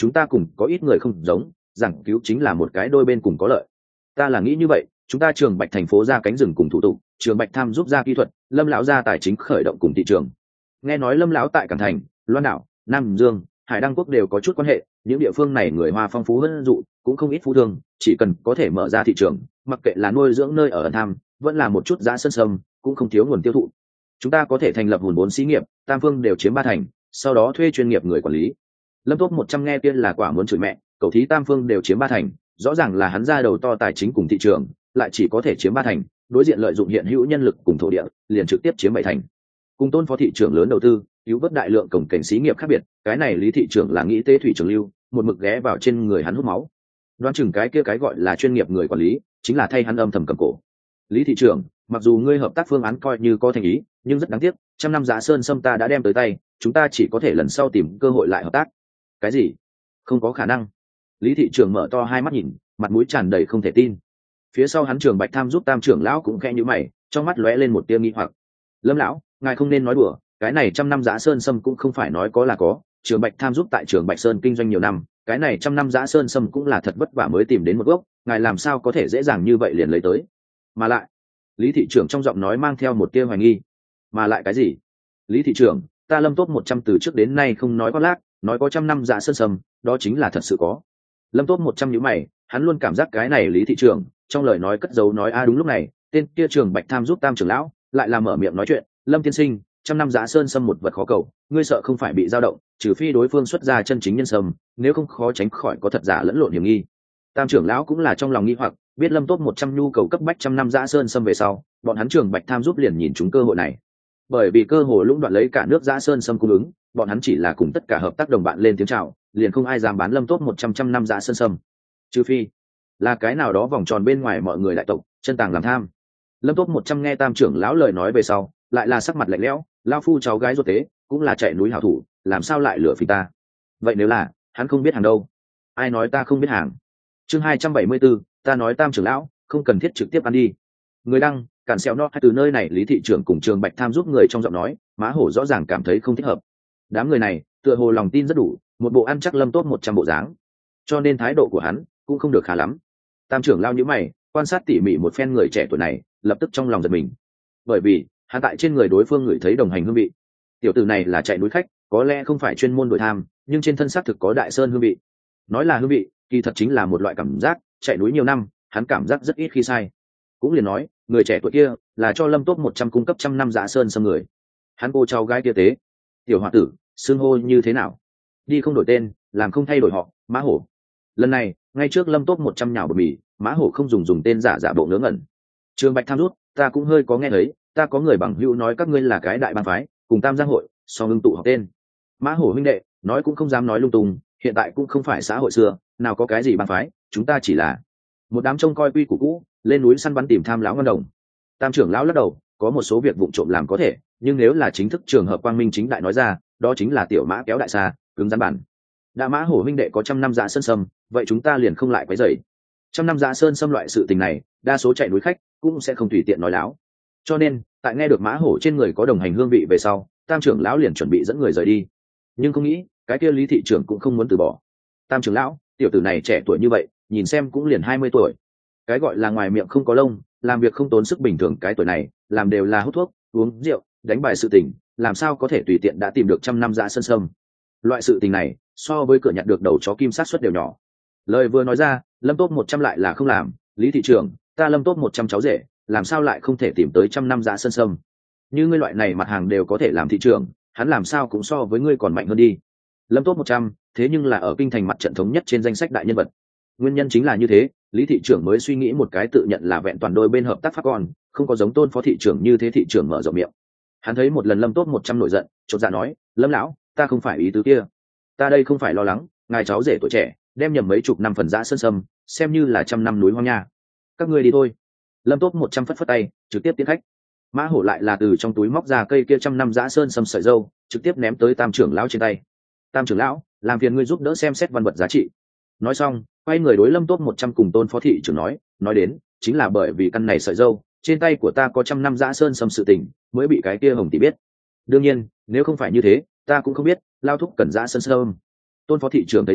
chúng ta cùng có ít người không giống, giảng cứu chính là một cái đôi bên cùng có lợi. Ta là nghĩ như vậy, chúng ta Trường Bạch thành phố ra cánh rừng cùng thủ tục, Trường Bạch tham giúp ra kỹ thuật, Lâm lão ra tài chính khởi động cùng thị trường. Nghe nói Lâm lão tại Cảng Thành, Loan đảo, Nam Dương, Hải Đăng quốc đều có chút quan hệ, những địa phương này người Hoa phong phú hơn dụ, cũng không ít phú thương, chỉ cần có thể mở ra thị trường, mặc kệ là nuôi dưỡng nơi ở ẩn tham, vẫn là một chút giá sơn sâm, cũng không thiếu nguồn tiêu thụ. Chúng ta có thể thành lập hùn vốn xí nghiệp, tam phương đều chiếm ba thành, sau đó thuê chuyên nghiệp người quản lý. Lâm Tốt một trăm nghe tiên là quả muốn chửi mẹ, cầu thí tam phương đều chiếm ba thành, rõ ràng là hắn ra đầu to tài chính cùng thị trường, lại chỉ có thể chiếm ba thành, đối diện lợi dụng hiện hữu nhân lực cùng thổ địa, liền trực tiếp chiếm bảy thành. Cùng Tôn phó thị trưởng lớn đầu tư, cứu vớt đại lượng cổng cảnh xí nghiệp khác biệt, cái này Lý thị trưởng là nghĩ tế thủy trường lưu, một mực ghé vào trên người hắn hút máu. Đoán chừng cái kia cái gọi là chuyên nghiệp người quản lý, chính là thay hắn âm thầm cầm cổ. Lý thị trưởng, mặc dù ngươi hợp tác phương án coi như có thành ý, nhưng rất đáng tiếc, trăm năm giá sơn sâm ta đã đem tới tay, chúng ta chỉ có thể lần sau tìm cơ hội lại hợp tác. Cái gì? Không có khả năng. Lý thị trưởng mở to hai mắt nhìn, mặt mũi tràn đầy không thể tin. Phía sau hắn Trường Bạch tham giúp tam trưởng lão cũng khẽ nhíu mày, trong mắt lóe lên một tia nghi hoặc. Lâm lão, ngài không nên nói đùa, cái này trăm năm giá sơn sâm cũng không phải nói có là có, Trường Bạch tham giúp tại Trường Bạch Sơn kinh doanh nhiều năm, cái này trăm năm giá sơn sâm cũng là thật vất vả mới tìm đến một gốc, ngài làm sao có thể dễ dàng như vậy liền lấy tới? Mà lại, Lý thị trưởng trong giọng nói mang theo một tia hoài nghi. Mà lại cái gì? Lý thị trưởng, ta Lâm Tốt một trăm từ trước đến nay không nói có lác, nói có trăm năm giá sơn sâm, đó chính là thật sự có. Lâm Tốt một trăm nhíu mày, hắn luôn cảm giác cái này Lý thị trưởng, trong lời nói cất giấu nói a đúng lúc này, tên kia Trường Bạch tham giúp tam trưởng lão, lại là mở miệng nói chuyện, Lâm tiên sinh, trăm năm giá sơn sâm một vật khó cầu, ngươi sợ không phải bị dao động, trừ phi đối phương xuất ra chân chính nhân sâm, nếu không khó tránh khỏi có thật giả lẫn lộn hiểm nghi. Tam trưởng lão cũng là trong lòng nghi hoặc, biết Lâm Tốt một trăm nhu cầu cấp bách trăm năm giá sơn sâm về sau, bọn hắn Trường Bạch tham giúp liền nhìn chúng cơ hội này. Bởi vì cơ hội lũng đoạn lấy cả nước giá sơn sâm cung ứng, bọn hắn chỉ là cùng tất cả hợp tác đồng bạn lên tiếng chào, liền không ai dám bán Lâm Tốt một trăm trăm năm giá sơn sâm. Trừ phi là cái nào đó vòng tròn bên ngoài mọi người đại tộc, chân tàng làm tham. Lâm Tốt một trăm nghe tam trưởng lão lời nói về sau, lại là sắc mặt lạnh lẽo, lao phu cháu gái ruột tế, cũng là chạy núi hảo thủ, làm sao lại lừa phí ta? Vậy nếu là, hắn không biết hàng đâu? Ai nói ta không biết hàng? Chương hai trăm bảy mươi 4, ta nói tam trưởng lão, không cần thiết trực tiếp ăn đi. Người đăng, cản xẹo nó từ nơi này Lý thị trưởng cùng Trường Bạch tham giúp người trong giọng nói, Má Hổ rõ ràng cảm thấy không thích hợp. Đám người này, tựa hồ lòng tin rất đủ, một bộ ăn chắc Lâm Tốt một trăm bộ dáng, cho nên thái độ của hắn cũng không được khá lắm. Tam trưởng lao nhíu mày, quan sát tỉ mỉ một phen người trẻ tuổi này, lập tức trong lòng giật mình, bởi vì hắn tại trên người đối phương ngửi thấy đồng hành hương vị. Tiểu tử này là chạy núi khách, có lẽ không phải chuyên môn đổi tham, nhưng trên thân xác thực có đại sơn hương vị. Nói là hương vị, kỳ thật chính là một loại cảm giác, chạy núi nhiều năm, hắn cảm giác rất ít khi sai. Cũng liền nói, người trẻ tuổi kia là cho Lâm Tốt một trăm cung cấp trăm năm giá sơn xâm người. Hắn cô cháu gái kia tế, tiểu hòa tử, xưng hô như thế nào? Đi không đổi tên, làm không thay đổi họ, Mã Hổ. Lần này, ngay trước Lâm Tốt một trăm nhào bột mì, Mã Hổ không dùng dùng tên giả giả bộ ngớ ngẩn. Trường Bạch tham rút, ta cũng hơi có nghe thấy, ta có người bằng hữu nói các ngươi là cái đại bang phái, cùng Tam Giang hội, so ngưng tụ học tên. Mã Hổ huynh đệ, nói cũng không dám nói lung tung, hiện tại cũng không phải xã hội xưa, nào có cái gì bang phái, chúng ta chỉ là một đám trông coi quy củ cũ, lên núi săn bắn tìm tham lão ngân đồng. Tam trưởng lão lắc đầu, có một số việc vụng trộm làm có thể, nhưng nếu là chính thức trường hợp quang minh chính đại nói ra, đó chính là tiểu mã kéo đại xa, cứng rắn bản. Đã Mã Hổ huynh đệ có trăm năm dạ sơn sâm, vậy chúng ta liền không lại quấy rầy. Trăm năm dạ sơn sâm loại sự tình này, đa số chạy núi khách cũng sẽ không tùy tiện nói láo. Cho nên, tại nghe được Mã Hổ trên người có đồng hành hương vị về sau, Tam trưởng lão liền chuẩn bị dẫn người rời đi. Nhưng không nghĩ, cái kia Lý thị trưởng cũng không muốn từ bỏ. Tam trưởng lão, tiểu tử này trẻ tuổi như vậy, nhìn xem cũng liền hai mươi tuổi. Cái gọi là ngoài miệng không có lông, làm việc không tốn sức bình thường, cái tuổi này, làm đều là hút thuốc, uống rượu, đánh bài sự tình, làm sao có thể tùy tiện đã tìm được trăm năm dạ sơn sâm. Loại sự tình này, so với cửa nhặt được đầu chó kim sát suất đều nhỏ. Lời vừa nói ra, Lâm Tốt một trăm lại là không làm, Lý thị trưởng, ta Lâm Tốt một trăm cháu rể, làm sao lại không thể tìm tới trăm năm dạ sơn sâm? Như ngươi loại này mặt hàng đều có thể làm thị trưởng, hắn làm sao cũng so với ngươi còn mạnh hơn đi. Lâm Tốt một trăm, thế nhưng là ở kinh thành mặt trận thống nhất trên danh sách đại nhân vật. Nguyên nhân chính là như thế, Lý thị trưởng mới suy nghĩ một cái tự nhận là vẹn toàn đôi bên hợp tác pháp con, không có giống Tôn phó thị trưởng như thế thị trưởng mở rộng miệng. Hắn thấy một lần Lâm Tốt một trăm nổi giận, chột dạ nói, Lâm lão, ta không phải ý tứ kia, ta đây không phải lo lắng, ngài cháu rể tuổi trẻ, đem nhầm mấy chục năm phần dã sơn sâm, xem như là trăm năm núi hoang nha. Các ngươi đi thôi. Lâm Tốt một trăm phất phất tay, trực tiếp tiến khách. Mã Hổ lại là từ trong túi móc ra cây kia trăm năm dã sơn sâm sợi dâu, trực tiếp ném tới Tam trưởng lão trên tay. Tam trưởng lão, làm phiền ngươi giúp đỡ xem xét văn vật giá trị. Nói xong, quay người đối Lâm Tốt một trăm cùng Tôn phó thị trưởng nói, nói đến, chính là bởi vì căn này sợi dâu, trên tay của ta có trăm năm dã sơn sâm sự tình, mới bị cái kia Hồng tỷ biết. Đương nhiên, nếu không phải như thế, ta cũng không biết, lao thúc cần dã sơn sâm. Tôn phó thị trưởng thấy thế,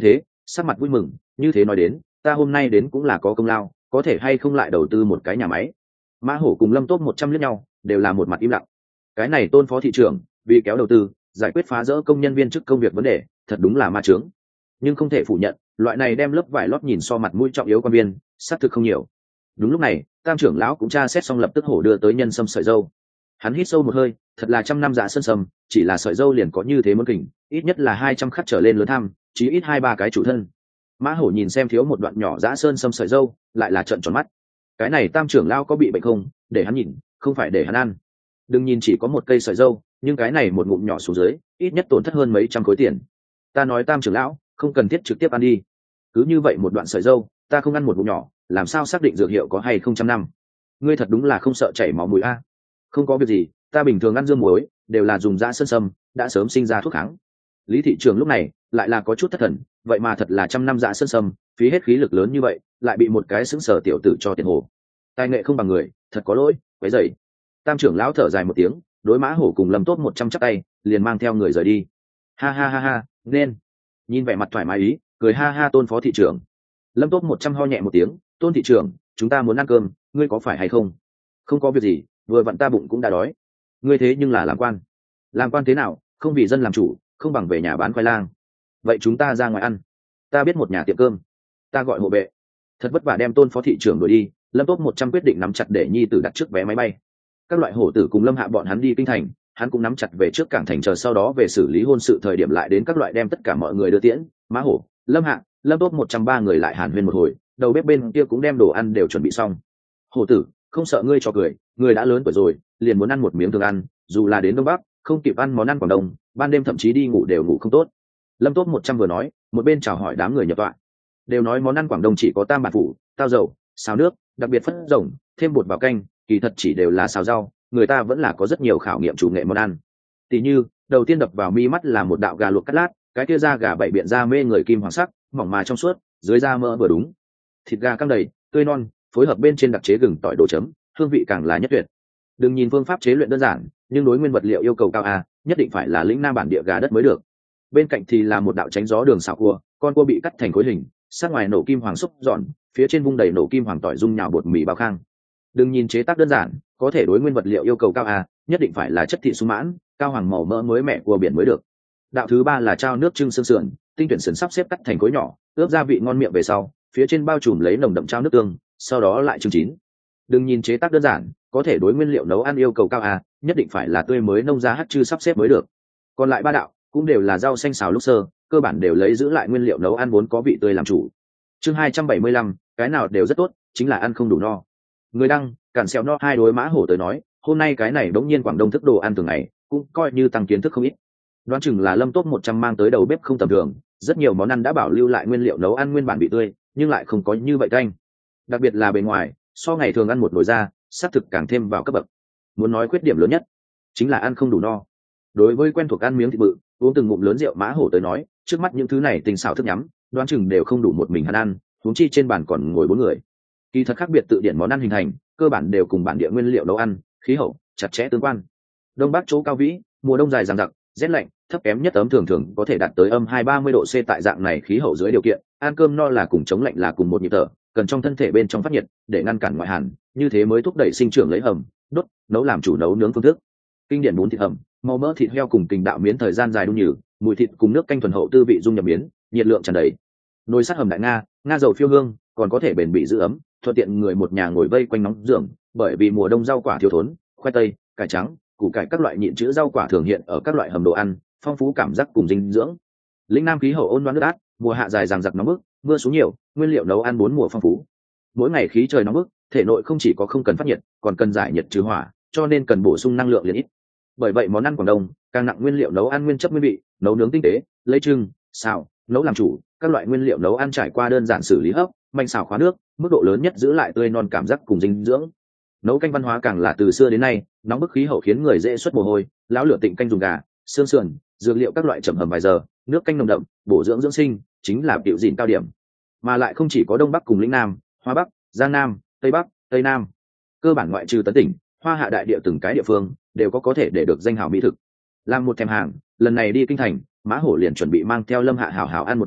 sắc mặt vui mừng, như thế nói đến ta hôm nay đến cũng là có công lao, có thể hay không lại đầu tư một cái nhà máy. Mã Hổ cùng Lâm Tốt một trăm liếc nhau, đều là một mặt im lặng. Cái này Tôn phó thị trưởng vì kéo đầu tư, giải quyết phá rỡ công nhân viên chức công việc vấn đề, thật đúng là ma chướng. Nhưng không thể phủ nhận, loại này đem lớp vải lót nhìn so mặt mũi trọng yếu quan viên, xác thực không nhiều. Đúng lúc này, Tam trưởng lão cũng tra xét xong lập tức hổ đưa tới nhân sâm sợi dâu. Hắn hít sâu một hơi, thật là trăm năm dạ sơn sâm, chỉ là sợi dâu liền có như thế muốn kình, ít nhất là hai trăm khắc trở lên lớn tham, chí ít hai ba cái chủ thân. Mã Hổ nhìn xem thiếu một đoạn nhỏ dã sơn sâm sợi dâu, lại là trợn tròn mắt. Cái này Tam trưởng lão có bị bệnh không? Để hắn nhìn, không phải để hắn ăn. Đừng nhìn chỉ có một cây sợi dâu, nhưng cái này một ngụm nhỏ xuống dưới, ít nhất tổn thất hơn mấy trăm khối tiền. Ta nói Tam trưởng lão, không cần thiết trực tiếp ăn đi. Cứ như vậy một đoạn sợi dâu, ta không ăn một ngụm nhỏ, làm sao xác định dược hiệu có hay không trăm năm? Ngươi thật đúng là không sợ chảy máu mũi a. Không có việc gì, ta bình thường ăn dương muối, đều là dùng dã sơn sâm, đã sớm sinh ra thuốc kháng. Lý thị trường lúc này lại là có chút thất thần, vậy mà thật là trăm năm dã sơn sâm, phí hết khí lực lớn như vậy, lại bị một cái xứng sở tiểu tử cho tiền hồ. Tài nghệ không bằng người, thật có lỗi, quấy rầy. Tam trưởng lão thở dài một tiếng, đối Mã Hổ cùng Lâm Tốt một trăm chắp tay, liền mang theo người rời đi. Ha ha ha ha, nên. Nhìn vẻ mặt thoải mái ý, cười ha ha Tôn phó thị trưởng. Lâm Tốt một trăm ho nhẹ một tiếng, Tôn thị trưởng, chúng ta muốn ăn cơm, ngươi có phải hay không? Không có việc gì, vừa vặn ta bụng cũng đã đói. Ngươi thế nhưng là làm quan. Làm quan thế nào, không vì dân làm chủ, không bằng về nhà bán khoai lang. Vậy chúng ta ra ngoài ăn. Ta biết một nhà tiệm cơm. Ta gọi hộ vệ. Thật vất vả đem Tôn phó thị trưởng đuổi đi, Lâm Tốt một trăm quyết định nắm chặt để nhi tử đặt trước vé máy bay. Các loại hổ tử cùng Lâm Hạ bọn hắn đi kinh thành, hắn cũng nắm chặt về trước cảng thành chờ sau đó về xử lý hôn sự thời điểm lại đến các loại đem tất cả mọi người đưa tiễn. Mã Hổ, Lâm Hạ, Lâm Tốt một trăm ba người lại hàn huyên một hồi, đầu bếp bên kia cũng đem đồ ăn đều chuẩn bị xong. Hổ tử, không sợ ngươi cho cười, người đã lớn tuổi rồi, liền muốn ăn một miếng thường ăn, dù là đến Đông Bắc, không kịp ăn món ăn Quảng Đông, ban đêm thậm chí đi ngủ đều ngủ không tốt. Lâm Tốt một trăm vừa nói, một bên chào hỏi đám người nhập tọa. Đều nói món ăn Quảng Đông chỉ có tam bản phủ, tao dầu, xào nước, đặc biệt phất rồng, thêm bột vào canh, kỳ thật chỉ đều là xào rau, người ta vẫn là có rất nhiều khảo nghiệm chủ nghệ món ăn. Tỷ như, đầu tiên đập vào mi mắt là một đạo gà luộc cắt lát, cái kia da gà bảy biện da mê người kim hoàng sắc, mỏng mà trong suốt, dưới da mỡ vừa đúng. Thịt gà căng đầy, tươi non, phối hợp bên trên đặc chế gừng tỏi đồ chấm, hương vị càng là nhất tuyệt. Đừng nhìn phương pháp chế luyện đơn giản, nhưng đối nguyên vật liệu yêu cầu cao a, nhất định phải là lĩnh nam bản địa gà đất mới được. Bên cạnh thì là một đạo tránh gió đường xào cua, con cua bị cắt thành khối hình, sát ngoài nổ kim hoàng xúc giòn, phía trên vung đầy nổ kim hoàng tỏi dung nhào bột mì bao khang. Đừng nhìn chế tác đơn giản, có thể đối nguyên vật liệu yêu cầu cao a, nhất định phải là chất thịt sung mãn, cao hoàng màu mỡ mới mẻ cua biển mới được. Đạo thứ ba là trao nước trưng xương sườn, tinh tuyển sườn sắp xếp cắt thành khối nhỏ, ướp gia vị ngon miệng về sau, phía trên bao trùm lấy nồng đậm trao nước tương, sau đó lại trưng chín. Đừng nhìn chế tác đơn giản, có thể đối nguyên liệu nấu ăn yêu cầu cao a, nhất định phải là tươi mới nông ra hắc chư sắp xếp mới được. Còn lại ba đạo cũng đều là rau xanh xào lúc sơ, cơ bản đều lấy giữ lại nguyên liệu nấu ăn vốn có vị tươi làm chủ. Chương hai trăm bảy mươi lăm, cái nào đều rất tốt, chính là ăn không đủ no. Người đăng, cản xèo no hai đối Mã Hổ tới nói, hôm nay cái này đống nhiên Quảng Đông thức đồ ăn thường ngày, cũng coi như tăng kiến thức không ít. Đoán chừng là Lâm Tốt một trăm mang tới đầu bếp không tầm thường, rất nhiều món ăn đã bảo lưu lại nguyên liệu nấu ăn nguyên bản vị tươi, nhưng lại không có như vậy canh. Đặc biệt là bề ngoài, so ngày thường ăn một nồi da, sát thực càng thêm vào cấp bậc. Muốn nói khuyết điểm lớn nhất, chính là ăn không đủ no. Đối với quen thuộc ăn miếng thịt bự, uống từng ngụm lớn rượu Mã Hổ tới nói, trước mắt những thứ này tình xảo thức nhắm, đoán chừng đều không đủ một mình hắn ăn, huống chi trên bàn còn ngồi bốn người. Kỳ thật khác biệt tự điển món ăn hình thành, cơ bản đều cùng bản địa nguyên liệu nấu ăn, khí hậu chặt chẽ tương quan. Đông Bắc chỗ cao vĩ, mùa đông dài dằng dặc, rét lạnh, thấp kém nhất ấm thường thường có thể đạt tới âm hai ba mươi độ C tại dạng này khí hậu dưới điều kiện, ăn cơm no là cùng chống lạnh là cùng một nhịp thở, cần trong thân thể bên trong phát nhiệt để ngăn cản ngoại hàn, như thế mới thúc đẩy sinh trưởng lấy hầm, đốt, nấu làm chủ nấu nướng phương thức. Kinh điển bún thịt hầm, màu mỡ thịt heo cùng tình đạo miến thời gian dài đun nhừ, mùi thịt cùng nước canh thuần hậu tư vị dung nhập miến, nhiệt lượng tràn đầy. Nồi sắt hầm đại nga, nga dầu phiêu hương, còn có thể bền bỉ giữ ấm, thuận tiện người một nhà ngồi vây quanh nóng giường, bởi vì mùa đông rau quả thiếu thốn, khoai tây, cải trắng, củ cải các loại nhịn chữ rau quả thường hiện ở các loại hầm đồ ăn, phong phú cảm giác cùng dinh dưỡng. Lĩnh Nam khí hậu ôn loãng nước át, mùa hạ dài dằng dặc nóng bức, mưa xuống nhiều, nguyên liệu nấu ăn bốn mùa phong phú. Mỗi ngày khí trời nóng bức, thể nội không chỉ có không cần phát nhiệt, còn cần giải nhiệt trừ hỏa, cho nên cần bổ sung năng lượng liền ít. Bởi vậy món ăn Quảng Đông càng nặng nguyên liệu nấu ăn nguyên chất nguyên vị, nấu nướng tinh tế, lấy trưng, xào, nấu làm chủ, các loại nguyên liệu nấu ăn trải qua đơn giản xử lý hấp, manh xào khóa nước, mức độ lớn nhất giữ lại tươi non cảm giác cùng dinh dưỡng. Nấu canh văn hóa càng là từ xưa đến nay, nóng bức khí hậu khiến người dễ xuất mồ hôi, lão lửa tịnh canh dùng gà, xương sườn, dược liệu các loại chậm hầm vài giờ, nước canh nồng đậm, bổ dưỡng dưỡng sinh, chính là biểu gìn cao điểm. Mà lại không chỉ có Đông Bắc cùng lĩnh Nam, Hoa Bắc, Giang Nam, Tây Bắc, Tây Nam, cơ bản ngoại trừ tấn tỉnh, Hoa Hạ đại địa từng cái địa phương đều có có thể để được danh hào mỹ thực. Làm một thèm hàng, lần này đi kinh thành, Mã Hổ liền chuẩn bị mang theo Lâm Hạ hảo hảo ăn một vòng,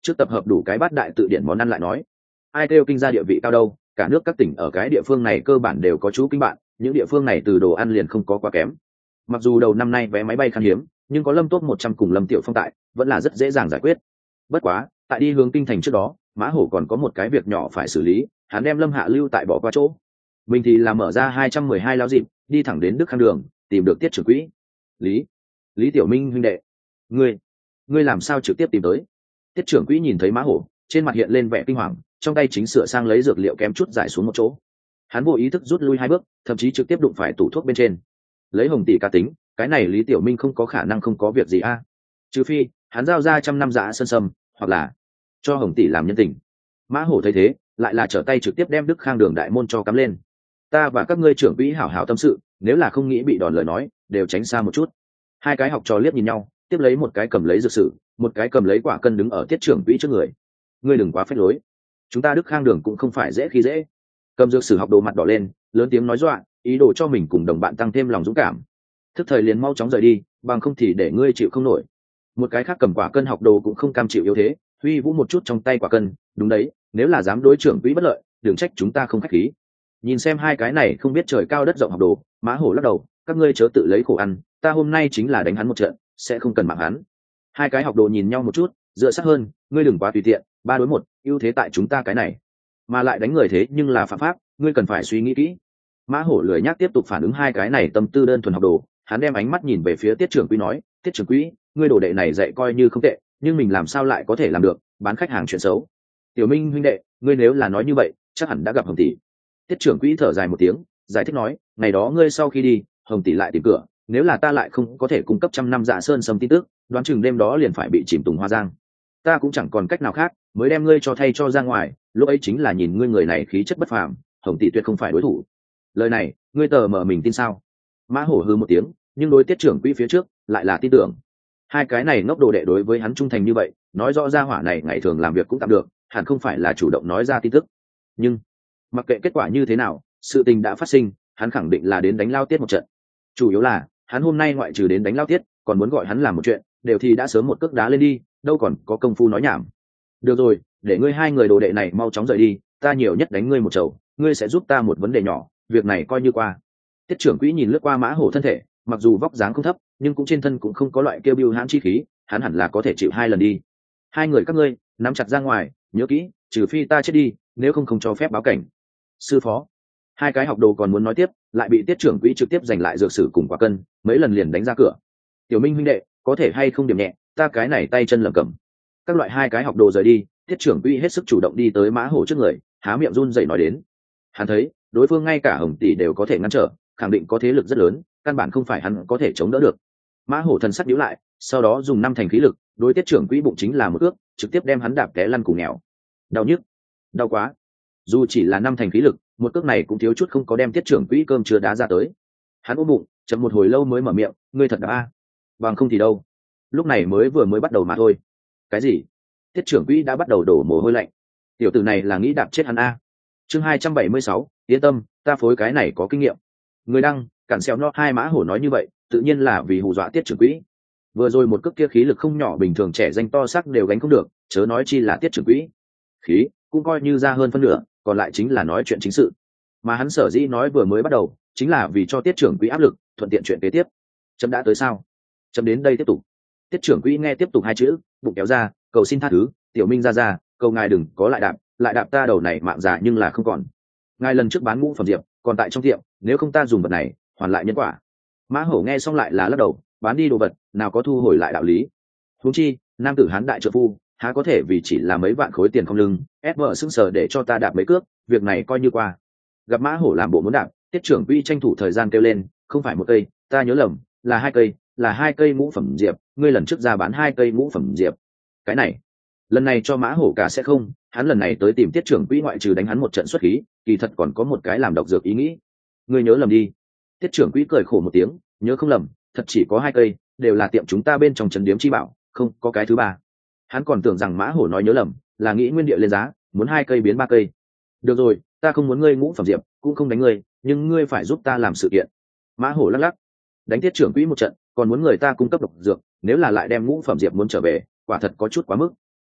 trước tập hợp đủ cái bát đại tự điển món ăn lại nói. Ai kêu kinh gia địa vị cao đâu, cả nước các tỉnh ở cái địa phương này cơ bản đều có chú kinh bạn, những địa phương này từ đồ ăn liền không có quá kém. Mặc dù đầu năm nay vé máy bay khan hiếm, nhưng có Lâm Top một trăm cùng Lâm Tiểu Phong tại, vẫn là rất dễ dàng giải quyết. Bất quá, tại đi hướng kinh thành trước đó, Mã Hổ còn có một cái việc nhỏ phải xử lý, hắn đem Lâm Hạ lưu tại bỏ qua chỗ. Mình thì là mở ra hai trăm mười hai lao dịp, đi thẳng đến Đức Khang đường, tìm được Tiết trưởng quỹ. Lý, Lý Tiểu Minh huynh đệ, ngươi, ngươi làm sao trực tiếp tìm tới? Tiết trưởng quỹ nhìn thấy Mã Hổ, trên mặt hiện lên vẻ kinh hoàng, trong tay chính sửa sang lấy dược liệu kém chút giải xuống một chỗ. Hắn vô ý thức rút lui hai bước, thậm chí trực tiếp đụng phải tủ thuốc bên trên. Lấy Hồng tỷ cá tính, cái này Lý Tiểu Minh không có khả năng không có việc gì a. Trừ phi hắn giao ra trăm năm dã sơn sâm, hoặc là cho Hồng tỷ làm nhân tình. Mã Hổ thấy thế, lại là trở tay trực tiếp đem Đức Khang đường đại môn cho cắm lên. Ta và các ngươi trưởng quỹ hảo hảo tâm sự, nếu là không nghĩ bị đòn lời nói, đều tránh xa một chút. Hai cái học trò liếc nhìn nhau, tiếp lấy một cái cầm lấy dược sử, một cái cầm lấy quả cân đứng ở Tiết trưởng quỹ trước người. Ngươi đừng quá phách lối, chúng ta Đức Khang đường cũng không phải dễ khi dễ. Cầm dược sử học đồ mặt đỏ lên, lớn tiếng nói dọa, ý đồ cho mình cùng đồng bạn tăng thêm lòng dũng cảm. Thức thời liền mau chóng rời đi, bằng không thì để ngươi chịu không nổi. Một cái khác cầm quả cân học đồ cũng không cam chịu yếu thế, huy vũ một chút trong tay quả cân. Đúng đấy, nếu là dám đối trưởng quỹ bất lợi, đừng trách chúng ta không khách khí. Nhìn xem hai cái này không biết trời cao đất rộng học đồ, Mã Hổ lắc đầu, các ngươi chớ tự lấy khổ ăn, ta hôm nay chính là đánh hắn một trận, sẽ không cần mạng hắn. Hai cái học đồ nhìn nhau một chút, dựa sát hơn, ngươi đừng quá tùy tiện, ba đối một, ưu thế tại chúng ta cái này, mà lại đánh người thế nhưng là phạm pháp, ngươi cần phải suy nghĩ kỹ. Mã Hổ lười nhác tiếp tục phản ứng hai cái này tâm tư đơn thuần học đồ, hắn đem ánh mắt nhìn về phía Tiết trưởng quỹ nói, Tiết trưởng quỹ, ngươi đồ đệ này dạy coi như không tệ, nhưng mình làm sao lại có thể làm được bán khách hàng chuyện xấu. Tiểu Minh huynh đệ, ngươi nếu là nói như vậy, chắc hẳn đã gặp Hồng tỷ. Tiết trưởng quỹ thở dài một tiếng, giải thích nói, ngày đó ngươi sau khi đi, Hồng tỷ lại tìm cửa, nếu là ta lại không có thể cung cấp trăm năm dạ sơn sâm tin tức, đoán chừng đêm đó liền phải bị chìm tùng hoa giang. Ta cũng chẳng còn cách nào khác, mới đem ngươi cho thay cho ra ngoài, lúc ấy chính là nhìn ngươi người này khí chất bất phàm, Hồng tỷ tuyệt không phải đối thủ. Lời này, ngươi tờ mờ mình tin sao? Mã Hổ hừ một tiếng, nhưng đối Tiết trưởng quỹ phía trước lại là tin tưởng. Hai cái này ngốc đồ đệ đối với hắn trung thành như vậy, nói rõ ra hỏa này ngày thường làm việc cũng tạm được, hẳn không phải là chủ động nói ra tin tức. Nhưng mặc kệ kết quả như thế nào, sự tình đã phát sinh, hắn khẳng định là đến đánh lao Tiết một trận. Chủ yếu là hắn hôm nay ngoại trừ đến đánh lao Tiết, còn muốn gọi hắn làm một chuyện, đều thì đã sớm một cước đá lên đi, đâu còn có công phu nói nhảm. Được rồi, để ngươi hai người đồ đệ này mau chóng rời đi, ta nhiều nhất đánh ngươi một chầu, ngươi sẽ giúp ta một vấn đề nhỏ, việc này coi như qua. Tiết trưởng quỹ nhìn lướt qua Mã Hổ thân thể, mặc dù vóc dáng không thấp, nhưng cũng trên thân cũng không có loại kêu bưu hãn chi khí, hắn hẳn là có thể chịu hai lần đi. Hai người các ngươi nắm chặt ra ngoài, nhớ kỹ, trừ phi ta chết đi, nếu không không cho phép báo cảnh. Sư phó. Hai cái học đồ còn muốn nói tiếp, lại bị Tiết trưởng quỹ trực tiếp giành lại dược sử cùng quả cân, mấy lần liền đánh ra cửa. Tiểu Minh huynh đệ, có thể hay không điểm nhẹ, ta cái này tay chân lẩm cẩm. Các loại hai cái học đồ rời đi, Tiết trưởng quỹ hết sức chủ động đi tới Mã Hổ trước người, há miệng run rẩy nói đến. Hắn thấy, đối phương ngay cả Hồng tỷ đều có thể ngăn trở, khẳng định có thế lực rất lớn, căn bản không phải hắn có thể chống đỡ được. Mã Hổ thần sắc nhíu lại, sau đó dùng năm thành khí lực, đối Tiết trưởng quỹ bụng chính là một ước, trực tiếp đem hắn đạp té lăn cùng nghèo. Đau nhức, đau quá. Dù chỉ là năm thành khí lực, một cước này cũng thiếu chút không có đem Tiết trưởng quỹ cơm chưa đá ra tới. Hắn ôm bụng, chậm một hồi lâu mới mở miệng, ngươi thật đã a. Bằng không thì đâu. Lúc này mới vừa mới bắt đầu mà thôi. Cái gì? Tiết trưởng quỹ đã bắt đầu đổ mồ hôi lạnh. Tiểu tử này là nghĩ đạp chết hắn a. Chương hai trăm bảy mươi sáu, yên tâm, ta phối cái này có kinh nghiệm. Người đăng, cản xeo nó hai Mã Hổ nói như vậy, tự nhiên là vì hù dọa Tiết trưởng quỹ. Vừa rồi một cước kia khí lực không nhỏ, bình thường trẻ danh to xác đều gánh không được, chớ nói chi là Tiết trưởng quỹ. Khí cũng coi như ra hơn phân nửa, còn lại chính là nói chuyện chính sự. Mà hắn sở dĩ nói vừa mới bắt đầu, chính là vì cho Tiết trưởng quỹ áp lực, thuận tiện chuyện kế tiếp. Chấm đã tới sao? Chấm đến đây tiếp tục. Tiết trưởng quỹ nghe tiếp tục hai chữ, bụng kéo ra, cầu xin tha thứ, Tiểu Minh ra ra, cầu ngài đừng có lại đạp, lại đạp ta đầu này mạng già nhưng là không còn. Ngài lần trước bán ngũ phẩm diệp, còn tại trong tiệm, nếu không ta dùng vật này, hoàn lại nhân quả. Mã Hổ nghe xong lại là lắc đầu, bán đi đồ vật, nào có thu hồi lại đạo lý. Huống chi, nam tử hán đại trợ phu, há có thể vì chỉ là mấy vạn khối tiền không lưng, ép vợ sững sờ để cho ta đạp mấy cước, việc này coi như qua. Gặp Mã Hổ làm bộ muốn đạp, Tiết trưởng quỹ tranh thủ thời gian kêu lên, không phải một cây, ta nhớ lầm, là hai cây, là hai cây ngũ phẩm diệp, ngươi lần trước ra bán hai cây ngũ phẩm diệp. Cái này, lần này cho Mã Hổ cả sẽ không, hắn lần này tới tìm Tiết trưởng quỹ ngoại trừ đánh hắn một trận xuất khí, kỳ thật còn có một cái làm độc dược ý nghĩ. Ngươi nhớ lầm đi. Tiết trưởng quỹ cười khổ một tiếng, nhớ không lầm, thật chỉ có hai cây, đều là tiệm chúng ta bên trong trấn điếm chi bảo, không có cái thứ ba. Hắn còn tưởng rằng Mã Hổ nói nhớ lầm, là nghĩ nguyên địa lên giá, muốn hai cây biến ba cây. Được rồi, ta không muốn ngươi ngũ phẩm diệp, cũng không đánh ngươi, nhưng ngươi phải giúp ta làm sự kiện. Mã Hổ lắc lắc, đánh Tiết trưởng quỹ một trận, còn muốn người ta cung cấp độc dược, nếu là lại đem ngũ phẩm diệp muốn trở về, quả thật có chút quá mức.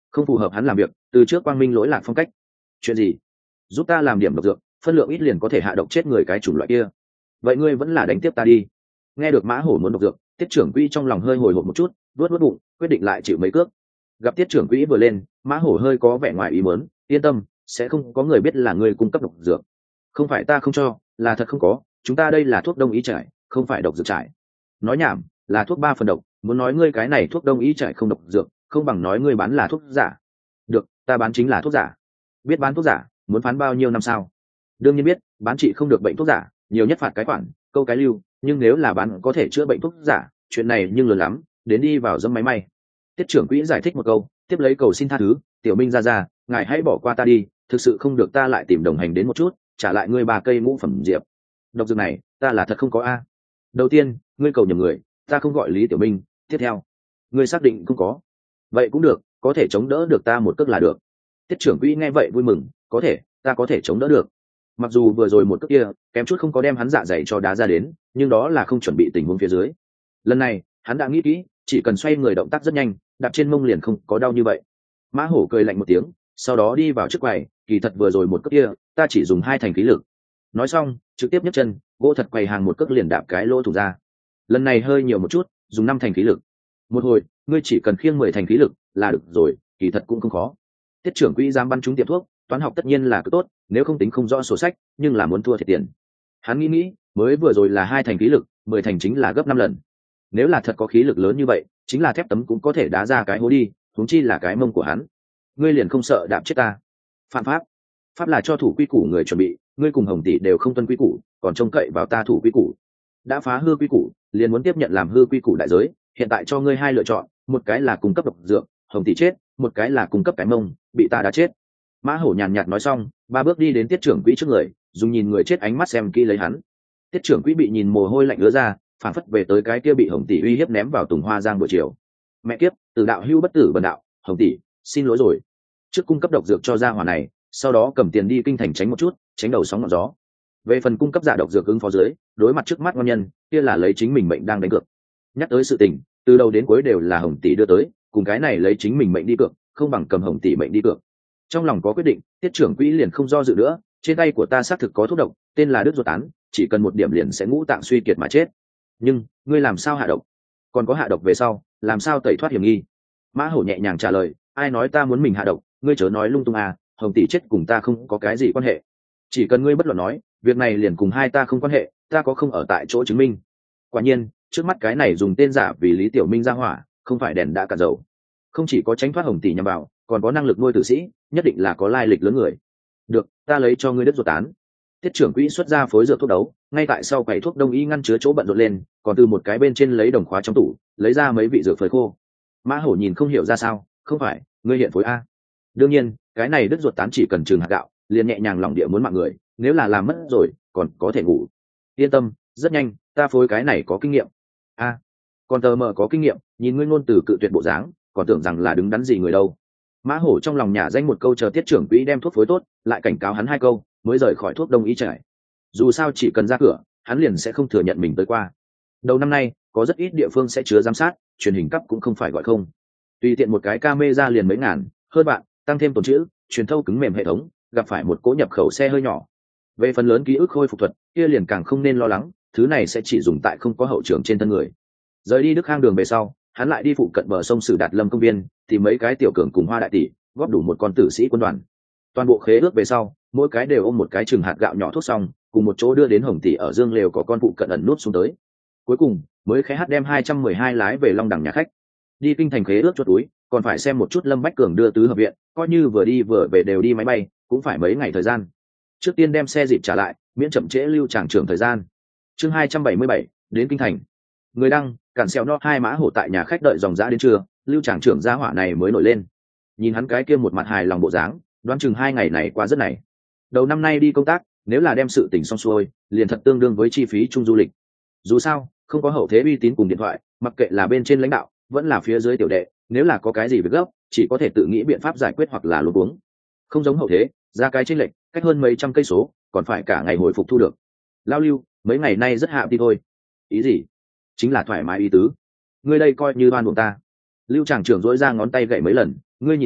không phù hợp hắn làm việc từ trước quang minh lỗi lạc phong cách. Chuyện gì? Giúp ta làm điểm độc dược, phân lượng ít liền có thể hạ độc chết người cái chủng loại kia. Vậy ngươi vẫn là đánh tiếp ta đi. Nghe được mã hổ muốn độc dược, tiết trưởng quỹ trong lòng hơi hồi hộp một chút, vuốt vuốt bụng quyết định lại chịu mấy cước. Gặp tiết trưởng quỹ vừa lên, mã hổ hơi có vẻ ngoài ý muốn, yên tâm, sẽ không có người biết là ngươi cung cấp độc dược. Không phải ta không cho, là thật không có, chúng ta đây là thuốc đông y trải, không phải độc dược trải. Nói nhảm, là thuốc ba phần độc, muốn nói ngươi cái này thuốc đông y trải không độc dược, không bằng nói ngươi bán là thuốc giả. Được, ta bán chính là thuốc giả. Biết bán thuốc giả, muốn phán bao nhiêu năm sao? Đương nhiên biết, bán trị không được bệnh thuốc giả, nhiều nhất phạt cái khoản, câu cái lưu, nhưng nếu là bán có thể chữa bệnh thuốc giả, chuyện này nhưng lớn lắm, đến đi vào dâm máy may. Tiết trưởng quỹ giải thích một câu, tiếp lấy cầu xin tha thứ, tiểu minh ra ra, ngài hãy bỏ qua ta đi, thực sự không được ta lại tìm đồng hành đến một chút, trả lại ngươi ba cây ngũ phẩm diệp. Độc dược này, ta là thật không có a. Đầu tiên, ngươi cầu nhầm người, ta không gọi Lý Tiểu Minh, tiếp theo, ngươi xác định không có. Vậy cũng được, có thể chống đỡ được ta một cước là được. Tiết trưởng quỹ nghe vậy vui mừng, có thể, ta có thể chống đỡ được. Mặc dù vừa rồi một cước kia, kém chút không có đem hắn dạ dày cho đá ra đến, nhưng đó là không chuẩn bị tình huống phía dưới. Lần này, hắn đã nghĩ kỹ, chỉ cần xoay người động tác rất nhanh, đạp trên mông liền không có đau như vậy. Mã hổ cười lạnh một tiếng, sau đó đi vào trước quầy, kỳ thật vừa rồi một cước kia, ta chỉ dùng hai thành khí lực. Nói xong, trực tiếp nhấc chân, gỗ thật quầy hàng một cước liền đạp cái lỗ thủ ra. Lần này hơi nhiều một chút, dùng năm thành khí lực. Một hồi, ngươi chỉ cần khiêng mười thành khí lực là được rồi, kỳ thật cũng không khó. Tiết trưởng quỹ dám bắn trúng tiệm thuốc, toán học tất nhiên là cứ tốt, nếu không tính không rõ sổ sách, nhưng là muốn thua thiệt tiền. Hắn nghĩ nghĩ, mới vừa rồi là hai thành khí lực, mười thành chính là gấp năm lần. Nếu là thật có khí lực lớn như vậy, chính là thép tấm cũng có thể đá ra cái hố đi, huống chi là cái mông của hắn. Ngươi liền không sợ đạp chết ta? Phạm pháp. Pháp là cho thủ quy củ người chuẩn bị, ngươi cùng Hồng tỷ đều không tuân quy củ, còn trông cậy vào ta thủ quy củ. Đã phá hư quy củ, liền muốn tiếp nhận làm hư quy củ đại giới, hiện tại cho ngươi hai lựa chọn, một cái là cung cấp độc dược, Hồng tỷ chết, một cái là cung cấp cái mông, bị ta đã chết. Mã hổ nhàn nhạt nói xong, ba bước đi đến tiết trưởng quỹ trước người, dùng nhìn người chết ánh mắt xem kỹ lấy hắn. Tiết trưởng quỹ bị nhìn mồ hôi lạnh ứa ra, phản phất về tới cái kia bị Hồng tỷ uy hiếp ném vào Tùng Hoa Giang buổi chiều. Mẹ kiếp, từ đạo hưu bất tử bần đạo, Hồng tỷ, xin lỗi rồi. Trước cung cấp độc dược cho gia hỏa này, sau đó cầm tiền đi kinh thành tránh một chút, tránh đầu sóng ngọn gió. Về phần cung cấp giả độc dược ứng phó dưới, đối mặt trước mắt ngon nhân, kia là lấy chính mình mệnh đang đánh cược. Nhắc tới sự tình, từ đầu đến cuối đều là Hồng tỷ đưa tới, cùng cái này lấy chính mình mệnh đi cược, không bằng cầm Hồng tỷ mệnh đi cược. Trong lòng có quyết định, tiết trưởng quỹ liền không do dự nữa, trên tay của ta xác thực có thuốc độc, tên là đứt ruột tán, chỉ cần một điểm liền sẽ ngũ tạng suy kiệt mà chết. Nhưng ngươi làm sao hạ độc? Còn có hạ độc về sau, làm sao tẩy thoát hiểm nghi? Mã hổ nhẹ nhàng trả lời, ai nói ta muốn mình hạ độc, ngươi chớ nói lung tung à, Hồng tỷ chết cùng ta không có cái gì quan hệ. Chỉ cần ngươi bất luận nói, việc này liền cùng hai ta không quan hệ, ta có không ở tại chỗ chứng minh. Quả nhiên, trước mắt cái này dùng tên giả vì Lý Tiểu Minh ra hỏa, không phải đèn đã cả dầu. Không chỉ có tránh thoát Hồng tỷ nhằm vào, còn có năng lực nuôi tử sĩ, nhất định là có lai lịch lớn người. Được, ta lấy cho ngươi đứt ruột tán. Tiết trưởng quỹ xuất ra phối dược thuốc đấu, ngay tại sau quầy thuốc đông y ngăn chứa chỗ bận rộn lên, còn từ một cái bên trên lấy đồng khóa trong tủ, lấy ra mấy vị dược phơi khô. Mã hổ nhìn không hiểu ra sao, không phải, ngươi hiện phối a? Đương nhiên, cái này đứt ruột tán chỉ cần trường hạt gạo, liền nhẹ nhàng lòng địa muốn mạng người, nếu là làm mất rồi, còn có thể ngủ. Yên tâm, rất nhanh, ta phối cái này có kinh nghiệm. A, còn tờ mờ có kinh nghiệm, nhìn ngươi ngôn từ cự tuyệt bộ dáng, còn tưởng rằng là đứng đắn gì người đâu. Mã hổ trong lòng nhả danh một câu chờ tiết trưởng quỹ đem thuốc phối tốt, lại cảnh cáo hắn hai câu, mới rời khỏi thuốc đông y trải. Dù sao chỉ cần ra cửa, hắn liền sẽ không thừa nhận mình tới qua. Đầu năm nay, có rất ít địa phương sẽ chứa giám sát, truyền hình cấp cũng không phải gọi không. Tùy tiện một cái camera liền mấy ngàn, hơn bạn, tăng thêm tồn trữ, truyền thâu cứng mềm hệ thống, gặp phải một cỗ nhập khẩu xe hơi nhỏ. Về phần lớn ký ức khôi phục thuật, kia liền càng không nên lo lắng, thứ này sẽ chỉ dùng tại không có hậu trường trên thân người. Rời đi Đức Khang đường về sau, hắn lại đi phụ cận bờ sông Sử Đạt Lâm công viên, tìm mấy cái tiểu cường cùng Hoa đại tỷ, góp đủ một con tử sĩ quân đoàn. Toàn bộ khế ước về sau, mỗi cái đều ôm một cái chừng hạt gạo nhỏ thuốc xong, cùng một chỗ đưa đến Hồng tỷ ở Dương Lều có con phụ cận ẩn nút xuống tới. Cuối cùng, mới khế hát đem hai trăm mười hai lái về Long Đằng nhà khách. Đi kinh thành khế ước cho túi, còn phải xem một chút Lâm Bách Cường đưa tứ hợp viện, coi như vừa đi vừa về đều đi máy bay, cũng phải mấy ngày thời gian. Trước tiên đem xe dịp trả lại, miễn chậm trễ lưu tràng trưởng thời gian. Chương hai trăm bảy mươi bảy, đến kinh thành. Người đăng, cản xèo no hai mã hổ tại nhà khách đợi dòng dã đến trưa, lưu tràng trưởng gia hỏa này mới nổi lên. Nhìn hắn cái kia một mặt hài lòng bộ dáng, đoán chừng hai ngày này qua rất này. Đầu năm nay đi công tác, nếu là đem sự tình xong xuôi, liền thật tương đương với chi phí chung du lịch. Dù sao, không có hậu thế uy tín cùng điện thoại, mặc kệ là bên trên lãnh đạo, vẫn là phía dưới tiểu đệ, nếu là có cái gì việc gấp, chỉ có thể tự nghĩ biện pháp giải quyết hoặc là luống cuống. Không giống hậu thế, ra cái chênh lệch, cách hơn mấy trăm cây số, còn phải cả ngày hồi phục thu được. Lao lưu, mấy ngày nay rất hạ đi thôi. Ý gì? Chính là thoải mái ý tứ. Ngươi đây coi như oan buộc ta. Lưu tràng trưởng dỗi ra ngón tay gậy mấy lần, ngươi nhìn à,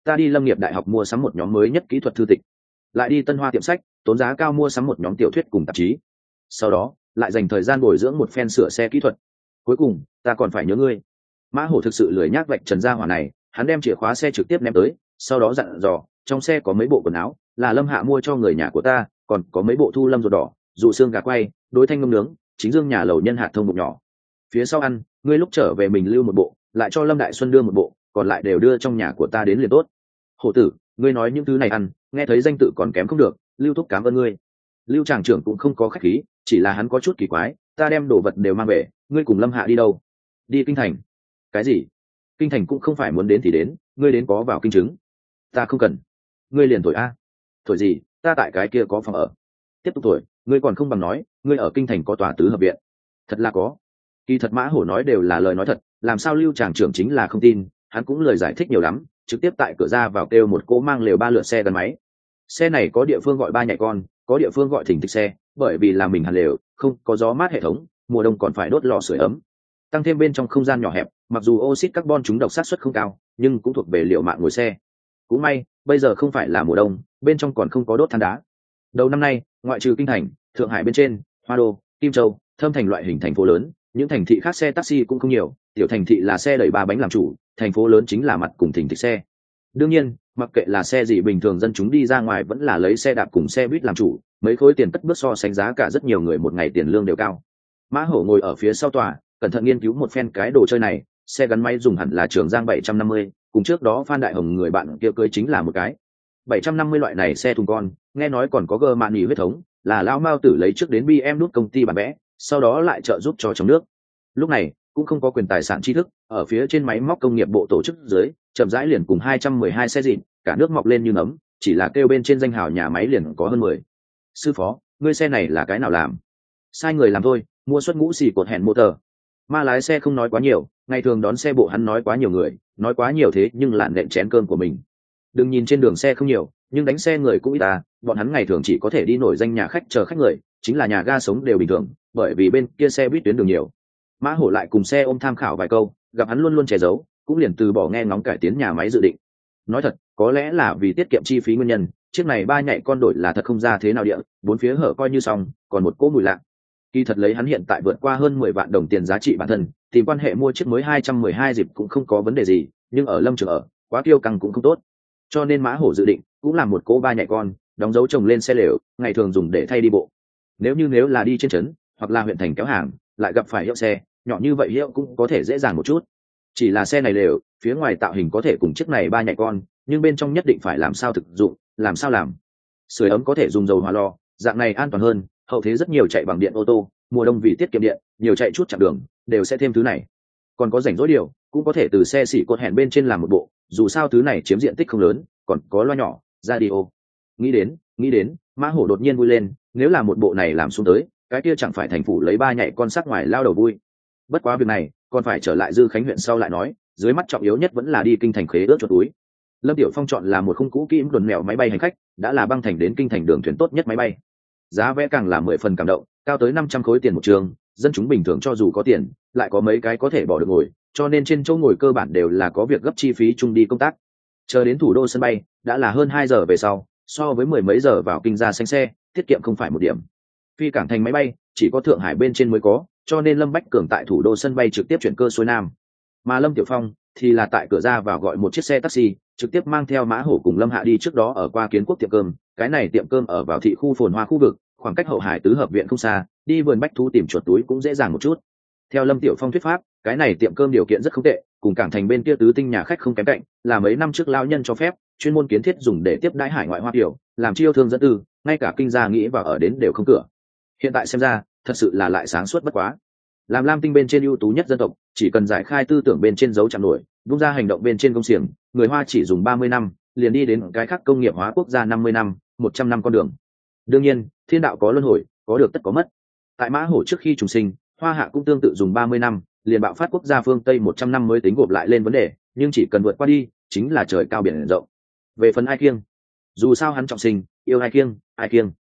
ta đi Lâm nghiệp đại học mua sắm một nhóm mới nhất kỹ thuật thư tịch, lại đi Tân Hoa tiệm sách tốn giá cao mua sắm một nhóm tiểu thuyết cùng tạp chí, sau đó lại dành thời gian bồi dưỡng một phen sửa xe kỹ thuật. Cuối cùng ta còn phải nhớ ngươi. Mã Hổ thực sự lười nhác vạch trần gia hỏa này, hắn đem chìa khóa xe trực tiếp ném tới, sau đó dặn dò, trong xe có mấy bộ quần áo là Lâm Hạ mua cho người nhà của ta, còn có mấy bộ thu lâm ruột đỏ, dụ xương gà quay, đối thanh ngâm nướng, chính dương nhà lầu nhân hạt thông bột nhỏ. Phía sau ăn, ngươi lúc trở về mình lưu một bộ, lại cho Lâm Đại Xuân đưa một bộ, còn lại đều đưa trong nhà của ta đến liền tốt. Hổ tử, ngươi nói những thứ này ăn, nghe thấy danh tự còn kém không được, Lưu thúc cảm ơn ngươi. Lưu tràng trưởng cũng không có khách khí, chỉ là hắn có chút kỳ quái, ta đem đồ vật đều mang về, ngươi cùng Lâm Hạ đi đâu? Đi kinh thành. Cái gì? Kinh thành cũng không phải muốn đến thì đến, ngươi đến có vào kinh chứng. Ta không cần. Ngươi liền thổi a. Thổi gì? Ta tại cái kia có phòng ở. Tiếp tục thổi, ngươi còn không bằng nói, ngươi ở kinh thành có tòa tứ hợp viện. Thật là có. Kỳ thật Mã Hổ nói đều là lời nói thật, làm sao Lưu tràng trưởng chính là không tin, hắn cũng lời giải thích nhiều lắm, trực tiếp tại cửa ra vào kêu một cỗ mang lều ba lượt xe gắn máy. Xe này có địa phương gọi ba nhảy con, có địa phương gọi thỉnh thịch xe, bởi vì là mình hàn lều, không có gió mát hệ thống, mùa đông còn phải đốt lò sưởi ấm. Tăng thêm bên trong không gian nhỏ hẹp, mặc dù oxit carbon chúng độc sát suất không cao, nhưng cũng thuộc về liệu mạng ngồi xe. Cũng may, bây giờ không phải là mùa đông, bên trong còn không có đốt than đá. Đầu năm nay, ngoại trừ kinh thành, Thượng Hải bên trên, Hoa Đô, Kim Châu, Thâm Thành loại hình thành phố lớn, những thành thị khác xe taxi cũng không nhiều, tiểu thành thị là xe đẩy ba bánh làm chủ, thành phố lớn chính là mặt cùng thỉnh thịch xe. Đương nhiên, mặc kệ là xe gì bình thường dân chúng đi ra ngoài vẫn là lấy xe đạp cùng xe buýt làm chủ, mấy khối tiền cất bước so sánh giá cả rất nhiều người một ngày tiền lương đều cao. Mã Hổ ngồi ở phía sau tòa, cẩn thận nghiên cứu một phen cái đồ chơi này, xe gắn máy dùng hẳn là Trường Giang bảy trăm năm mươi, cùng trước đó Phan Đại Hồng người bạn kia cưới chính là một cái. bảy trăm năm mươi loại này xe thùng con, nghe nói còn có gơ mạn nhì huyết thống, là lão Mao Tử lấy trước đến bê em nút công ty bản vẽ, sau đó lại trợ giúp cho trong nước. Lúc này, cũng không có quyền tài sản tri thức, ở phía trên máy móc công nghiệp bộ tổ chức dưới, chậm rãi liền cùng hai trăm mười hai xe dịn, cả nước mọc lên như nấm, chỉ là kêu bên trên danh hào nhà máy liền có hơn mười. Sư phó, ngươi xe này là cái nào làm? Sai người làm thôi, mua suất ngũ xì cột hẹn motor. Ma lái xe không nói quá nhiều, ngày thường đón xe bộ hắn nói quá nhiều người, nói quá nhiều thế nhưng lạn đệm chén cơm của mình. Đừng nhìn trên đường xe không nhiều, nhưng đánh xe người cũng ít à, bọn hắn ngày thường chỉ có thể đi nổi danh nhà khách chờ khách người, chính là nhà ga sống đều bình thường, bởi vì bên kia xe buýt tuyến đường nhiều. Mã Hổ lại cùng xe ôm tham khảo vài câu, gặp hắn luôn luôn che giấu, cũng liền từ bỏ nghe ngóng cải tiến nhà máy dự định. Nói thật, có lẽ là vì tiết kiệm chi phí nguyên nhân, chiếc này ba nhạy con đổi là thật không ra thế nào địa, bốn phía hở coi như xong, còn một cỗ mùi lạ. Kỳ thật lấy hắn hiện tại vượt qua hơn mười vạn đồng tiền giá trị bản thân, tìm quan hệ mua chiếc mới hai trăm mười hai dịp cũng không có vấn đề gì, nhưng ở Lâm Trường ở, quá tiêu căng cũng không tốt. Cho nên Mã Hổ dự định cũng làm một cỗ ba nhạy con, đóng dấu chồng lên xe lều, ngày thường dùng để thay đi bộ. Nếu như nếu là đi trên trấn hoặc là huyện thành kéo hàng, lại gặp phải hiệu xe, nhỏ như vậy hiệu cũng có thể dễ dàng một chút. Chỉ là xe này lều, phía ngoài tạo hình có thể cùng chiếc này ba nhạy con, nhưng bên trong nhất định phải làm sao thực dụng, làm sao làm. Sưởi ấm có thể dùng dầu hỏa lò, dạng này an toàn hơn, hậu thế rất nhiều chạy bằng điện ô tô, mùa đông vì tiết kiệm điện, nhiều chạy chút chặng đường, đều sẽ thêm thứ này. Còn có rảnh rỗi điều, cũng có thể từ xe xỉ cột hẹn bên trên làm một bộ, dù sao thứ này chiếm diện tích không lớn, còn có loa nhỏ, radio. Nghĩ đến, nghĩ đến, Mã Hổ đột nhiên vui lên, nếu là một bộ này làm xuống tới, cái kia chẳng phải thành phủ lấy ba nhạy con sắc ngoài lao đầu vui. Bất quá việc này, còn phải trở lại Dư Khánh huyện sau lại nói, dưới mắt trọng yếu nhất vẫn là đi kinh thành khế ước cho túi. Lâm Tiểu Phong chọn là một khung cũ kỹ đồn mèo máy bay hành khách, đã là băng thành đến kinh thành đường thuyền tốt nhất máy bay. Giá vé càng là mười phần cảm động, cao tới năm trăm khối tiền một trường, dân chúng bình thường cho dù có tiền, lại có mấy cái có thể bỏ được ngồi, cho nên trên chỗ ngồi cơ bản đều là có việc gấp chi phí chung đi công tác. Chờ đến thủ đô sân bay, đã là hơn hai giờ về sau, so với mười mấy giờ vào kinh ra xanh xe, tiết kiệm không phải một điểm. Phi cảng thành máy bay, chỉ có Thượng Hải bên trên mới có, cho nên Lâm Bách Cường tại thủ đô sân bay trực tiếp chuyển cơ xuôi nam. Mà Lâm Tiểu Phong thì là tại cửa ra vào gọi một chiếc xe taxi, trực tiếp mang theo Mã Hổ cùng Lâm Hạ đi trước đó ở qua Kiến Quốc tiệm cơm, cái này tiệm cơm ở vào thị khu phồn hoa khu vực, khoảng cách Hậu Hải tứ hợp viện không xa, đi vườn bách thú tìm chuột túi cũng dễ dàng một chút. Theo Lâm Tiểu Phong thuyết pháp, cái này tiệm cơm điều kiện rất không tệ, cùng cảng thành bên kia tứ tinh nhà khách không kém cạnh, là mấy năm trước lao nhân cho phép, chuyên môn kiến thiết dùng để tiếp đãi hải ngoại hoa kiểu, làm chiêu thương dẫn tư, ngay cả kinh gia nghĩ vào ở đến đều không cửa. Hiện tại xem ra, thật sự là lại sáng suốt bất quá. Làm Lam Tinh bên trên ưu tú nhất dân tộc, chỉ cần giải khai tư tưởng bên trên dấu chạm nổi, vung ra hành động bên trên công xiềng, người Hoa chỉ dùng ba mươi năm, liền đi đến cái khác công nghiệp hóa quốc gia năm mươi năm, một trăm năm con đường. Đương nhiên, thiên đạo có luân hồi, có được tất có mất. Tại Mã Hổ trước khi trùng sinh, Hoa Hạ cũng tương tự dùng ba mươi năm, liền bạo phát quốc gia phương Tây một trăm năm mới tính gộp lại lên vấn đề, nhưng chỉ cần vượt qua đi, chính là trời cao biển rộng. Về phần Ai Kiêng, dù sao hắn trọng sinh, yêu Ai Kiêng, Ai Kiêng.